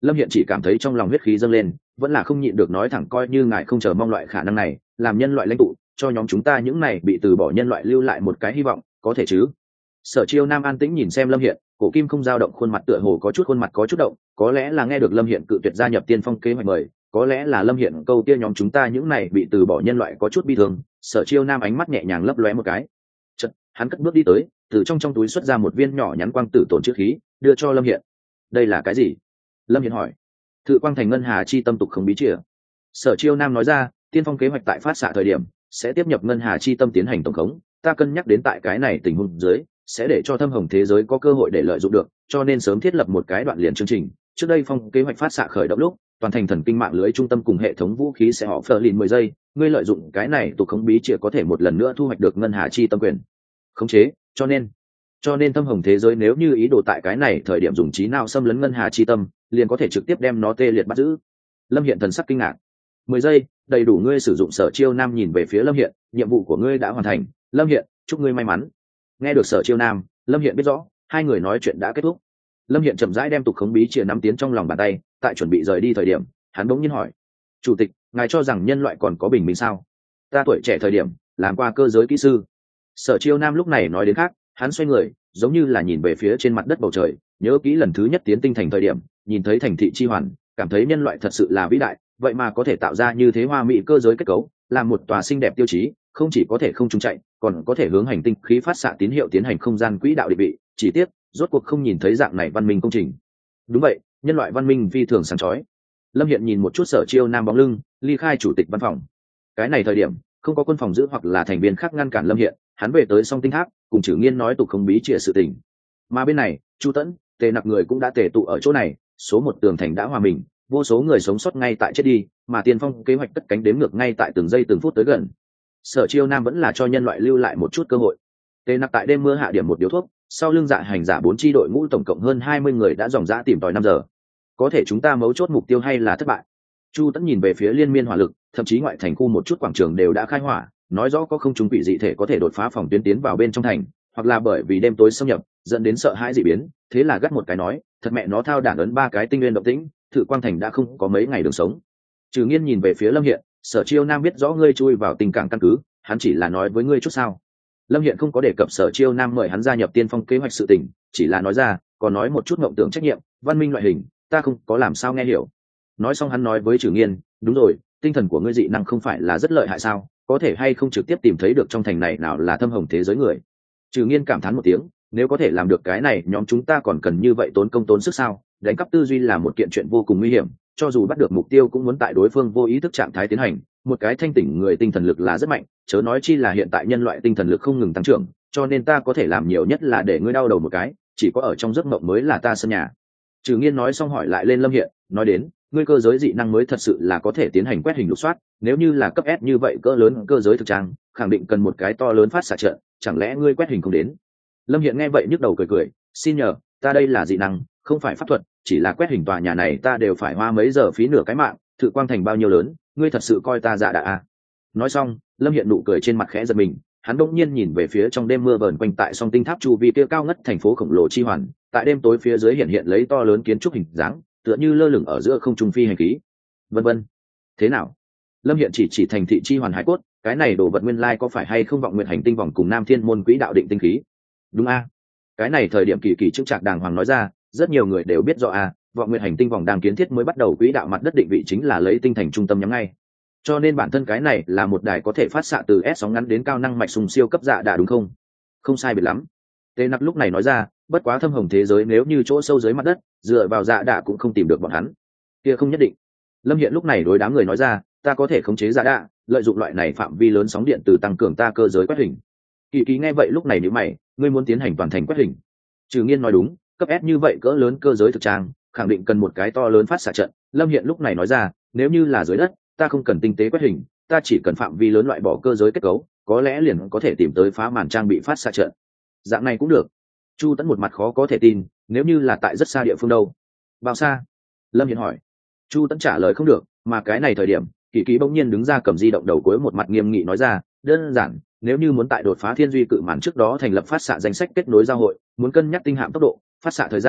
Lâm Hiện chỉ cảm thấy trong lòng huyết khí dâng lên, vẫn là không nhịn được nói thẳng, coi như ngài không chờ mong loại khả năng này, làm nhân loại lãnh tụ, cho nhóm chúng ta những này bị từ bỏ nhân loại lưu lại một cái hy vọng, có thể chứ? Sở Chiêu Nam an tĩnh nhìn xem Lâm Hiện, cổ kim không dao động, khuôn mặt tựa hồ có chút khuôn mặt có chút động, có lẽ là nghe được Lâm Hiện cự tuyệt gia nhập Tiên Phong kế hoạch mời, có lẽ là Lâm Hiện câu kia nhóm chúng ta những này bị từ bỏ nhân loại có chút bi thương. Sở Chiêu Nam ánh mắt nhẹ nhàng lấp lóe một cái, chợt hắn cất bước đi tới, từ trong trong túi xuất ra một viên nhỏ nhắn quang tử tổn chữ khí, đưa cho Lâm Hiện. Đây là cái gì? Lâm Hiện hỏi. Thự quang thành ngân hà chi tâm tục không bí chìa. Sở Chiêu Nam nói ra, Tiên Phong kế hoạch tại phát xạ thời điểm sẽ tiếp nhập ngân hà chi tâm tiến hành tổng khống, ta cân nhắc đến tại cái này tình huống dưới sẽ để cho thâm hồng thế giới có cơ hội để lợi dụng được, cho nên sớm thiết lập một cái đoạn liền chương trình. Trước đây Phong kế hoạch phát xạ khởi động lúc, toàn thành thần kinh mạng lưới trung tâm cùng hệ thống vũ khí sẽ họ phờ lìn mười giây, ngươi lợi dụng cái này tục khống bí chìa có thể một lần nữa thu hoạch được ngân hà chi tâm quyền khống chế, cho nên cho nên thâm hồng thế giới nếu như ý đồ tại cái này thời điểm dùng trí nào xâm lấn ngân hà chi tâm, liền có thể trực tiếp đem nó tê liệt bắt giữ. Lâm Hiện thần sắc kinh ngạc. Mười giây đầy đủ ngươi sử dụng. Sở Chiêu Nam nhìn về phía Lâm Hiện, nhiệm vụ của ngươi đã hoàn thành, Lâm Hiện, chúc ngươi may mắn. Nghe được Sở Chiêu Nam, Lâm Hiện biết rõ hai người nói chuyện đã kết thúc. Lâm Hiện chậm rãi đem tục khống bí chìa nắm tiến trong lòng bàn tay, tại chuẩn bị rời đi thời điểm, hắn bỗng nhiên hỏi, chủ tịch, ngài cho rằng nhân loại còn có bình minh sao? Ta tuổi trẻ thời điểm làm qua cơ giới kỹ sư. Sở Chiêu Nam lúc này nói đến khác, hắn xoay người, giống như là nhìn về phía trên mặt đất bầu trời, nhớ kỹ lần thứ nhất tiến tinh thành thời điểm, nhìn thấy thành thị chi hoàn, cảm thấy nhân loại thật sự là vĩ đại, vậy mà có thể tạo ra như thế hoa mỹ cơ giới kết cấu, làm một tòa xinh đẹp tiêu chí, không chỉ có thể không trúng chạy, còn có thể hướng hành tinh khí phát xạ tín hiệu tiến hành không gian quỹ đạo định vị, chỉ tiếc rốt cuộc không nhìn thấy dạng này văn minh công trình. Đúng vậy, nhân loại văn minh phi thường sáng chói. Lâm Hiện nhìn một chút Sở Chiêu Nam bóng lưng, ly khai chủ tịch văn phòng. Cái này thời điểm không có quân phòng giữ hoặc là thành viên khác ngăn cản Lâm Hiện, hắn về tới Song Tinh Tháp cùng Trử Nghiên nói tục không bí trịa sự tình. Mà bên này Chu Tẫn, Tề Nặc người cũng đã tề tụ ở chỗ này, số một tường thành đã hòa mình, vô số người sống sót ngay tại chết đi, mà Tiên Phong kế hoạch cất cánh đếm ngược ngay tại từng giây từng phút tới gần. Sở Chiêu Nam vẫn là cho nhân loại lưu lại một chút cơ hội. Tề Nặc tại đêm mưa hạ điểm một điếu thuốc, sau lưng dạ hành giả bốn chi đội ngũ tổng cộng hơn hai mươi người đã dòng dã tìm tòi năm giờ. Có thể chúng ta mấu chốt mục tiêu hay là thất bại? Chu Tẫn nhìn về phía liên miên hỏa lực, thậm chí ngoại thành khu một chút quảng trường đều đã khai hỏa, nói rõ có không trung quỷ dị thể có thể đột phá phòng tuyến tiến vào bên trong thành, hoặc là bởi vì đêm tối xâm nhập dẫn đến sợ hãi dị biến, thế là gắt một cái nói, thật mẹ nó thao đản ấn ba cái tinh nguyên động tĩnh, Thự Quang thành đã không có mấy ngày đường sống. Trừ Nghiên nhìn về phía Lâm Hiện, Sở Chiêu Nam biết rõ ngươi chui vào tình cảm căn cứ, hắn chỉ là nói với ngươi chút sao? Lâm Hiện không có đề cập Sở Chiêu Nam mời hắn gia nhập Tiên Phong kế hoạch sự tình, chỉ là nói ra, còn nói một chút mộng tưởng trách nhiệm, văn minh loại hình, ta không có làm sao nghe hiểu. Nói xong hắn nói với Trừ Nghiên, đúng rồi, tinh thần của ngươi dị năng không phải là rất lợi hại sao, có thể hay không trực tiếp tìm thấy được trong thành này nào là thâm hồng thế giới người? Trừ Nghiên cảm thán một tiếng, nếu có thể làm được cái này, nhóm chúng ta còn cần như vậy tốn công tốn sức sao? Đánh cắp tư duy là một kiện chuyện vô cùng nguy hiểm, cho dù bắt được mục tiêu cũng muốn tại đối phương vô ý thức trạng thái tiến hành, một cái thanh tỉnh người tinh thần lực là rất mạnh, chớ nói chi là hiện tại nhân loại tinh thần lực không ngừng tăng trưởng, cho nên ta có thể làm nhiều nhất là để ngươi đau đầu một cái, chỉ có ở trong giấc mộng mới là ta sân nhà. Trừ Nghiên nói xong hỏi lại lên Lâm Hiện, nói đến, ngươi cơ giới dị năng mới thật sự là có thể tiến hành quét hình lục soát, nếu như là cấp S như vậy cỡ lớn cơ giới thực trang, khẳng định cần một cái to lớn phát xạ trận, chẳng lẽ ngươi quét hình không đến? Lâm Hiện nghe vậy nhức đầu cười cười, xin nhờ, ta đây là dị năng, không phải pháp thuật, chỉ là quét hình tòa nhà này ta đều phải hoa mấy giờ phí nửa cái mạng, Thự Quang thành bao nhiêu lớn, ngươi thật sự coi ta dạ đã à? Nói xong, Lâm Hiện nụ cười trên mặt khẽ giật mình, hắn đột nhiên nhìn về phía trong đêm mưa vờn quanh tại Song Tinh Tháp chu vi kia cao ngất thành phố khổng lồ chi hoàn, tại đêm tối phía dưới hiện hiện lấy to lớn kiến trúc hình dáng, tựa như lơ lửng ở giữa không trung phi hành khí. Vân vân. Thế nào? Lâm Hiện chỉ chỉ thành thị chi hoàn hải cốt, cái này đồ vật nguyên lai có phải hay không vọng nguyện hành tinh vòng cùng Nam Thiên môn quỹ đạo định tinh khí? Đúng a. Cái này thời điểm kỳ kỳ trưng trạc đàng hoàng nói ra, rất nhiều người đều biết rõ a, vọng nguyện hành tinh vòng đang kiến thiết mới bắt đầu quỹ đạo mặt đất định vị chính là lấy tinh thành trung tâm nhắm ngay. Cho nên bản thân cái này là một đài có thể phát xạ từ S sóng ngắn đến cao năng mạch sùng siêu cấp dạ đà đúng không? Không sai biệt lắm. Tề Nặc lúc này nói ra, bất quá thâm hồng thế giới nếu như chỗ sâu dưới mặt đất, dựa vào dạ đà cũng không tìm được bọn hắn. Kia không nhất định. Lâm Hiện lúc này đối đám người nói ra, ta có thể khống chế dạ đà, lợi dụng loại này phạm vi lớn sóng điện từ tăng cường ta cơ giới quét hình. Kỳ Kỳ nghe vậy lúc này nhíu mày, ngươi muốn tiến hành toàn thành quét hình? Trừ Nghiên nói đúng, cấp S như vậy cỡ lớn cơ giới thực trang, khẳng định cần một cái to lớn phát xạ trận. Lâm Hiện lúc này nói ra, nếu như là dưới đất, ta không cần tinh tế quét hình, ta chỉ cần phạm vi lớn loại bỏ cơ giới kết cấu, có lẽ liền có thể tìm tới phá màn trang bị phát xạ trận. Dạng này cũng được. Chu Tẫn một mặt khó có thể tin, nếu như là tại rất xa địa phương đâu? Bao xa? Lâm Hiện hỏi. Chu Tẫn trả lời không được, mà cái này thời điểm, Kỳ Kỳ bỗng nhiên đứng ra cầm di động đầu cuối một mặt nghiêm nghị nói ra, đơn giản, nếu như muốn tại đột phá thiên duy cự màn trước đó thành lập phát xạ danh sách kết nối giao hội, muốn cân nhắc tinh hạm tốc độ, phát xạ thời gian,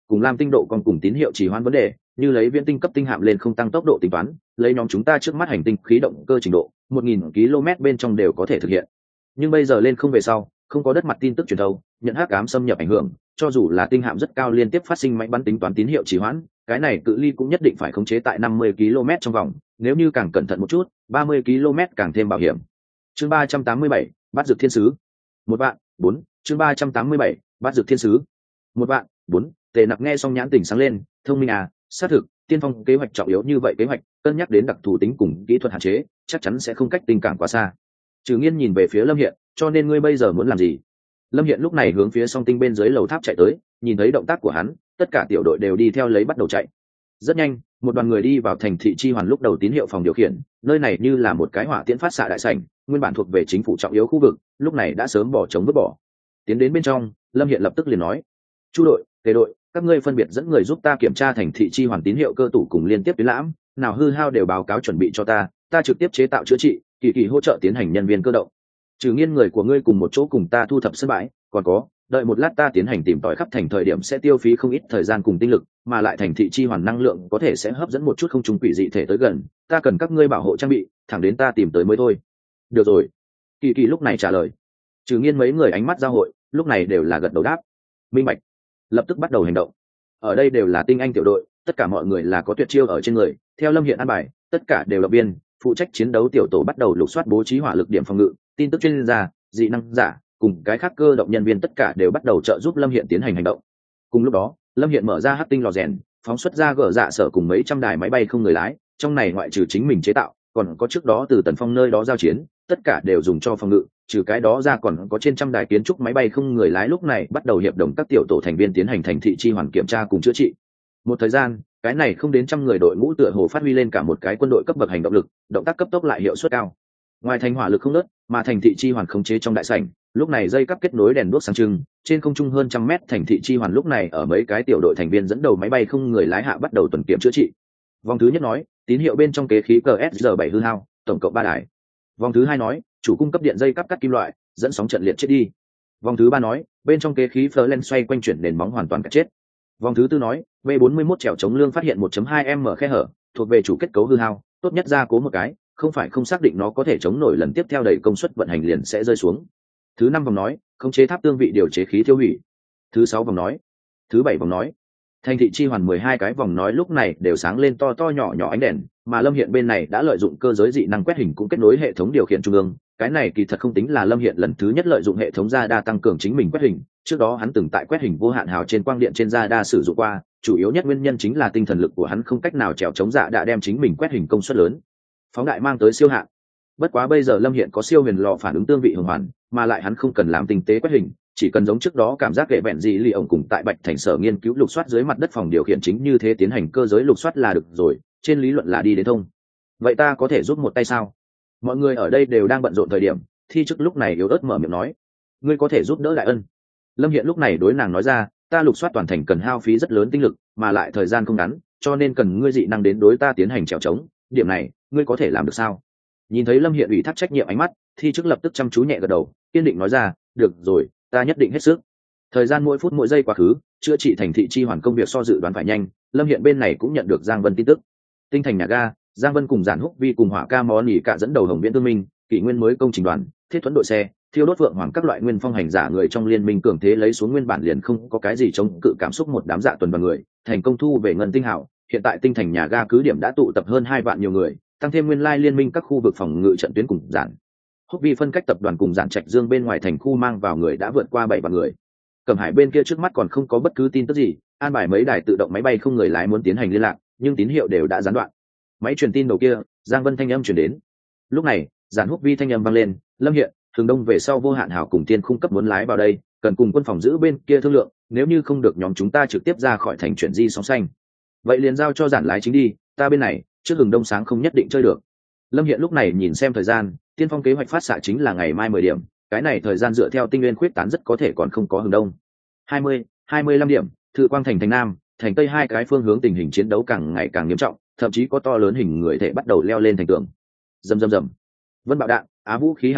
cùng lam tinh độ còn cùng tín hiệu chỉ hoãn vấn đề, như lấy viễn tinh cấp tinh hạm lên không tăng tốc độ tính toán, lấy nhóm chúng ta trước mắt hành tinh khí động cơ trình độ một nghìn ki lô mét bên trong đều có thể thực hiện. Nhưng bây giờ lên không về sau, không có đất mặt tin tức truyền thâu, nhận hắc ám xâm nhập ảnh hưởng, cho dù là tinh hạm rất cao liên tiếp phát sinh máy bắn tính toán tín hiệu trì hoãn, cái này cự ly cũng nhất định phải khống chế tại năm mươi ki lô mét trong vòng, nếu như càng cẩn thận một chút, ba mươi ki lô mét càng thêm bảo hiểm. Chương ba trăm tám mươi bảy, bắt dược thiên sứ. Một bạn, bốn, chương ba trăm tám mươi bảy, bắt dược thiên sứ. Một bạn, bốn, Tề Nặc nghe xong nhãn tỉnh sáng lên, thông minh à, xác thực, tiên phong kế hoạch trọng yếu như vậy kế hoạch, cân nhắc đến đặc thù tính cùng kỹ thuật hạn chế, chắc chắn sẽ không cách tình cảm quá xa. Trừ Nghiên nhìn về phía Lâm Hiện, cho nên ngươi bây giờ muốn làm gì? Lâm Hiện lúc này hướng phía song tinh bên dưới lầu tháp chạy tới, nhìn thấy động tác của hắn, tất cả tiểu đội đều đi theo lấy bắt đầu chạy. Rất nhanh, một đoàn người đi vào thành thị chi hoàn lúc đầu tín hiệu phòng điều khiển, nơi này như là một cái hỏa tiễn phát xạ đại sảnh, nguyên bản thuộc về chính phủ trọng yếu khu vực, lúc này đã sớm bỏ trống vứt bỏ. Tiến đến bên trong, Lâm Hiện lập tức liền nói: "Chu đội, Tề đội, các ngươi phân biệt dẫn người giúp ta kiểm tra thành thị chi hoàn tín hiệu cơ tủ cùng liên tiếp tuyến lãm, nào hư hao đều báo cáo chuẩn bị cho ta, ta trực tiếp chế tạo chữa trị, kỳ kỳ hỗ trợ tiến hành nhân viên cơ động. Trừ Nghiên người của ngươi cùng một chỗ cùng ta thu thập sân bãi, còn có, đợi một lát ta tiến hành tìm tòi khắp thành thời điểm sẽ tiêu phí không ít thời gian cùng tinh lực, mà lại thành thị chi hoàn năng lượng có thể sẽ hấp dẫn một chút không trùng quỷ dị thể tới gần, ta cần các ngươi bảo hộ trang bị, thẳng đến ta tìm tới mới thôi." "Được rồi." Kỳ kỳ lúc này trả lời. Trừ Nghiên mấy người ánh mắt giao hội, lúc này đều là gật đầu đáp. Minh bạch. Lập tức bắt đầu hành động. Ở đây đều là tinh anh tiểu đội, tất cả mọi người là có tuyệt chiêu ở trên người, theo Lâm Hiện an bài, tất cả đều động viên, phụ trách chiến đấu tiểu tổ bắt đầu lục soát bố trí hỏa lực điểm phòng ngự, tin tức chuyên gia, dị năng giả cùng cái khác cơ động nhân viên tất cả đều bắt đầu trợ giúp Lâm Hiện tiến hành hành động. Cùng lúc đó, Lâm Hiện mở ra hắc tinh lò rèn, phóng xuất ra gỡ dạ sở cùng mấy trăm đài máy bay không người lái, trong này ngoại trừ chính mình chế tạo, còn có trước đó từ Tần Phong nơi đó giao chiến, tất cả đều dùng cho phòng ngự, trừ cái đó ra còn có trên trăm đài kiến trúc máy bay không người lái lúc này bắt đầu hiệp đồng các tiểu tổ thành viên tiến hành thành thị chi hoàn kiểm tra cùng chữa trị. Một thời gian, cái này không đến trăm người đội ngũ tựa hồ phát huy lên cả một cái quân đội cấp bậc hành động lực, động tác cấp tốc lại hiệu suất cao. Ngoài thành hỏa lực không nớt, mà thành thị chi hoàn khống chế trong đại sảnh, lúc này dây cáp kết nối đèn đuốc sáng trưng, trên không trung hơn trăm mét thành thị chi hoàn lúc này ở mấy cái tiểu đội thành viên dẫn đầu máy bay không người lái hạ bắt đầu tuần kiểm chữa trị. Vòng thứ nhất nói, tín hiệu bên trong kế khí cờ ét giê bảy hư hao, tổng cộng ba đài. Vòng thứ hai nói, chủ cung cấp điện dây cáp cắt kim loại, dẫn sóng trận liệt chết đi. Vòng thứ ba nói, bên trong kế khí Florence xoay quanh chuyển nền móng hoàn toàn cắt chết. Vòng thứ tư nói, V bốn mươi mốt trèo chống lương phát hiện một phẩy hai m khe hở, thuộc về chủ kết cấu hư hao, tốt nhất gia cố một cái, không phải không xác định nó có thể chống nổi lần tiếp theo đẩy công suất vận hành liền sẽ rơi xuống. Thứ năm vòng nói, khống chế tháp tương vị điều chế khí tiêu hủy. Thứ sáu vòng nói. Thứ bảy vòng nói. Thành thị chi hoàn mười hai cái vòng nói lúc này đều sáng lên to to nhỏ nhỏ ánh đèn, mà Lâm Hiện bên này đã lợi dụng cơ giới dị năng quét hình cũng kết nối hệ thống điều khiển trung ương, cái này kỳ thật không tính là Lâm Hiện lần thứ nhất lợi dụng hệ thống radar tăng cường chính mình quét hình, trước đó hắn từng tại quét hình vô hạn hào trên quang điện trên radar sử dụng qua, chủ yếu nhất nguyên nhân chính là tinh thần lực của hắn không cách nào trèo chống dạ đã đem chính mình quét hình công suất lớn phóng đại mang tới siêu hạn. Bất quá bây giờ Lâm Hiện có siêu huyền lò phản ứng tương vị hưởng hoàn, mà lại hắn không cần làm tinh tế quét hình, chỉ cần giống trước đó cảm giác kệ vẹn gì lì ổng cùng tại Bạch Thành sở nghiên cứu lục soát dưới mặt đất phòng điều khiển chính như thế tiến hành cơ giới lục soát là được rồi, trên lý luận là đi đến thông. Vậy ta có thể giúp một tay sao? Mọi người ở đây đều đang bận rộn thời điểm, Thi Chức lúc này yếu ớt mở miệng nói, ngươi có thể giúp đỡ đại ân. Lâm Hiện lúc này đối nàng nói ra, ta lục soát toàn thành cần hao phí rất lớn tinh lực, mà lại thời gian không ngắn, cho nên cần ngươi dị năng đến đối ta tiến hành trèo trống, điểm này ngươi có thể làm được sao? Nhìn thấy Lâm Hiện ủy thác trách nhiệm ánh mắt, Thi Chức lập tức chăm chú nhẹ gật đầu, kiên định nói ra, được rồi, ta nhất định hết sức. Thời gian mỗi phút mỗi giây quá khứ, chữa trị thành thị chi hoàn công việc so dự đoán phải nhanh, Lâm Hiện bên này cũng nhận được Giang Vân tin tức. Tinh thành nhà ga, Giang Vân cùng Giản Húc Vi cùng Hỏa Ca Món Nhỉ cả dẫn đầu Hồng Viễn Tương Minh, Kỷ Nguyên mới công trình đoàn, thiết thuẫn đội xe, thiêu đốt vượng hoàng các loại nguyên phong hành giả người trong liên minh cường thế lấy xuống nguyên bản liền không có cái gì chống cự cảm xúc một đám dạ tuần và người, thành công thu về ngân tinh hảo, hiện tại tinh thành nhà ga cứ điểm đã tụ tập hơn hai vạn nhiều người, tăng thêm nguyên lai liên minh các khu vực phòng ngự trận tuyến cùng Giản Húc Vi phân cách tập đoàn cùng Giản Trạch Dương bên ngoài thành khu mang vào người đã vượt qua bảy vạn người. Cẩm Hải bên kia trước mắt còn không có bất cứ tin tức gì, an bài mấy đài tự động máy bay không người lái muốn tiến hành liên lạc, nhưng tín hiệu đều đã gián đoạn. Máy truyền tin đầu kia, Giang Vân thanh âm truyền đến. Lúc này, Giản Húc Vi thanh âm vang lên, Lâm Hiện, Thường Đông về sau vô hạn hảo cùng tiên khung cấp muốn lái vào đây, cần cùng quân phòng giữ bên kia thương lượng, nếu như không được nhóm chúng ta trực tiếp ra khỏi thành chuyển di sóng xanh. Vậy liền giao cho Giản lái chính đi, ta bên này, trước Hừng Đông sáng không nhất định chơi được. Lâm Hiện lúc này nhìn xem thời gian, tiên phong kế hoạch phát xạ chính là ngày mai mười điểm, cái này thời gian dựa theo tinh nguyên khuyết tán rất có thể còn không có Hừng Đông. hai mươi, hai mươi lăm điểm, Thự Quang thành thành Nam, thành Tây hai cái phương hướng tình hình chiến đấu càng ngày càng nghiêm trọng, thậm chí có to lớn hình người thể bắt đầu leo lên thành tường. Rầm rầm rầm. Vân bạo đạn, á vũ khí hạt nhân,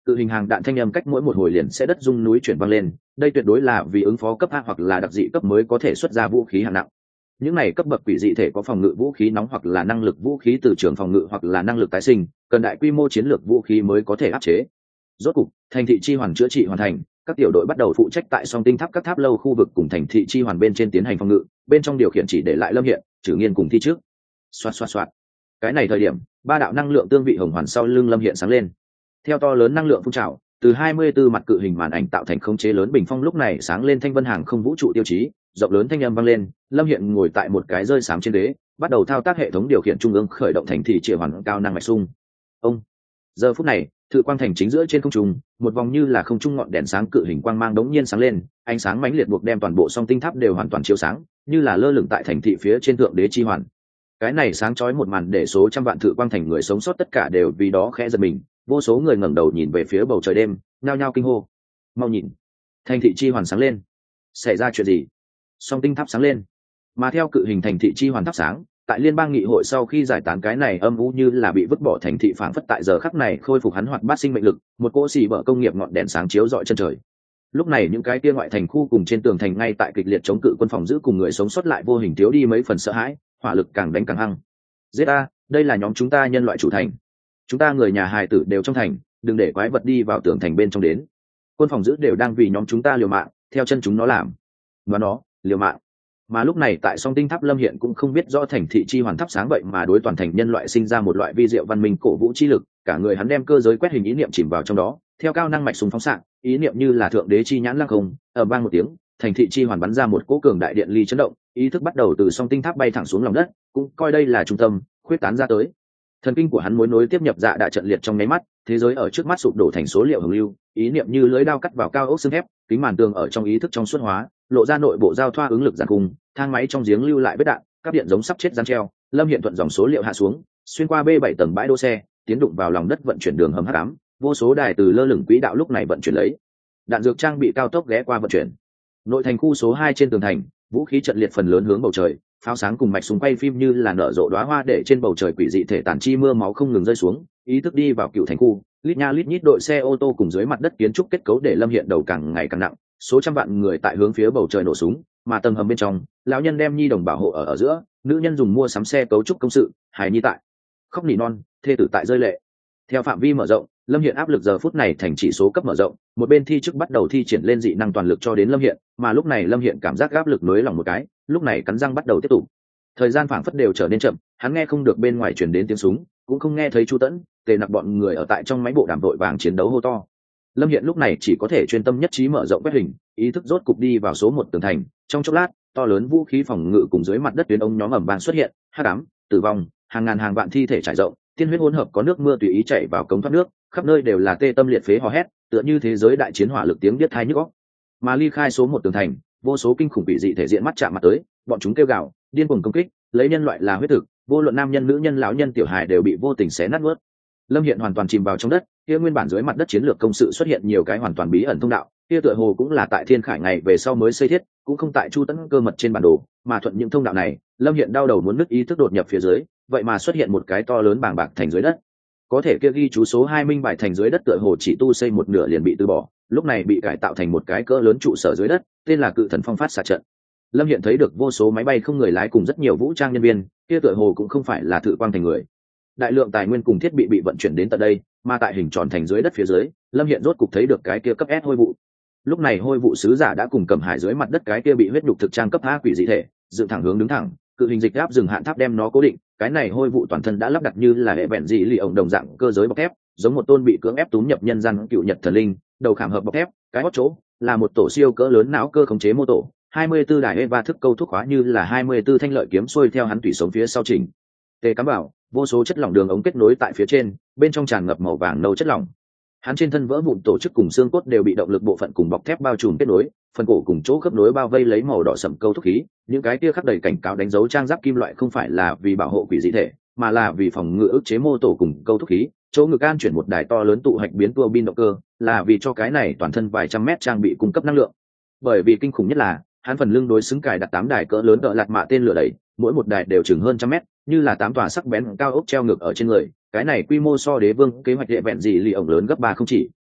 cự hình hàng đạn thanh âm cách mỗi một hồi liền sẽ đất rung núi chuyển vang lên, đây tuyệt đối là vì ứng phó cấp A hoặc là đặc dị cấp mới có thể xuất ra vũ khí hạng nặng. Những này cấp bậc quỷ dị thể có phòng ngự vũ khí nóng hoặc là năng lực vũ khí từ trường phòng ngự hoặc là năng lực tái sinh, cần đại quy mô chiến lược vũ khí mới có thể áp chế. Rốt cục, thành thị chi hoàn chữa trị hoàn thành, các tiểu đội bắt đầu phụ trách tại song tinh tháp các tháp lâu khu vực cùng thành thị chi hoàn bên trên tiến hành phòng ngự, bên trong điều khiển chỉ để lại Lâm Hiện, Trử Nghiên cùng thi trước. Xoạt xoạt xoạt. Cái này thời điểm, ba đạo năng lượng tương vị hồng hoàn sau lưng Lâm Hiện sáng lên. Theo to lớn năng lượng phun trào, từ hai mươi tư mặt cự hình màn ảnh tạo thành khống chế lớn bình phong lúc này sáng lên thanh vân hàng không vũ trụ tiêu chí, rộng lớn thanh âm vang lên. Lâm Hiện ngồi tại một cái rơi xám trên đế, bắt đầu thao tác hệ thống điều khiển trung ương khởi động thành thị triệu hoàn cao năng mạch sung. Ông. Giờ phút này, Thự Quang Thành chính giữa trên không trung, một vòng như là không trung ngọn đèn sáng cự hình quang mang đống nhiên sáng lên, ánh sáng mãnh liệt buộc đem toàn bộ song tinh tháp đều hoàn toàn chiếu sáng, như là lơ lửng tại thành thị phía trên thượng đế chi hoàn. Cái này sáng chói một màn để số trăm vạn Thự Quang Thành người sống sót tất cả đều vì đó khẽ giật mình, vô số người ngẩng đầu nhìn về phía bầu trời đêm, nhao nhao kinh hô. Mau nhìn, thành thị chi hoàn sáng lên. Xảy ra chuyện gì? Song tinh tháp sáng lên. Mà theo cự hình thành thị chi hoàn thắp sáng, tại liên bang nghị hội sau khi giải tán cái này âm u như là bị vứt bỏ thành thị phảng phất tại giờ khắc này khôi phục hắn hoạt bát sinh mệnh lực, một cỗ xì bở công nghiệp ngọn đèn sáng chiếu rọi chân trời. Lúc này những cái kia ngoại thành khu cùng trên tường thành ngay tại kịch liệt chống cự quân phòng giữ cùng người sống sót lại vô hình thiếu đi mấy phần sợ hãi, hỏa lực càng đánh càng hăng. Giết a, đây là nhóm chúng ta nhân loại chủ thành. Chúng ta người nhà hài tử đều trong thành, đừng để quái vật đi vào tường thành bên trong đến. Quân phòng giữ đều đang vì nhóm chúng ta liều mạng, theo chân chúng nó làm. Và nó, liều mạng. Mà lúc này tại song tinh tháp Lâm Hiện cũng không biết rõ thành thị chi hoàn thắp sáng vậy mà đối toàn thành nhân loại sinh ra một loại vi diệu văn minh cổ vũ chi lực, cả người hắn đem cơ giới quét hình ý niệm chìm vào trong đó, theo cao năng mạch súng phóng xạ, ý niệm như là thượng đế chi nhãn lăng không, ở vang một tiếng, thành thị chi hoàn bắn ra một cỗ cường đại điện ly chấn động, ý thức bắt đầu từ song tinh tháp bay thẳng xuống lòng đất, cũng coi đây là trung tâm, khuyết tán ra tới. Thần kinh của hắn mối nối tiếp nhập dạ đại trận liệt trong nháy mắt, thế giới ở trước mắt sụp đổ thành số liệu hồng lưu, ý niệm như lưỡi dao cắt vào cao ốc xương thép, kính màn tường ở trong ý thức trong suốt hóa, lộ ra nội bộ giao thoa ứng lực giàn cung, thang máy trong giếng lưu lại vết đạn, các điện giống sắp chết rắn treo. Lâm Hiện thuận dòng số liệu hạ xuống, xuyên qua B bảy tầng bãi đỗ xe, tiến đụng vào lòng đất vận chuyển đường hầm hắc ám, vô số đài từ lơ lửng quỹ đạo lúc này vận chuyển lấy. Đạn dược trang bị cao tốc ghé qua vận chuyển. Nội thành khu số hai trên tường thành, vũ khí trận liệt phần lớn hướng bầu trời, pháo sáng cùng mạch súng quay phim như là nở rộ đóa hoa để trên bầu trời quỷ dị thể tàn chi mưa máu không ngừng rơi xuống, ý thức đi vào cựu thành khu, lít nha lít nhít đội xe ô tô cùng dưới mặt đất kiến trúc kết cấu để Lâm Hiện đầu càng ngày càng nặng, số trăm vạn người tại hướng phía bầu trời nổ súng, mà tầng hầm bên trong, lão nhân đem nhi đồng bảo hộ ở ở giữa, nữ nhân dùng mua sắm xe cấu trúc công sự, hài nhi tại khóc nỉ non, thê tử tại rơi lệ. Theo phạm vi mở rộng, Lâm Hiện áp lực giờ phút này thành chỉ số cấp mở rộng, một bên thi chức bắt đầu thi triển lên dị năng toàn lực cho đến Lâm Hiện, mà lúc này Lâm Hiện cảm giác áp lực nới lỏng một cái, lúc này cắn răng bắt đầu tiếp tục. Thời gian phảng phất đều trở nên chậm, hắn nghe không được bên ngoài truyền đến tiếng súng, cũng không nghe thấy Chu Tẫn, Tề Nặc bọn người ở tại trong máy bộ đàm vội vàng chiến đấu hô to. Lâm Hiện lúc này chỉ có thể chuyên tâm nhất trí mở rộng quét hình, ý thức rốt cục đi vào số một tường thành, trong chốc lát, to lớn vũ khí phòng ngự cùng dưới mặt đất tuyến ống nhóm ầm vang xuất hiện, hắc ám, tử vong, hàng ngàn hàng vạn thi thể trải rộng, tiên huyết hỗn hợp có nước mưa tùy ý chảy vào cống thoát nước, khắp nơi đều là tê tâm liệt phế hò hét, tựa như thế giới đại chiến hỏa lực tiếng điếc tai nhức óc. Mà ly khai số một tường thành, vô số kinh khủng bị dị thể diện mắt chạm mặt tới, bọn chúng kêu gào, điên cuồng công kích, lấy nhân loại là huyết thực, vô luận nam nhân nữ nhân lão nhân tiểu hài đều bị vô tình xé nát nuốt. Lâm Hiện hoàn toàn chìm vào trong đất, kia nguyên bản dưới mặt đất chiến lược công sự xuất hiện nhiều cái hoàn toàn bí ẩn thông đạo, kia tựa hồ cũng là tại Thiên Khải ngày về sau mới xây thiết, cũng không tại Chu Tẫn cơ mật trên bản đồ, mà thuận những thông đạo này, Lâm Hiện đau đầu muốn nứt ý thức đột nhập phía dưới, vậy mà xuất hiện một cái to lớn bàng bạc thành dưới đất. Có thể kia ghi chú số hai minh bài thành dưới đất tựa hồ chỉ tu xây một nửa liền bị từ bỏ, lúc này bị cải tạo thành một cái cỡ lớn trụ sở dưới đất, tên là Cự Thần Phong Phát xạ trận. Lâm Hiện thấy được vô số máy bay không người lái cùng rất nhiều vũ trang nhân viên, kia tựa hồ cũng không phải là Thự Quang Thành người. Đại lượng tài nguyên cùng thiết bị bị vận chuyển đến tận đây, mà tại hình tròn thành dưới đất phía dưới, Lâm Hiện rốt cục thấy được cái kia cấp S hôi vụ. Lúc này hôi vụ sứ giả đã cùng Cẩm Hải dưới mặt đất cái kia bị huyết nhục thực trang cấp A quỷ dị thể, dựng thẳng hướng đứng thẳng, cự hình dịch áp dừng hạn tháp đem nó cố định, cái này hôi vụ toàn thân đã lắp đặt như là hệ vẹn dị lì ổng đồng dạng cơ giới bọc thép, giống một tôn bị cưỡng ép túm nhập nhân gian cựu nhật thần linh, đầu khảm hợp bọc thép, cái hót chỗ là một tổ siêu cỡ lớn não cơ khống chế mô tổ, hai mươi tư đài Eva thức câu thúc khóa như là hai mươi tư thanh lợi kiếm xuôi theo hắn tùy sống phía sau trình. Tề cắm bảo, vô số chất lỏng đường ống kết nối tại phía trên, bên trong tràn ngập màu vàng nâu chất lỏng. Hắn trên thân vỡ vụn tổ chức cùng xương cốt đều bị động lực bộ phận cùng bọc thép bao trùm kết nối, phần cổ cùng chỗ khớp nối bao vây lấy màu đỏ sẫm câu thúc khí, những cái kia khắc đầy cảnh cáo đánh dấu trang giáp kim loại không phải là vì bảo hộ quỷ dị thể, mà là vì phòng ngự ức chế mô tổ cùng câu thúc khí. Chỗ ngực an chuyển một đài to lớn tụ hạch biến tua bin động cơ, là vì cho cái này toàn thân vài trăm mét trang bị cung cấp năng lượng. Bởi vì kinh khủng nhất là, hắn phần lưng đối xứng cài đặt tám đài cỡ lớn đỡ lạt mạ tên lửa đẩy, mỗi một đài đều chừng hơn trăm mét, như là tám tòa sắc bén cao ốc treo ngược ở trên người, cái này quy mô so đế vương kế hoạch địa vẹn gì lì ổng lớn gấp ba không chỉ.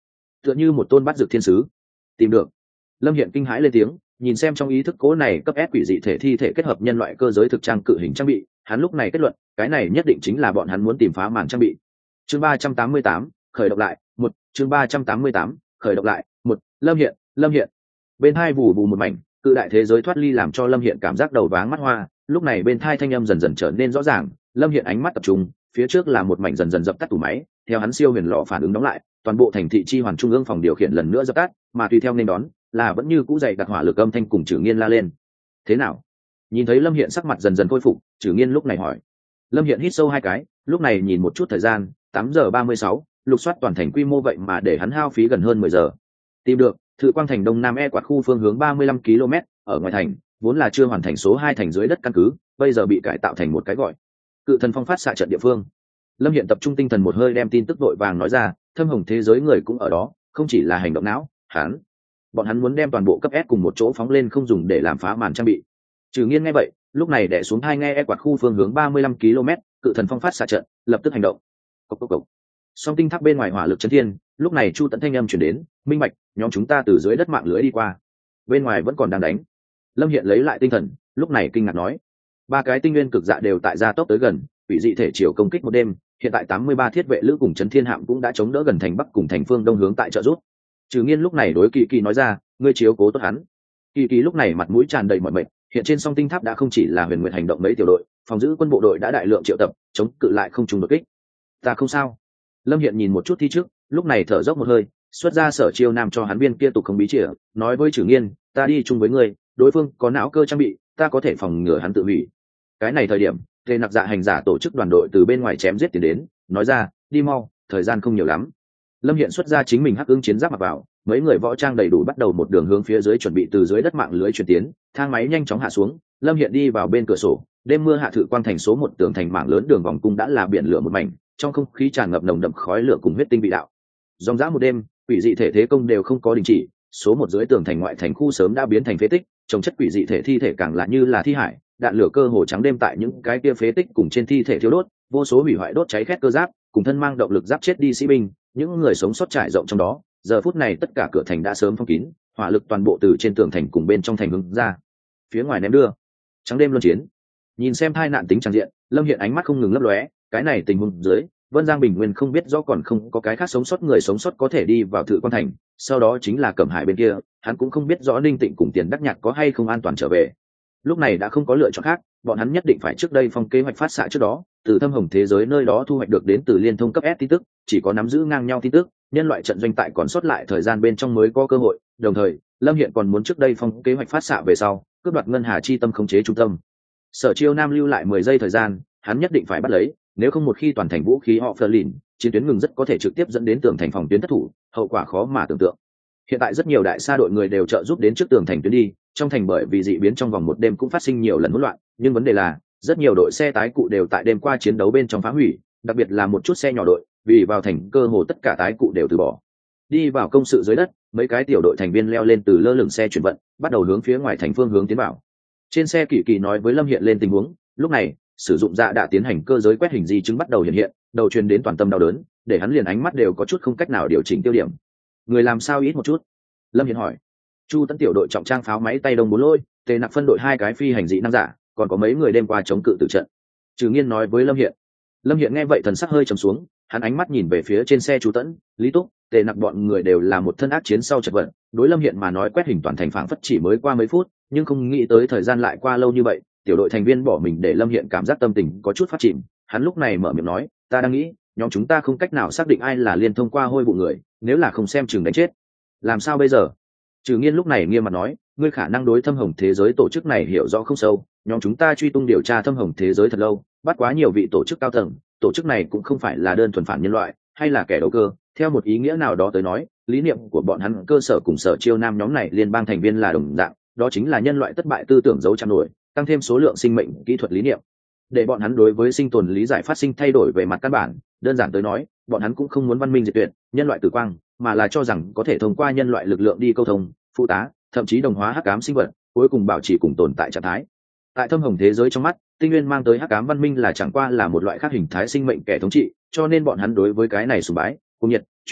tựa như một tôn bắt dược thiên sứ. Tìm được. Lâm Hiện kinh hãi lên tiếng, nhìn xem trong ý thức cố này cấp S quỷ dị thể thi thể kết hợp nhân loại cơ giới thực trang cự hình trang bị, hắn lúc này kết luận, cái này nhất định chính là bọn hắn muốn tìm phá màn trang bị. Chương ba trăm tám mươi tám, khởi động lại, một, chương ba trăm tám mươi tám, khởi động lại, một, Lâm Hiện, Lâm Hiện. Bên hai vù vù một mảnh, cự đại thế giới thoát ly làm cho Lâm Hiện cảm giác đầu váng mắt hoa, lúc này bên thai thanh âm dần dần trở nên rõ ràng, Lâm Hiện ánh mắt tập trung, phía trước là một mảnh dần dần dập tắt tủ máy, theo hắn siêu huyền lọ phản ứng đóng lại, toàn bộ thành thị chi hoàn trung ương phòng điều khiển lần nữa dập tắt, mà tùy theo nên đón là vẫn như cũ dày đặc hỏa lực âm thanh cùng Trử Nghiên la lên. Thế nào? Nhìn thấy Lâm Hiện sắc mặt dần dần khôi phục, Trử Nghiên lúc này hỏi. Lâm Hiện hít sâu hai cái, lúc này nhìn một chút thời gian, tám giờ ba mươi sáu, lục soát toàn thành quy mô vậy mà để hắn hao phí gần hơn mười giờ. Tìm được, Thự Quang thành đông nam e quạt khu phương hướng ba mươi lăm ki lô mét, ở ngoài thành, vốn là chưa hoàn thành số hai thành dưới đất căn cứ, bây giờ bị cải tạo thành một cái gọi Cự Thần Phong phát xạ trận địa phương. Lâm Hiện tập trung tinh thần một hơi đem tin tức vội vàng nói ra, thâm hồng thế giới người cũng ở đó, không chỉ là hành động não, hắn, bọn hắn muốn đem toàn bộ cấp S cùng một chỗ phóng lên không dùng để làm phá màn trang bị. Trừ Nghiên nghe vậy, lúc này đè xuống hai nghe e quạt khu phương hướng ba mươi lăm ki lô mét, Cự Thần Phong phát xạ trận, lập tức hành động. Cốc cốc cốc. Song tinh tháp bên ngoài hỏa lực chấn thiên, lúc này Chu Tấn thanh âm truyền đến, minh bạch, nhóm chúng ta từ dưới đất mạng lưới đi qua. Bên ngoài vẫn còn đang đánh. Lâm Hiện lấy lại tinh thần, lúc này kinh ngạc nói, ba cái tinh nguyên cực dạ đều tại gia tốc tới gần, quỷ dị thể chiều công kích một đêm, hiện tại tám mươi ba thiết vệ lữ cùng Trấn Thiên Hạm cũng đã chống đỡ gần thành bắc cùng thành phương đông hướng tại trợ giúp. Trừ Nghiên lúc này đối Kỳ Kỳ nói ra, ngươi chiếu cố tốt hắn. Kỳ Kỳ lúc này mặt mũi tràn đầy mọi mệt, hiện trên song tinh tháp đã không chỉ là Huyền Nguyệt hành động mấy tiểu đội, phòng giữ quân bộ đội đã đại lượng triệu tập, chống cự lại không trùng đột kích. Ta không sao. Lâm Hiện nhìn một chút thi trước, lúc này thở dốc một hơi, xuất ra Sở Chiêu Nam cho hắn viên kia tục không bí chìa, nói với Trừ Nghiên, ta đi chung với ngươi, đối phương có não cơ trang bị, ta có thể phòng ngừa hắn tự hủy. Cái này thời điểm, Tề Nặc Dạ hành giả tổ chức đoàn đội từ bên ngoài chém giết tiến đến, nói ra, đi mau, thời gian không nhiều lắm. Lâm Hiện xuất ra chính mình hắc ưng chiến giáp mặc vào, mấy người võ trang đầy đủ bắt đầu một đường hướng phía dưới chuẩn bị từ dưới đất mạng lưới chuyển tiến, thang máy nhanh chóng hạ xuống, Lâm Hiện đi vào bên cửa sổ, đêm mưa hạ Thự Quang thành số một tường thành mạng lớn đường vòng cung đã là biển lửa một mảnh, trong không khí tràn ngập nồng đậm khói lửa cùng huyết tinh vị đạo. Dòng dã một đêm, quỷ dị thể thế công đều không có đình chỉ, số một dưới tường thành ngoại thành khu sớm đã biến thành phế tích, trồng chất quỷ dị thể thi thể càng là như là thi hải, đạn lửa cơ hồ trắng đêm tại những cái kia phế tích cùng trên thi thể thiêu đốt, vô số hủy hoại đốt cháy khét cơ giáp, cùng thân mang động lực giáp chết đi sĩ binh, những người sống sót trải rộng trong đó, giờ phút này tất cả cửa thành đã sớm phong kín, hỏa lực toàn bộ từ trên tường thành cùng bên trong thành hướng ra, phía ngoài ném đưa. Trắng đêm luân chiến. Nhìn xem tai nạn tính tràn diện, Lâm Hiện ánh mắt không ngừng lấp lóe, cái này tình huống dưới, Vân Giang Bình Nguyên không biết rõ còn không có cái khác sống sót người sống sót có thể đi vào Thự Quang thành, sau đó chính là Cẩm Hải bên kia, hắn cũng không biết rõ Ninh Tịnh cùng Tiền Đắc Nhạc có hay không an toàn trở về. Lúc này đã không có lựa chọn khác, bọn hắn nhất định phải trước đây phong kế hoạch phát xạ trước đó, từ thâm hồng thế giới nơi đó thu hoạch được đến từ liên thông cấp S tin tức, chỉ có nắm giữ ngang nhau tin tức, nhân loại trận doanh tại còn sót lại thời gian bên trong mới có cơ hội. Đồng thời, Lâm Hiện còn muốn trước đây phong kế hoạch phát xạ về sau, cướp đoạt ngân hà chi tâm khống chế trung tâm. Sở Chiêu Nam lưu lại mười giây thời gian, hắn nhất định phải bắt lấy, nếu không một khi toàn thành vũ khí họ phơ lìn, chiến tuyến ngừng rất có thể trực tiếp dẫn đến tường thành phòng tuyến thất thủ, hậu quả khó mà tưởng tượng. Hiện tại rất nhiều đại sa đội người đều trợ giúp đến trước tường thành tuyến đi, trong thành bởi vì dị biến trong vòng một đêm cũng phát sinh nhiều lần hỗn loạn, nhưng vấn đề là rất nhiều đội xe tái cụ đều tại đêm qua chiến đấu bên trong phá hủy, đặc biệt là một chút xe nhỏ đội, vì vào thành cơ hồ tất cả tái cụ đều từ bỏ. Đi vào công sự dưới đất, mấy cái tiểu đội thành viên leo lên từ lơ lửng xe chuyển vận, bắt đầu hướng phía ngoài thành phương hướng tiến vào. Trên xe Kỳ Kỳ nói với Lâm Hiện lên tình huống, lúc này, sử dụng dạ đã tiến hành cơ giới quét hình di chứng bắt đầu hiện hiện, đầu truyền đến toàn tâm đau đớn, để hắn liền ánh mắt đều có chút không cách nào điều chỉnh tiêu điểm. Người làm sao ít một chút? Lâm Hiện hỏi. Chu Tấn tiểu đội trọng trang pháo máy tay đông bốn lôi, Tề Nặc phân đội hai cái phi hành dị năng giả, còn có mấy người đêm qua chống cự tử trận. Trừ Nghiên nói với Lâm Hiện. Lâm Hiện nghe vậy thần sắc hơi trầm xuống, hắn ánh mắt nhìn về phía trên xe Chu Tấn, Lý Túc, Tề Nặc bọn người đều là một thân ác chiến sau chật vật, đối Lâm Hiện mà nói quét hình toàn thành phảng phất chỉ mới qua mấy phút, nhưng không nghĩ tới thời gian lại qua lâu như vậy, tiểu đội thành viên bỏ mình để Lâm Hiện cảm giác tâm tình có chút phát chìm, hắn lúc này mở miệng nói, ta đang nghĩ, nhóm chúng ta không cách nào xác định ai là liên thông qua hôi vụ người, nếu là không xem chừng đánh chết. Làm sao bây giờ? Trừ Nghiên lúc này nghiêm mặt nói, ngươi khả năng đối thâm hồng thế giới tổ chức này hiểu rõ không sâu, nhóm chúng ta truy tung điều tra thâm hồng thế giới thật lâu, bắt quá nhiều vị tổ chức cao tầng, tổ chức này cũng không phải là đơn thuần phản nhân loại, hay là kẻ đầu cơ, theo một ý nghĩa nào đó tới nói, lý niệm của bọn hắn cơ sở cùng Sở Chiêu Nam nhóm này liên bang thành viên là đồng dạng, đó chính là nhân loại thất bại tư tưởng dấu chạm nổi, tăng thêm số lượng sinh mệnh kỹ thuật lý niệm, để bọn hắn đối với sinh tồn lý giải phát sinh thay đổi về mặt căn bản. Đơn giản tới nói, bọn hắn cũng không muốn văn minh diệt tuyệt, nhân loại tử quang, mà là cho rằng có thể thông qua nhân loại lực lượng đi câu thông, phụ tá, thậm chí đồng hóa hắc ám sinh vật, cuối cùng bảo trì cùng tồn tại trạng thái. Tại thâm hồng thế giới trong mắt, tinh nguyên mang tới hắc ám văn minh là chẳng qua là một loại khác hình thái sinh mệnh kẻ thống trị, cho nên bọn hắn đối với cái này sùng bái, cuồng nhiệt, truy cầu,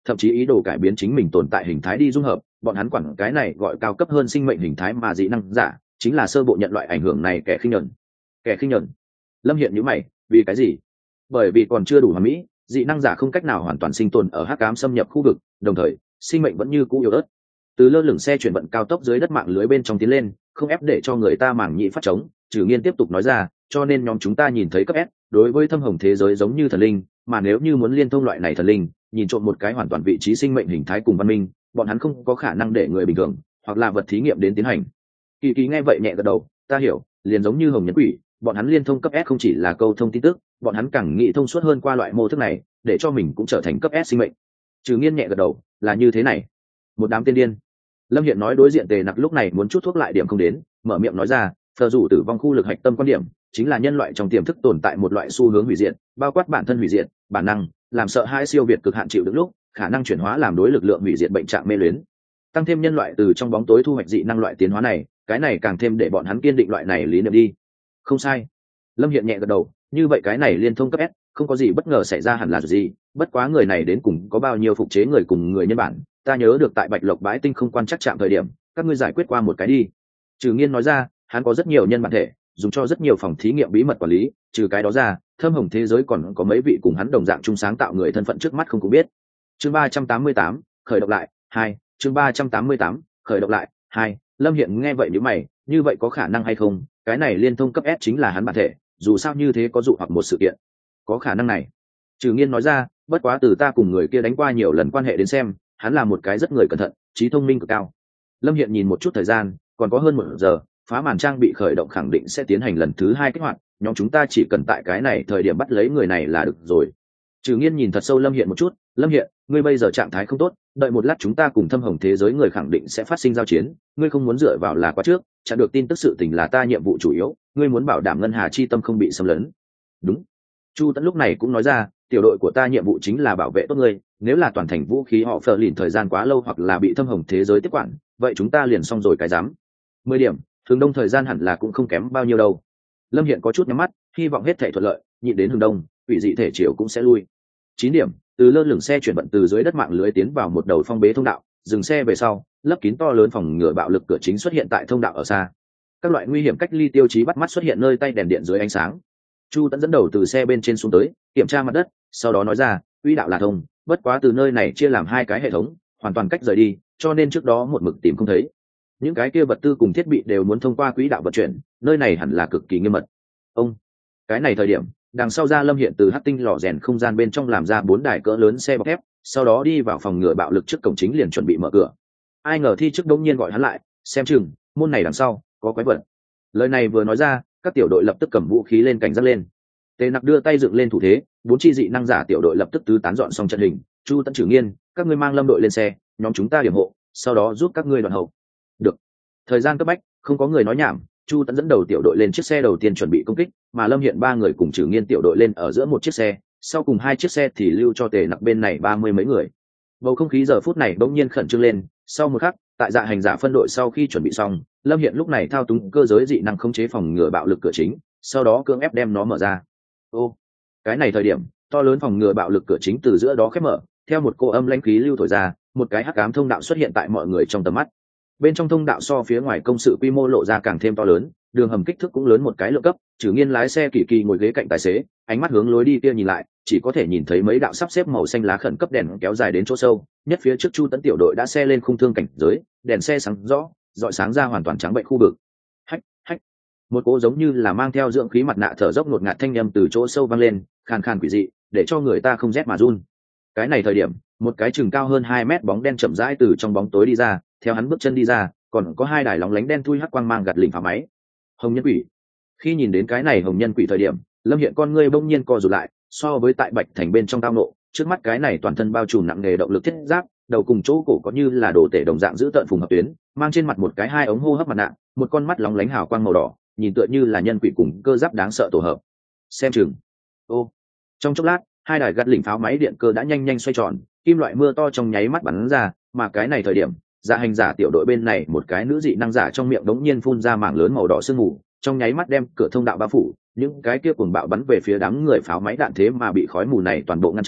thậm chí ý đồ cải biến chính mình tồn tại hình thái đi dung hợp. Bọn hắn quản cái này gọi cao cấp hơn sinh mệnh hình thái mà dị năng giả chính là sơ bộ nhận loại ảnh hưởng này kẻ khinh nhẫn. Kẻ khinh nhẫn. Lâm Hiện nhíu mày, vì cái gì? Bởi vì còn chưa đủ hoàn mỹ, dị năng giả không cách nào hoàn toàn sinh tồn ở hắc ám xâm nhập khu vực, đồng thời sinh mệnh vẫn như cũ yếu ớt. Từ lơ lửng xe chuyển vận cao tốc dưới đất mạng lưới bên trong tiến lên, không ép để cho người ta màng nhĩ phát trống. Trừ Nghiên tiếp tục nói ra, cho nên nhóm chúng ta nhìn thấy cấp S đối với thâm hồng thế giới giống như thần linh, mà nếu như muốn liên thông loại này thần linh, nhìn trộm một cái hoàn toàn vị trí sinh mệnh hình thái cùng văn minh, bọn hắn không có khả năng để người bình thường hoặc là vật thí nghiệm đến tiến hành. Kỳ Kỳ nghe vậy nhẹ gật đầu, ta hiểu, liền giống như hồng nhân quỷ, bọn hắn liên thông cấp S không chỉ là câu thông tin tức, bọn hắn càng nghĩ thông suốt hơn qua loại mô thức này, để cho mình cũng trở thành cấp S sinh mệnh. Trừ Nghiên nhẹ gật đầu, là như thế này. Một đám tiên điên. Lâm Hiện nói đối diện Tề Nặc lúc này muốn chút thuốc lại điểm không đến, mở miệng nói ra, phờ rủ tử vong khu lực hạch tâm quan điểm chính là nhân loại trong tiềm thức tồn tại một loại xu hướng hủy diệt, bao quát bản thân hủy diệt, bản năng làm sợ hãi siêu việt cực hạn chịu đựng lúc khả năng chuyển hóa làm đối lực lượng hủy diệt bệnh trạng mê luyến, tăng thêm nhân loại từ trong bóng tối thu hoạch dị năng loại tiến hóa này, cái này càng thêm để bọn hắn kiên định loại này lý niệm đi. Không sai. Lâm Hiện nhẹ gật đầu, như vậy cái này liên thông cấp S không có gì bất ngờ xảy ra hẳn là gì, bất quá người này đến cùng có bao nhiêu phục chế người cùng người nhân bản, ta nhớ được tại Bạch Lộc bãi tinh không quan chắc chạm thời điểm, các ngươi giải quyết qua một cái đi. Trừ Nghiên nói ra, hắn có rất nhiều nhân bản thể, dùng cho rất nhiều phòng thí nghiệm bí mật quản lý, trừ cái đó ra, thâm hồng thế giới còn có mấy vị cùng hắn đồng dạng chung sáng tạo người thân phận trước mắt không cũng biết. Chương ba trăm tám mươi tám, khởi động lại, hai, chương ba trăm tám mươi tám, khởi động lại, hai. Lâm Hiện nghe vậy nhíu mày, như vậy có khả năng hay không, cái này liên thông cấp S chính là hắn bản thể, dù sao như thế có dụ hoặc một sự kiện. Có khả năng này. Trừ Nghiên nói ra, bất quá từ ta cùng người kia đánh qua nhiều lần quan hệ đến xem, hắn là một cái rất người cẩn thận, trí thông minh cực cao. Lâm Hiện nhìn một chút thời gian, còn có hơn một giờ, phá màn trang bị khởi động khẳng định sẽ tiến hành lần thứ hai kích hoạt, nhóm chúng ta chỉ cần tại cái này thời điểm bắt lấy người này là được rồi. Trừ Nghiên nhìn thật sâu Lâm Hiện một chút, Lâm Hiện, ngươi bây giờ trạng thái không tốt, đợi một lát chúng ta cùng thâm hồng thế giới người khẳng định sẽ phát sinh giao chiến, ngươi không muốn dựa vào là quá trước, chặn được tin tức sự tình là ta nhiệm vụ chủ yếu, ngươi muốn bảo đảm ngân hà chi tâm không bị xâm lấn. Đúng. Chu Tẫn lúc này cũng nói ra, tiểu đội của ta nhiệm vụ chính là bảo vệ tốt ngươi, nếu là toàn thành vũ khí họ phờ lìn thời gian quá lâu hoặc là bị thâm hồng thế giới tiếp quản, vậy chúng ta liền xong rồi cái dám. Mười điểm, hướng đông thời gian hẳn là cũng không kém bao nhiêu đâu. Lâm Hiện có chút nhắm mắt, hy vọng hết thể thuận lợi, nhịn đến hướng đông, quỷ dị thể chiều cũng sẽ lui. Chín điểm, từ lơ lửng xe chuyển vận từ dưới đất mạng lưới tiến vào một đầu phong bế thông đạo, dừng xe về sau, lấp kín to lớn phòng ngừa bạo lực cửa chính xuất hiện tại thông đạo ở xa. Các loại nguy hiểm cách ly tiêu chí bắt mắt xuất hiện nơi tay đèn điện dưới ánh sáng. Chu Tẫn dẫn đầu từ xe bên trên xuống tới, kiểm tra mặt đất, sau đó nói ra, quỹ đạo là thông, bất quá từ nơi này chia làm hai cái hệ thống, hoàn toàn cách rời đi, cho nên trước đó một mực tìm không thấy. Những cái kia vật tư cùng thiết bị đều muốn thông qua quỹ đạo vận chuyển, nơi này hẳn là cực kỳ nghiêm mật. Ông, cái này thời điểm, đằng sau ra Lâm Hiện từ hắc tinh lò rèn không gian bên trong làm ra bốn đài cỡ lớn xe bọc thép, sau đó đi vào phòng ngừa bạo lực trước cổng chính liền chuẩn bị mở cửa. Ai ngờ thi trước đống nhiên gọi hắn lại, xem chừng môn này đằng sau có quái vật. Lời này vừa nói ra, các tiểu đội lập tức cầm vũ khí lên cảnh giác lên. Tề Nặc đưa tay dựng lên thủ thế, bốn chi dị năng giả tiểu đội lập tức tứ tán dọn xong trận hình. Chu Tẫn, Trừ Nghiên, các ngươi mang Lâm đội lên xe, nhóm chúng ta điểm hộ, sau đó giúp các ngươi đoạn hậu. Được. Thời gian cấp bách, không có người nói nhảm, Chu Tẫn dẫn đầu tiểu đội lên chiếc xe đầu tiên chuẩn bị công kích, mà Lâm Hiện ba người cùng Trừ Nghiên tiểu đội lên ở giữa một chiếc xe, sau cùng hai chiếc xe thì lưu cho Tề Nặc bên này ba mươi mấy người. Bầu không khí giờ phút này bỗng nhiên khẩn trương lên, sau một khắc, tại dạ hành giả phân đội sau khi chuẩn bị xong, Lâm Hiện lúc này thao túng cơ giới dị năng khống chế phòng ngừa bạo lực cửa chính, sau đó cưỡng ép đem nó mở ra. Ô, cái này thời điểm, to lớn phòng ngừa bạo lực cửa chính từ giữa đó khép mở, theo một cô âm lãnh khí lưu thổi ra, một cái hắc ám thông đạo xuất hiện tại mọi người trong tầm mắt. Bên trong thông đạo so phía ngoài công sự quy mô lộ ra càng thêm to lớn, đường hầm kích thước cũng lớn một cái lượng cấp. Trừ Nghiên lái xe Kỳ Kỳ ngồi ghế cạnh tài xế, ánh mắt hướng lối đi kia nhìn lại, chỉ có thể nhìn thấy mấy đạo sắp xếp màu xanh lá khẩn cấp đèn kéo dài đến chỗ sâu nhất phía trước. Chu Tẫn tiểu đội đã xe lên khung thương cảnh giới, đèn xe sáng rõ, rọi sáng ra hoàn toàn trắng bệnh khu vực. Hách hách, một cỗ giống như là mang theo dưỡng khí mặt nạ thở dốc ngột ngạt thanh âm từ chỗ sâu vang lên, khàn khàn quỷ dị, để cho người ta không rét mà run. Cái này thời điểm, một cái chừng cao hơn hai mét bóng đen chậm rãi từ trong bóng tối đi ra, theo hắn bước chân đi ra, còn có hai đài lóng lánh đen thui hắc quang mang gạt lỉnh phá máy. Hồng nhân quỷ. Khi nhìn đến cái này hồng nhân quỷ thời điểm, Lâm Hiện con ngươi bỗng nhiên co rụt lại, so với tại Bạch Thành bên trong tao nộ, trước mắt cái này toàn thân bao trùm nặng nề động lực thiết giáp, đầu cùng chỗ cổ có như là đồ tể đồng dạng giữ tợn phùng hợp tuyến, mang trên mặt một cái hai ống hô hấp mặt nạ, một con mắt lóng lánh hào quang màu đỏ, nhìn tựa như là nhân quỷ cùng cơ giáp đáng sợ tổ hợp. Xem chừng. Ô. Trong chốc lát, hai đài gạt lỉnh pháo máy điện cơ đã nhanh nhanh xoay tròn, kim loại mưa to trong nháy mắt bắn ra, mà cái này thời điểm, dạ hành giả tiểu đội bên này một cái nữ dị năng giả trong miệng đống nhiên phun ra mảng lớn màu đỏ sương mù, trong nháy mắt đem cửa thông đạo bao phủ, những cái kia cuồng bạo bắn về phía đám người pháo máy đạn thế mà bị khói mù này toàn bộ ngăn trở,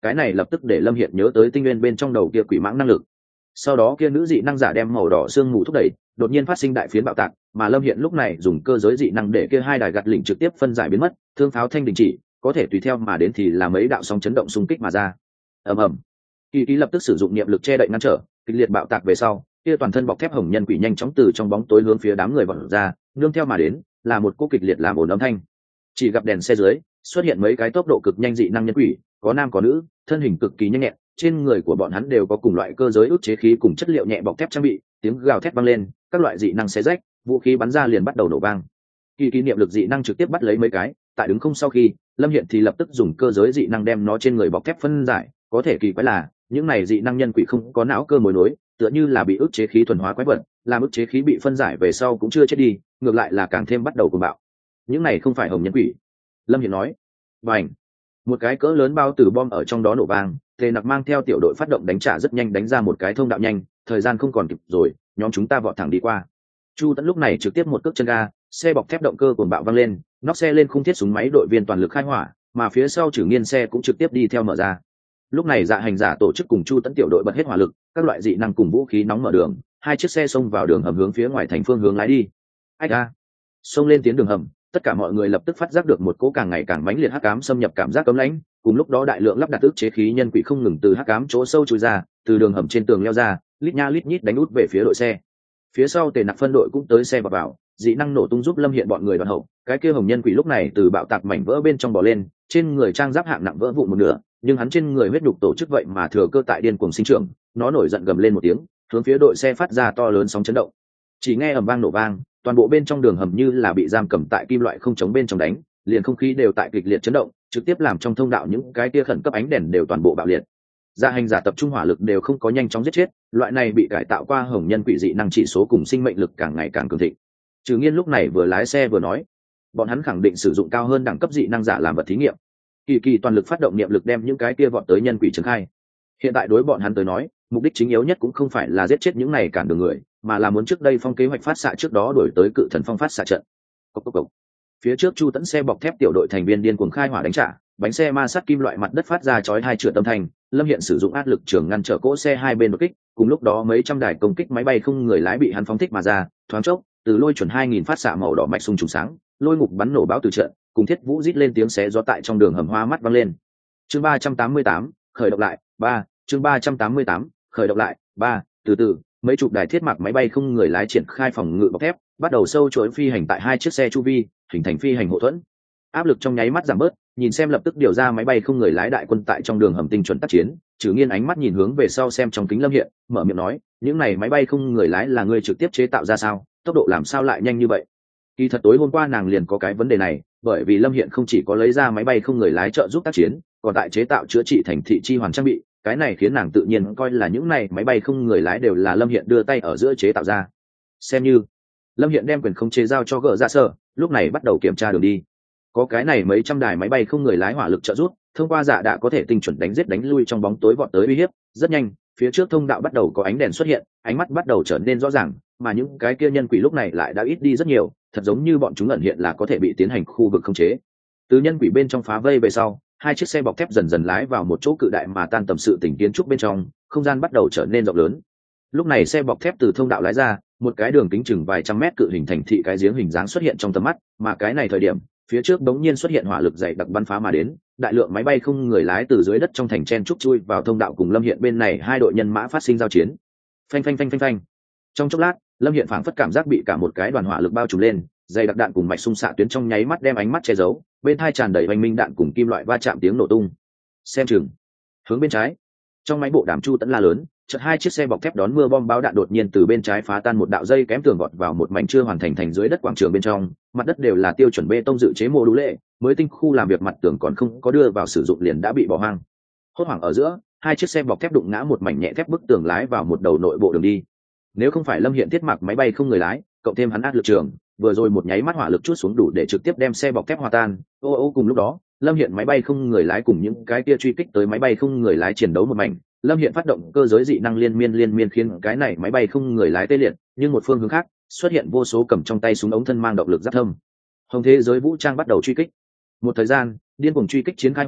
cái này lập tức để Lâm Hiện nhớ tới tinh nguyên bên trong đầu kia quỷ mãng năng lực. Sau đó kia nữ dị năng giả đem màu đỏ xương mù thúc đẩy, đột nhiên phát sinh đại phiến bạo tạc, mà Lâm Hiện lúc này dùng cơ giới dị năng để kia hai đài gạt lỉnh trực tiếp phân giải biến mất, thương pháo thanh đình chỉ, có thể tùy theo mà đến thì là mấy đạo sóng chấn động xung kích mà ra. Ầm ầm. Kỳ Kỳ lập tức sử dụng niệm lực che đậy ngăn trở, kịch liệt bạo tạc về sau, kia toàn thân bọc thép hồng nhân quỷ nhanh chóng từ trong bóng tối hướng phía đám người vọt ra, nương theo mà đến là một cú kịch liệt làm ồn âm thanh. Chỉ gặp đèn xe dưới xuất hiện mấy cái tốc độ cực nhanh dị năng nhân quỷ, có nam có nữ, thân hình cực kỳ nhanh nhẹn, trên người của bọn hắn đều có cùng loại cơ giới ức chế khí cùng chất liệu nhẹ bọc thép trang bị, tiếng gào thét vang lên, các loại dị năng xé rách, vũ khí bắn ra liền bắt đầu nổ vang. Kỳ Kỳ niệm lực dị năng trực tiếp bắt lấy mấy cái, tại đứng không sau khi, Lâm Hiện thì lập tức dùng cơ giới dị năng đem nó trên người bọc thép phân giải, có thể kỳ quái là, những này dị năng nhân quỷ không có não cơ mối nối, tựa như là bị ức chế khí thuần hóa quái vật, làm ức chế khí bị phân giải về sau cũng chưa chết đi, ngược lại là càng thêm bắt đầu cuồng bạo. Những này không phải hồng nhân quỷ, Lâm Hiện nói. Bành, một cái cỡ lớn bao tử bom ở trong đó nổ vang, Tề Nặc mang theo tiểu đội phát động đánh trả rất nhanh đánh ra một cái thông đạo nhanh, thời gian không còn kịp rồi, nhóm chúng ta vọt thẳng đi qua. Chu Tấn lúc này trực tiếp một cước chân ga, xe bọc thép động cơ cuồng bạo văng lên, nóc xe lên khung thiết súng máy đội viên toàn lực khai hỏa, mà phía sau Trử Nghiên xe cũng trực tiếp đi theo mở ra. Lúc này Dạ Hành Giả tổ chức cùng Chu Tấn tiểu đội bật hết hỏa lực, các loại dị năng cùng vũ khí nóng mở đường, hai chiếc xe xông vào đường hầm hướng phía ngoài thành phương hướng lái đi. Ách a! Xông lên tiến đường hầm, tất cả mọi người lập tức phát giác được một cỗ càng ngày càng mãnh liệt hắc ám xâm nhập cảm giác cấm lãnh, cùng lúc đó đại lượng lắp đặt ức chế khí nhân quỷ không ngừng từ hắc ám chỗ sâu chui ra, từ đường hầm trên tường leo ra, lít nha lít nhít đánh út về phía đội xe. Phía sau Tề Nặc phân đội cũng tới xe vào vào, dị năng nổ tung giúp Lâm Hiện bọn người đoàn hậu, cái kia hồng nhân quỷ lúc này từ bạo tạc mảnh vỡ bên trong bò lên, trên người trang giáp hạng nặng vỡ vụn một nửa, nhưng hắn trên người huyết nhục tổ chức vậy mà thừa cơ tại điên cuồng sinh trưởng, nó nổi giận gầm lên một tiếng, hướng phía đội xe phát ra to lớn sóng chấn động. Chỉ nghe ầm vang nổ vang, toàn bộ bên trong đường hầm như là bị giam cầm tại kim loại không chống bên trong đánh, liền không khí đều tại kịch liệt chấn động, trực tiếp làm trong thông đạo những cái tia khẩn cấp ánh đèn đều toàn bộ bạo liệt. Dạ Hành Giả tập trung hỏa lực đều không có nhanh chóng giết chết, loại này bị cải tạo qua hồng nhân quỷ dị năng chỉ số cùng sinh mệnh lực càng ngày càng cường thịnh. Trừ Nghiên lúc này vừa lái xe vừa nói, bọn hắn khẳng định sử dụng cao hơn đẳng cấp dị năng giả làm vật thí nghiệm. Kỳ Kỳ toàn lực phát động niệm lực đem những cái kia vọt tới nhân quỷ trấn khai. Hiện tại đối bọn hắn tới nói, mục đích chính yếu nhất cũng không phải là giết chết những này cản đường người, mà là muốn trước đây phong kế hoạch phát xạ trước đó đổi tới cự thần phong phát xạ trận. Cốc cốc cốc. Phía trước Chu Tấn xe bọc thép tiểu đội thành viên điên cuồng khai hỏa đánh trả, bánh xe ma sát kim loại mặt đất phát ra chói hai trượt âm thanh. Lâm Hiện sử dụng áp lực trường ngăn trở cỗ xe hai bên đột kích, cùng lúc đó mấy trăm đài công kích máy bay không người lái bị hắn phóng thích mà ra, thoáng chốc, từ lôi chuẩn hai nghìn phát xạ màu đỏ mạch xung trùng sáng, lôi ngục bắn nổ báo từ trận, cùng thiết vũ rít lên tiếng xé gió tại trong đường hầm hoa mắt vang lên. Chương ba trăm tám mươi tám, khởi động lại, ba, chương ba trăm tám mươi tám, khởi động lại, ba, từ từ, mấy chục đài thiết mặc máy bay không người lái triển khai phòng ngự bọc thép, bắt đầu sâu chuỗi phi hành tại hai chiếc xe chu vi, hình thành phi hành hộ thuẫn. Áp lực trong nháy mắt giảm bớt, nhìn xem lập tức điều ra máy bay không người lái đại quân tại trong đường hầm tinh chuẩn tác chiến. Trừ Nghiên ánh mắt nhìn hướng về sau xem trong kính Lâm Hiện, mở miệng nói, những này máy bay không người lái là ngươi trực tiếp chế tạo ra sao, tốc độ làm sao lại nhanh như vậy? Kỳ thật tối hôm qua nàng liền có cái vấn đề này, bởi vì Lâm Hiện không chỉ có lấy ra máy bay không người lái trợ giúp tác chiến, còn tại chế tạo chữa trị thành thị chi hoàn trang bị, cái này khiến nàng tự nhiên coi là những này máy bay không người lái đều là Lâm Hiện đưa tay ở giữa chế tạo ra. Xem như Lâm Hiện đem quyền khống chế giao cho Gở Dạ Sở, lúc này bắt đầu kiểm tra đường đi. Có cái này mấy trăm đài máy bay không người lái hỏa lực trợ giúp, thông qua dạ đã có thể tinh chuẩn đánh giết đánh lui trong bóng tối vọt tới uy hiếp. Rất nhanh, phía trước thông đạo bắt đầu có ánh đèn xuất hiện, ánh mắt bắt đầu trở nên rõ ràng, mà những cái kia nhân quỷ lúc này lại đã ít đi rất nhiều, thật giống như bọn chúng ẩn hiện là có thể bị tiến hành khu vực khống chế. Từ nhân quỷ bên trong phá vây về sau, hai chiếc xe bọc thép dần dần lái vào một chỗ cự đại mà tan tầm sự tỉnh kiến trúc bên trong, không gian bắt đầu trở nên rộng lớn. Lúc này xe bọc thép từ thông đạo lái ra, một cái đường kính chừng vài trăm mét cự hình thành thị cái giếng hình dáng xuất hiện trong tầm mắt, mà cái này thời điểm, phía trước đống nhiên xuất hiện hỏa lực dày đặc bắn phá mà đến, đại lượng máy bay không người lái từ dưới đất trong thành chen trúc chui vào thông đạo cùng Lâm Hiện bên này hai đội nhân mã phát sinh giao chiến. Phanh phanh phanh phanh phanh. Trong chốc lát, Lâm Hiện phảng phất cảm giác bị cả một cái đoàn hỏa lực bao trùm lên, dày đặc đạn cùng mạch xung xạ tuyến trong nháy mắt đem ánh mắt che giấu, bên tai tràn đầy oanh minh đạn cùng kim loại va chạm tiếng nổ tung. Xem chừng. Hướng bên trái. Trong máy bộ đàm Chu Tấn la lớn, chợt hai chiếc xe bọc thép đón mưa bom báo đạn đột nhiên từ bên trái phá tan một đạo dây kém tường vọt vào một mảnh chưa hoàn thành thành dưới đất quảng trường bên trong, mặt đất đều là tiêu chuẩn bê tông dự chế mô đũ lệ, mới tinh khu làm việc mặt tường còn không có đưa vào sử dụng liền đã bị bỏ hoang. Hốt hoảng ở giữa, hai chiếc xe bọc thép đụng ngã một mảnh nhẹ thép bức tường lái vào một đầu nội bộ đường đi. Nếu không phải Lâm Hiện thiết mặc máy bay không người lái, cộng thêm hắn áp lực trường, vừa rồi một nháy mắt hỏa lực chút xuống đủ để trực tiếp đem xe bọc thép hòa tan. Ô ô cùng lúc đó, Lâm Hiện máy bay không người lái cùng những cái kia truy kích tới máy bay không người lái chiến đấu một mảnh. Lâm Hiện phát động cơ giới dị năng liên miên liên miên khiến cái này máy bay không người lái tê liệt, nhưng một phương hướng khác xuất hiện vô số cầm trong tay súng ống thân mang động lực giáp thâm. Hồng thế giới vũ trang bắt đầu truy kích. Một thời gian, điên cuồng truy kích chiến khai hỏa,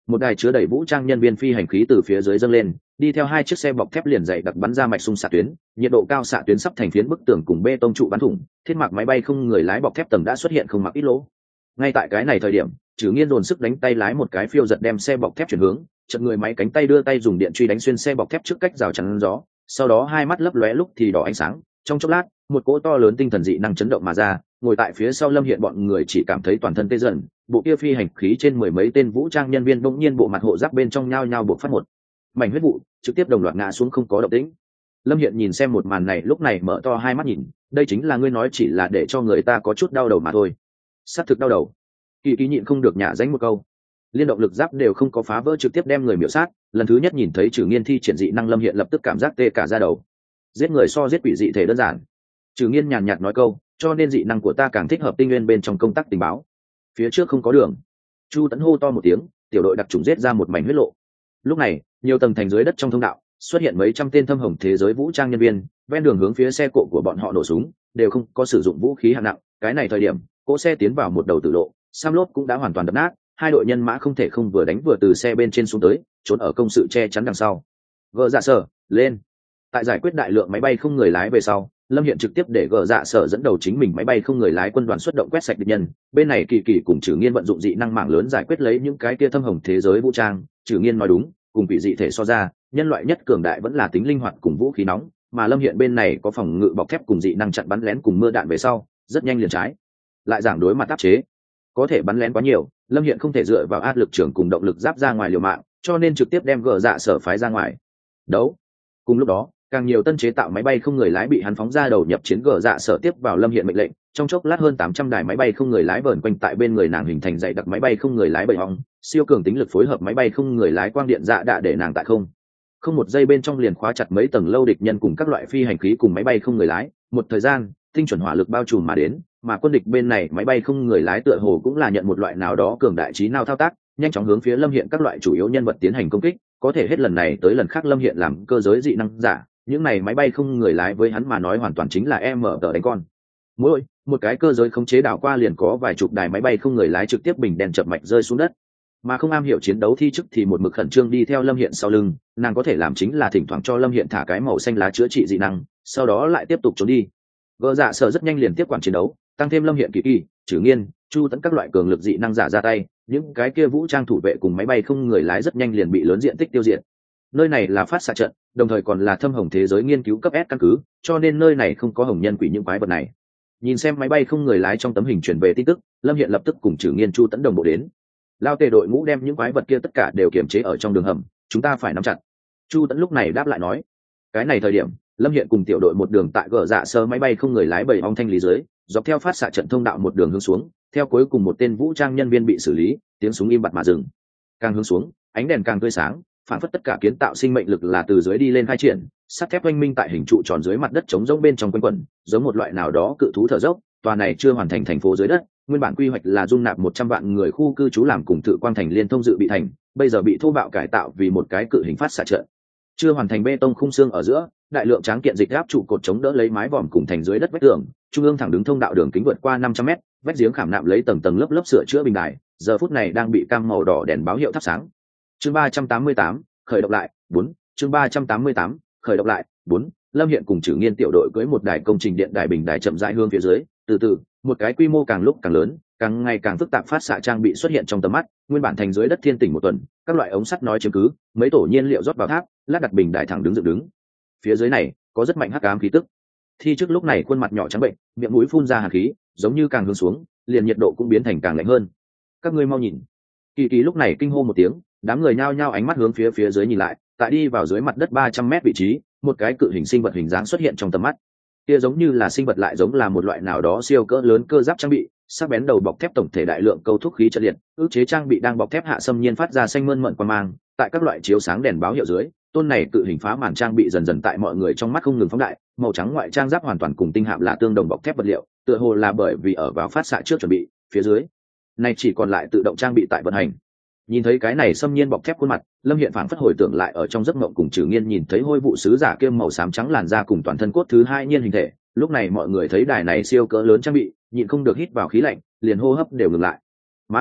một đài chứa đầy vũ trang nhân viên phi hành khí từ phía dưới dâng lên, đi theo hai chiếc xe bọc thép liền dày đặc bắn ra mạch xung xạ tuyến, nhiệt độ cao xạ tuyến sắp thành phiến bức tường cùng bê tông trụ bắn thủng, thiết mặc máy bay không người lái bọc thép tầng đã xuất hiện không mặc ít lỗ. Ngay tại cái này thời điểm, Trử Nghiên dồn sức đánh tay lái một cái phiêu giật đem xe bọc thép chuyển hướng, chợt người máy cánh tay đưa tay dùng điện truy đánh xuyên xe bọc thép trước cách rào chắn gió, sau đó hai mắt lấp lóe lúc thì đỏ ánh sáng, trong chốc lát, một cỗ to lớn tinh thần dị năng chấn động mà ra, ngồi tại phía sau Lâm Hiện bọn người chỉ cảm thấy toàn thân tê dần, bộ kia phi hành khí trên mười mấy tên vũ trang nhân viên bỗng nhiên bộ mặt hộ giáp bên trong nhao nhao buộc phát một mảnh huyết vụ, trực tiếp đồng loạt ngã xuống không có động tĩnh. Lâm Hiện nhìn xem một màn này lúc này mở to hai mắt nhìn, đây chính là ngươi nói chỉ là để cho người ta có chút đau đầu mà thôi. Sát thực đau đầu. Kỳ Kỳ nhịn không được nhả dánh một câu. Liên động lực giáp đều không có phá vỡ trực tiếp đem người miểu sát, lần thứ nhất nhìn thấy Trử Nghiên thi triển dị năng Lâm Hiện lập tức cảm giác tê cả da đầu. Giết người so giết quỷ dị thể đơn giản. Trử Nghiên nhàn nhạt nói câu, cho nên dị năng của ta càng thích hợp tinh nguyên bên trong công tác tình báo. Phía trước không có đường. Chu Tấn hô to một tiếng, tiểu đội đặc trùng giết ra một mảnh huyết lộ. Lúc này, nhiều tầng thành dưới đất trong thông đạo xuất hiện mấy trăm tên thâm hồng thế giới vũ trang nhân viên, ven đường hướng phía xe cộ của bọn họ nổ súng, đều không có sử dụng vũ khí hạng nặng. Cái này thời điểm, cỗ xe tiến vào một đầu tử lộ, sam lốp cũng đã hoàn toàn đập nát, hai đội nhân mã không thể không vừa đánh vừa từ xe bên trên xuống tới, trốn ở công sự che chắn đằng sau. Gờ dạ sở lên. Tại giải quyết đại lượng máy bay không người lái về sau, Lâm Hiện trực tiếp để gờ dạ sở dẫn đầu chính mình máy bay không người lái quân đoàn xuất động quét sạch địch nhân. Bên này Kỳ Kỳ cùng Trử Nghiên vận dụng dị năng mạng lớn giải quyết lấy những cái kia thâm hồng thế giới vũ trang. Trử Nghiên nói đúng, cùng quỷ dị thể so ra, nhân loại nhất cường đại vẫn là tính linh hoạt cùng vũ khí nóng, mà Lâm Hiện bên này có phòng ngự bọc thép cùng dị năng chặn bắn lén cùng mưa đạn về sau, rất nhanh liền trái lại giảng đối mặt áp chế. Có thể bắn lén quá nhiều, Lâm Hiện không thể dựa vào áp lực trưởng cùng động lực giáp ra ngoài liều mạng, cho nên trực tiếp đem gờ dạ sở phái ra ngoài đấu. Cùng lúc đó, càng nhiều tân chế tạo máy bay không người lái bị hắn phóng ra đầu nhập chiến gờ dạ sở tiếp vào Lâm Hiện mệnh lệnh, trong chốc lát hơn tám trăm đài máy bay không người lái vờn quanh tại bên người nàng hình thành dãy đặc máy bay không người lái bầy hong, siêu cường tính lực phối hợp máy bay không người lái quang điện dạ đạ để nàng tại không không một giây bên trong liền khóa chặt mấy tầng lâu địch nhân cùng các loại phi hành khí cùng máy bay không người lái. Một thời gian, tinh chuẩn hỏa lực bao trùm mà đến, mà quân địch bên này máy bay không người lái tựa hồ cũng là nhận một loại nào đó cường đại trí nào thao tác, nhanh chóng hướng phía Lâm Hiện các loại chủ yếu nhân vật tiến hành công kích. Có thể hết lần này tới lần khác Lâm Hiện làm cơ giới dị năng giả, những này máy bay không người lái với hắn mà nói hoàn toàn chính là em mở tờ đánh con. Mỗi một cái cơ giới khống chế đảo qua liền có vài chục đài máy bay không người lái trực tiếp bình đèn chập mạch rơi xuống đất. Mà không am hiểu chiến đấu thi chức thì một mực khẩn trương đi theo Lâm Hiện sau lưng, nàng có thể làm chính là thỉnh thoảng cho Lâm Hiện thả cái màu xanh lá chữa trị dị năng, sau đó lại tiếp tục trốn đi. Gỡ dạ sở rất nhanh liền tiếp quản chiến đấu, tăng thêm Lâm Hiện Kỳ Kỳ, Trử Nghiên, Chu Tấn các loại cường lực dị năng giả ra tay, những cái kia vũ trang thủ vệ cùng máy bay không người lái rất nhanh liền bị lớn diện tích tiêu diệt. Nơi này là phát xạ trận, đồng thời còn là thâm hồng thế giới nghiên cứu cấp S căn cứ, cho nên nơi này không có hồng nhân quỷ những quái vật này. Nhìn xem máy bay không người lái trong tấm hình truyền về tin tức, Lâm Hiện lập tức cùng Trử Nghiên, Chu Tấn đồng bộ đến. Lao tề đội ngũ đem những quái vật kia tất cả đều kiềm chế ở trong đường hầm, chúng ta phải nắm chặt. Chu Tấn lúc này đáp lại nói. Cái này thời điểm, Lâm Hiện cùng tiểu đội một đường tại gờ dạ sơ máy bay không người lái bầy ong thanh lý dưới, dọc theo phát xạ trận thông đạo một đường hướng xuống, theo cuối cùng một tên vũ trang nhân viên bị xử lý, tiếng súng im bặt mà dừng. Càng hướng xuống, ánh đèn càng tươi sáng, phản phất tất cả kiến tạo sinh mệnh lực là từ dưới đi lên khai triển, sắt thép oanh minh tại hình trụ tròn dưới mặt đất trống rỗng bên trong quanh quẩn, giống một loại nào đó cự thú thở dốc. Tòa này chưa hoàn thành thành phố dưới đất, nguyên bản quy hoạch là dung nạp một trăm vạn người khu cư trú làm cùng tự quang thành liên thông dự bị thành, bây giờ bị thô bạo cải tạo vì một cái cự hình phát xạ trận. Chưa hoàn thành bê tông khung xương ở giữa, đại lượng tráng kiện dịch áp trụ cột chống đỡ lấy mái vòm cùng thành dưới đất vách tường, trung ương thẳng đứng thông đạo đường kính vượt qua năm trăm mét, vách giếng khảm nạm lấy tầng tầng lớp lớp sửa chữa bình đài, giờ phút này đang bị cam màu đỏ đèn báo hiệu thắp sáng. Chương ba trăm tám mươi tám, khởi động lại, bốn. Chương ba trăm tám mươi tám, khởi động lại, bốn. Lâm Hiện cùng Trử Nghiên tiểu đội cưỡi một đài công trình điện đài bình đài chậm rãi hướng phía dưới, từ từ, một cái quy mô càng lúc càng lớn, càng ngày càng phức tạp phát xạ trang bị xuất hiện trong tầm mắt. Nguyên bản thành dưới đất thiên tỉnh một tuần, các loại ống sắt nói chiếm cứ, mấy tổ nhiên liệu rót vào tháp, lát đặt bình đài thẳng đứng dựng đứng. Phía dưới này có rất mạnh hắc ám khí tức. Thi trước lúc này khuôn mặt nhỏ trắng bệnh, miệng mũi phun ra hàn khí, giống như càng hướng xuống, liền nhiệt độ cũng biến thành càng lạnh hơn. Các ngươi mau nhìn. Kỳ Kỳ lúc này kinh hô một tiếng, đám người nhao nhao ánh mắt hướng phía phía dưới nhìn lại, tại đi vào dưới mặt đất ba trăm mét vị trí, một cái cự hình sinh vật hình dáng xuất hiện trong tầm mắt. Kia giống như là sinh vật lại giống là một loại nào đó siêu cỡ lớn cơ giáp trang bị, sắc bén đầu bọc thép tổng thể đại lượng câu thúc khí trận liệt, ước chế trang bị đang bọc thép hạ xâm nhiên phát ra xanh mơn mởn quang mang, tại các loại chiếu sáng đèn báo hiệu dưới, tôn này cự hình phá màn trang bị dần dần tại mọi người trong mắt không ngừng phóng đại, màu trắng ngoại trang giáp hoàn toàn cùng tinh hạm là tương đồng bọc thép vật liệu, tựa hồ là bởi vì ở vào phát xạ trước chuẩn bị, phía dưới này chỉ còn lại tự động trang bị tại vận hành. Nhìn thấy cái này xâm nhiên bọc thép khuôn mặt, Lâm Hiện phảng phất hồi tưởng lại ở trong giấc mộng cùng Trử Nghiên nhìn thấy hôi vụ sứ giả kia màu xám trắng làn da cùng toàn thân cốt thứ hai nhiên hình thể, lúc này mọi người thấy đài này siêu cỡ lớn trang bị, nhịn không được hít vào khí lạnh, liền hô hấp đều ngừng lại. Má ơi,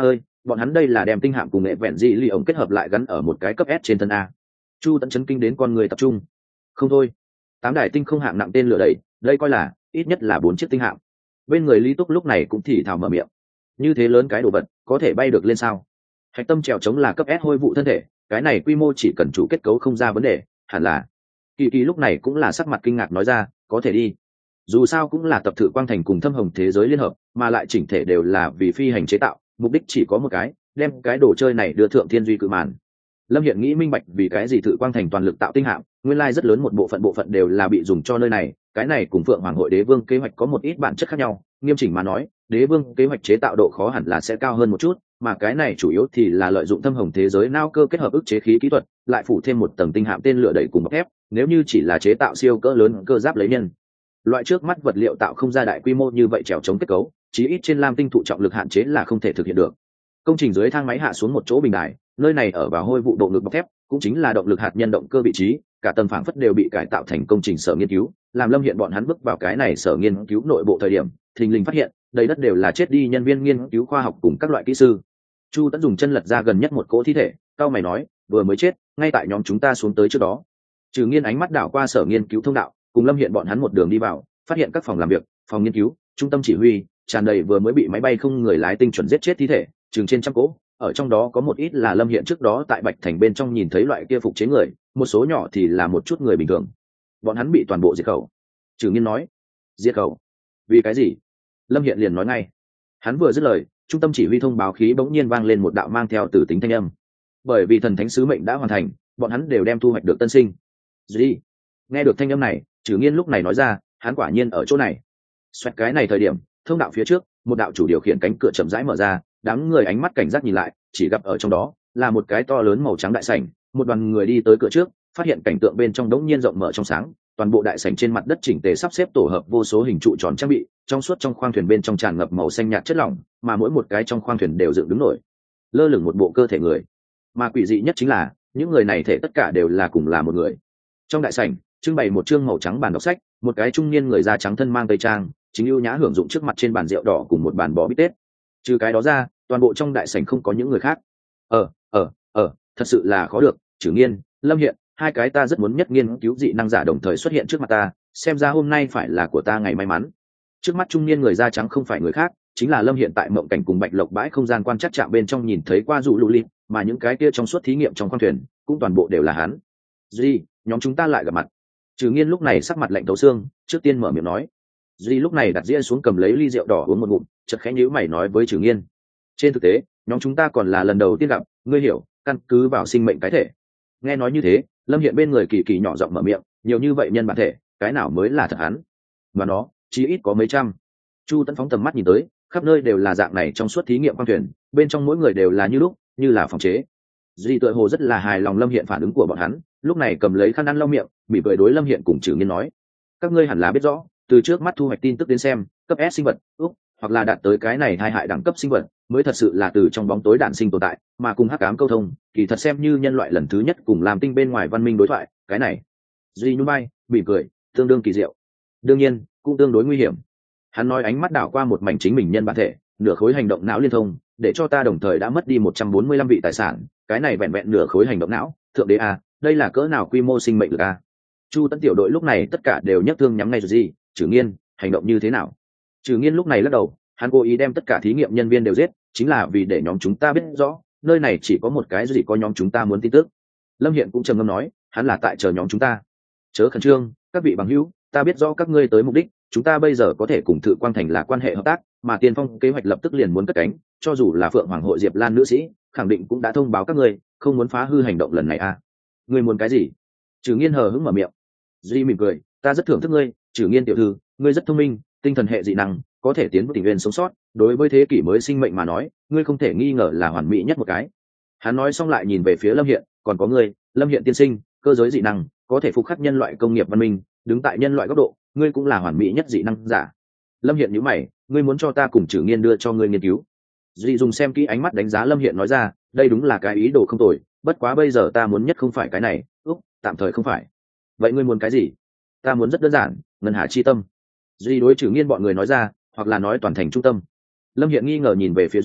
bọn hắn đây là đem tinh hạm cùng nghệ vẹn dị ly ổng kết hợp lại gắn ở một cái cấp S trên thân A. Chu Tẫn chấn kinh đến con người tập trung. Không thôi, tám đài tinh không hạng nặng tên lửa đẩy, đây coi là ít nhất là bốn chiếc tinh hạm. Bên người Lý Túc lúc này cũng thì thào mở miệng. Như thế lớn cái đồ vật, có thể bay được lên sao? Hạch tâm trèo chống là cấp S hôi vụ thân thể, cái này quy mô chỉ cần chủ kết cấu không ra vấn đề, hẳn là. Kỳ Kỳ lúc này cũng là sắc mặt kinh ngạc nói ra, có thể đi. Dù sao cũng là tập thự quang thành cùng thâm hồng thế giới liên hợp, mà lại chỉnh thể đều là vì phi hành chế tạo, mục đích chỉ có một cái, đem cái đồ chơi này đưa thượng thiên duy cự màn. Lâm Hiện nghĩ minh bạch vì cái gì thự quang thành toàn lực tạo tinh hạm, nguyên lai rất lớn một bộ phận bộ phận đều là bị dùng cho nơi này, cái này cùng Phượng Hoàng hội đế vương kế hoạch có một ít bản chất khác nhau, nghiêm chỉnh mà nói, đế vương kế hoạch chế tạo độ khó hẳn là sẽ cao hơn một chút, mà cái này chủ yếu thì là lợi dụng thâm hồng thế giới nao cơ kết hợp ức chế khí kỹ thuật, lại phủ thêm một tầng tinh hạm tên lửa đẩy cùng bọc thép, nếu như chỉ là chế tạo siêu cỡ lớn cơ giáp lấy nhân loại trước mắt vật liệu tạo không ra đại quy mô như vậy trèo chống kết cấu, chí ít trên lam tinh thụ trọng lực hạn chế là không thể thực hiện được. Công trình dưới thang máy hạ xuống một chỗ bình đài, nơi này ở vào hôi vụ độ ngực bọc thép, cũng chính là động lực hạt nhân động cơ vị trí, cả tầng phảng phất đều bị cải tạo thành công trình sở nghiên cứu, làm Lâm Hiện bọn hắn bước vào cái này sở nghiên cứu nội bộ thời điểm, thình lình phát hiện, đầy đất đều là chết đi nhân viên nghiên cứu khoa học cùng các loại kỹ sư. Chu Tẫn dùng chân lật ra gần nhất một cỗ thi thể, cao mày nói, vừa mới chết, ngay tại nhóm chúng ta xuống tới trước đó. Trừ Nghiên ánh mắt đảo qua sở nghiên cứu thông đạo, cùng Lâm Hiện bọn hắn một đường đi vào, phát hiện các phòng làm việc, phòng nghiên cứu, trung tâm chỉ huy, tràn đầy vừa mới bị máy bay không người lái tinh chuẩn giết chết thi thể, chừng trên trăm cỗ, ở trong đó có một ít là Lâm Hiện trước đó tại Bạch Thành bên trong nhìn thấy loại kia phục chế người, một số nhỏ thì là một chút người bình thường. Bọn hắn bị toàn bộ diệt khẩu. Trừ Nghiên nói, diệt khẩu? Vì cái gì? Lâm Hiện liền nói ngay. Hắn vừa dứt lời, trung tâm chỉ huy thông báo khí bỗng nhiên vang lên một đạo mang theo tử tính thanh âm. Bởi vì thần thánh sứ mệnh đã hoàn thành, bọn hắn đều đem thu hoạch được tân sinh. Gì? Nghe được thanh âm này, Trừ Nghiên lúc này nói ra, hắn quả nhiên ở chỗ này. Xoẹt cái này thời điểm, thông đạo phía trước, một đạo chủ điều khiển cánh cửa chậm rãi mở ra, đám người ánh mắt cảnh giác nhìn lại, chỉ gặp ở trong đó là một cái to lớn màu trắng đại sảnh, một đoàn người đi tới cửa trước, phát hiện cảnh tượng bên trong đống nhiên rộng mở trong sáng, toàn bộ đại sảnh trên mặt đất chỉnh tề sắp xếp tổ hợp vô số hình trụ tròn trang bị, trong suốt trong khoang thuyền bên trong tràn ngập màu xanh nhạt chất lỏng, mà mỗi một cái trong khoang thuyền đều dựng đứng nổi, lơ lửng một bộ cơ thể người. Mà quỷ dị nhất chính là, những người này thể tất cả đều là cùng là một người. Trong đại sảnh, trưng bày một chương màu trắng bàn đọc sách, một cái trung niên người da trắng thân mang tây trang, chính ưu nhã hưởng dụng trước mặt trên bàn rượu đỏ cùng một bàn bò bít tết. Trừ cái đó ra, toàn bộ trong đại sảnh không có những người khác. Ờ, ờ, ờ, thật sự là khó được, Trừ Nghiên, Lâm Hiện, hai cái ta rất muốn nhất nghiên cứu dị năng giả đồng thời xuất hiện trước mặt ta, xem ra hôm nay phải là của ta ngày may mắn. Trước mắt trung niên người da trắng không phải người khác, chính là Lâm Hiện tại mộng cảnh cùng Bạch Lộc bãi không gian quan trắc trạm bên trong nhìn thấy qua dụ lũ lịp, mà những cái kia trong suốt thí nghiệm trong khoang thuyền, cũng toàn bộ đều là hắn. Duy, nhóm chúng ta lại gặp mặt. Trừ Nghiên lúc này sắc mặt lạnh thấu xương, trước tiên mở miệng nói. Duy lúc này đặt dĩa xuống cầm lấy ly rượu đỏ uống một ngụm, chợt khẽ nhíu mày nói với Trừ Nghiên. Trên thực tế, nhóm chúng ta còn là lần đầu tiên gặp, ngươi hiểu, căn cứ vào sinh mệnh cái thể. Nghe nói như thế, Lâm Hiện bên người kỳ kỳ nhỏ giọng mở miệng, nhiều như vậy nhân bản thể, cái nào mới là thật hắn? Và nó, chí ít có mấy trăm. Chu Tẫn phóng tầm mắt nhìn tới, khắp nơi đều là dạng này trong suốt thí nghiệm khoang thuyền, bên trong mỗi người đều là như lúc, như là phòng chế. Duy tựa hồ rất là hài lòng Lâm Hiện phản ứng của bọn hắn, lúc này cầm lấy khăn ăn lau miệng, mỉm cười đối Lâm Hiện cùng Trừ Nghiên nói: các ngươi hẳn là biết rõ, từ trước mắt thu hoạch tin tức đến xem, cấp S sinh vật, úc, hoặc là đạt tới cái này hai hại đẳng cấp sinh vật, mới thật sự là từ trong bóng tối đản sinh tồn tại, mà cùng hắc ám câu thông, kỳ thật xem như nhân loại lần thứ nhất cùng làm tinh bên ngoài văn minh đối thoại, cái này. Duy nhún vai, mỉm cười, tương đương kỳ diệu. Đương nhiên, cũng tương đối nguy hiểm. Hắn nói ánh mắt đảo qua một mảnh chính mình nhân bản thể, nửa khối hành động não liên thông, để cho ta đồng thời đã mất đi một trăm bốn mươi lăm vị tài sản, cái này vẹn vẹn nửa khối hành động não, thượng đế a, đây là cỡ nào quy mô sinh mệnh lực a. Chu Tẫn tiểu đội lúc này tất cả đều nhấc thương nhắm ngay Duy, Trừ Nghiên, hành động như thế nào? Trừ Nghiên lúc này lắc đầu, hắn cố ý đem tất cả thí nghiệm nhân viên đều giết, chính là vì để nhóm chúng ta biết rõ, nơi này chỉ có một cái gì có nhóm chúng ta muốn tin tức. Lâm Hiện cũng trầm ngâm nói, hắn là tại chờ nhóm chúng ta. Chớ khẩn trương, các vị bằng hữu, ta biết rõ các ngươi tới mục đích, chúng ta bây giờ có thể cùng Thự Quang Thành là quan hệ hợp tác, mà Tiên Phong kế hoạch lập tức liền muốn cất cánh, cho dù là Phượng Hoàng hội Diệp Lan nữ sĩ, khẳng định cũng đã thông báo các ngươi, không muốn phá hư hành động lần này à? Ngươi muốn cái gì? Trừ Nghiên hờ hững mở miệng. Duy mỉm cười, ta rất thưởng thức ngươi, Trừ Nghiên tiểu thư, ngươi rất thông minh, tinh thần hệ dị năng, có thể tiến vào tình nguyên sống sót, đối với thế kỷ mới sinh mệnh mà nói, ngươi không thể nghi ngờ là hoàn mỹ nhất một cái. Hắn nói xong lại nhìn về phía Lâm Hiện, còn có ngươi, Lâm Hiện tiên sinh, cơ giới dị năng, có thể phục khắc nhân loại công nghiệp văn minh, đứng tại nhân loại góc độ, ngươi cũng là hoàn mỹ nhất dị năng giả. Lâm Hiện nhíu mày, ngươi muốn cho ta cùng Trừ Nghiên đưa cho ngươi nghiên cứu. Duy dùng xem kỹ ánh mắt đánh giá Lâm Hiện nói ra, đây đúng là cái ý đồ không tồi, bất quá bây giờ ta muốn nhất không phải cái này, úc, tạm thời không phải. Vậy ngươi muốn cái gì? Ta muốn rất đơn giản, ngân hà chi tâm. Duy đối Trừ Nghiên bọn người nói ra, hoặc là nói toàn thành trung tâm. Lâm Hiện nghi ngờ nhìn về phía Duy,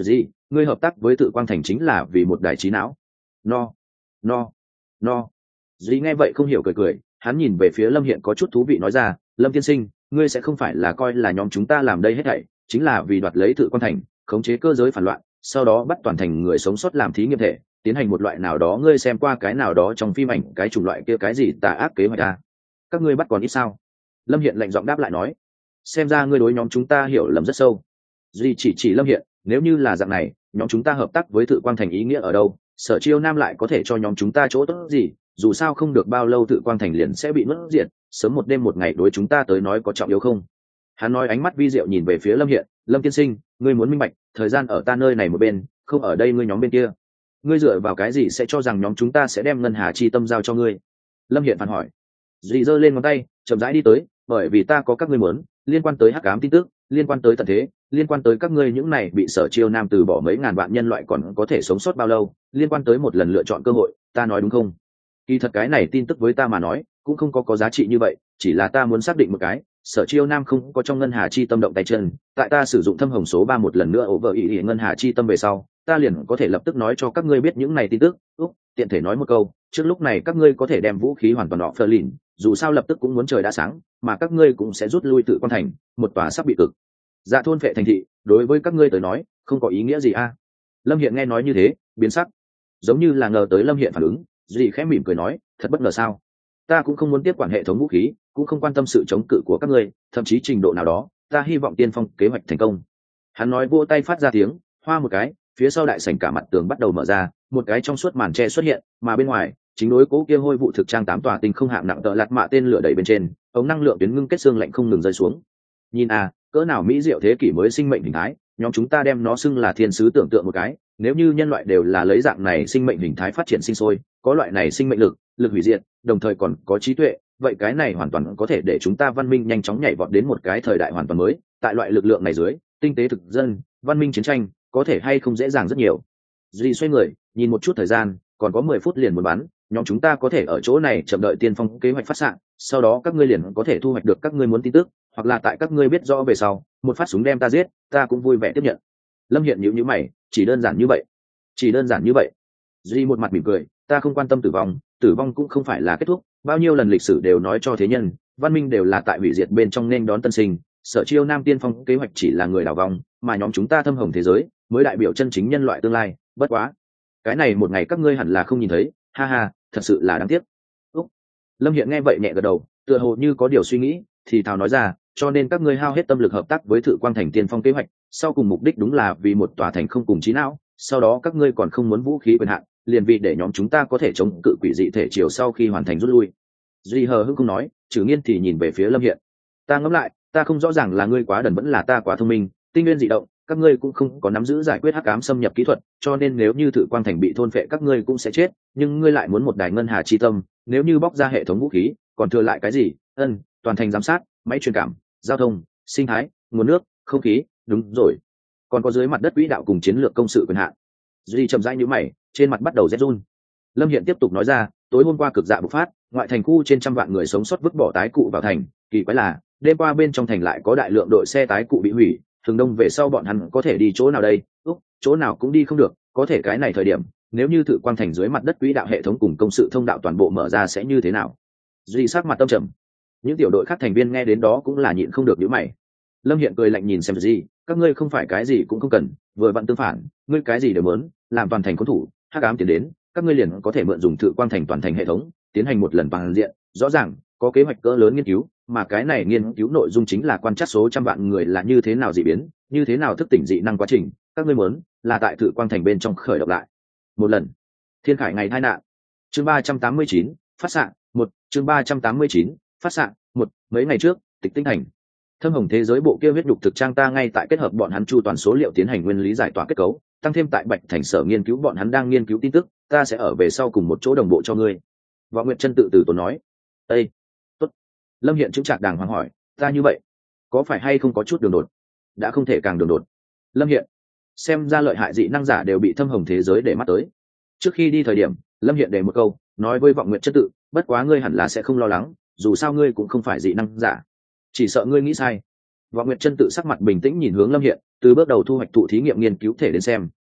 ngươi hợp tác với tự quang thành chính là vì một đài trí não. No no no. Dĩ nghe vậy không hiểu cười cười, hắn nhìn về phía Lâm Hiện có chút thú vị nói ra, Lâm tiên sinh, ngươi sẽ không phải là coi là nhóm chúng ta làm đây hết thảy chính là vì đoạt lấy tự quang thành, khống chế cơ giới phản loạn, sau đó bắt toàn thành người sống sót làm thí nghiệm thể, tiến hành một loại nào đó ngươi xem qua cái nào đó trong phim ảnh cái chủng loại kia cái gì tà ác kế hoạch à? Các ngươi bắt còn ít sao? Lâm Hiện lạnh giọng đáp lại nói, xem ra ngươi đối nhóm chúng ta hiểu lầm rất sâu. Duy chỉ chỉ Lâm Hiện, nếu như là dạng này, nhóm chúng ta hợp tác với tự quang thành ý nghĩa ở đâu? Sở Chiêu Nam lại có thể cho nhóm chúng ta chỗ tốt gì? Dù sao không được bao lâu tự quang thành liền sẽ bị mất diệt, sớm một đêm một ngày đối chúng ta tới nói có trọng yếu không? Hắn nói, ánh mắt vi diệu nhìn về phía Lâm Hiện, Lâm tiên sinh, ngươi muốn minh bạch, thời gian ở ta nơi này một bên, không ở đây ngươi nhóm bên kia. Ngươi dựa vào cái gì sẽ cho rằng nhóm chúng ta sẽ đem ngân hà chi tâm giao cho ngươi? Lâm Hiện phản hỏi. Dì giơ lên ngón tay, chậm rãi đi tới, bởi vì ta có các ngươi muốn, liên quan tới hắc ám tin tức, liên quan tới tận thế, liên quan tới các ngươi những này bị Sở Chiêu Nam từ bỏ mấy ngàn vạn nhân loại còn có thể sống sót bao lâu, liên quan tới một lần lựa chọn cơ hội, ta nói đúng không? Kỳ thật cái này tin tức với ta mà nói cũng không có có giá trị như vậy, chỉ là ta muốn xác định một cái, Sở Chiêu Nam không có trong ngân hà chi tâm động tay chân, tại ta sử dụng thâm hồng số ba một lần nữa over ý, ý ngân hà chi tâm về sau, ta liền có thể lập tức nói cho các ngươi biết những này tin tức. Úc, tiện thể nói một câu, trước lúc này các ngươi có thể đem vũ khí hoàn toàn nọ phơ lìn, dù sao lập tức cũng muốn trời đã sáng, mà các ngươi cũng sẽ rút lui tự quan thành, một tòa sắp bị cực dạ thôn phệ thành thị, đối với các ngươi tới nói không có ý nghĩa gì a? Lâm Hiện nghe nói như thế, biến sắc, giống như là ngờ tới Lâm Hiện phản ứng, dì khẽ mỉm cười nói, thật bất ngờ sao? Ta cũng không muốn tiếp quản hệ thống vũ khí, cũng không quan tâm sự chống cự của các ngươi, thậm chí trình độ nào đó ta hy vọng tiên phong kế hoạch thành công. Hắn nói vỗ tay phát ra tiếng hoa một cái, phía sau đại sảnh cả mặt tường bắt đầu mở ra, một cái trong suốt màn tre xuất hiện, mà bên ngoài chính đối cố kia hôi vụ thực trang tám tòa tinh không hạng nặng tợ lạt mạ tên lửa đẩy bên trên, ống năng lượng tuyến ngưng kết xương lạnh không ngừng rơi xuống. Nhìn à, cỡ nào mỹ diệu thế kỷ mới sinh mệnh hình thái, nhóm chúng ta đem nó xưng là thiên sứ tưởng tượng một cái, nếu như nhân loại đều là lấy dạng này sinh mệnh hình thái phát triển sinh sôi, có loại này sinh mệnh lực, lực hủy diệt, đồng thời còn có trí tuệ, vậy cái này hoàn toàn có thể để chúng ta văn minh nhanh chóng nhảy vọt đến một cái thời đại hoàn toàn mới. Tại loại lực lượng này dưới, tinh tế thực dân, văn minh chiến tranh có thể hay không dễ dàng rất nhiều. Duy xoay người, nhìn một chút thời gian, còn có mười phút liền muốn bắn, nhóm chúng ta có thể ở chỗ này chậm đợi tiên phong kế hoạch phát xạ, sau đó các ngươi liền có thể thu hoạch được các ngươi muốn tin tức, hoặc là tại các ngươi biết rõ về sau, một phát súng đem ta giết, ta cũng vui vẻ tiếp nhận. Lâm Hiện nhíu nhíu mày, chỉ đơn giản như vậy? Chỉ đơn giản như vậy? Duy một mặt mỉm cười, ta không quan tâm tử vong, tử vong cũng không phải là kết thúc, bao nhiêu lần lịch sử đều nói cho thế nhân, văn minh đều là tại hủy diệt bên trong nên đón tân sinh, Sở Chiêu Nam tiên phong kế hoạch chỉ là người đào vong, mà nhóm chúng ta thâm hồng thế giới mới đại biểu chân chính nhân loại tương lai. Bất quá, cái này một ngày các ngươi hẳn là không nhìn thấy, ha ha, thật sự là đáng tiếc. Úc. Lâm Hiện nghe vậy nhẹ gật đầu, tựa hồ như có điều suy nghĩ, thì thào nói ra, cho nên các ngươi hao hết tâm lực hợp tác với Thự Quang Thành tiên phong kế hoạch, sau cùng mục đích đúng là vì một tòa thành không cùng trí não, sau đó các ngươi còn không muốn vũ khí quyền hạn, liền vì để nhóm chúng ta có thể chống cự quỷ dị thể chiều sau khi hoàn thành rút lui. Duy hờ hững không nói, Trử Nghiên thì nhìn về phía Lâm Hiện. Ta ngẫm lại, ta không rõ ràng là ngươi quá đần vẫn là ta quá thông minh, tinh nguyên dị động, các ngươi cũng không có nắm giữ giải quyết hắc ám xâm nhập kỹ thuật, cho nên nếu như Thự Quang Thành bị thôn phệ các ngươi cũng sẽ chết, nhưng ngươi lại muốn một đài ngân hà chi tâm, nếu như bóc ra hệ thống vũ khí, còn thừa lại cái gì? Ân, toàn thành giám sát, máy truyền cảm, giao thông, sinh thái, nguồn nước, không khí, đúng rồi. Còn có dưới mặt đất quỹ đạo cùng chiến lược công sự quyền hạn. Duy chậm rãi nhíu mày, trên mặt bắt đầu rét run. Lâm Hiện tiếp tục nói ra, tối hôm qua cực dạ bộc phát, ngoại thành khu trên trăm vạn người sống sót vứt bỏ tái cụ vào thành, kỳ quái là, đêm qua bên trong thành lại có đại lượng đội xe tái cụ bị hủy, thường đông về sau bọn hắn có thể đi chỗ nào đây? Úc, chỗ nào cũng đi không được, có thể cái này thời điểm, nếu như Thự Quang Thành dưới mặt đất quỹ đạo hệ thống cùng công sự thông đạo toàn bộ mở ra sẽ như thế nào? Duy sắc mặt tâm trầm. Những tiểu đội khác thành viên nghe đến đó cũng là nhịn không được nhíu mày. Lâm Hiện cười lạnh nhìn xem gì, các ngươi không phải cái gì cũng không cần, vừa vặn tương phản, ngươi cái gì đều muốn, làm toàn thành cố thủ, hắc ám tiến đến, các ngươi liền có thể mượn dùng Thự Quang Thành toàn thành hệ thống, tiến hành một lần toàn diện, rõ ràng có kế hoạch cỡ lớn nghiên cứu, mà cái này nghiên cứu nội dung chính là quan trắc số trăm vạn người là như thế nào dị biến, như thế nào thức tỉnh dị năng quá trình, các ngươi muốn là tại Thự Quang Thành bên trong khởi động lại một lần. Thiên khải ngày tai nạn. Chương ba trăm tám mươi chín, phát xạ, một, chương ba trăm tám mươi chín, phát xạ, một, mấy ngày trước, Tịch Tinh Thành. Thâm hồng thế giới bộ kia huyết đục thực trang ta ngay tại kết hợp bọn hắn chu toàn số liệu tiến hành nguyên lý giải tỏa kết cấu, tăng thêm tại Bạch Thành sở nghiên cứu bọn hắn đang nghiên cứu tin tức, ta sẽ ở về sau cùng một chỗ đồng bộ cho ngươi. Võ Nguyệt Chân tự từ tốn nói. Ê, tốt. Lâm Hiện chững chạc đàng hoàng hỏi, ta như vậy, có phải hay không có chút đường đột? Đã không thể càng đường đột. Lâm Hiện, xem ra lợi hại dị năng giả đều bị thâm hồng thế giới để mắt tới. Trước khi đi thời điểm, Lâm Hiện đề một câu, nói với Vọng Nguyệt Chân tự, bất quá ngươi hẳn là sẽ không lo lắng, dù sao ngươi cũng không phải dị năng giả. Chỉ sợ ngươi nghĩ sai. Vọng Nguyệt Chân tự sắc mặt bình tĩnh nhìn hướng Lâm Hiện, từ bước đầu thu hoạch thụ thí nghiệm nghiên cứu thể đến xem,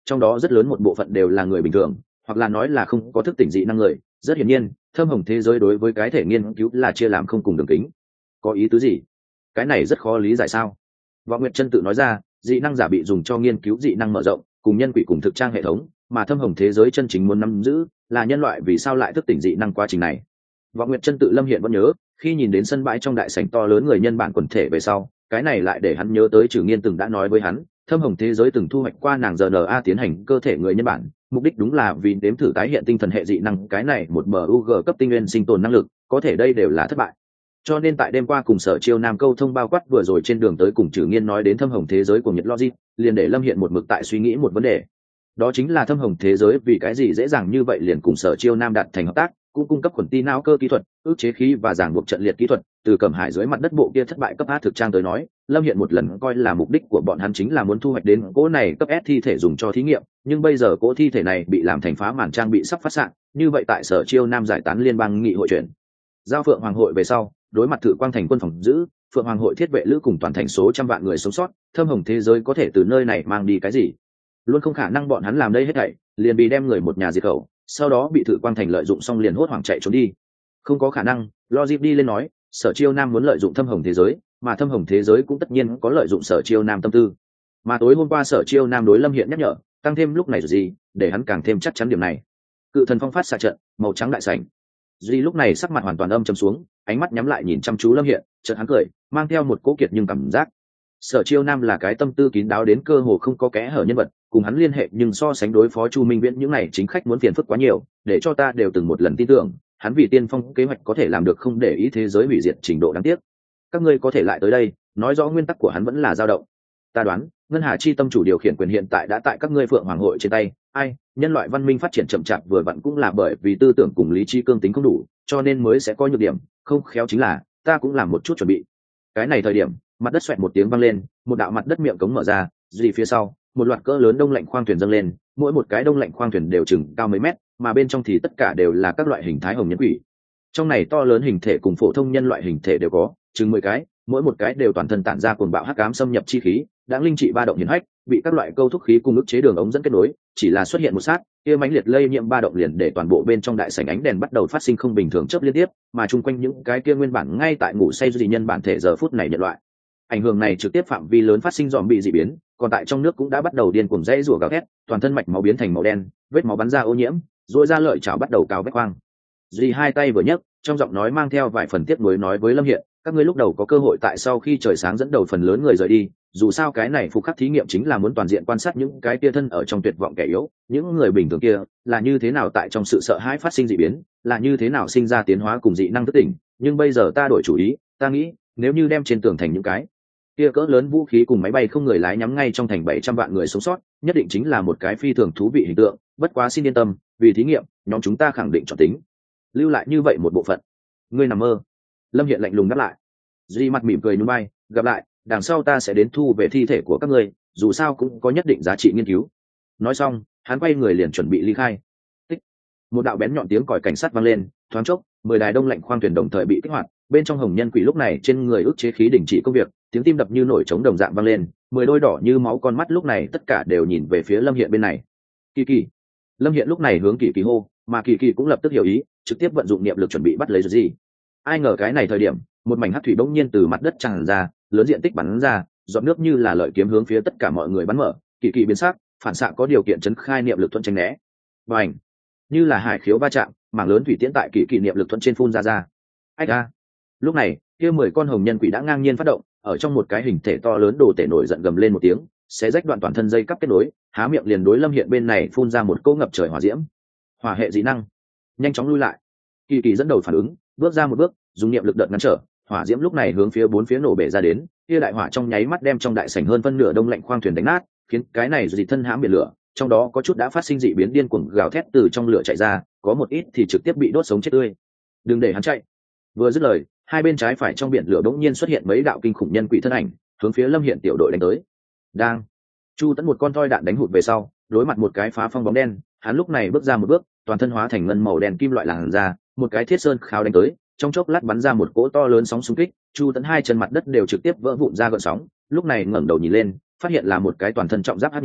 trong đó rất lớn một bộ phận đều là người bình thường, hoặc là nói là không có thức tỉnh dị năng người. Rất hiển nhiên, thâm hồng thế giới đối với cái thể nghiên cứu là chia làm không cùng đường kính. Có ý tứ gì? Cái này rất khó lý giải sao? Võ Nguyệt Chân tự nói ra, dị năng giả bị dùng cho nghiên cứu dị năng mở rộng, cùng nhân quỷ cùng thực trang hệ thống, mà thâm hồng thế giới chân chính muốn nắm giữ là nhân loại vì sao lại thức tỉnh dị năng quá trình này. Võ Nguyệt Chân tự Lâm Hiện vẫn nhớ, khi nhìn đến sân bãi trong đại sảnh to lớn người nhân bản quần thể về sau, cái này lại để hắn nhớ tới Trử Nghiên từng đã nói với hắn, thâm hồng thế giới từng thu hoạch qua nàng rờ en a tiến hành cơ thể người nhân bản, mục đích đúng là vì đếm thử tái hiện tinh thần hệ dị năng, cái này một bug cấp tinh nguyên sinh tồn năng lực, có thể đây đều là thất bại. Cho nên tại đêm qua cùng Sở Chiêu Nam câu thông bao quát vừa rồi trên đường tới cùng Trử Nghiên nói đến thâm hồng thế giới của Nhật Logic, liền để Lâm Hiện một mực tại suy nghĩ một vấn đề. Đó chính là thâm hồng thế giới vì cái gì dễ dàng như vậy liền cùng Sở Chiêu Nam đạt thành hợp tác, cũng cung cấp khuẩn ti não cơ kỹ thuật, ức chế khí và giảng buộc trận liệt kỹ thuật. Từ Cẩm Hải dưới mặt đất bộ kia thất bại cấp A thực trang tới nói, Lâm Hiện một lần coi là mục đích của bọn hắn chính là muốn thu hoạch đến cỗ này cấp S thi thể dùng cho thí nghiệm, nhưng bây giờ cỗ thi thể này bị làm thành phá màn trang bị sắp phát xạ, như vậy tại Sở Chiêu Nam giải tán liên bang nghị hội chuyển giao Phượng Hoàng hội về sau, đối mặt Thự Quang thành quân phòng giữ, Phượng Hoàng hội thiết vệ lữ cùng toàn thành số trăm vạn người sống sót, thâm hồng thế giới có thể từ nơi này mang đi cái gì? Luôn không khả năng bọn hắn làm đây hết thảy liền bị đem người một nhà diệt khẩu, sau đó bị Thự Quang thành lợi dụng xong liền hốt hoảng chạy trốn đi. Không có khả năng. Logic đi lên nói, Sở Chiêu Nam muốn lợi dụng thâm hồng thế giới, mà thâm hồng thế giới cũng tất nhiên có lợi dụng Sở Chiêu Nam tâm tư. Mà tối hôm qua Sở Chiêu Nam đối Lâm Hiện nhắc nhở, tăng thêm lúc này rồi gì, để hắn càng thêm chắc chắn điểm này. Cự thần phong phát xạ trận, màu trắng đại sảnh. Duy lúc này sắc mặt hoàn toàn âm trầm xuống, ánh mắt nhắm lại nhìn chăm chú Lâm Hiện, chợt hắn cười, mang theo một cố kiệt nhưng cảm giác. Sở Chiêu Nam là cái tâm tư kín đáo đến cơ hồ không có kẽ hở nhân vật, cùng hắn liên hệ nhưng so sánh đối phó Chu Minh Viễn những này chính khách muốn phiền phức quá nhiều, để cho ta đều từng một lần tin tưởng, hắn vì tiên phong kế hoạch có thể làm được không để ý thế giới hủy diệt trình độ đáng tiếc. Các ngươi có thể lại tới đây, nói rõ nguyên tắc của hắn vẫn là dao động. Ta đoán, Ngân Hà chi tâm chủ điều khiển quyền hiện tại đã tại các ngươi Phượng Hoàng hội trên tay, ai, nhân loại văn minh phát triển chậm chạp vừa vặn cũng là bởi vì tư tưởng cùng lý trí cương tính không đủ, cho nên mới sẽ có nhược điểm, không khéo chính là ta cũng làm một chút chuẩn bị. Cái này thời điểm, mặt đất xoẹt một tiếng vang lên, một đạo mặt đất miệng cống mở ra, gì phía sau, một loạt cỡ lớn đông lạnh khoang thuyền dâng lên, mỗi một cái đông lạnh khoang thuyền đều chừng cao mấy mét, mà bên trong thì tất cả đều là các loại hình thái hồng nhân quỷ. Trong này to lớn hình thể cùng phổ thông nhân loại hình thể đều có, chừng mười cái, mỗi một cái đều toàn thân tản ra cuồng bạo hắc ám xâm nhập chi khí, đáng linh trị ba động hiển hách, bị các loại câu thúc khí cung ức chế đường ống dẫn kết nối, chỉ là xuất hiện một sát, kia mãnh liệt lây nhiễm ba động liền để toàn bộ bên trong đại sảnh ánh đèn bắt đầu phát sinh không bình thường chớp liên tiếp, mà chung quanh những cái kia nguyên bản ngay tại ngủ say dị nhân bản thể giờ phút này nhận loại. Ảnh hưởng này trực tiếp phạm vi lớn phát sinh dòm bị dị biến, còn tại trong nước cũng đã bắt đầu điên cuồng rẽ rủa gào thét, toàn thân mạch máu biến thành màu đen, vết máu bắn ra ô nhiễm, rồi ra lợi chảo bắt đầu cào vết khoang. Dì hai tay vừa nhấc, trong giọng nói mang theo vài phần tiếc nuối nói với Lâm Hiện, các ngươi lúc đầu có cơ hội tại sau khi trời sáng dẫn đầu phần lớn người rời đi, dù sao cái này phục khắc thí nghiệm chính là muốn toàn diện quan sát những cái kia thân ở trong tuyệt vọng kẻ yếu, những người bình thường kia là như thế nào tại trong sự sợ hãi phát sinh dị biến, là như thế nào sinh ra tiến hóa cùng dị năng thức tỉnh, nhưng bây giờ ta đổi chủ ý, ta nghĩ, nếu như đem trên tường thành những cái kia cỡ lớn vũ khí cùng máy bay không người lái nhắm ngay trong thành bảy trăm vạn người sống sót, nhất định chính là một cái phi thường thú vị hình tượng, bất quá xin yên tâm, vì thí nghiệm, nhóm chúng ta khẳng định chọn tính lưu lại như vậy một bộ phận. Ngươi nằm mơ. Lâm Hiện lạnh lùng đáp lại. Duy mặt mỉm cười nhún vai, gặp lại, đằng sau ta sẽ đến thu về thi thể của các ngươi, dù sao cũng có nhất định giá trị nghiên cứu. Nói xong, hắn quay người liền chuẩn bị ly khai. Tích. Một đạo bén nhọn tiếng còi cảnh sát vang lên, thoáng chốc, mười đài đông lạnh khoang thuyền đồng thời bị kích hoạt, bên trong hồng nhân quỷ lúc này trên người ức chế khí đình chỉ công việc, tiếng tim đập như nổi trống đồng dạng vang lên, mười đôi đỏ như máu con mắt lúc này tất cả đều nhìn về phía Lâm Hiện bên này. Kỳ Kỳ. Lâm Hiện lúc này hướng Kỳ Kỳ hô, mà Kỳ Kỳ cũng lập tức hiểu ý, trực tiếp vận dụng niệm lực chuẩn bị bắt lấy gì. Ai ngờ cái này thời điểm, một mảnh hắc thủy bỗng nhiên từ mặt đất tràn ra, lớn diện tích bắn ra, giọt nước như là lợi kiếm hướng phía tất cả mọi người bắn mở. Kỳ Kỳ biến sắc, phản xạ có điều kiện chấn khai niệm lực thuận tránh né. Bành! Như là hải khiếu va chạm, mảng lớn thủy tiễn tại Kỳ Kỳ niệm lực thuận trên phun ra ra. Ách a! Lúc này, kia mười con hồng nhân quỷ đã ngang nhiên phát động, ở trong một cái hình thể to lớn đồ tể nổi giận gầm lên một tiếng, sẽ rách đoạn toàn thân dây cắp kết nối, há miệng liền đối Lâm Hiện bên này phun ra một cỗ ngập trời hỏa diễm. Hỏa hệ dị năng, nhanh chóng lui lại. Kỳ Kỳ dẫn đầu phản ứng, bước ra một bước, dùng niệm lực đợt ngăn trở, hỏa diễm lúc này hướng phía bốn phía nổ bể ra đến, kia đại hỏa trong nháy mắt đem trong đại sảnh hơn phân nửa đông lạnh khoang thuyền đánh nát, khiến cái này dị thân hãm biển lửa, trong đó có chút đã phát sinh dị biến điên cuồng gào thét từ trong lửa chạy ra, có một ít thì trực tiếp bị đốt sống chết tươi. Đừng để hắn chạy. Vừa dứt lời, hai bên trái phải trong biển lửa bỗng nhiên xuất hiện mấy đạo kinh khủng nhân quỷ thân ảnh, hướng phía Lâm Hiện tiểu đội đánh tới. Đang, Chu Tấn một con toi đạn đánh hụt về sau, đối mặt một cái phá phong bóng đen, hắn lúc này bước ra một bước, toàn thân hóa thành ngân màu đen kim loại làn ra, một cái thiết sơn khao đánh tới, trong chốc lát bắn ra một cỗ to lớn sóng xung kích, Chu Tấn hai chân mặt đất đều trực tiếp vỡ vụn ra gợn sóng, lúc này ngẩng đầu nhìn lên, phát hiện là một cái toàn thân trọng giáp hắc nhân,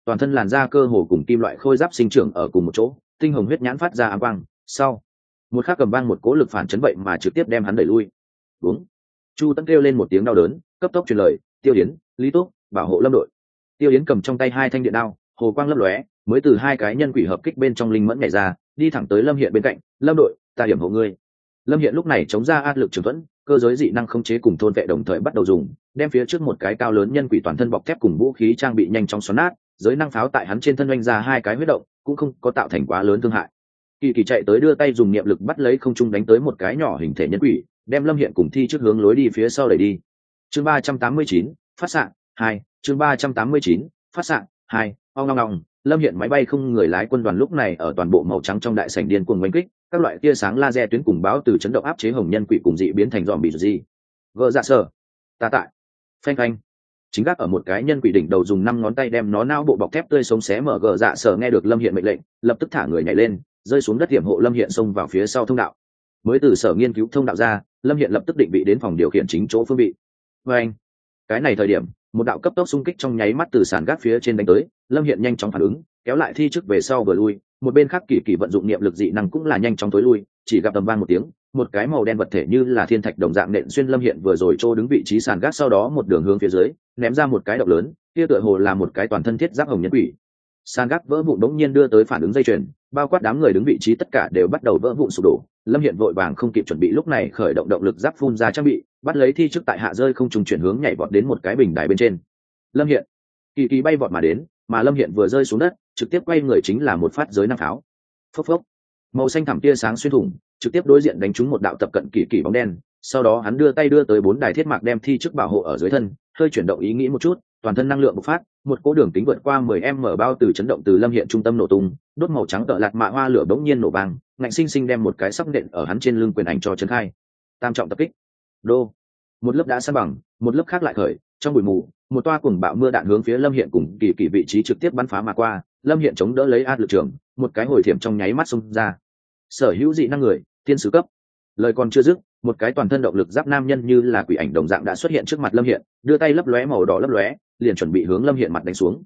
toàn thân làn da cơ hồ cùng kim loại khôi giáp sinh trưởng ở cùng một chỗ, tinh hồng huyết nhãn phát ra ám quang. Sau một khắc cầm vang một cỗ lực phản chấn vậy mà trực tiếp đem hắn đẩy lui. Đúng. Chu Tấn kêu lên một tiếng đau đớn, cấp tốc truyền lời, Tiêu Yến, Lý Túc, bảo hộ Lâm đội. Tiêu Yến cầm trong tay hai thanh điện đao, hồ quang lấp lóe, mới từ hai cái nhân quỷ hợp kích bên trong linh mẫn nhảy ra, đi thẳng tới Lâm Hiện bên cạnh. Lâm đội, ta điểm hộ ngươi. Lâm Hiện lúc này chống ra áp lực trường thuẫn, cơ giới dị năng khống chế cùng thôn vệ đồng thời bắt đầu dùng, đem phía trước một cái cao lớn nhân quỷ toàn thân bọc thép cùng vũ khí trang bị nhanh chóng xoắn nát, giới năng pháo tại hắn trên thân oanh ra hai cái huyết động, cũng không có tạo thành quá lớn thương hại. Kỳ Kỳ chạy tới đưa tay dùng niệm lực bắt lấy không trung đánh tới một cái nhỏ hình thể nhân quỷ, đem Lâm Hiện cùng thi trước hướng lối đi phía sau đẩy đi. Chương ba trăm tám mươi chín, phát xạ hai. Chương ba trăm tám mươi chín, phát xạ hai. Ong ong ong, Lâm Hiện máy bay không người lái quân đoàn lúc này ở toàn bộ màu trắng trong đại sảnh điên cuồng oanh kích, các loại tia sáng laser tuyến cùng báo từ chấn động áp chế hồng nhân quỷ cùng dị biến thành dòm bị gì. Gỡ dạ sở, ta tại. Phanh phanh. Chính gác ở một cái nhân quỷ đỉnh đầu dùng năm ngón tay đem nó nao bộ bọc thép tươi sống xé mở. Gỡ dạ sở nghe được Lâm Hiện mệnh lệnh, lập tức thả người nhảy lên, rơi xuống đất hiểm hộ Lâm Hiện xông vào phía sau thông đạo. Mới từ sở nghiên cứu thông đạo ra, Lâm Hiện lập tức định vị đến phòng điều khiển chính chỗ phương vị. Phanh. Cái này thời điểm, một đạo cấp tốc xung kích trong nháy mắt từ sàn gác phía trên đánh tới, Lâm Hiện nhanh chóng phản ứng, kéo lại thi trước về sau vừa lui, một bên khác Kỳ Kỳ vận dụng niệm lực dị năng cũng là nhanh chóng tối lui, chỉ gặp tầm vang một tiếng, một cái màu đen vật thể như là thiên thạch đồng dạng nện xuyên Lâm Hiện vừa rồi trô đứng vị trí sàn gác, sau đó một đường hướng phía dưới, ném ra một cái động lớn, kia tựa hồ là một cái toàn thân thiết giáp hồng nhân quỷ. Sàn gác vỡ vụn đống nhiên đưa tới phản ứng dây chuyền, bao quát đám người đứng vị trí tất cả đều bắt đầu vỡ vụn sụp đổ. Lâm Hiện vội vàng không kịp chuẩn bị, lúc này khởi động động lực giáp phun ra trang bị, bắt lấy thi trước tại hạ rơi không trùng chuyển hướng nhảy vọt đến một cái bình đài bên trên. Lâm Hiện, Kỳ Kỳ bay vọt mà đến, mà Lâm Hiện vừa rơi xuống đất, trực tiếp quay người chính là một phát giới năng pháo. Phốc phốc, màu xanh thẳm tia sáng xuyên thủng, trực tiếp đối diện đánh trúng một đạo tập cận Kỳ Kỳ bóng đen. Sau đó hắn đưa tay đưa tới bốn đài thiết mạc đem thi trước bảo hộ ở dưới thân, hơi chuyển động ý nghĩ một chút, toàn thân năng lượng bộc phát, một cỗ đường kính vượt qua mười mét bao từ chấn động từ Lâm Hiện trung tâm nổ tung, đốt màu trắng tợ lạt mạ hoa lửa bỗng nhiên nổ vang, ngạnh sinh sinh đem một cái sóc nện ở hắn trên lưng quyền ảnh cho chấn khai. Tam trọng tập kích. Đô. Một lớp đã san bằng, một lớp khác lại khởi, trong bụi mù, một toa cuồng bạo mưa đạn hướng phía Lâm Hiện cùng Kỳ Kỳ vị trí trực tiếp bắn phá mà qua, Lâm Hiện chống đỡ lấy áp lực trường, một cái hồi thiểm trong nháy mắt xông ra. Sở hữu dị năng người, thiên sứ cấp. Lời còn chưa dứt, một cái toàn thân động lực giáp nam nhân như là quỷ ảnh đồng dạng đã xuất hiện trước mặt Lâm Hiện, đưa tay lấp lóe màu đỏ lấp lóe, liền chuẩn bị hướng Lâm Hiện mặt đánh xuống.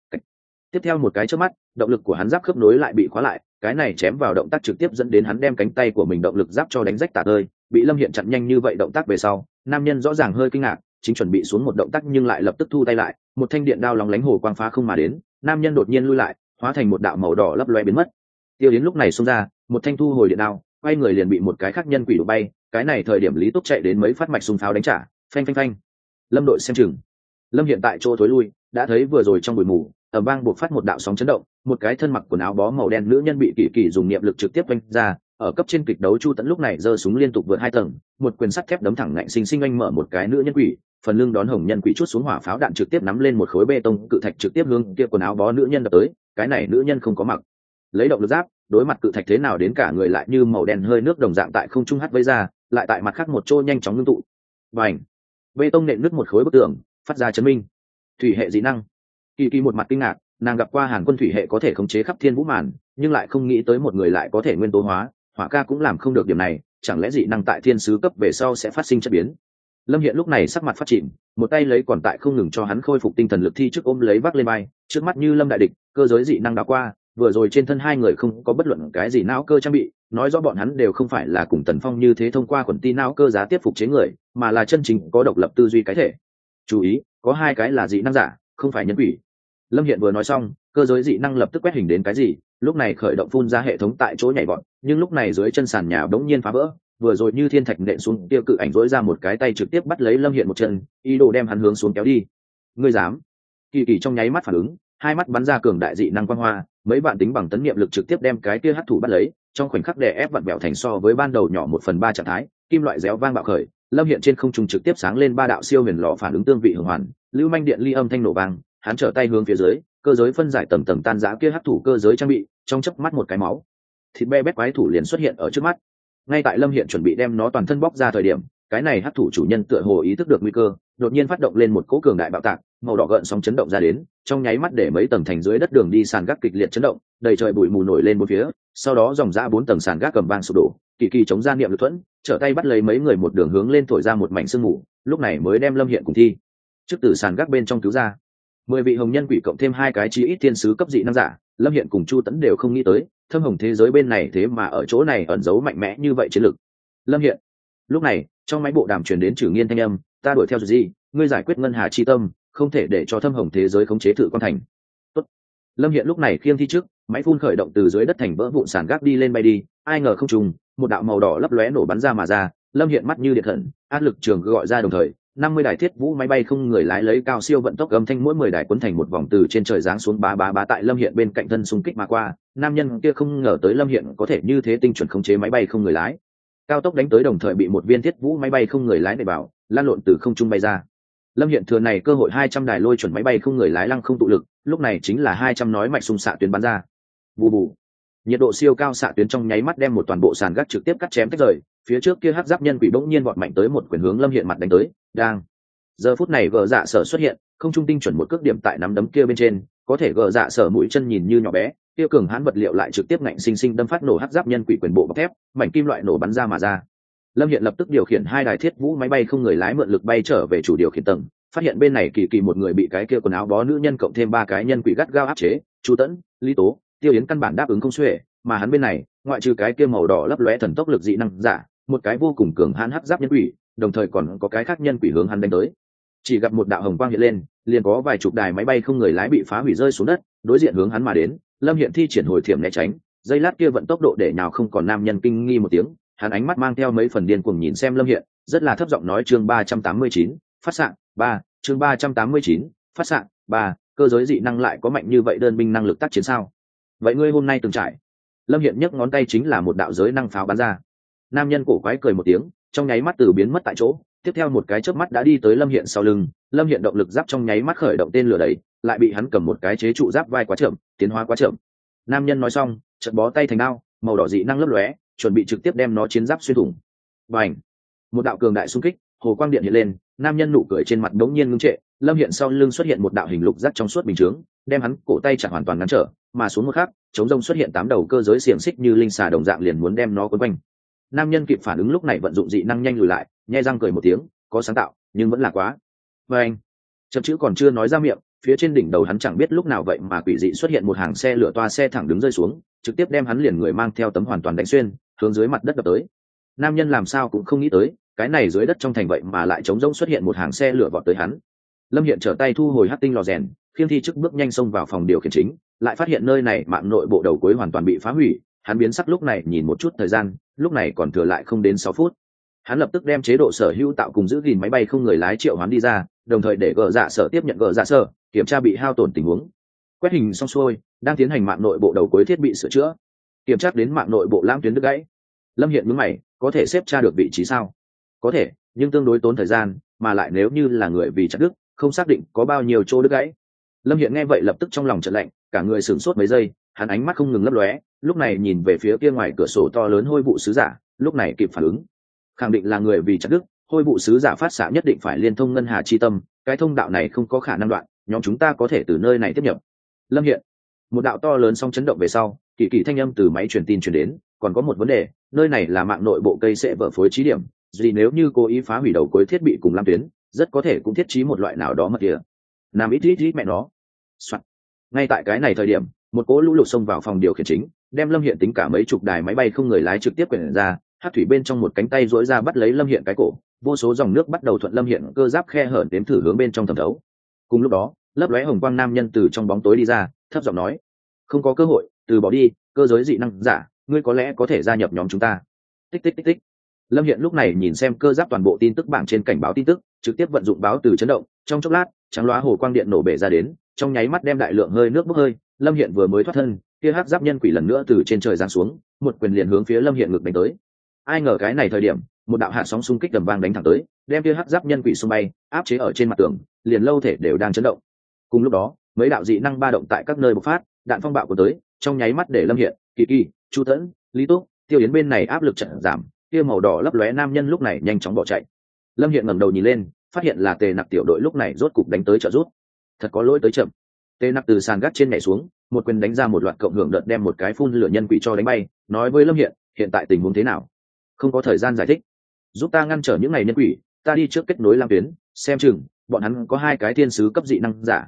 Tiếp theo một cái chớp mắt, động lực của hắn giáp khớp nối lại bị khóa lại, cái này chém vào động tác trực tiếp dẫn đến hắn đem cánh tay của mình động lực giáp cho đánh rách tả tơi, bị Lâm Hiện chặn nhanh như vậy động tác về sau, nam nhân rõ ràng hơi kinh ngạc, chính chuẩn bị xuống một động tác nhưng lại lập tức thu tay lại, một thanh điện đao lóng lánh hồ quang phá không mà đến, nam nhân đột nhiên lui lại, hóa thành một đạo màu đỏ lấp lóe biến mất. Tiêu Yến lúc này xông ra, một thanh thu hồi điện đao, quay người liền bị một cái khác nhân quỷ đụng bay, cái này thời điểm Lý Túc chạy đến mấy phát mạch xung pháo đánh trả, phanh phanh phanh. Lâm đội xem chừng. Lâm Hiện tại chỗ thối lui, đã thấy vừa rồi trong bụi mù, ầm vang buộc phát một đạo sóng chấn động, một cái thân mặc quần áo bó màu đen nữ nhân bị Kỳ Kỳ dùng niệm lực trực tiếp vung ra, ở cấp trên kịch đấu Chu Tấn lúc này giơ súng liên tục vượt hai tầng, một quyền sắt thép đấm thẳng ngạnh sinh sinh anh mở một cái nữ nhân quỷ, phần lưng đón hồng nhân quỷ chút xuống hỏa pháo đạn trực tiếp nắm lên một khối bê tông cự thạch trực tiếp hướng kia quần áo bó nữ nhân đập tới, cái này nữ nhân không có mặc lấy động lực giáp, đối mặt cự thạch thế nào đến cả người lại như màu đen hơi nước đồng dạng tại không trung hắt vây ra, lại tại mặt khác một chỗ nhanh chóng ngưng tụ. Bành! Bê tông nện nứt một khối bức tường, phát ra chấn minh. Thủy hệ dị năng. Kỳ Kỳ một mặt kinh ngạc, nàng gặp qua Hàn Quân thủy hệ có thể khống chế khắp thiên vũ màn, nhưng lại không nghĩ tới một người lại có thể nguyên tố hóa, Hỏa Ca cũng làm không được điểm này, chẳng lẽ dị năng tại thiên sứ cấp về sau sẽ phát sinh chất biến. Lâm Hiện lúc này sắc mặt phát chìm, một tay lấy còn tại không ngừng cho hắn khôi phục tinh thần lực thi trước ôm lấy vác lên bay, trước mắt như lâm đại địch, cơ giới dị năng đã qua, vừa rồi trên thân hai người không có bất luận cái gì não cơ trang bị, nói rõ bọn hắn đều không phải là cùng Tần Phong như thế thông qua khuẩn ti não cơ giá tiếp phục chế người, mà là chân chính có độc lập tư duy cái thể. Chú ý, có hai cái là dị năng giả, không phải nhân quỷ. Lâm Hiện vừa nói xong, cơ giới dị năng lập tức quét hình đến cái gì, lúc này khởi động phun ra hệ thống tại chỗ nhảy vọt, nhưng lúc này dưới chân sàn nhà bỗng nhiên phá vỡ, vừa rồi như thiên thạch nện xuống, tiêu cự ảnh rỗi ra một cái tay trực tiếp bắt lấy Lâm Hiện một chân, ý đồ đem hắn hướng xuống kéo đi. Ngươi dám? Kỳ Kỳ trong nháy mắt phản ứng, hai mắt bắn ra cường đại dị năng quang hoa, mấy bạn tính bằng tấn niệm lực trực tiếp đem cái kia hắc thủ bắt lấy, trong khoảnh khắc đè ép vặn bẹo thành so với ban đầu nhỏ một phần ba trạng thái, kim loại réo vang bạo khởi, Lâm Hiện trên không trung trực tiếp sáng lên ba đạo siêu huyền lò phản ứng tương vị hưởng hoàn, lưu manh điện ly âm thanh nổ vang, hắn trở tay hướng phía dưới, cơ giới phân giải tầng tầng tan rã kia hắc thủ cơ giới trang bị, trong chớp mắt một cái máu thịt be bét quái thủ liền xuất hiện ở trước mắt. Ngay tại Lâm Hiện chuẩn bị đem nó toàn thân bóc ra thời điểm, cái này hắc thủ chủ nhân tựa hồ ý thức được nguy cơ, đột nhiên phát động lên một cỗ cường đại bạo tạc, màu đỏ gợn sóng chấn động ra đến, trong nháy mắt để mấy tầng thành dưới đất đường đi sàn gác kịch liệt chấn động, đầy trời bụi mù nổi lên bốn phía, sau đó dòng dã bốn tầng sàn gác cầm vang sụp đổ, Kỳ Kỳ chống ra niệm lực thuẫn, trở tay bắt lấy mấy người một đường hướng lên thổi ra một mảnh sương mù, lúc này mới đem Lâm Hiện cùng thi trước từ sàn gác bên trong cứu ra. Mười vị hồng nhân quỷ cộng thêm hai cái chí ít thiên sứ cấp dị năng giả, Lâm Hiện cùng Chu Tấn đều không nghĩ tới thâm hồng thế giới bên này thế mà ở chỗ này ẩn giấu mạnh mẽ như vậy chiến lực. Lâm Hiện. Lúc này trong máy bộ đàm truyền đến Trử Nghiên thanh âm, ta đuổi theo gì ngươi giải quyết ngân hà chi tâm, không thể để cho thâm hồng thế giới khống chế Thử Quan thành. Tốt. Lâm Hiện lúc này khiêng thi trước, máy phun khởi động từ dưới đất thành vỡ vụn sàn gác đi lên bay đi, ai ngờ không trùng, một đạo màu đỏ lấp lóe nổ bắn ra mà ra. Lâm Hiện mắt như điện thần, áp lực trường gọi ra đồng thời, năm mươi đài thiết vũ máy bay không người lái lấy cao siêu vận tốc âm thanh mỗi mười đài cuốn thành một vòng từ trên trời giáng xuống bá bá bá tại Lâm Hiện bên cạnh thân xung kích mà qua. Nam nhân kia không ngờ tới Lâm Hiện có thể như thế tinh chuẩn khống chế máy bay không người lái, cao tốc đánh tới đồng thời bị một viên thiết vũ máy bay không người lái đẩy bảo lan lộn từ không trung bay ra. Lâm Hiện thừa này cơ hội hai trăm đài lôi chuẩn máy bay không người lái lăng không tụ lực, lúc này chính là hai trăm nói mạch xung xạ tuyến bắn ra. Bù bù. Nhiệt độ siêu cao xạ tuyến trong nháy mắt đem một toàn bộ sàn gác trực tiếp cắt chém tách rời, phía trước kia hắc giáp nhân quỷ bỗng nhiên vọt mạnh tới một quyền hướng Lâm Hiện mặt đánh tới, đang. Giờ phút này gờ dạ sở xuất hiện, không trung tinh chuẩn một cước điểm tại nắm đấm kia bên trên, có thể gờ dạ sở mũi chân nhìn như nhỏ bé, kia cường hãn vật liệu lại trực tiếp ngạnh sinh sinh đâm phát nổ hắc giáp nhân quỷ quyền bộ bọc thép, mảnh kim loại nổ bắn ra mà ra. Lâm Hiện lập tức điều khiển hai đài thiết vũ máy bay không người lái mượn lực bay trở về chủ điều khiển tầng, phát hiện bên này kỳ kỳ một người bị cái kia quần áo bó nữ nhân cộng thêm ba cái nhân quỷ gắt gao áp chế, Chu Tẫn, Lý Tố, Tiêu Yến căn bản đáp ứng không xuể, mà hắn bên này, ngoại trừ cái kia màu đỏ lấp lóe thần tốc lực dị năng giả, một cái vô cùng cường hãn hắc giáp nhân quỷ, đồng thời còn có cái khác nhân quỷ hướng hắn đánh tới. Chỉ gặp một đạo hồng quang hiện lên, liền có vài chục đài máy bay không người lái bị phá hủy rơi xuống đất, đối diện hướng hắn mà đến. Lâm Hiện thi triển hồi thiểm né tránh, giây lát kia vận tốc độ để nào không còn nam nhân kinh nghi một tiếng, hắn ánh mắt mang theo mấy phần điên cuồng nhìn xem Lâm Hiện, rất là thấp giọng nói chương ba trăm tám mươi chín, phát xạ, ba, chương ba trăm tám mươi chín, phát xạ, ba, cơ giới dị năng lại có mạnh như vậy đơn binh năng lực tác chiến sao? Vậy ngươi hôm nay từng trải. Lâm Hiện nhấc ngón tay chính là một đạo giới năng pháo bắn ra. Nam nhân cổ quái cười một tiếng, trong nháy mắt từ biến mất tại chỗ, tiếp theo một cái chớp mắt đã đi tới Lâm Hiện sau lưng. Lâm Hiện động lực giáp trong nháy mắt khởi động tên lửa đẩy, lại bị hắn cầm một cái chế trụ giáp vai quá chậm, tiến hóa quá chậm. Nam nhân nói xong, chợt bó tay thành đao, màu đỏ dị năng lấp lóe, chuẩn bị trực tiếp đem nó chiến giáp xuyên thủng. Bành! Một đạo cường đại xung kích, hồ quang điện hiện lên, nam nhân nụ cười trên mặt đống nhiên ngưng trệ. Lâm Hiện sau lưng xuất hiện một đạo hình lục giác trong suốt bình chướng, đem hắn cổ tay chặt hoàn toàn ngăn trở, mà xuống một khắc, chống rông xuất hiện tám đầu cơ giới xiềng xích như linh xà đồng dạng liền muốn đem nó quấn quanh. Nam nhân kịp phản ứng lúc này vận dụng dị năng nhanh lùi lại, nhe răng cười một tiếng, có sáng tạo, nhưng vẫn là quá. Và anh, chậm chữ còn chưa nói ra miệng, phía trên đỉnh đầu hắn chẳng biết lúc nào vậy mà quỷ dị xuất hiện một hàng xe lửa toa xe thẳng đứng rơi xuống, trực tiếp đem hắn liền người mang theo tấm hoàn toàn đánh xuyên, hướng dưới mặt đất đập tới. Nam nhân làm sao cũng không nghĩ tới, cái này dưới đất trong thành vậy mà lại trống rỗng xuất hiện một hàng xe lửa vọt tới hắn. Lâm Hiện trở tay thu hồi hắc tinh lò rèn, khiêng thi chức bước nhanh xông vào phòng điều khiển chính, lại phát hiện nơi này mạng nội bộ đầu cuối hoàn toàn bị phá hủy. Hắn biến sắc lúc này nhìn một chút thời gian, lúc này còn thừa lại không đến sáu phút. Hắn lập tức đem chế độ sở hữu tạo cùng giữ gìn máy bay không người lái triệu hoán đi ra, đồng thời để gờ dạ sở tiếp nhận gờ dạ sở kiểm tra bị hao tổn tình huống. Quét hình xong xuôi, đang tiến hành mạng nội bộ đầu cuối thiết bị sửa chữa, kiểm tra đến mạng nội bộ lãng tuyến đứt gãy. Lâm Hiện nhướng mày, có thể xếp tra được vị trí sao? Có thể, nhưng tương đối tốn thời gian, mà lại nếu như là người vì chặt đứt, không xác định có bao nhiêu chỗ đứt gãy. Lâm Hiện nghe vậy lập tức trong lòng chợt lạnh, cả người sửng sốt mấy giây, hắn ánh mắt không ngừng lấp lóe, lúc này nhìn về phía kia ngoài cửa sổ to lớn hôi vụ sứ giả, lúc này kịp phản ứng, khẳng định là người vì chặt đứt, hôi vụ sứ giả phát xạ nhất định phải liên thông ngân hà chi tâm, cái thông đạo này không có khả năng đoạn, nhóm chúng ta có thể từ nơi này tiếp nhập. Lâm Hiện, một đạo to lớn song chấn động về sau, kỳ kỳ thanh âm từ máy truyền tin truyền đến, còn có một vấn đề, nơi này là mạng nội bộ cây sẽ vỡ phối trí điểm, gì nếu như cố ý phá hủy đầu cuối thiết bị cùng lam tuyến, rất có thể cũng thiết trí một loại nào đó mật địa. Nam ít ít ít mẹ nó. Soạn. Ngay tại cái này thời điểm, một cỗ lũ lụt xông vào phòng điều khiển chính, đem Lâm Hiện tính cả mấy chục đài máy bay không người lái trực tiếp quyển ra. Hát thủy bên trong một cánh tay duỗi ra bắt lấy Lâm Hiện cái cổ, vô số dòng nước bắt đầu thuận Lâm Hiện cơ giáp khe hở đếm thử hướng bên trong thẩm thấu. Cùng lúc đó, lấp lóe hồng quang nam nhân từ trong bóng tối đi ra, thấp giọng nói: không có cơ hội, từ bỏ đi, cơ giới dị năng giả, ngươi có lẽ có thể gia nhập nhóm chúng ta. Tích tích tích tích. Lâm Hiện lúc này nhìn xem cơ giáp toàn bộ tin tức bảng trên cảnh báo tin tức, trực tiếp vận dụng báo từ chấn động, trong chốc lát, trắng loá hồ quang điện nổ bể ra đến, trong nháy mắt đem đại lượng hơi nước bốc hơi. Lâm Hiện vừa mới thoát thân, kia hắc giáp nhân quỷ lần nữa từ trên trời giáng xuống, một quyền liền hướng phía Lâm Hiện ngực đánh tới. Ai ngờ cái này thời điểm, một đạo hạt sóng xung kích đầm vang đánh thẳng tới, đem kia hắc giáp nhân quỷ xung bay, áp chế ở trên mặt tường, liền lâu thể đều đang chấn động. Cùng lúc đó, mấy đạo dị năng ba động tại các nơi bộc phát, đạn phong bạo của tới, trong nháy mắt để Lâm Hiện, Kỳ Kỳ, Chu Tẫn, Lý Túc, Tiêu Yến bên này áp lực chợt giảm, kia màu đỏ lấp lóe nam nhân lúc này nhanh chóng bỏ chạy. Lâm Hiện ngẩng đầu nhìn lên, phát hiện là Tề Nặc tiểu đội lúc này rốt cục đánh tới trợ giúp. Thật có lỗi tới chậm. Tề Nặc từ sàn gác trên nhảy xuống, một quyền đánh ra một loạt cộng hưởng đợt đem một cái phun lửa nhân quỷ cho đánh bay, nói với Lâm Hiện, hiện tại tình huống thế nào? Không có thời gian giải thích, giúp ta ngăn trở những này nhân quỷ, ta đi trước kết nối lam tuyến, xem chừng bọn hắn có hai cái thiên sứ cấp dị năng giả.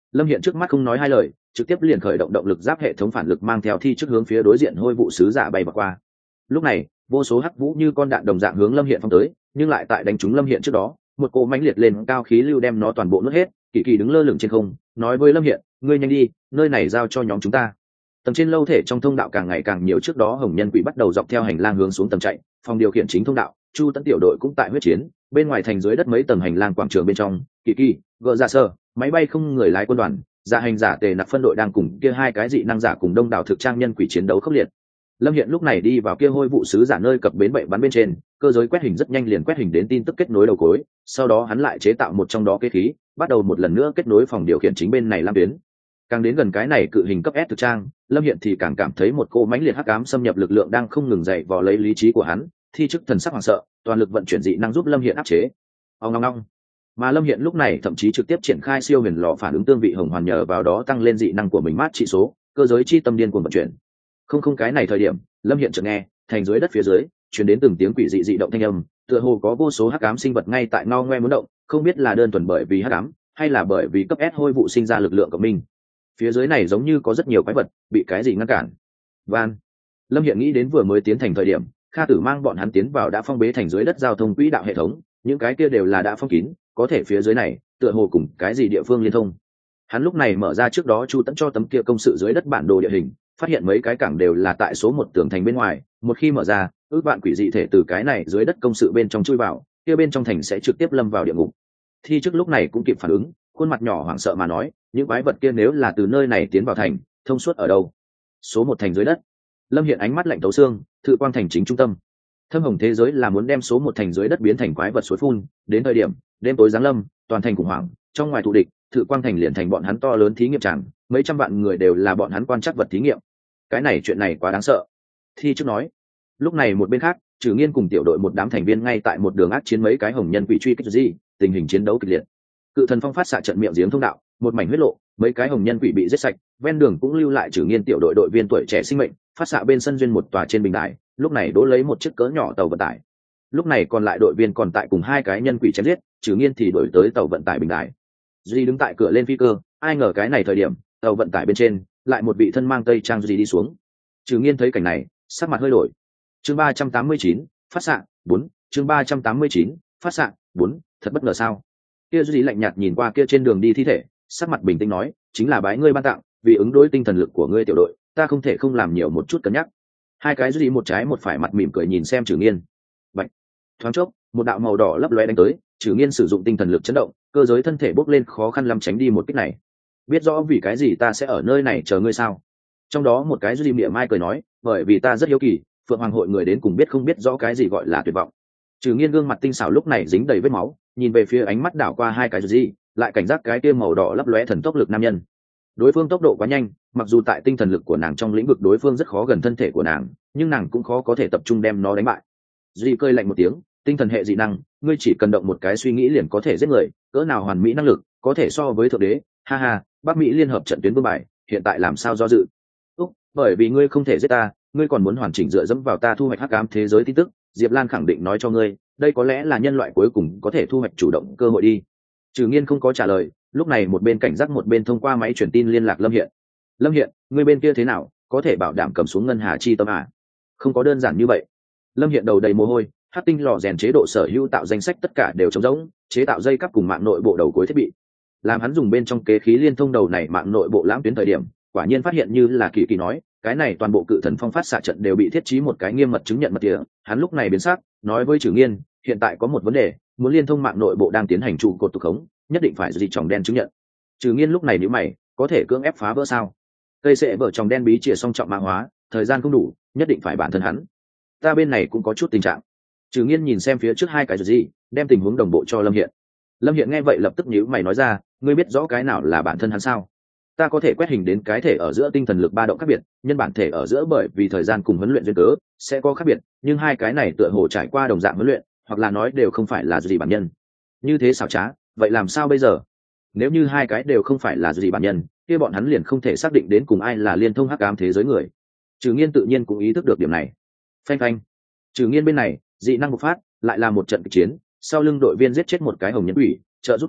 Lâm Hiện trước mắt không nói hai lời, trực tiếp liền khởi động động lực giáp hệ thống phản lực mang theo thi trước hướng phía đối diện hôi vụ sứ giả bay vào qua. Lúc này vô số hắc vũ như con đạn đồng dạng hướng Lâm Hiện phong tới, nhưng lại tại đánh trúng Lâm Hiện trước đó, một cỗ mãnh liệt lên cao khí lưu đem nó toàn bộ nuốt hết. Kỳ Kỳ đứng lơ lửng trên không, nói với Lâm Hiện, ngươi nhanh đi, nơi này giao cho nhóm chúng ta. Tầng trên lâu thể trong thông đạo càng ngày càng nhiều, trước đó hồng nhân quỷ bắt đầu dọc theo hành lang hướng xuống tầng chạy, phòng điều khiển chính thông đạo, Chu Tấn tiểu đội cũng tại huyết chiến, bên ngoài thành dưới đất mấy tầng hành lang quảng trường bên trong, Kỳ Kỳ, gỡ ra sơ, máy bay không người lái quân đoàn, giả hành giả tề nặc phân đội đang cùng kia hai cái dị năng giả cùng đông đảo thực trang nhân quỷ chiến đấu khốc liệt. Lâm Hiện lúc này đi vào kia hôi vụ sứ giả nơi cập bến bệ bắn bên trên, cơ giới quét hình rất nhanh liền quét hình đến tin tức kết nối đầu cối, sau đó hắn lại chế tạo một trong đó kế khí, bắt đầu một lần nữa kết nối phòng điều khiển chính bên này lam tuyến. Càng đến gần cái này cự hình cấp S thực trang, Lâm Hiện thì càng cảm thấy một cỗ mãnh liệt hắc ám xâm nhập lực lượng đang không ngừng dậy vò lấy lý trí của hắn, thi chức thần sắc hoảng sợ, toàn lực vận chuyển dị năng giúp Lâm Hiện áp chế. Ông ngong ngong. Mà Lâm Hiện lúc này thậm chí trực tiếp triển khai siêu huyền lò phản ứng tương vị hồng hoàn, nhờ vào đó tăng lên dị năng của mình mát trị số, cơ giới chi tâm điên cuồng vận chuyển. Không không cái này thời điểm, Lâm Hiện chợt nghe, thành dưới đất phía dưới truyền đến từng tiếng quỷ dị dị động thanh âm, tựa hồ có vô số hắc ám sinh vật ngay tại ngao ngoe muốn động, không biết là đơn thuần bởi vì hắc ám, hay là bởi vì cấp S hôi vụ sinh ra lực lượng của mình. Phía dưới này giống như có rất nhiều quái vật bị cái gì ngăn cản. Van. Lâm Hiện nghĩ đến vừa mới tiến thành thời điểm, Kha Tử mang bọn hắn tiến vào đã phong bế thành dưới đất giao thông quỹ đạo hệ thống, những cái kia đều là đã phong kín, có thể phía dưới này tựa hồ cùng cái gì địa phương liên thông. Hắn lúc này mở ra trước đó Chu Tẫn cho tấm kia công sự dưới đất bản đồ địa hình, phát hiện mấy cái cảng đều là tại số một tường thành bên ngoài, một khi mở ra, ước vạn quỷ dị thể từ cái này dưới đất công sự bên trong chui vào, kia bên trong thành sẽ trực tiếp lâm vào địa ngục. Thi trước lúc này cũng kịp phản ứng, khuôn mặt nhỏ hoảng sợ mà nói, những quái vật kia nếu là từ nơi này tiến vào thành, thông suốt ở đâu? Số một thành dưới đất. Lâm Hiện ánh mắt lạnh thấu xương, Thự Quang thành chính trung tâm. Thâm hồng thế giới là muốn đem số một thành dưới đất biến thành quái vật suối phun, đến thời điểm đêm tối giáng lâm, toàn thành khủng hoảng, trong ngoài thù địch, Thự Quang thành liền thành bọn hắn to lớn thí nghiệm tràng, mấy trăm vạn người đều là bọn hắn quan trắc vật thí nghiệm. Cái này chuyện này quá đáng sợ. Thi trước nói. Lúc này một bên khác, Trừ Nghiên cùng tiểu đội một đám thành viên ngay tại một đường ác chiến mấy cái hồng nhân quỷ truy kích gì, tình hình chiến đấu kịch liệt. Cự thần phong phát xạ trận miệng giếng thông đạo, một mảnh huyết lộ, mấy cái hồng nhân quỷ bị giết sạch, ven đường cũng lưu lại Trừ Nghiên tiểu đội đội viên tuổi trẻ sinh mệnh, phát xạ bên sân duyên một tòa trên bình đài, lúc này đỗ lấy một chiếc cỡ nhỏ tàu vận tải. Lúc này còn lại đội viên còn tại cùng hai cái nhân quỷ chém giết, Trừ Nghiên thì đổi tới tàu vận tải bình đài. Duy đứng tại cửa lên phi cơ, ai ngờ cái này thời điểm, tàu vận tải bên trên lại một vị thân mang tây trang Duy đi xuống. Trừ Nghiên thấy cảnh này, sắc mặt hơi đổi. Chương ba trăm tám mươi chín, phát xạ bốn, chương ba trăm tám mươi chín, phát xạ bốn, thật bất ngờ sao? Kia Duy lạnh nhạt nhìn qua kia trên đường đi thi thể, sắc mặt bình tĩnh nói, chính là bái ngươi ban tặng, vì ứng đối tinh thần lực của ngươi tiểu đội, ta không thể không làm nhiều một chút cân nhắc. Hai cái Duy một trái một phải mặt mỉm cười nhìn xem Trừ Nghiên. Bạch. Thoáng chốc, một đạo màu đỏ lấp lóe đánh tới, Trừ Nghiên sử dụng tinh thần lực chấn động, cơ giới thân thể bốc lên khó khăn lắm tránh đi một kích này. Biết rõ vì cái gì ta sẽ ở nơi này chờ ngươi sao? Trong đó một cái Duy miệng mai cười nói, bởi vì ta rất hiếu kỳ, Phượng Hoàng hội người đến cùng biết không biết rõ cái gì gọi là tuyệt vọng. Trừ Nghiên gương mặt tinh xảo lúc này dính đầy vết máu, nhìn về phía ánh mắt đảo qua hai cái Duy, lại cảnh giác cái kia màu đỏ lấp lóe thần tốc lực nam nhân. Đối phương tốc độ quá nhanh, mặc dù tại tinh thần lực của nàng trong lĩnh vực đối phương rất khó gần thân thể của nàng, nhưng nàng cũng khó có thể tập trung đem nó đánh bại. Duy cười lạnh một tiếng, tinh thần hệ dị năng, ngươi chỉ cần động một cái suy nghĩ liền có thể giết người, cỡ nào hoàn mỹ năng lực, có thể so với thượng đế, ha ha, Bắc Mỹ liên hợp trận tuyến vương bài, hiện tại làm sao do dự? Úc, bởi vì ngươi không thể giết ta, ngươi còn muốn hoàn chỉnh dựa dẫm vào ta thu hoạch hắc ám thế giới tin tức, Diệp Lan khẳng định nói cho ngươi, đây có lẽ là nhân loại cuối cùng có thể thu hoạch chủ động cơ hội đi. Trừ Nghiên không có trả lời, lúc này một bên cảnh giác một bên thông qua máy truyền tin liên lạc Lâm Hiện. Lâm Hiện, ngươi bên kia thế nào, có thể bảo đảm cầm xuống ngân hà chi tâm à? Không có đơn giản như vậy. Lâm Hiện đầu đầy mồ hôi, hắc tinh lò rèn chế độ sở hữu tạo danh sách tất cả đều trống rỗng, chế tạo dây cáp cùng mạng nội bộ đầu cuối thiết bị. Làm hắn dùng bên trong kế khí liên thông đầu này mạng nội bộ lãng tuyến thời điểm, quả nhiên phát hiện như là Kỳ Kỳ nói, cái này toàn bộ cự thần phong phát xạ trận đều bị thiết trí một cái nghiêm mật chứng nhận mật tía. Hắn lúc này biến sắc, nói với Trừ Nghiên, hiện tại có một vấn đề, muốn liên thông mạng nội bộ đang tiến hành trụ cột tục khống, nhất định phải gì tròng đen chứng nhận. Trừ Nghiên lúc này nhíu mày, có thể cưỡng ép phá vỡ sao? Cây sẽ vỡ tròng đen bí chìa song trọng mã hóa, thời gian không đủ, nhất định phải bản thân hắn. Ta bên này cũng có chút tình trạng. Trừ Nghiên nhìn xem phía trước hai cái gì, đem tình huống đồng bộ cho Lâm Hiện. Lâm Hiện nghe vậy lập tức nhíu mày nói ra, ngươi biết rõ cái nào là bản thân hắn sao? Ta có thể quét hình đến cái thể ở giữa tinh thần lực ba động khác biệt, nhân bản thể ở giữa bởi vì thời gian cùng huấn luyện duyên cớ sẽ có khác biệt, nhưng hai cái này tựa hồ trải qua đồng dạng huấn luyện, hoặc là nói đều không phải là gì bản nhân. Như thế xảo trá, vậy làm sao bây giờ? Nếu như hai cái đều không phải là gì bản nhân, kia bọn hắn liền không thể xác định đến cùng ai là liên thông hắc ám thế giới người. Trừ Nghiên tự nhiên cũng ý thức được điểm này. Phanh phanh. Trừ Nghiên bên này, dị năng bộc phát, lại là một trận kịch chiến, sau lưng đội viên giết chết một cái hồng nhân quỷ, trợ giúp tới,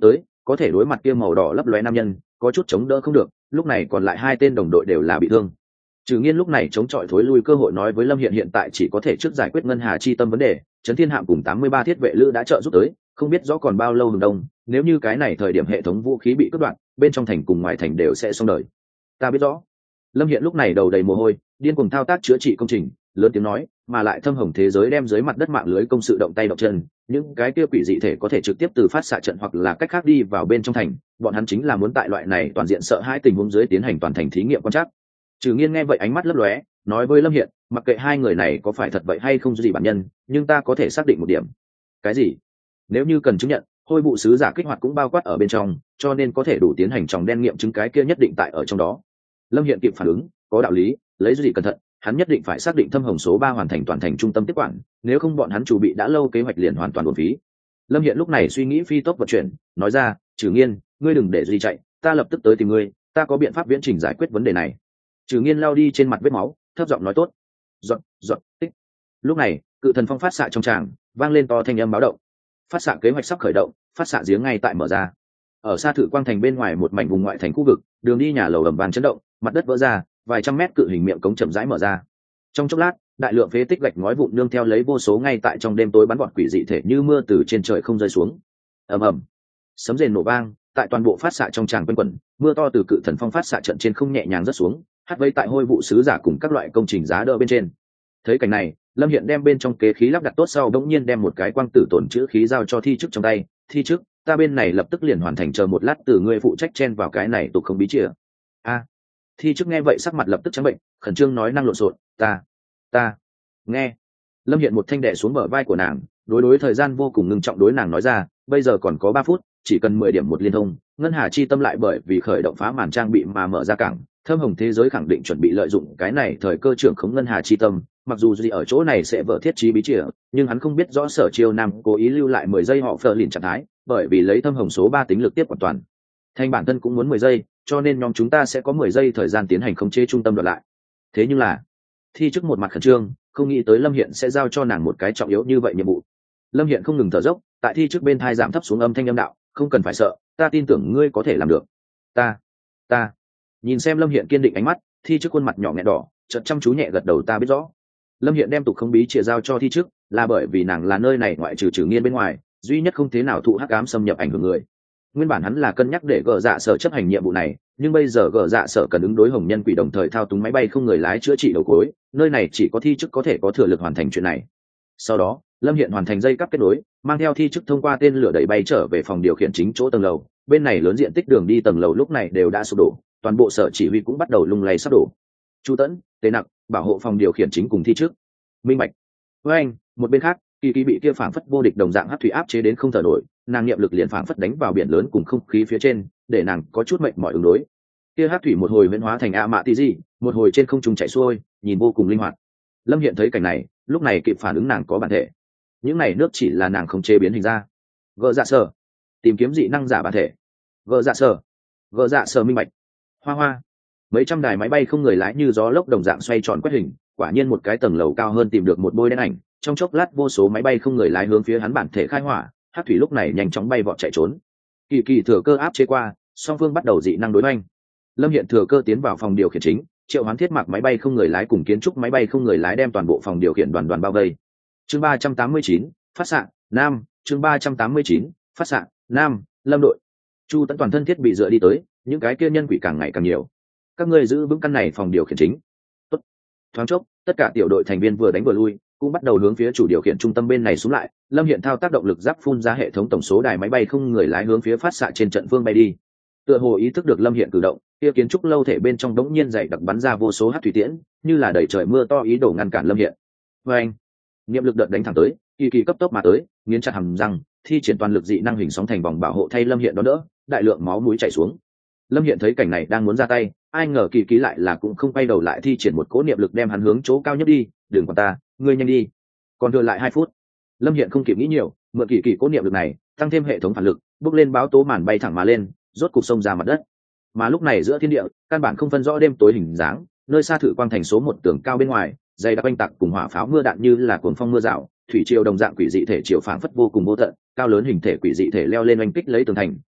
có thể đối mặt kia màu đỏ lấp lóe nam nhân có chút chống đỡ không được, lúc này còn lại hai tên đồng đội đều là bị thương. Trừ Nghiên lúc này chống chọi thối lui cơ hội nói với Lâm Hiện hiện tại chỉ có thể trước giải quyết ngân hà chi tâm vấn đề, Trấn Thiên Hạm cùng tám mươi ba thiết vệ lữ đã trợ giúp tới, không biết rõ còn bao lâu hừng đông, nếu như cái này thời điểm hệ thống vũ khí bị cắt đoạn, bên trong thành cùng ngoài thành đều sẽ xong đời. Ta biết rõ. Lâm Hiện lúc này đầu đầy mồ hôi, điên cuồng thao tác chữa trị công trình, lớn tiếng nói, mà lại thâm hồng thế giới đem dưới mặt đất mạng lưới công sự động tay động chân, những cái kia quỷ dị thể có thể trực tiếp từ phát xạ trận hoặc là cách khác đi vào bên trong thành, bọn hắn chính là muốn tại loại này toàn diện sợ hãi tình huống dưới tiến hành toàn thành thí nghiệm quan trắc. Trừ Nghiên nghe vậy ánh mắt lấp lóe, nói với Lâm Hiện, mặc kệ hai người này có phải thật vậy hay không gì bản nhân, nhưng ta có thể xác định một điểm. Cái gì? Nếu như cần chứng nhận, hôi vụ sứ giả kích hoạt cũng bao quát ở bên trong, cho nên có thể đủ tiến hành tròng đen nghiệm chứng cái kia nhất định tại ở trong đó. Lâm Hiện kịp phản ứng, có đạo lý, lấy gì cẩn thận, hắn nhất định phải xác định thâm hồng số ba hoàn thành toàn thành trung tâm tiếp quản, nếu không bọn hắn chủ bị đã lâu kế hoạch liền hoàn toàn uổng phí. Lâm Hiện lúc này suy nghĩ phi tốc vận chuyển, nói ra, Trừ Nghiên, ngươi đừng để gì chạy, ta lập tức tới tìm ngươi, ta có biện pháp viễn trình giải quyết vấn đề này. Trừ Nghiên lao đi trên mặt vết máu, thấp giọng nói tốt. Giọt, giọt, tích. Lúc này, cự thần phong phát xạ trong tràng, vang lên to thanh âm báo động. Phát xạ kế hoạch sắp khởi động, phát xạ giếng ngay tại mở ra. Ở xa Thử Quang thành bên ngoài một mảnh vùng ngoại thành khu vực, đường đi nhà lầu ầm vang chấn động, mặt đất vỡ ra, vài trăm mét cự hình miệng cống chậm rãi mở ra. Trong chốc lát, đại lượng phế tích gạch ngói vụn nương theo lấy vô số ngay tại trong đêm tối bắn bọt quỷ dị thể như mưa từ trên trời không rơi xuống. Ầm ầm, sấm rền nổ vang, tại toàn bộ phát xạ trong tràng quanh quẩn, mưa to từ cự thần phong phát xạ trận trên không nhẹ nhàng rớt xuống, hắt vây tại hôi vụ sứ giả cùng các loại công trình giá đỡ bên trên. Thấy cảnh này, Lâm Hiện đem bên trong kế khí lắp đặt tốt sau đống nhiên đem một cái quang tử tổn chữ khí giao cho Thi Chức trong tay. Thi Chức, ta bên này lập tức liền hoàn thành, chờ một lát từ ngươi phụ trách chen vào cái này tục không bí chìa. A. Thi Chức nghe vậy sắc mặt lập tức trắng bệnh, khẩn trương nói năng lộn xộn, ta, ta, nghe. Lâm Hiện một thanh đè xuống bờ vai của nàng, đối đối thời gian vô cùng ngưng trọng đối nàng nói ra, bây giờ còn có ba phút, chỉ cần mười điểm một liên thông, ngân hà chi tâm lại bởi vì khởi động phá màn trang bị mà mở ra cảng, thâm hồng thế giới khẳng định chuẩn bị lợi dụng cái này thời cơ trưởng khống ngân hà chi tâm. Mặc dù gì ở chỗ này sẽ vỡ thiết trí bí chìa, nhưng hắn không biết rõ Sở Chiêu Nam cố ý lưu lại mười giây họ phờ lìn trạng thái, bởi vì lấy thâm hồng số ba tính lực tiếp hoàn toàn. Thanh bản thân cũng muốn mười giây, cho nên nhóm chúng ta sẽ có mười giây thời gian tiến hành khống chế trung tâm đoạt lại. Thế nhưng là, Thi Chức một mặt khẩn trương, không nghĩ tới Lâm Hiện sẽ giao cho nàng một cái trọng yếu như vậy nhiệm vụ. Lâm Hiện không ngừng thở dốc, tại Thi Chức bên thai giảm thấp xuống âm thanh âm đạo, không cần phải sợ, ta tin tưởng ngươi có thể làm được. Ta, ta. Nhìn xem Lâm Hiện kiên định ánh mắt, Thi Chức khuôn mặt nhỏ nghẹn đỏ, chợt chăm chú nhẹ gật đầu, ta biết rõ. Lâm Hiện đem tục không bí chìa giao cho Thi Chức, là bởi vì nàng là nơi này ngoại trừ Trừ Nghiên bên ngoài, duy nhất không thế nào thụ hắc ám xâm nhập ảnh hưởng người. Nguyên bản hắn là cân nhắc để Gở Dạ Sở chấp hành nhiệm vụ này, nhưng bây giờ Gở Dạ Sở cần ứng đối hồng nhân quỷ đồng thời thao túng máy bay không người lái chữa trị đầu cuối, nơi này chỉ có Thi Chức có thể có thừa lực hoàn thành chuyện này. Sau đó, Lâm Hiện hoàn thành dây cáp kết nối, mang theo Thi Chức thông qua tên lửa đẩy bay trở về phòng điều khiển chính chỗ tầng lầu. Bên này lớn diện tích đường đi tầng lầu lúc này đều đã sụp đổ, toàn bộ sở chỉ huy cũng bắt đầu lung lay sắp đổ. Chu Tẫn, Tế Nặc, bảo hộ phòng điều khiển chính cùng Thi Chức. Minh Bạch. Với anh, một bên khác, Kỳ Kỳ bị kia phảng phất vô địch đồng dạng hắc thủy áp chế đến không thở nổi, nàng niệm lực liền phảng phất đánh vào biển lớn cùng không khí phía trên, để nàng có chút mệt mỏi ứng đối. Kia hắc thủy một hồi biến hóa thành a mạ tí gì, một hồi trên không trung chạy xuôi, nhìn vô cùng linh hoạt. Lâm Hiện thấy cảnh này, lúc này kịp phản ứng nàng có bản thể. Những này nước chỉ là nàng không chế biến hình ra. Gở Dạ Sở, tìm kiếm dị năng giả bản thể. Gở Dạ Sở, Gở Dạ Sở Minh Bạch. Hoa hoa. Mấy trăm đài máy bay không người lái như gió lốc đồng dạng xoay tròn quét hình, quả nhiên một cái tầng lầu cao hơn tìm được một bôi đen ảnh, trong chốc lát vô số máy bay không người lái hướng phía hắn bản thể khai hỏa, hắc thủy lúc này nhanh chóng bay vọt chạy trốn. Kỳ Kỳ thừa cơ áp chế qua, song phương bắt đầu dị năng đối oanh. Lâm Hiện thừa cơ tiến vào phòng điều khiển chính, triệu hoán thiết mặc máy bay không người lái cùng kiến trúc máy bay không người lái đem toàn bộ phòng điều khiển đoàn đoàn bao vây. Chương ba trăm tám mươi chín, phát xạ nam. Chương ba trăm tám mươi chín, phát xạ nam. Lâm đội. Chu Tẫn toàn thân thiết bị dựa đi tới, những cái kia nhân quỷ càng ngày càng nhiều. Các ngươi giữ vững căn này phòng điều khiển chính. Tốt. Thoáng chốc, tất cả tiểu đội thành viên vừa đánh vừa lui, cũng bắt đầu hướng phía chủ điều khiển trung tâm bên này xuống lại. Lâm Hiện thao tác động lực giáp phun ra hệ thống tổng số đài máy bay không người lái hướng phía phát xạ trên trận phương bay đi. Tựa hồ ý thức được Lâm Hiện cử động, kia kiến trúc lâu thể bên trong đống nhiên dày đặc bắn ra vô số hắc thủy tiễn, như là đẩy trời mưa to ý đồ ngăn cản Lâm Hiện. Và anh, niệm lực đợt đánh thẳng tới, Kỳ Kỳ cấp tốc mà tới, nghiến chặt hàm răng, thi triển toàn lực dị năng hình sóng thành vòng bảo hộ thay Lâm Hiện đón đỡ, đại lượng máu mũi chảy xuống. Lâm Hiện thấy cảnh này đang muốn ra tay, ai ngờ Kỳ Kỳ lại là cũng không quay đầu lại thi triển một cỗ niệm lực đem hắn hướng chỗ cao nhất đi, đừng quản ta, ngươi nhanh đi. Còn thừa lại hai phút. Lâm Hiện không kịp nghĩ nhiều, mượn Kỳ Kỳ cỗ niệm lực này, tăng thêm hệ thống phản lực, bước lên báo tố màn bay thẳng mà lên, rốt cục sông ra mặt đất. Mà lúc này giữa thiên địa, căn bản không phân rõ đêm tối hình dáng, nơi xa Thử Quang thành số một tường cao bên ngoài, dày đặc oanh tạc cùng hỏa pháo mưa đạn như là cuồng phong mưa rào, thủy triều đồng dạng quỷ dị thể triều phảng phất vô cùng vô tận, cao lớn hình thể quỷ dị thể leo lên oanh kích lấy tường thành,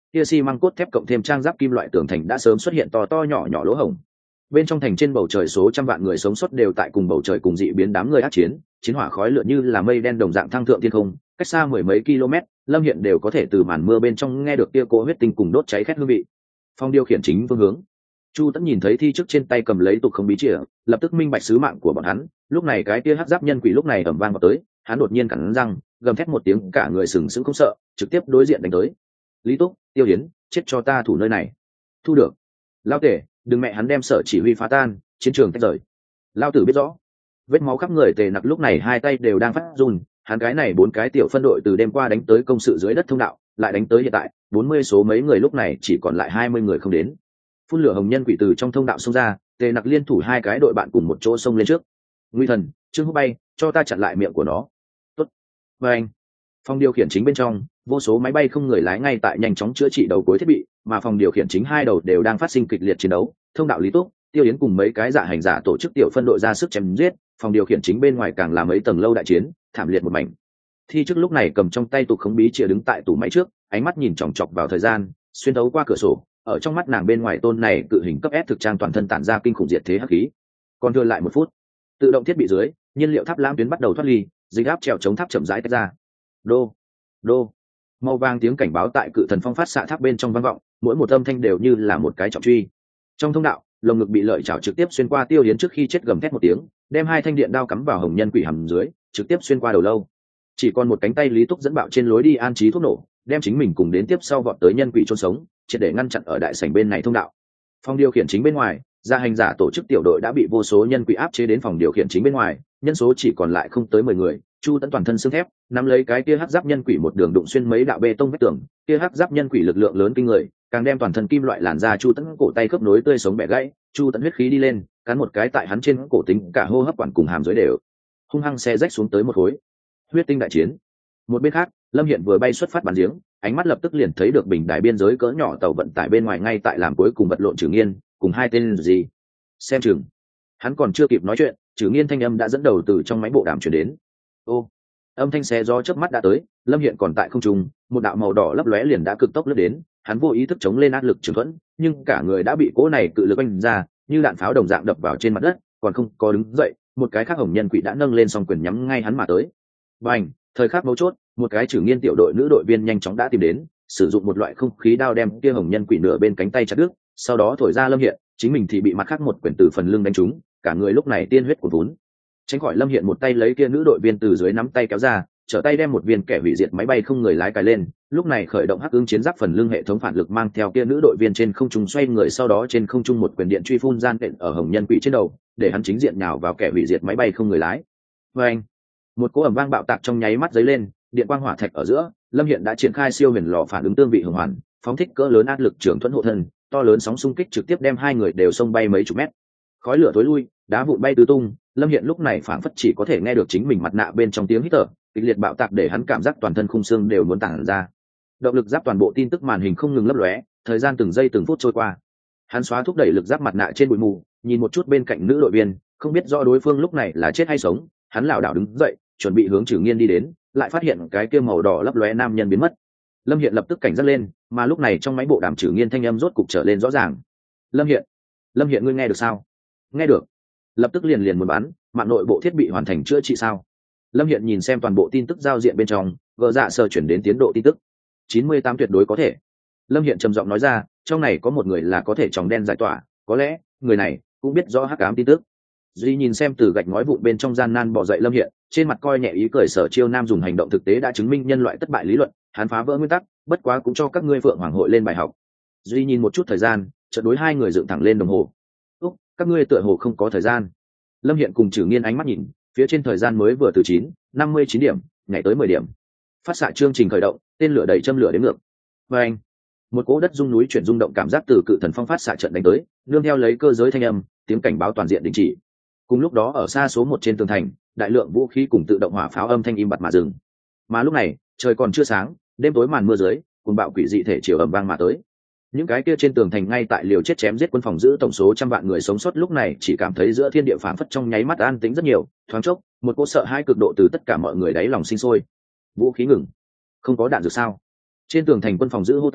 tia xi măng cốt thép cộng thêm trang giáp kim loại tường thành đã sớm xuất hiện to to nhỏ nhỏ lỗ hổng. Bên trong thành trên bầu trời số trăm vạn người sống sót đều tại cùng bầu trời cùng dị biến đám người ác chiến, chiến hỏa khói lượn như là mây đen đồng dạng thăng thượng thiên không, cách xa mười mấy km, Lâm Hiện đều có thể từ màn mưa bên trong nghe được tia cỗ huyết tinh cùng đốt cháy khét hương vị. Phong điều khiển chính phương hướng. Chu Tẫn nhìn thấy thi chức trên tay cầm lấy tục không bí chìa, lập tức minh bạch sứ mạng của bọn hắn. Lúc này cái tia hắc giáp nhân quỷ lúc này ầm vang vào tới, hắn đột nhiên cắn răng, gầm thét một tiếng, cả người sừng sững không sợ, trực tiếp đối diện đánh tới. Lý Túc, Tiêu Yến, chết cho ta thủ nơi này. Thu được. Lao Tể, đừng mẹ hắn đem sở chỉ huy phá tan, chiến trường tách rời. Lao Tử biết rõ. Vết máu khắp người Tề Nặc lúc này hai tay đều đang phát run, hắn cái này bốn cái tiểu phân đội từ đêm qua đánh tới công sự dưới đất thông đạo, lại đánh tới hiện tại, bốn mươi số mấy người lúc này chỉ còn lại hai mươi người không đến. Phun lửa hồng nhân quỷ từ trong thông đạo xông ra, Tề Nặc liên thủ hai cái đội bạn cùng một chỗ xông lên trước. Nguy Thần, Trương Húc bay, cho ta chặn lại miệng của nó. Tốt. Và anh. Phòng điều khiển chính bên trong, vô số máy bay không người lái ngay tại nhanh chóng chữa trị đầu cuối thiết bị, mà phòng điều khiển chính hai đầu đều đang phát sinh kịch liệt chiến đấu. Thông đạo Lý Túc, Tiêu Yến cùng mấy cái dạ hành giả tổ chức tiểu phân đội ra sức chém giết, phòng điều khiển chính bên ngoài càng là mấy tầng lâu đại chiến, thảm liệt một mảnh. Thi trước lúc này cầm trong tay tục khống bí chìa đứng tại tủ máy trước, ánh mắt nhìn chòng chọc vào thời gian, xuyên thấu qua cửa sổ, ở trong mắt nàng bên ngoài tôn này cự hình cấp S thực trang toàn thân tản ra kinh khủng diệt thế hắc khí. Còn thừa lại một phút, tự động thiết bị dưới, nhiên liệu tháp lãng tuyến bắt đầu thoát ly, dịch áp trèo chống tháp chậm rãi tách ra. Đô, đô, màu vàng tiếng cảnh báo tại cự thần phong phát xạ tháp bên trong vang vọng, mỗi một âm thanh đều như là một cái trọng truy. Trong thông đạo, lồng ngực bị lợi chảo trực tiếp xuyên qua Tiêu Yến trước khi chết gầm thét một tiếng, đem hai thanh điện đao cắm vào hồng nhân quỷ hầm dưới, trực tiếp xuyên qua đầu lâu. Chỉ còn một cánh tay Lý Túc dẫn bạo trên lối đi an trí thuốc nổ, đem chính mình cùng đến tiếp sau vọt tới nhân quỷ chôn sống, triệt để ngăn chặn ở đại sảnh bên này thông đạo. Phòng điều khiển chính bên ngoài, gia hành giả tổ chức tiểu đội đã bị vô số nhân quỷ áp chế đến phòng điều khiển chính bên ngoài, nhân số chỉ còn lại không tới mười người. Chu Tẫn toàn thân xương thép, nắm lấy cái kia hắc giáp nhân quỷ một đường đụng xuyên mấy đạo bê tông vách tường, kia hắc giáp nhân quỷ lực lượng lớn kinh người, càng đem toàn thân kim loại làn da Chu Tẫn cổ tay khớp nối tươi sống bẻ gãy. Chu Tẫn huyết khí đi lên, cắn một cái tại hắn trên cổ tính cả hô hấp quản cùng hàm dưới đều hung hăng xé rách xuống tới một khối. Huyết tinh đại chiến. Một bên khác, Lâm Hiện vừa bay xuất phát bắn giếng, ánh mắt lập tức liền thấy được bình đài biên giới cỡ nhỏ tàu vận tải bên ngoài ngay tại làm cuối cùng vật lộn Trử Nghiên cùng hai tên gì xem chừng. Hắn còn chưa kịp nói chuyện, Trử Nghiên thanh âm đã dẫn đầu từ trong máy bộ đàm truyền đến. Ô, âm thanh xé gió chớp mắt đã tới, Lâm Hiện còn tại không trung, một đạo màu đỏ lấp lóe liền đã cực tốc lướt đến, hắn vô ý thức chống lên áp lực trường thuẫn, nhưng cả người đã bị cỗ này cự lực oanh ra, như đạn pháo đồng dạng đập vào trên mặt đất, còn không có đứng dậy, một cái khác hồng nhân quỷ đã nâng lên song quyền nhắm ngay hắn mà tới. Bành, thời khắc mấu chốt, một cái Trử Nghiên tiểu đội nữ đội viên nhanh chóng đã tìm đến, sử dụng một loại không khí đao đem kia hồng nhân quỷ nửa bên cánh tay chặt đứt, sau đó thổi ra Lâm Hiện, chính mình thì bị mặt khác một quyền từ phần lưng đánh trúng, cả người lúc này tiên huyết cuồn vốn. Tránh khỏi Lâm Hiện một tay lấy kia nữ đội viên từ dưới nắm tay kéo ra, trở tay đem một viên kẻ hủy diệt máy bay không người lái cài lên, lúc này khởi động hắc ứng chiến giáp phần lưng hệ thống phản lực mang theo kia nữ đội viên trên không trung xoay người, sau đó trên không trung một quyền điện truy phun gian đện ở hồng nhân quỷ trên đầu, để hắn chính diện nhào vào kẻ hủy diệt máy bay không người lái. Và anh, một cỗ ầm vang bạo tạc trong nháy mắt dấy lên, điện quang hỏa thạch ở giữa, Lâm Hiện đã triển khai siêu huyền lò phản ứng tương vị hồng hoàn, phóng thích cỡ lớn áp lực trưởng thuẫn hộ thân, to lớn sóng xung kích trực tiếp đem hai người đều xông bay mấy chục mét. Khói lửa tối lui, đá vụn bay tứ tung, Lâm Hiện lúc này phảng phất chỉ có thể nghe được chính mình mặt nạ bên trong tiếng hít thở, kịch liệt bạo tạc để hắn cảm giác toàn thân khung xương đều muốn tản ra. Động lực giáp toàn bộ tin tức màn hình không ngừng lấp lóe, thời gian từng giây từng phút trôi qua. Hắn xóa thúc đẩy lực giáp mặt nạ trên bụi mù, nhìn một chút bên cạnh nữ đội viên, không biết rõ đối phương lúc này là chết hay sống, hắn lảo đảo đứng dậy, chuẩn bị hướng Trử Nghiên đi đến, lại phát hiện cái kia màu đỏ lấp lóe nam nhân biến mất. Lâm Hiện lập tức cảnh giác lên, mà lúc này trong máy bộ đàm Trử Nghiên thanh âm rốt cục trở lên rõ ràng. Lâm Hiện, Lâm Hiện ngươi nghe được sao? Nghe được. Lập tức liền liền muốn bắn, mạng nội bộ thiết bị hoàn thành chữa trị sao? Lâm Hiện nhìn xem toàn bộ tin tức giao diện bên trong, gờ dạ sơ chuyển đến tiến độ tin tức chín mươi tám tuyệt đối có thể. Lâm Hiện trầm giọng nói ra, trong này có một người là có thể tròng đen giải tỏa, có lẽ người này cũng biết rõ hắc ám tin tức. Duy nhìn xem từ gạch ngói vụn bên trong gian nan bỏ dậy Lâm Hiện, trên mặt coi nhẹ ý cười, Sở Chiêu Nam dùng hành động thực tế đã chứng minh nhân loại thất bại lý luận, hắn phá vỡ nguyên tắc, bất quá cũng cho các ngươi Phượng Hoàng hội lên bài học. Duy nhìn một chút thời gian, chợt đối hai người dựng thẳng lên đồng hồ. Úc, các ngươi tựa hồ không có thời gian. Lâm Hiện cùng Trử Nghiên ánh mắt nhìn, phía trên thời gian mới vừa từ chín năm mươi chín điểm nhảy tới mười điểm. Phát xạ chương trình khởi động, tên lửa đầy châm lửa đến ngược. Và anh, một cỗ đất rung núi chuyển rung động cảm giác từ cự thần phong phát xạ trận đánh tới, nương theo lấy cơ giới thanh âm, tiếng cảnh báo toàn diện đình chỉ. Cùng lúc đó ở xa số một trên tường thành, đại lượng vũ khí cùng tự động hỏa pháo âm thanh im bặt mà dừng. Mà lúc này, trời còn chưa sáng, đêm tối màn mưa dưới, cùng bạo quỷ dị thể chiều ầm vang mà tới. Những cái kia trên tường thành ngay tại liều chết chém giết quân phòng giữ tổng số trăm vạn người sống sót lúc này chỉ cảm thấy giữa thiên địa phảng phất trong nháy mắt an tĩnh rất nhiều, thoáng chốc, một cỗ sợ hãi cực độ từ tất cả mọi người đáy lòng sinh sôi. Vũ khí ngừng, không có đạn dược sao? Trên tường thành quân phòng giữ hô to,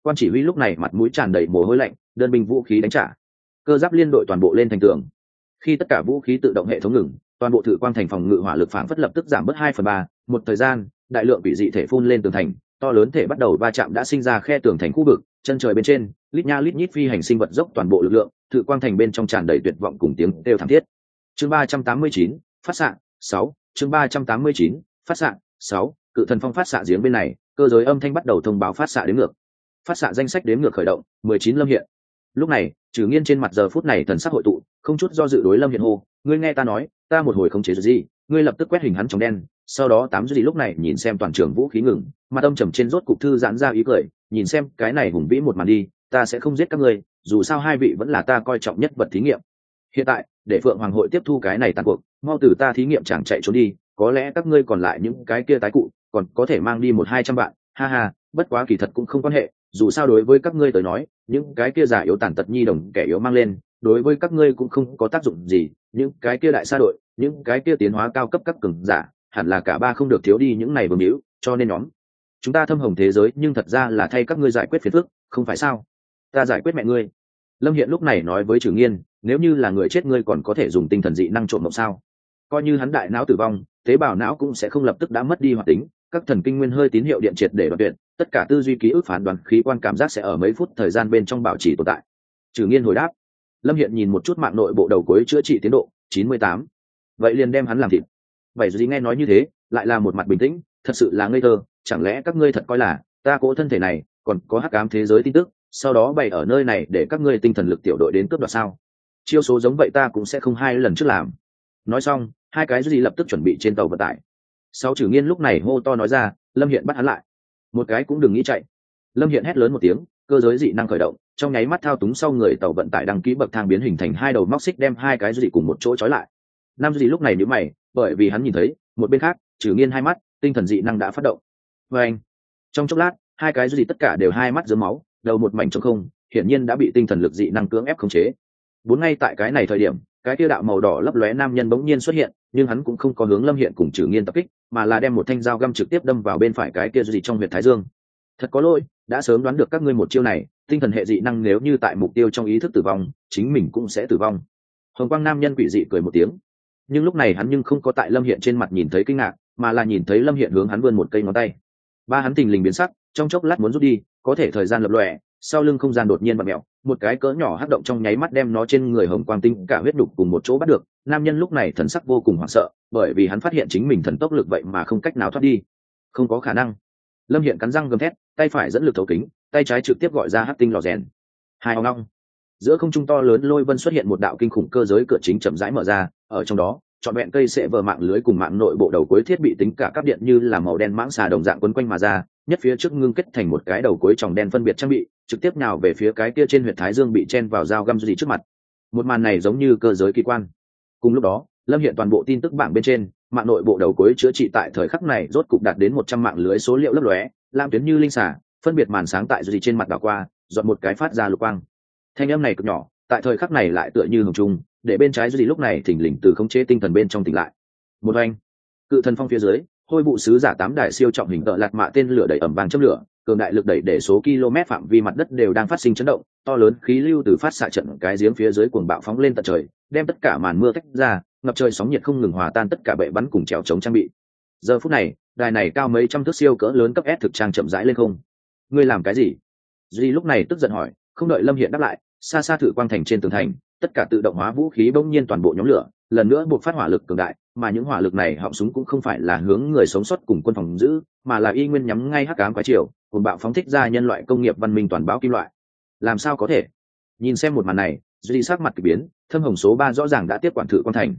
Quan chỉ huy lúc này mặt mũi tràn đầy mồ hôi lạnh, đơn binh vũ khí đánh trả. Cơ giáp liên đội toàn bộ lên thành tường. Khi tất cả vũ khí tự động hệ thống ngừng, toàn bộ thử quang thành phòng ngự hỏa lực phản phất lập tức giảm bớt hai phần ba. Một thời gian, đại lượng quỷ dị thể phun lên tường thành, to lớn thể bắt đầu va chạm đã sinh ra khe tường thành khu vực, chân trời bên trên, lít nha lít nhít phi hành sinh vật dốc toàn bộ lực lượng, thử quang thành bên trong tràn đầy tuyệt vọng cùng tiếng kêu thảm thiết. Chương ba trăm tám mươi chín, phát xạ, sáu, chương ba trăm tám mươi chín, phát xạ, sáu, cự thần phong phát xạ giếng bên này, cơ giới âm thanh bắt đầu thông báo phát xạ đến ngược. Phát xạ danh sách đếm ngược khởi động, mười chín Lâm Hiện. Lúc này, Trừ Nghiên trên mặt giờ phút này thần sắc hội tụ, không chút do dự đối Lâm Hiện hô, ngươi nghe ta nói, ta một hồi không chế gì, ngươi lập tức quét hình hắn trong đen. Sau đó tám gì lúc này nhìn xem toàn trường vũ khí ngừng, mặt âm trầm trên rốt cục thư giãn ra ý cười, nhìn xem cái này hùng vĩ một màn đi, ta sẽ không giết các ngươi, dù sao hai vị vẫn là ta coi trọng nhất vật thí nghiệm. Hiện tại, để Phượng Hoàng hội tiếp thu cái này tàn cuộc, mau từ ta thí nghiệm chẳng chạy trốn đi, có lẽ các ngươi còn lại những cái kia tái cụ, còn có thể mang đi một hai trăm bạn, ha ha, bất quá kỳ thật cũng không quan hệ, dù sao đối với các ngươi tới nói, những cái kia giả yếu tàn tật nhi đồng kẻ yếu mang lên, đối với các ngươi cũng không có tác dụng gì, những cái kia đại sa đội, những cái kia tiến hóa cao cấp các cường giả, hẳn là cả ba không được thiếu đi những này bờ miếu, cho nên nhóm chúng ta thâm hồng thế giới nhưng thật ra là thay các ngươi giải quyết phiền phức, không phải sao? Ta giải quyết mẹ ngươi. Lâm Hiện lúc này nói với Trừ Nghiên, nếu như là người chết ngươi còn có thể dùng tinh thần dị năng trộm mộng sao? Coi như hắn đại não tử vong, tế bào não cũng sẽ không lập tức đã mất đi hoạt tính, các thần kinh nguyên hơi tín hiệu điện triệt để đoạn tuyệt, tất cả tư duy ký ức phán đoán khí quan cảm giác sẽ ở mấy phút thời gian bên trong bảo trì tồn tại. Trừ Nghiên hồi đáp. Lâm Hiện nhìn một chút mạng nội bộ đầu cuối chữa trị tiến độ chín mươi tám. Vậy liền đem hắn làm thịt. Vậy gì nghe nói như thế, lại là một mặt bình tĩnh, thật sự là ngây thơ, chẳng lẽ các ngươi thật coi là ta cố thân thể này còn có hắc ám thế giới tin tức, sau đó bày ở nơi này để các ngươi tinh thần lực tiểu đội đến cướp đoạt sao? Chiêu số giống vậy ta cũng sẽ không hai lần trước làm. Nói xong, hai cái gì lập tức chuẩn bị trên tàu vận tải. Sau Trừ Nghiên lúc này hô to nói ra, Lâm Hiện bắt hắn lại. Một cái cũng đừng nghĩ chạy. Lâm Hiện hét lớn một tiếng, cơ giới dị năng khởi động, trong nháy mắt thao túng sau người tàu vận tải đăng ký bậc thang biến hình thành hai đầu móc xích đem hai cái dị cùng một chỗ trói lại. Nam dị lúc này nhíu mày, bởi vì hắn nhìn thấy, một bên khác, Trừ Nghiên hai mắt, tinh thần dị năng đã phát động. Và anh, trong chốc lát, hai cái dị tất cả đều hai mắt rớm máu, đầu một mảnh trống không, hiển nhiên đã bị tinh thần lực dị năng cưỡng ép khống chế. Bốn ngay tại cái này thời điểm, cái kia đạo màu đỏ lấp lóe nam nhân bỗng nhiên xuất hiện, nhưng hắn cũng không có hướng Lâm Hiện cùng Trừ Nghiên tập kích, mà là đem một thanh dao găm trực tiếp đâm vào bên phải cái kia dị trong huyệt thái dương. Thật có lỗi, đã sớm đoán được các ngươi một chiêu này, tinh thần hệ dị năng nếu như tại mục tiêu trong ý thức tử vong, chính mình cũng sẽ tử vong. Hồng quang nam nhân quỷ dị cười một tiếng, nhưng lúc này hắn nhưng không có tại Lâm Hiện trên mặt nhìn thấy kinh ngạc, mà là nhìn thấy Lâm Hiện hướng hắn vươn một cây ngón tay. Ba hắn tình lình biến sắc, trong chốc lát muốn rút đi, có thể thời gian lập lòe, sau lưng không gian đột nhiên vặn mèo, một cái cỡ nhỏ hắc động trong nháy mắt đem nó trên người hồng quang tinh cả huyết đục cùng một chỗ bắt được. Nam nhân lúc này thần sắc vô cùng hoảng sợ, bởi vì hắn phát hiện chính mình thần tốc lực vậy mà không cách nào thoát đi. Không có khả năng. Lâm Hiện cắn răng gầm thét, tay phải dẫn lực thấu kính, tay trái trực tiếp gọi ra hắc tinh lò rèn. Hai ong long. Giữa không trung to lớn lôi vân xuất hiện một đạo kinh khủng cơ giới cửa chính chậm rãi mở ra, ở trong đó, trọn vẹn cây sẽ vờ mạng lưới cùng mạng nội bộ đầu cuối thiết bị tính cả các điện như là màu đen mãng xà đồng dạng quấn quanh mà ra, nhất phía trước ngưng kết thành một cái đầu cuối tròng đen phân biệt trang bị, trực tiếp nào về phía cái kia trên huyệt thái dương bị chen vào dao găm gì trước mặt. Một màn này giống như cơ giới kỳ quan. Cùng lúc đó, Lâm Hiện toàn bộ tin tức bảng bên trên, mạng nội bộ đầu cuối chữa trị tại thời khắc này rốt cục đạt đến một trăm mạng lưới số liệu lấp lóe, lam tuyến như linh xà, phân biệt màn sáng tại gì trên mặt đảo qua, dọn một cái phát ra lục quang. Thanh âm này cực nhỏ, tại thời khắc này lại tựa như hồng trung, để bên trái gì lúc này thỉnh lình từ khống chế tinh thần bên trong tỉnh lại. Một oanh, cự thần phong phía dưới, hôi vụ sứ giả tám đài siêu trọng hình tợ lạt mạ tên lửa đẩy ẩm vàng châm lửa, cường đại lực đẩy để số km phạm vi mặt đất đều đang phát sinh chấn động, to lớn khí lưu từ phát xạ trận cái giếng phía dưới cuồng bạo phóng lên tận trời, đem tất cả màn mưa tách ra, ngập trời sóng nhiệt không ngừng hòa tan tất cả bệ bắn cùng trèo chống trang bị. Giờ phút này, đài này cao mấy trăm thước siêu cỡ lớn cấp S thực trang chậm rãi lên không. Ngươi làm cái gì? Duy lúc này tức giận hỏi, không đợi Lâm Hiện đáp lại, xa xa thử quang thành trên tường thành, tất cả tự động hóa vũ khí bỗng nhiên toàn bộ nhóm lửa, lần nữa buộc phát hỏa lực cường đại, mà những hỏa lực này họng súng cũng không phải là hướng người sống sót cùng quân phòng giữ, mà là y nguyên nhắm ngay hắc ám quái triều, cuồng bạo phóng thích ra nhân loại công nghiệp văn minh toàn báo kim loại. Làm sao có thể? Nhìn xem một màn này, Duy sắc mặt kỳ biến, thâm hồng số ba rõ ràng đã tiếp quản thử quang thành.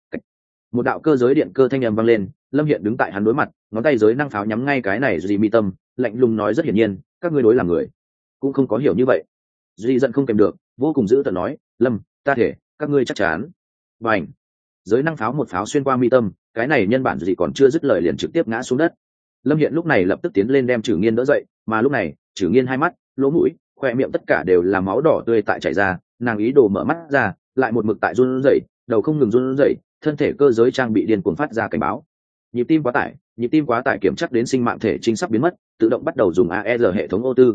Một đạo cơ giới điện cơ thanh âm vang lên, Lâm Hiện đứng tại hắn đối mặt, ngón tay giới năng pháo nhắm ngay cái này Duy mi tâm, lạnh lùng nói rất hiển nhiên, các ngươi đối làm người cũng không có hiểu như vậy. Duy giận không kèm được, vô cùng dữ tợn nói, Lâm, ta thể, các ngươi chắc chắn. Bành, giới năng pháo một pháo xuyên qua mi tâm, cái này nhân bản gì còn chưa dứt lời liền trực tiếp ngã xuống đất. Lâm Hiện lúc này lập tức tiến lên đem Trừ Nghiên đỡ dậy, mà lúc này, Trừ Nghiên hai mắt, lỗ mũi, khoe miệng tất cả đều là máu đỏ tươi tại chảy ra, nàng ý đồ mở mắt ra, lại một mực tại run rẩy, đầu không ngừng run rẩy, thân thể cơ giới trang bị điên cuồng phát ra cảnh báo. Nhịp tim quá tải, nhịp tim quá tải kiểm chắc đến sinh mạng thể chính sắp biến mất, tự động bắt đầu dùng a e rờ hệ thống ô tư.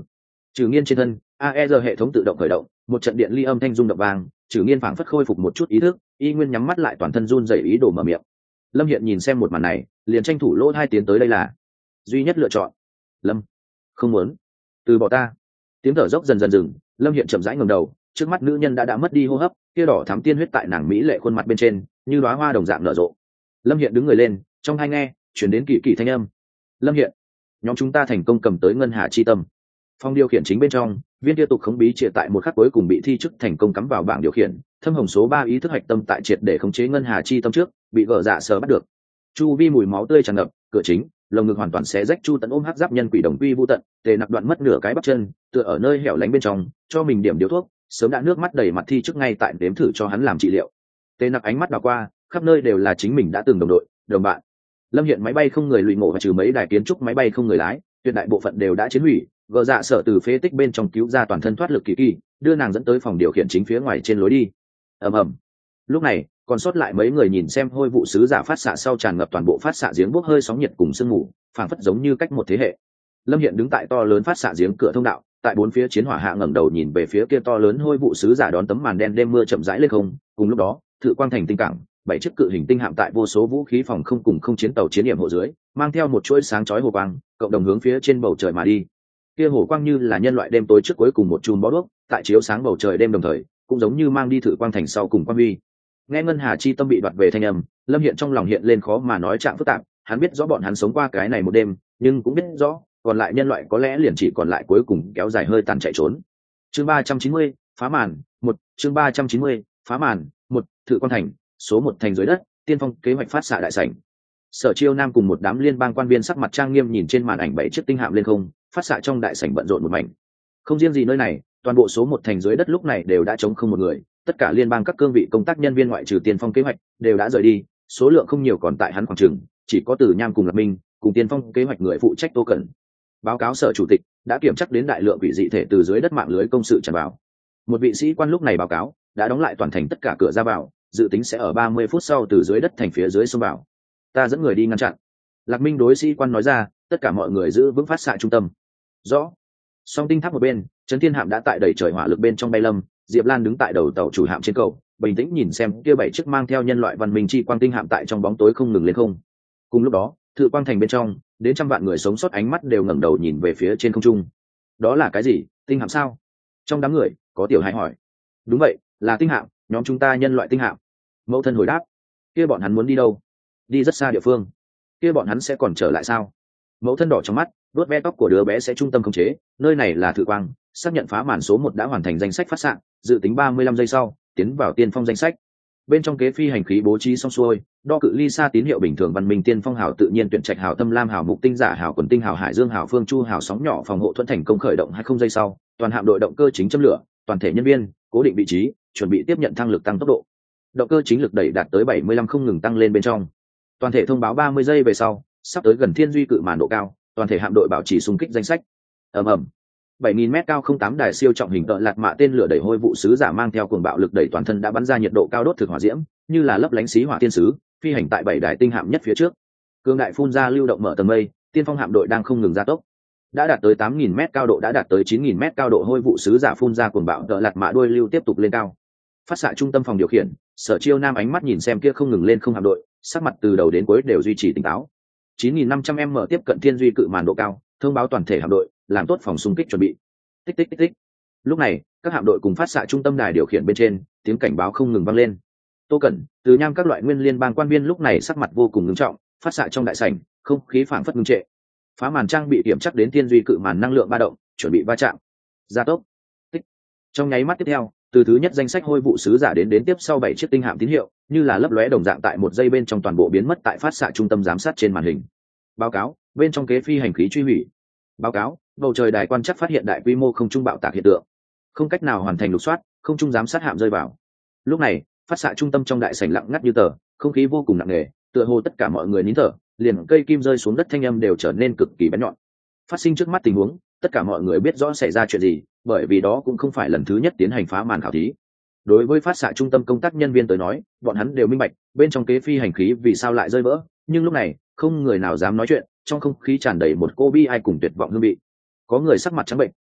Trừ Nghiên trên thân a e rờ hệ thống tự động khởi động, một trận điện ly âm thanh rung động vang. Trừ Nghiên phảng phất khôi phục một chút ý thức, y nguyên nhắm mắt lại, toàn thân run rẩy ý đồ mở miệng. Lâm Hiện nhìn xem một màn này, liền tranh thủ lỗ hai tiến tới đây là duy nhất lựa chọn. Lâm, không muốn, từ bỏ ta. Tiếng thở dốc dần dần dừng, Lâm Hiện chậm rãi ngẩng đầu, trước mắt nữ nhân đã đã mất đi hô hấp, kia đỏ thắm tiên huyết tại nàng mỹ lệ khuôn mặt bên trên như đóa hoa đồng dạng nở rộ. Lâm Hiện đứng người lên, trong hai nghe chuyển đến kỳ kỳ thanh âm. Lâm Hiện, nhóm chúng ta thành công cầm tới ngân hà chi tâm. Phong điều khiển chính bên trong, viên tiếp tục khống bí triệt tại một khắc cuối cùng bị thi chức thành công cắm vào bảng điều khiển. Thâm hồng số ba ý thức hạch tâm tại triệt để khống chế ngân hà chi tâm trước, bị gỡ dạ sờ bắt được. Chu vi mùi máu tươi tràn ngập, cửa chính, lồng ngực hoàn toàn xé rách. Chu Tấn ôm hắc giáp nhân quỷ đồng quy vu tận, tề nặc đoạn mất nửa cái bắp chân, tựa ở nơi hẻo lánh bên trong, cho mình điểm điếu thuốc, sớm đã nước mắt đầy mặt thi chức ngay tại đếm thử cho hắn làm trị liệu. Tề nặc ánh mắt đảo qua, khắp nơi đều là chính mình đã từng đồng đội, đồng bạn. Lâm Hiện máy bay không người lụy ngộ và trừ mấy đài kiến trúc máy bay không người lái, tuyệt đại bộ phận đều đã chiến hủy. Gờ dạ sở từ phế tích bên trong cứu ra toàn thân thoát lực kỳ kỳ, đưa nàng dẫn tới phòng điều khiển chính phía ngoài trên lối đi. Ầm ầm. Lúc này, còn sót lại mấy người nhìn xem hôi vụ sứ giả phát xạ sau tràn ngập toàn bộ phát xạ giếng bốc hơi sóng nhiệt cùng sương mù, phảng phất giống như cách một thế hệ. Lâm Hiện đứng tại to lớn phát xạ giếng cửa thông đạo, tại bốn phía chiến hỏa hạ ngẩng đầu nhìn về phía kia to lớn hôi vụ sứ giả đón tấm màn đen đêm mưa chậm rãi lên không. Cùng lúc đó, Thự Quang thành tinh cảng, bảy chiếc cự hình tinh hạm tại vô số vũ khí phòng không cùng không chiến tàu chiến điểm hộ dưới, mang theo một chuỗi sáng chói hồ quang, cộng đồng hướng phía trên bầu trời mà đi. Kia hồ quang như là nhân loại đêm tối trước cuối cùng một chùm bó đuốc, tại chiếu sáng bầu trời đêm đồng thời, cũng giống như mang đi Thự Quang thành sau cùng quang huy. Nghe ngân hà chi tâm bị đoạt về thanh âm, Lâm Hiện trong lòng hiện lên khó mà nói trạng phức tạp. Hắn biết rõ bọn hắn sống qua cái này một đêm, nhưng cũng biết rõ còn lại nhân loại có lẽ liền chỉ còn lại cuối cùng kéo dài hơi tàn chạy trốn. Chương ba trăm chín mươi, phá màn một. Chương ba trăm chín mươi, phá màn một. Thự Quang thành, số một thành dưới đất, tiên phong kế hoạch phát xạ đại sảnh. Sở Chiêu Nam cùng một đám liên bang quan viên sắc mặt trang nghiêm nhìn trên màn ảnh bảy chiếc tinh hạm lên không, phát xạ trong đại sảnh bận rộn một mảnh. Không riêng gì nơi này, toàn bộ số một thành dưới đất lúc này đều đã trống không một người. Tất cả liên bang các cương vị công tác nhân viên ngoại trừ tiên phong kế hoạch đều đã rời đi, số lượng không nhiều còn tại hắn khoảng trường, chỉ có Từ Nham cùng Lạc Minh cùng tiên phong kế hoạch người phụ trách Tô Cẩn. Báo cáo sở chủ tịch đã kiểm chắc đến đại lượng quỷ dị thể từ dưới đất mạng lưới công sự tràn vào. Một vị sĩ quan lúc này báo cáo đã đóng lại toàn thành tất cả cửa ra vào, dự tính sẽ ở ba mươi phút sau từ dưới đất thành phía dưới xông vào. Ta dẫn người đi ngăn chặn. Lạc Minh đối sĩ quan nói ra, tất cả mọi người giữ vững phát xạ trung tâm. Rõ. Song tinh tháp một bên, Trấn Thiên hạm đã tại đầy trời hỏa lực bên trong bay lâm. Diệp Lan đứng tại đầu tàu chủ hạm trên cầu, bình tĩnh nhìn xem kia bảy chiếc mang theo nhân loại văn minh chi quang tinh hạm tại trong bóng tối không ngừng lên không. Cùng lúc đó, Thự Quang thành bên trong, đến trăm vạn người sống sót ánh mắt đều ngẩng đầu nhìn về phía trên không trung. Đó là cái gì? Tinh hạm sao? Trong đám người, có tiểu hài hỏi. Đúng vậy, là tinh hạm, nhóm chúng ta nhân loại tinh hạm. Mẫu thân hồi đáp. Kia bọn hắn muốn đi đâu? Đi rất xa địa phương. Kia bọn hắn sẽ còn trở lại sao? Mẫu thân đỏ trong mắt, vuốt ve tóc của đứa bé sẽ trung tâm khống chế, nơi này là Thự Quang, xác nhận phá màn số một đã hoàn thành danh sách phát xạ, dự tính ba mươi lăm giây sau tiến vào tiên phong danh sách. Bên trong kế phi hành khí bố trí xong xuôi, đo cự ly xa tín hiệu bình thường văn minh tiên phong hào tự nhiên tuyển trạch hào tâm lam hào mục tinh giả hào quần tinh hào hải dương hào phương chu hào sóng nhỏ phòng hộ thuận thành công khởi động hai không giây sau, toàn hạm đội động cơ chính châm lửa, toàn thể nhân viên cố định vị trí, chuẩn bị tiếp nhận thăng lực tăng tốc độ. Động cơ chính lực đẩy đạt tới bảy mươi lăm không ngừng tăng lên bên trong. Toàn thể thông báo ba mươi giây về sau, sắp tới gần thiên duy cự màn độ cao, toàn thể hạm đội bảo trì xung kích danh sách. Ầm ầm. bảy nghìn mét cao không tám đài siêu trọng hình tợ lạt mạ tên lửa đẩy hôi vụ sứ giả mang theo cuồng bạo lực đẩy toàn thân đã bắn ra nhiệt độ cao đốt thực hỏa diễm, như là lấp lánh xí hỏa tiên sứ, phi hành tại bảy đài tinh hạm nhất phía trước. Cương đại phun ra lưu động mở tầng mây, tiên phong hạm đội đang không ngừng gia tốc. Đã đạt tới tám nghìn mét cao độ đã đạt tới chín nghìn mét cao độ hôi vụ sứ giả phun ra cuồng bạo tợ lạt mạ đuôi lưu tiếp tục lên cao. Phát xạ trung tâm phòng điều khiển, Sở Chiêu Nam ánh mắt nhìn xem kia không ngừng lên không hạm đội, sắc mặt từ đầu đến cuối đều duy trì tỉnh táo. chín nghìn năm trăm m tiếp cận thiên duy cự màn độ cao, thông báo toàn thể hạm đội làm tốt phòng xung kích chuẩn bị. Tích tích tích tích. Lúc này, các hạm đội cùng phát xạ trung tâm đài điều khiển bên trên, tiếng cảnh báo không ngừng vang lên. Tô Cẩn, Từ Nham các loại nguyên liên bang quan viên lúc này sắc mặt vô cùng nghiêm trọng, phát xạ trong đại sảnh, không khí phảng phất ngưng trệ. Phá màn trang bị kiểm chắc đến thiên duy cự màn năng lượng ba động, chuẩn bị va chạm. Gia tốc. Tích. Trong nháy mắt tiếp theo, từ thứ nhất danh sách hôi vụ sứ giả đến đến tiếp sau bảy chiếc tinh hạm tín hiệu, như là lấp lóe đồng dạng tại một giây bên trong toàn bộ biến mất tại phát xạ trung tâm giám sát trên màn hình. Báo cáo, bên trong kế phi hành khí truy hủy. Báo cáo, bầu trời đài quan chắc phát hiện đại quy mô không trung bạo tạc hiện tượng, không cách nào hoàn thành lục soát, không trung giám sát hạm rơi vào. Lúc này, phát xạ trung tâm trong đại sảnh lặng ngắt như tờ, không khí vô cùng nặng nề, tựa hồ tất cả mọi người nín thở, liền cây kim rơi xuống đất thanh âm đều trở nên cực kỳ bén nhọn. Phát sinh trước mắt tình huống, tất cả mọi người biết rõ xảy ra chuyện gì, bởi vì đó cũng không phải lần thứ nhất tiến hành phá màn khảo thí. Đối với phát xạ trung tâm công tác nhân viên tới nói, bọn hắn đều minh bạch bên trong kế phi hành khí vì sao lại rơi vỡ, nhưng lúc này không người nào dám nói chuyện, trong không khí tràn đầy một cô bi ai cùng tuyệt vọng hương vị. Có người sắc mặt trắng bệnh,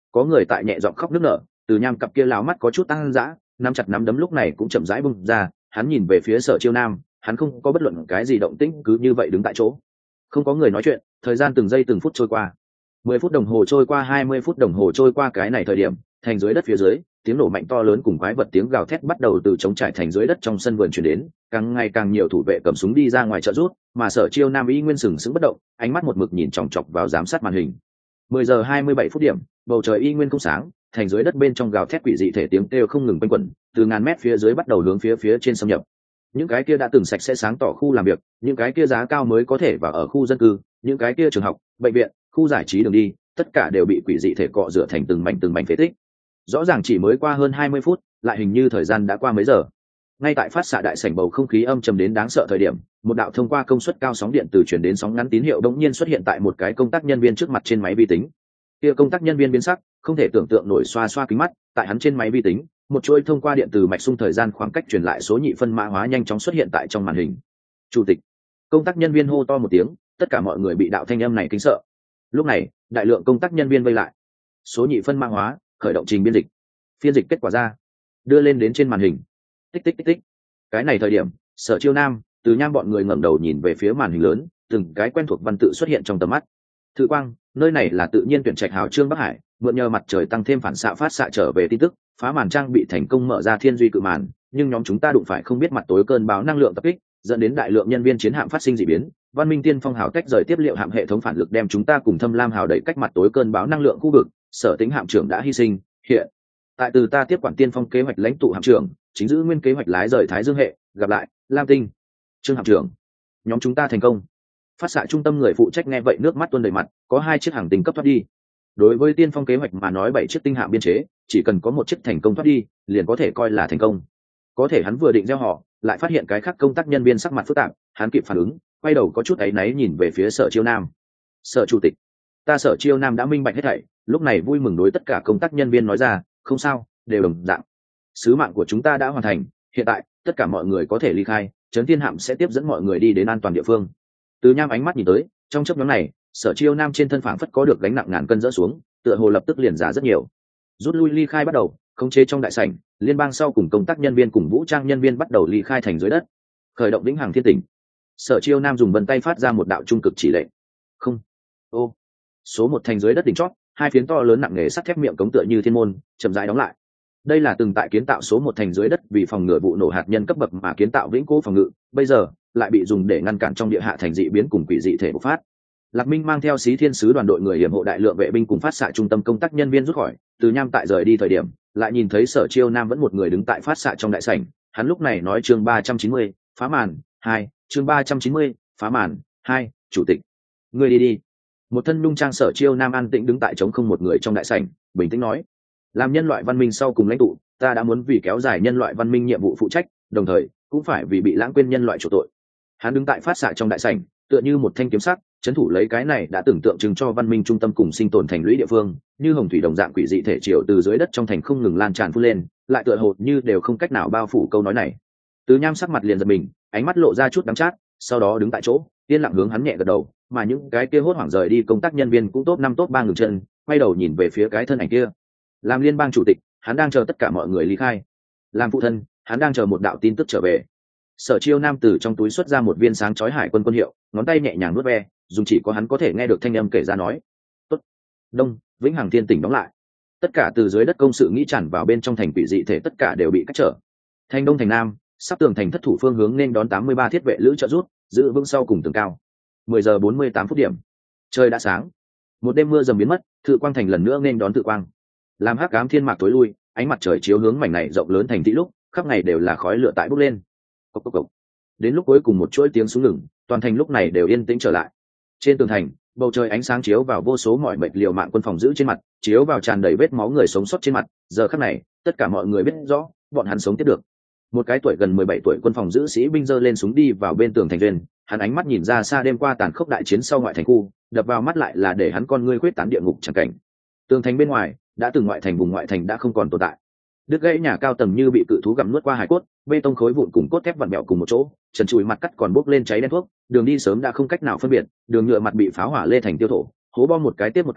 có người tại nhẹ giọng khóc nức nở. Từ Nham cặp kia láo mắt có chút tăng dã, nắm chặt nắm đấm lúc này cũng chậm rãi bung ra. Hắn nhìn về phía Sở Chiêu Nam, hắn không có bất luận cái gì động tĩnh, cứ như vậy đứng tại chỗ. Không có người nói chuyện, thời gian từng giây từng phút trôi qua. Mười phút đồng hồ trôi qua, hai mươi phút đồng hồ trôi qua, cái này thời điểm, thành dưới đất phía dưới, tiếng nổ mạnh to lớn cùng quái vật tiếng gào thét bắt đầu từ trống trải thành dưới đất trong sân vườn truyền đến, càng ngày càng nhiều thủ vệ cầm súng đi ra ngoài trợ rút, mà Sở Chiêu Nam y nguyên sừng sững bất động, ánh mắt một mực nhìn chòng chọc vào giám sát màn hình. Mười giờ hai mươi bảy phút điểm, bầu trời y nguyên không sáng, thành dưới đất bên trong gào thét quỷ dị thể tiếng kêu không ngừng quanh quẩn, từ ngàn mét phía dưới bắt đầu hướng phía phía trên xâm nhập. Những cái kia đã từng sạch sẽ sáng tỏ khu làm việc, những cái kia giá cao mới có thể vào ở khu dân cư, những cái kia trường học, bệnh viện, khu giải trí đường đi, tất cả đều bị quỷ dị thể cọ rửa thành từng mảnh từng mảnh phế tích. Rõ ràng chỉ mới qua hơn hai mươi phút, lại hình như thời gian đã qua mấy giờ. Ngay tại phát xạ đại sảnh bầu không khí âm trầm đến đáng sợ thời điểm, một đạo thông qua công suất cao sóng điện từ truyền đến sóng ngắn tín hiệu đột nhiên xuất hiện tại một cái công tác nhân viên trước mặt trên máy vi tính. Kia công tác nhân viên biến sắc, không thể tưởng tượng nổi xoa xoa kính mắt, tại hắn trên máy vi tính, một chuỗi thông qua điện từ mạch xung thời gian khoảng cách truyền lại số nhị phân mã hóa nhanh chóng xuất hiện tại trong màn hình. Chủ tịch. Công tác nhân viên hô to một tiếng, tất cả mọi người bị đạo thanh âm này kinh sợ. Lúc này, đại lượng công tác nhân viên vây lại. Số nhị phân mã hóa, khởi động trình biên dịch. Phiên dịch kết quả ra, đưa lên đến trên màn hình. Tích tích tích tích. Cái này thời điểm, Sở Chiêu Nam, Từ Nham bọn người ngẩng đầu nhìn về phía màn hình lớn, từng cái quen thuộc văn tự xuất hiện trong tầm mắt. Thử quang, nơi này là tự nhiên tuyển trạch hào trương Bắc Hải, mượn nhờ mặt trời tăng thêm phản xạ phát xạ trở về tin tức, phá màn trang bị thành công mở ra thiên duy cự màn, nhưng nhóm chúng ta đụng phải không biết mặt tối cơn bão năng lượng tập kích, dẫn đến đại lượng nhân viên chiến hạm phát sinh dị biến. Văn Minh Tiên Phong hào tách rời tiếp liệu hạm hệ thống phản lực đem chúng ta cùng Thâm Lam hào đẩy cách mặt tối cơn bão năng lượng khu vực, Sở Tính hạm trưởng đã hy sinh. Hiện tại từ ta tiếp quản Tiên Phong kế hoạch lãnh tụ hạm trưởng, chính giữ nguyên kế hoạch lái rời Thái Dương hệ, gặp lại, Lam Tinh. Trương hạm trưởng, nhóm chúng ta thành công. Phát xạ trung tâm người phụ trách nghe vậy nước mắt tuôn đầy mặt, có hai chiếc hàng tinh cấp thoát đi. Đối với Tiên Phong kế hoạch mà nói, bảy chiếc tinh hạm biên chế, chỉ cần có một chiếc thành công thoát đi, liền có thể coi là thành công. Có thể hắn vừa định gieo họ, lại phát hiện cái khác công tác nhân viên sắc mặt phức tạp, hắn kịp phản ứng, quay đầu có chút áy náy nhìn về phía Sở Chiêu Nam. Sở chủ tịch, ta Sở Chiêu Nam đã minh bạch hết thảy, lúc này vui mừng đối tất cả công tác nhân viên nói ra, không sao, đều đồng dạng. Sứ mạng của chúng ta đã hoàn thành, hiện tại tất cả mọi người có thể ly khai, Trấn Thiên hạm sẽ tiếp dẫn mọi người đi đến an toàn địa phương. Từ Nham ánh mắt nhìn tới, trong chốc ngắn này, Sở Chiêu Nam trên thân phảng phất có được gánh nặng ngàn cân dỡ xuống, tựa hồ lập tức liền giá rất nhiều. Rút lui ly khai bắt đầu, khống chế trong đại sảnh, liên bang sau cùng công tác nhân viên cùng vũ trang nhân viên bắt đầu ly khai thành dưới đất, khởi động vĩnh hằng thiên tỉnh. Sở Chiêu Nam dùng vân tay phát ra một đạo trung cực chỉ lệnh. Không. Ô. Số một thành dưới đất đỉnh chót, hai phiến to lớn nặng nề sắt thép miệng cống tựa như thiên môn, chậm rãi đóng lại. Đây là từng tại kiến tạo số một thành dưới đất vì phòng ngừa vụ nổ hạt nhân cấp bậc mà kiến tạo vĩnh cố phòng ngự, bây giờ lại bị dùng để ngăn cản trong địa hạ thành dị biến cùng quỷ dị thể bộc phát. Lạc Minh mang theo Xí Thiên sứ đoàn đội người hiểm hộ đại lượng vệ binh cùng phát xạ trung tâm công tác nhân viên rút khỏi. Từ Nham tại rời đi thời điểm, lại nhìn thấy Sở Chiêu Nam vẫn một người đứng tại phát xạ trong đại sảnh. Hắn lúc này nói chương ba trăm chín mươi, phá màn hai, chương ba trăm chín mươi, phá màn hai, chủ tịch, ngươi đi đi. Một thân nhung trang Sở Chiêu Nam an tĩnh đứng tại trống không một người trong đại sảnh, bình tĩnh nói: làm nhân loại văn minh sau cùng lãnh tụ, ta đã muốn vì kéo dài nhân loại văn minh nhiệm vụ phụ trách, đồng thời cũng phải vì bị lãng quên nhân loại chủ tội. Hắn đứng tại phát xạ trong đại sảnh, tựa như một thanh kiếm sắc, trấn thủ lấy cái này đã tưởng tượng chứng cho văn minh trung tâm cùng sinh tồn thành lũy địa phương, như hồng thủy đồng dạng quỷ dị thể triều từ dưới đất trong thành không ngừng lan tràn phun lên, lại tựa hồ như đều không cách nào bao phủ câu nói này. Từ Nham sắc mặt liền giật mình, ánh mắt lộ ra chút đắng chát, sau đó đứng tại chỗ, yên lặng hướng hắn nhẹ gật đầu, mà những cái kia hốt hoảng rời đi công tác nhân viên cũng top năm top ba ngừng chân, quay đầu nhìn về phía cái thân ảnh kia. Làm liên bang chủ tịch, hắn đang chờ tất cả mọi người ly khai. Làm phụ thân, hắn đang chờ một đạo tin tức trở về. Sở Chiêu Nam từ trong túi xuất ra một viên sáng chói hải quân quân hiệu, ngón tay nhẹ nhàng nuốt ve, dùng chỉ có hắn có thể nghe được thanh âm kể ra nói: "Tốt, Đông, Vĩnh Hằng Thiên tỉnh đóng lại." Tất cả từ dưới đất công sự nghĩ tràn vào bên trong thành quỷ dị thể tất cả đều bị cách trở. Thành Đông thành Nam, sắp tường thành thất thủ phương hướng nên đón tám mươi ba thiết vệ lữ trợ rút, giữ vững sau cùng tường cao. mười giờ bốn mươi tám phút điểm. Trời đã sáng. Một đêm mưa dầm biến mất, Thự Quang thành lần nữa nên đón Thự Quang. Làm hắc ám thiên mạc tối lui, ánh mặt trời chiếu hướng mảnh này rộng lớn thành thị lúc, khắp ngày đều là khói lửa tại bốc lên. Cốc cốc cốc. Đến lúc cuối cùng một chuỗi tiếng súng ngừng, toàn thành lúc này đều yên tĩnh trở lại. Trên tường thành, bầu trời ánh sáng chiếu vào vô số mọi mệt liều mạng quân phòng giữ trên mặt, chiếu vào tràn đầy vết máu người sống sót trên mặt. Giờ khắc này, tất cả mọi người biết rõ, bọn hắn sống tiếp được. Một cái tuổi gần mười bảy tuổi quân phòng giữ sĩ binh giơ lên súng đi vào bên tường thành viên, hắn ánh mắt nhìn ra xa đêm qua tàn khốc đại chiến sau ngoại thành khu, đập vào mắt lại là để hắn con ngươi khuyết tán địa ngục chẳng cảnh. Tường thành bên ngoài, đã từng ngoại thành vùng ngoại thành đã không còn tồn tại. Đứt gãy nhà cao tầng như bị cự thú gặm nuốt qua hải cốt, bê tông khối vụn cùng cốt thép vặn bẹo cùng một chỗ, trần trụi mặt cắt còn bốc lên cháy đen thuốc, đường đi sớm đã không cách nào phân biệt, đường nhựa mặt bị pháo hỏa lê thành tiêu thổ, hố bom một cái tiếp một cái,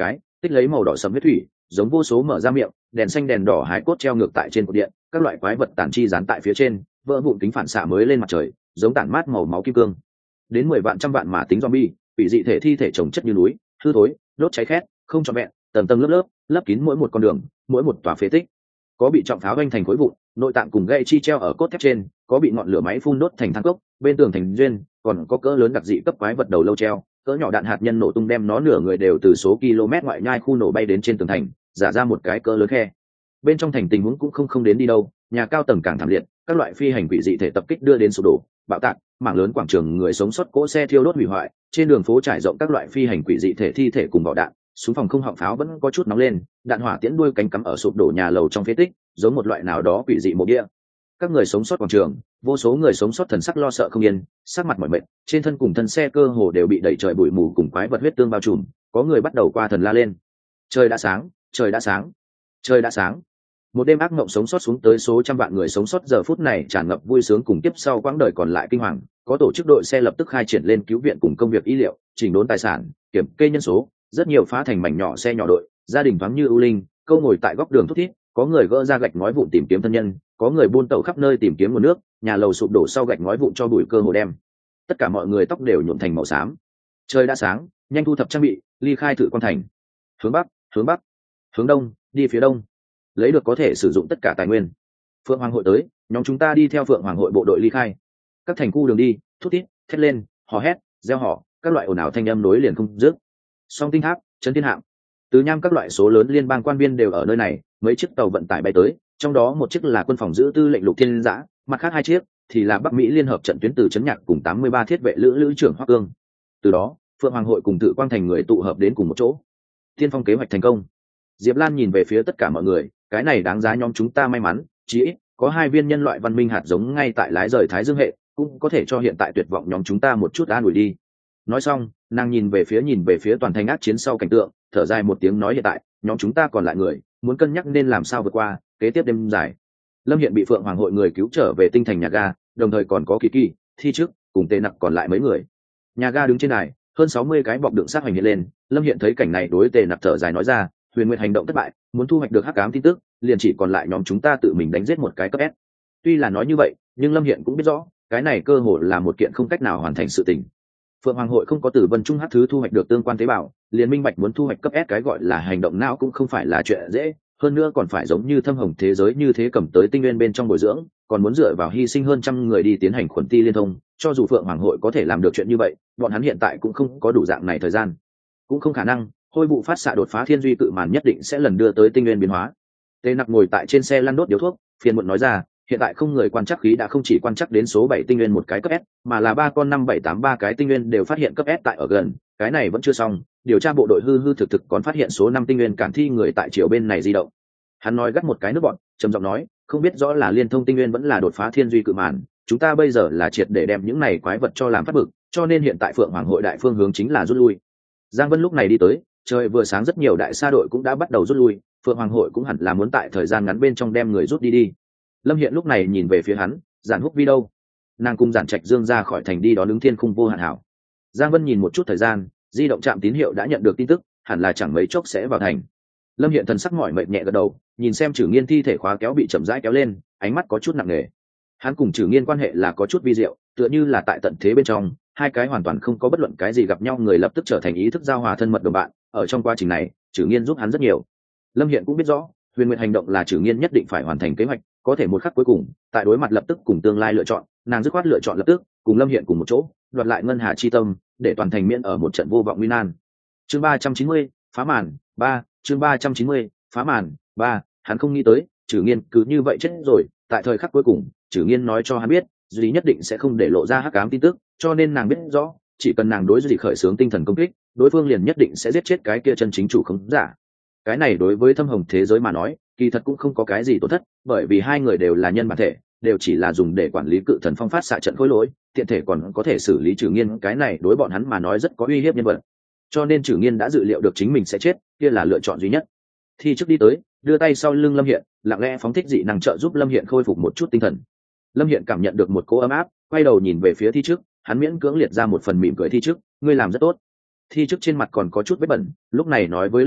tích lấy màu đỏ sẫm huyết thủy, giống vô số mở ra miệng, đèn xanh đèn đỏ hái cốt treo ngược tại trên cột điện, các loại quái vật tản chi dán tại phía trên, vỡ vụn kính phản xạ mới lên mặt trời, giống tản mát màu máu kim cương. Đến mười vạn trăm vạn mà tính zombie, bị dị thể thi thể chồng chất như núi, hư thối, đốt cháy khét, không trọn vẹn, tầng tầng lớp lớp, lấp kín mỗi một con đường, mỗi một tòa phế tích. Có bị trọng pháo vanh thành khối vụn, nội tạng cùng gậy chi treo ở cốt thép trên, có bị ngọn lửa máy phun đốt thành than cốc, bên tường thành duyên, còn có cỡ lớn đặc dị cấp quái vật đầu lâu treo, cỡ nhỏ đạn hạt nhân nổ tung đem nó nửa người đều từ số km ngoại nhai khu nổ bay đến trên tường thành, giả ra một cái cỡ lớn khe. Bên trong thành tình huống cũng không không đến đi đâu, nhà cao tầng càng thảm liệt, các loại phi hành quỷ dị thể tập kích đưa đến sụp đổ, bạo tạc, mảng lớn quảng trường người sống sót cỗ xe thiêu đốt hủy hoại, trên đường phố trải rộng các loại phi hành quỷ dị thể thi thể cùng vỏ đạn, súng phòng không họng pháo vẫn có chút nóng lên, đạn hỏa tiễn đuôi cánh cắm ở sụp đổ nhà lầu trong phế tích, giống một loại nào đó quỷ dị mộ địa. Các người sống sót quảng trường, vô số người sống sót thần sắc lo sợ không yên, sắc mặt mỏi mệt, trên thân cùng thân xe cơ hồ đều bị đẩy trời bụi mù cùng quái vật huyết tương bao trùm, có người bắt đầu qua thần la lên. Trời đã sáng, trời đã sáng, trời đã sáng. Một đêm ác mộng sống sót xuống tới số trăm vạn người sống sót giờ phút này tràn ngập vui sướng cùng tiếp sau quãng đời còn lại kinh hoàng, có tổ chức đội xe lập tức khai triển lên cứu viện cùng công việc y liệu, chỉnh đốn tài sản, kiểm kê nhân số, rất nhiều phá thành mảnh nhỏ xe nhỏ đội, gia đình thoáng như ưu linh, câu ngồi tại góc đường thút thít, có người gỡ ra gạch ngói vụn tìm kiếm thân nhân, có người buôn tẩu khắp nơi tìm kiếm nguồn nước, nhà lầu sụp đổ sau gạch ngói vụn cho bụi cơ hồ đem tất cả mọi người tóc đều nhuộm thành màu xám. Trời đã sáng, nhanh thu thập trang bị, ly khai Thử Quan thành. Hướng bắc, hướng bắc, hướng đông, đi phía đông, lấy được có thể sử dụng tất cả tài nguyên. Phượng Hoàng hội tới, nhóm chúng ta đi theo Phượng Hoàng hội bộ đội ly khai. Các thành khu đường đi, thút thít, thét lên, hò hét, reo hò, các loại ồn ào thanh âm nối liền không dứt. Song tinh tháp, trấn thiên hạm, từ nham các loại số lớn liên bang quan viên đều ở nơi này, mấy chiếc tàu vận tải bay tới, trong đó một chiếc là quân phòng giữ tư lệnh Lục Thiên Giã, mặt khác hai chiếc thì là Bắc Mỹ liên hợp trận tuyến từ trấn nhạc cùng tám mươi ba thiết vệ lữ lữ trưởng Hoắc Cương. Từ đó, Phượng Hoàng hội cùng Tự Quang thành người tụ hợp đến cùng một chỗ. Tiên phong kế hoạch thành công. Diệp Lan nhìn về phía tất cả mọi người, cái này đáng giá nhóm chúng ta may mắn, chí ít có hai viên nhân loại văn minh hạt giống ngay tại lái rời Thái Dương hệ, cũng có thể cho hiện tại tuyệt vọng nhóm chúng ta một chút an ủi đi. Nói xong, nàng nhìn về phía nhìn về phía toàn thành ác chiến sau cảnh tượng, thở dài một tiếng nói hiện tại, nhóm chúng ta còn lại người, muốn cân nhắc nên làm sao vượt qua kế tiếp đêm dài. Lâm Hiện bị Phượng Hoàng hội người cứu trở về tinh thành nhà ga, đồng thời còn có Kỳ Kỳ, Thi Trước cùng Tề Nặc còn lại mấy người. Nhà ga đứng trên đài, hơn sáu mươi cái bọc đựng xác hành hiện lên, Lâm Hiện thấy cảnh này đối Tề Nặc thở dài nói ra, Huyền Nguyệt hành động thất bại, muốn thu hoạch được hắc ám tin tức, liền chỉ còn lại nhóm chúng ta tự mình đánh giết một cái cấp S. Tuy là nói như vậy, nhưng Lâm Hiện cũng biết rõ, cái này cơ hội là một kiện không cách nào hoàn thành sự tình. Phượng Hoàng hội không có từ Vân Trung hắc thứ thu hoạch được tương quan tế bào, liền minh bạch muốn thu hoạch cấp S cái gọi là hành động não cũng không phải là chuyện dễ, hơn nữa còn phải giống như thâm hồng thế giới như thế cầm tới tinh nguyên bên trong bồi dưỡng, còn muốn dựa vào hy sinh hơn trăm người đi tiến hành khuẩn ti liên thông, cho dù Phượng Hoàng hội có thể làm được chuyện như vậy, bọn hắn hiện tại cũng không có đủ dạng này thời gian, cũng không khả năng. Hôi vụ phát xạ đột phá thiên duy cự màn nhất định sẽ lần đưa tới tinh nguyên biến hóa. Tề Nặc ngồi tại trên xe lăn đốt điếu thuốc, phiền muộn nói ra, hiện tại không người quan trắc khí đã không chỉ quan trắc đến số bảy tinh nguyên một cái cấp S, mà là ba con năm bảy tám ba cái tinh nguyên đều phát hiện cấp S tại ở gần, cái này vẫn chưa xong, điều tra bộ đội hư hư thực thực còn phát hiện số năm tinh nguyên cản thi người tại chiều bên này di động. Hắn nói gắt một cái nước bọn, trầm giọng nói, không biết rõ là liên thông tinh nguyên vẫn là đột phá thiên duy cự màn, chúng ta bây giờ là triệt để đem những này quái vật cho làm phát bực, cho nên hiện tại Phượng Hoàng hội đại phương hướng chính là rút lui. Giang Vân lúc này đi tới, trời vừa sáng rất nhiều đại sa đội cũng đã bắt đầu rút lui, Phượng Hoàng hội cũng hẳn là muốn tại thời gian ngắn bên trong đem người rút đi đi. Lâm Hiện lúc này nhìn về phía hắn, Giản Húc Vi đâu? Nàng cùng Giản Trạch Dương ra khỏi thành đi đón ứng Thiên Khung Vô Hạn Hảo. Giang Vân nhìn một chút thời gian, di động trạm tín hiệu đã nhận được tin tức, hẳn là chẳng mấy chốc sẽ vào thành. Lâm Hiện thần sắc mỏi mệt nhẹ gật đầu, nhìn xem Trử Nghiên thi thể khóa kéo bị chậm rãi kéo lên, ánh mắt có chút nặng nề. Hắn cùng Trử Nghiên quan hệ là có chút vi diệu, tựa như là tại tận thế bên trong, hai cái hoàn toàn không có bất luận cái gì gặp nhau người lập tức trở thành ý thức giao hòa thân mật đồng bạn. Ở trong quá trình này, Trử Nghiên giúp hắn rất nhiều. Lâm Hiện cũng biết rõ, Huyền Nguyệt hành động là Trử Nghiên nhất định phải hoàn thành kế hoạch, có thể một khắc cuối cùng, tại đối mặt lập tức cùng tương lai lựa chọn, nàng dứt khoát lựa chọn lập tức cùng Lâm Hiện cùng một chỗ, đoạt lại ngân hà chi tâm, để toàn thành miễn ở một trận vô vọng nguy nan. Chương ba trăm chín mươi, phá màn, ba, chương ba trăm chín mươi, phá màn, ba, hắn không nghĩ tới, Trử Nghiên cứ như vậy chết rồi, tại thời khắc cuối cùng, Trử Nghiên nói cho hắn biết, Duy nhất định sẽ không để lộ ra hắc ám tin tức, cho nên nàng biết rõ, chỉ cần nàng đối Duy khởi xướng tinh thần công kích, đối phương liền nhất định sẽ giết chết cái kia chân chính chủ khống giả. Cái này đối với thâm hồng thế giới mà nói, kỳ thật cũng không có cái gì tổn thất, bởi vì hai người đều là nhân bản thể, đều chỉ là dùng để quản lý cự thần phong phát xạ trận khối lỗi, tiện thể còn có thể xử lý Trử Nghiên, cái này đối bọn hắn mà nói rất có uy hiếp nhân vật. Cho nên Trử Nghiên đã dự liệu được chính mình sẽ chết, kia là lựa chọn duy nhất. Thi trước đi tới, đưa tay sau lưng Lâm Hiện, lặng lẽ phóng thích dị năng trợ giúp Lâm Hiện khôi phục một chút tinh thần. Lâm Hiện cảm nhận được một cỗ ấm áp, quay đầu nhìn về phía Thi trước, hắn miễn cưỡng liệt ra một phần mỉm cười. Thi trước, ngươi làm rất tốt. Thi trước trên mặt còn có chút vết bẩn, lúc này nói với Lâm Hiện,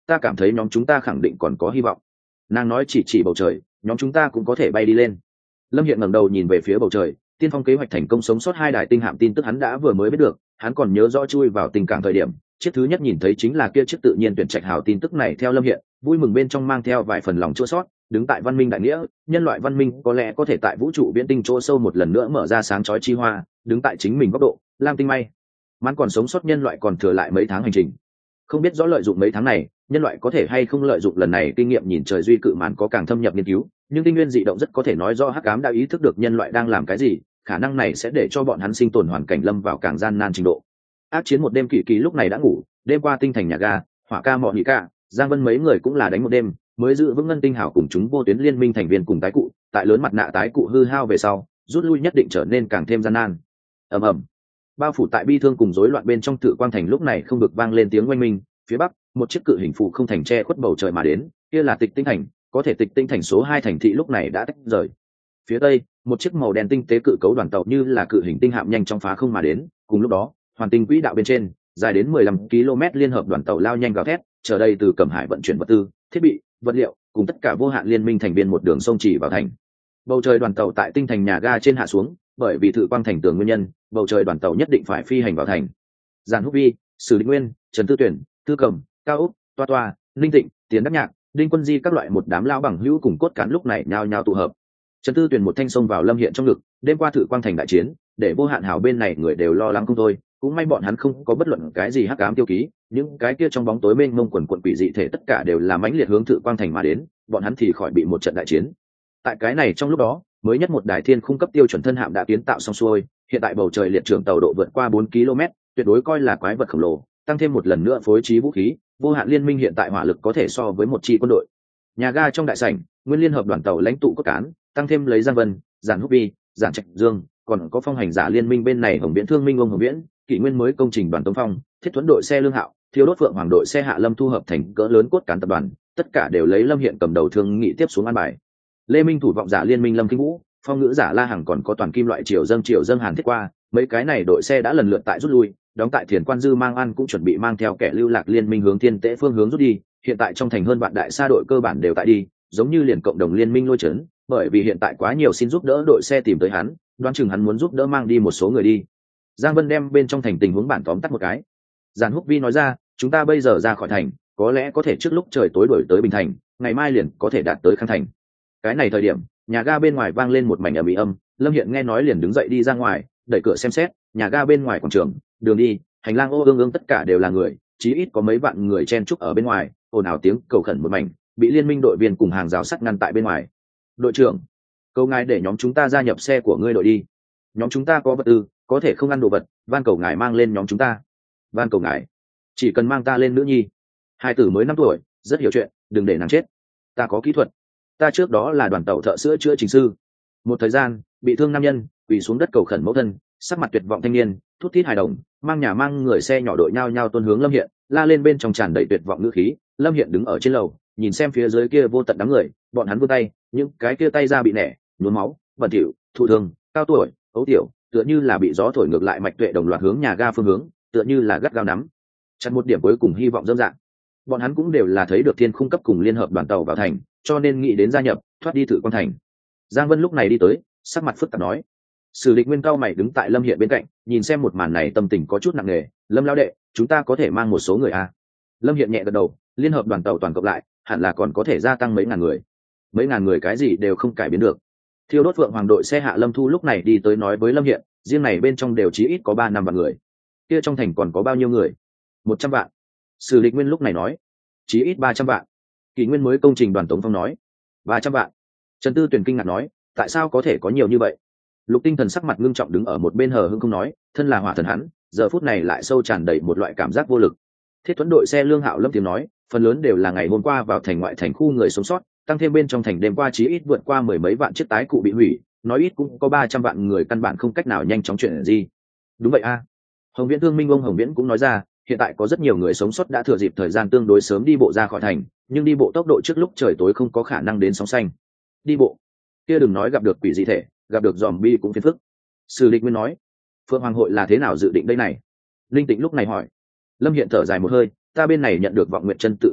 ta cảm thấy nhóm chúng ta khẳng định còn có hy vọng. Nàng nói chỉ chỉ bầu trời, nhóm chúng ta cũng có thể bay đi lên. Lâm Hiện ngẩng đầu nhìn về phía bầu trời, tiên phong kế hoạch thành công sống sót hai đài tinh hạm tin tức hắn đã vừa mới biết được, hắn còn nhớ rõ chui vào tình cảng thời điểm, chiếc thứ nhất nhìn thấy chính là kia chiếc tự nhiên tuyển trạch hào tin tức này. Theo Lâm Hiện, vui mừng bên trong mang theo vài phần lòng chua xót. Đứng tại văn minh đại nghĩa, nhân loại văn minh có lẽ có thể tại vũ trụ viễn tinh chỗ sâu một lần nữa mở ra sáng chói chi hoa. Đứng tại chính mình góc độ, Lam Tinh may mắn còn sống sót nhân loại còn thừa lại mấy tháng hành trình, không biết rõ lợi dụng mấy tháng này nhân loại có thể hay không lợi dụng lần này kinh nghiệm nhìn trời duy cự màn có càng thâm nhập nghiên cứu. Nhưng tinh nguyên dị động rất có thể nói do hắc ám đã ý thức được nhân loại đang làm cái gì, khả năng này sẽ để cho bọn hắn sinh tồn hoàn cảnh lâm vào càng gian nan trình độ. Ác chiến một đêm, Kỳ Kỳ lúc này đã ngủ. Đêm qua tinh thành nhà ga, Hỏa Ca Mọ Nhị Ca, Giang Vân mấy người cũng là đánh một đêm mới giữ vững ngân tinh hảo cùng chúng vô tuyến liên minh thành viên cùng tái cụ. Tại lớn mặt nạ tái cụ hư hao về sau, rút lui nhất định trở nên càng thêm gian nan. ầm ầm, bao phủ tại bi thương cùng rối loạn bên trong Tự Quang thành lúc này không được vang lên tiếng oanh minh. Phía bắc, một chiếc cự hình phụ không thành che khuất bầu trời mà đến, kia là Tịch Tinh thành. Có thể Tịch Tinh thành số hai thành thị lúc này đã tách rời. Phía tây, một chiếc màu đen tinh tế cự cấu đoàn tàu như là cự hình tinh hạm nhanh chóng phá không mà đến. Cùng lúc đó, hoàn tinh quỹ đạo bên trên, dài đến mười lăm ki lô mét liên hợp đoàn tàu lao nhanh gào thét, chờ đây từ Cẩm Hải vận chuyển vật tư, thiết bị, vật liệu, cùng tất cả vô hạn liên minh thành viên một đường sông chỉ vào thành. Bầu trời đoàn tàu tại tinh thành nhà ga trên hạ xuống, bởi vì Thử Quang thành tường nguyên nhân, bầu trời đoàn tàu nhất định phải phi hành vào thành. Giản Húc Vi, Sử Định Nguyên, Trần Tư Tuyển, Tư Cầm, Cao Úc, Toa Toa, Linh Tịnh, Tiến Đắc Nhạc, Đinh Quân Di các loại một đám lão bằng hữu cùng cốt cán lúc này nhao nhao tụ hợp. Trần Tư Tuyển một thanh xông vào Lâm Hiện trong ngực. Đêm qua Thử Quang thành đại chiến, để vô hạn hảo bên này người đều lo lắng không thôi, cũng may bọn hắn không có bất luận cái gì hắc ám tiêu ký, những cái kia trong bóng tối mênh mông quần quần quỷ dị thể tất cả đều là mãnh liệt hướng Thử Quang thành mà đến, bọn hắn thì khỏi bị một trận đại chiến. Tại cái này trong lúc đó, mới nhất một đài thiên khung cấp tiêu chuẩn thân hạm đã kiến tạo xong xuôi, hiện tại bầu trời liệt trưởng tàu độ vượt qua bốn ki lô mét, tuyệt đối coi là quái vật khổng lồ, tăng thêm một lần nữa phối trí vũ khí, vô hạn liên minh hiện tại hỏa lực có thể so với một chi quân đội. Nhà ga trong đại sảnh, nguyên liên hợp đoàn tàu lãnh tụ cốt cán, tăng thêm lấy Giang Vân, Giản Húc Vi, Giản Trạch Dương, còn có phong hành giả liên minh bên này Hồng Viễn Thương Minh ông Hồng Viễn, kỷ nguyên mới công trình đoàn Tống Phong, thiết thuẫn đội xe Lương Hạo, thiêu đốt phượng hoàng đội xe Hạ Lâm thu hợp thành cỡ lớn cốt cán tập đoàn, tất cả đều lấy Lâm Hiện cầm đầu thương nghị tiếp xuống an bài. Lê Minh thủ vọng giả liên minh Lâm Kinh Vũ, phong ngữ giả La Hằng còn có toàn kim loại triều dâng triều dâng Hàn Thiết qua, mấy cái này đội xe đã lần lượt tại rút lui, đóng tại Thiền Quan Dư Mang An cũng chuẩn bị mang theo kẻ lưu lạc liên minh hướng Thiên Tế phương hướng rút đi. Hiện tại trong thành hơn vạn đại sa đội cơ bản đều tại đi, giống như liền cộng đồng liên minh lôi chấn, bởi vì hiện tại quá nhiều xin giúp đỡ đội xe tìm tới hắn, đoán chừng hắn muốn giúp đỡ mang đi một số người đi. Giang Vân đem bên trong thành tình huống bản tóm tắt một cái. Giản Húc Vi nói ra, chúng ta bây giờ ra khỏi thành, có lẽ có thể trước lúc trời tối đuổi tới Bình Thành, ngày mai liền có thể đạt tới Khang Thành. Cái này thời điểm, nhà ga bên ngoài vang lên một mảnh ầm ĩ âm, Lâm Hiện nghe nói liền đứng dậy đi ra ngoài, đẩy cửa xem xét, nhà ga bên ngoài quảng trường, đường đi, hành lang ô ương ương tất cả đều là người, chí ít có mấy vạn người chen chúc ở bên ngoài, ồn ào tiếng cầu khẩn một mảnh, bị liên minh đội viên cùng hàng rào sắt ngăn tại bên ngoài. Đội trưởng, cầu ngài để nhóm chúng ta gia nhập xe của ngươi đội đi. Nhóm chúng ta có vật tư, có thể không ăn đồ vật, van cầu ngài mang lên nhóm chúng ta. Van cầu ngài, chỉ cần mang ta lên nữ nhi. Hai tử mới năm tuổi, rất hiểu chuyện, đừng để nàng chết. Ta có kỹ thuật, ta trước đó là đoàn tàu thợ sữa chữa trình sư. Một thời gian, bị thương nam nhân quỳ xuống đất cầu khẩn mẫu thân, sắc mặt tuyệt vọng thanh niên, thút thít hài đồng, mang nhà mang người xe nhỏ đội nhau nhau tuôn hướng Lâm Hiện, la lên bên trong tràn đầy tuyệt vọng ngữ khí. Lâm Hiện đứng ở trên lầu, nhìn xem phía dưới kia vô tận đám người, bọn hắn vươn tay, những cái kia tay ra bị nẻ, nhuốm máu, bẩn thỉu, thụ thương, cao tuổi, ấu tiểu, tựa như là bị gió thổi ngược lại mạch tuệ đồng loạt hướng nhà ga phương hướng, tựa như là gắt gao nắm chặt một điểm cuối cùng hy vọng dâm dạng. Bọn hắn cũng đều là thấy được thiên khung cấp cùng liên hợp đoàn tàu vào thành, cho nên nghĩ đến gia nhập, thoát đi Thử Quang thành. Giang Vân lúc này đi tới, sắc mặt phức tạp nói. Sử Lịch Nguyên cao mày đứng tại Lâm Hiện bên cạnh, nhìn xem một màn này tâm tình có chút nặng nề. Lâm lão đệ, chúng ta có thể mang một số người à? Lâm Hiện nhẹ gật đầu, liên hợp đoàn tàu toàn cộng lại, hẳn là còn có thể gia tăng mấy ngàn người. Mấy ngàn người cái gì đều không cải biến được. Thiêu đốt Phượng Hoàng đội xe Hạ Lâm Thu lúc này đi tới nói với Lâm Hiện, riêng này bên trong đều chí ít có ba năm vạn người. Kia trong thành còn có bao nhiêu người? Một trăm vạn. Sử Lịch Nguyên lúc này nói, chí ít ba trăm vạn. Kỷ Nguyên mới công trình đoàn Tống Phong nói, ba trăm vạn. Trần Tư Tuyển kinh ngạc nói, tại sao có thể có nhiều như vậy? Lục Tinh Thần sắc mặt ngưng trọng đứng ở một bên hờ hững không nói, thân là hỏa thần hắn, giờ phút này lại sâu tràn đầy một loại cảm giác vô lực. Thiết thuẫn đội xe Lương Hạo Lâm tiếng nói, phần lớn đều là ngày hôm qua vào thành ngoại thành khu người sống sót, tăng thêm bên trong thành đêm qua chí ít vượt qua mười mấy vạn chiếc tái cụ bị hủy, nói ít cũng có ba trăm vạn người căn bản không cách nào nhanh chóng chuyển gì. Đúng vậy a. Hồng Viễn Thương Minh ông Hồng Viễn cũng nói ra, hiện tại có rất nhiều người sống sót đã thừa dịp thời gian tương đối sớm đi bộ ra khỏi thành, nhưng đi bộ tốc độ trước lúc trời tối không có khả năng đến sóng xanh. Đi bộ, kia đừng nói gặp được quỷ dị thể, gặp được zombie cũng phiền phức. Sử Lịch Nguyên nói, Phượng Hoàng hội là thế nào dự định đây này? Linh Tịnh lúc này hỏi. Lâm Hiện thở dài một hơi, ta bên này nhận được vọng nguyện chân tự tin tức,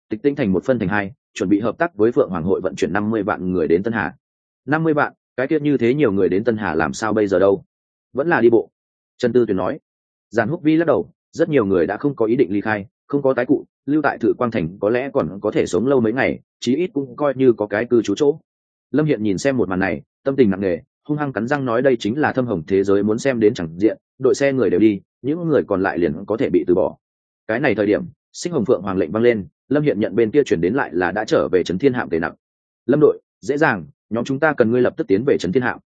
tịch tinh thành một phân thành hai, chuẩn bị hợp tác với phượng hoàng hội vận chuyển năm mươi vạn người đến Tân Hà. Năm mươi vạn, cái tiết như thế nhiều người đến Tân Hà làm sao bây giờ đâu? Vẫn là đi bộ. Trần Tư Tuyền nói. Giản Húc Vi lắc đầu, rất nhiều người đã không có ý định ly khai, không có tái cụ, lưu tại Thự Quang Thành có lẽ còn có thể sống lâu mấy ngày, chí ít cũng coi như có cái cư trú chỗ. Lâm Hiện nhìn xem một màn này, tâm tình nặng nề, hung hăng cắn răng nói đây chính là thâm hồng thế giới muốn xem đến chẳng diện, đội xe người đều đi, những người còn lại liền có thể bị từ bỏ. Cái này thời điểm, Xích Hồng Phượng Hoàng lệnh vang lên, Lâm Hiện nhận bên kia chuyển đến lại là đã trở về Trấn Thiên Hạm tề nặng. Lâm đội, dễ dàng, nhóm chúng ta cần ngươi lập tức tiến về Trấn Thiên Hạm.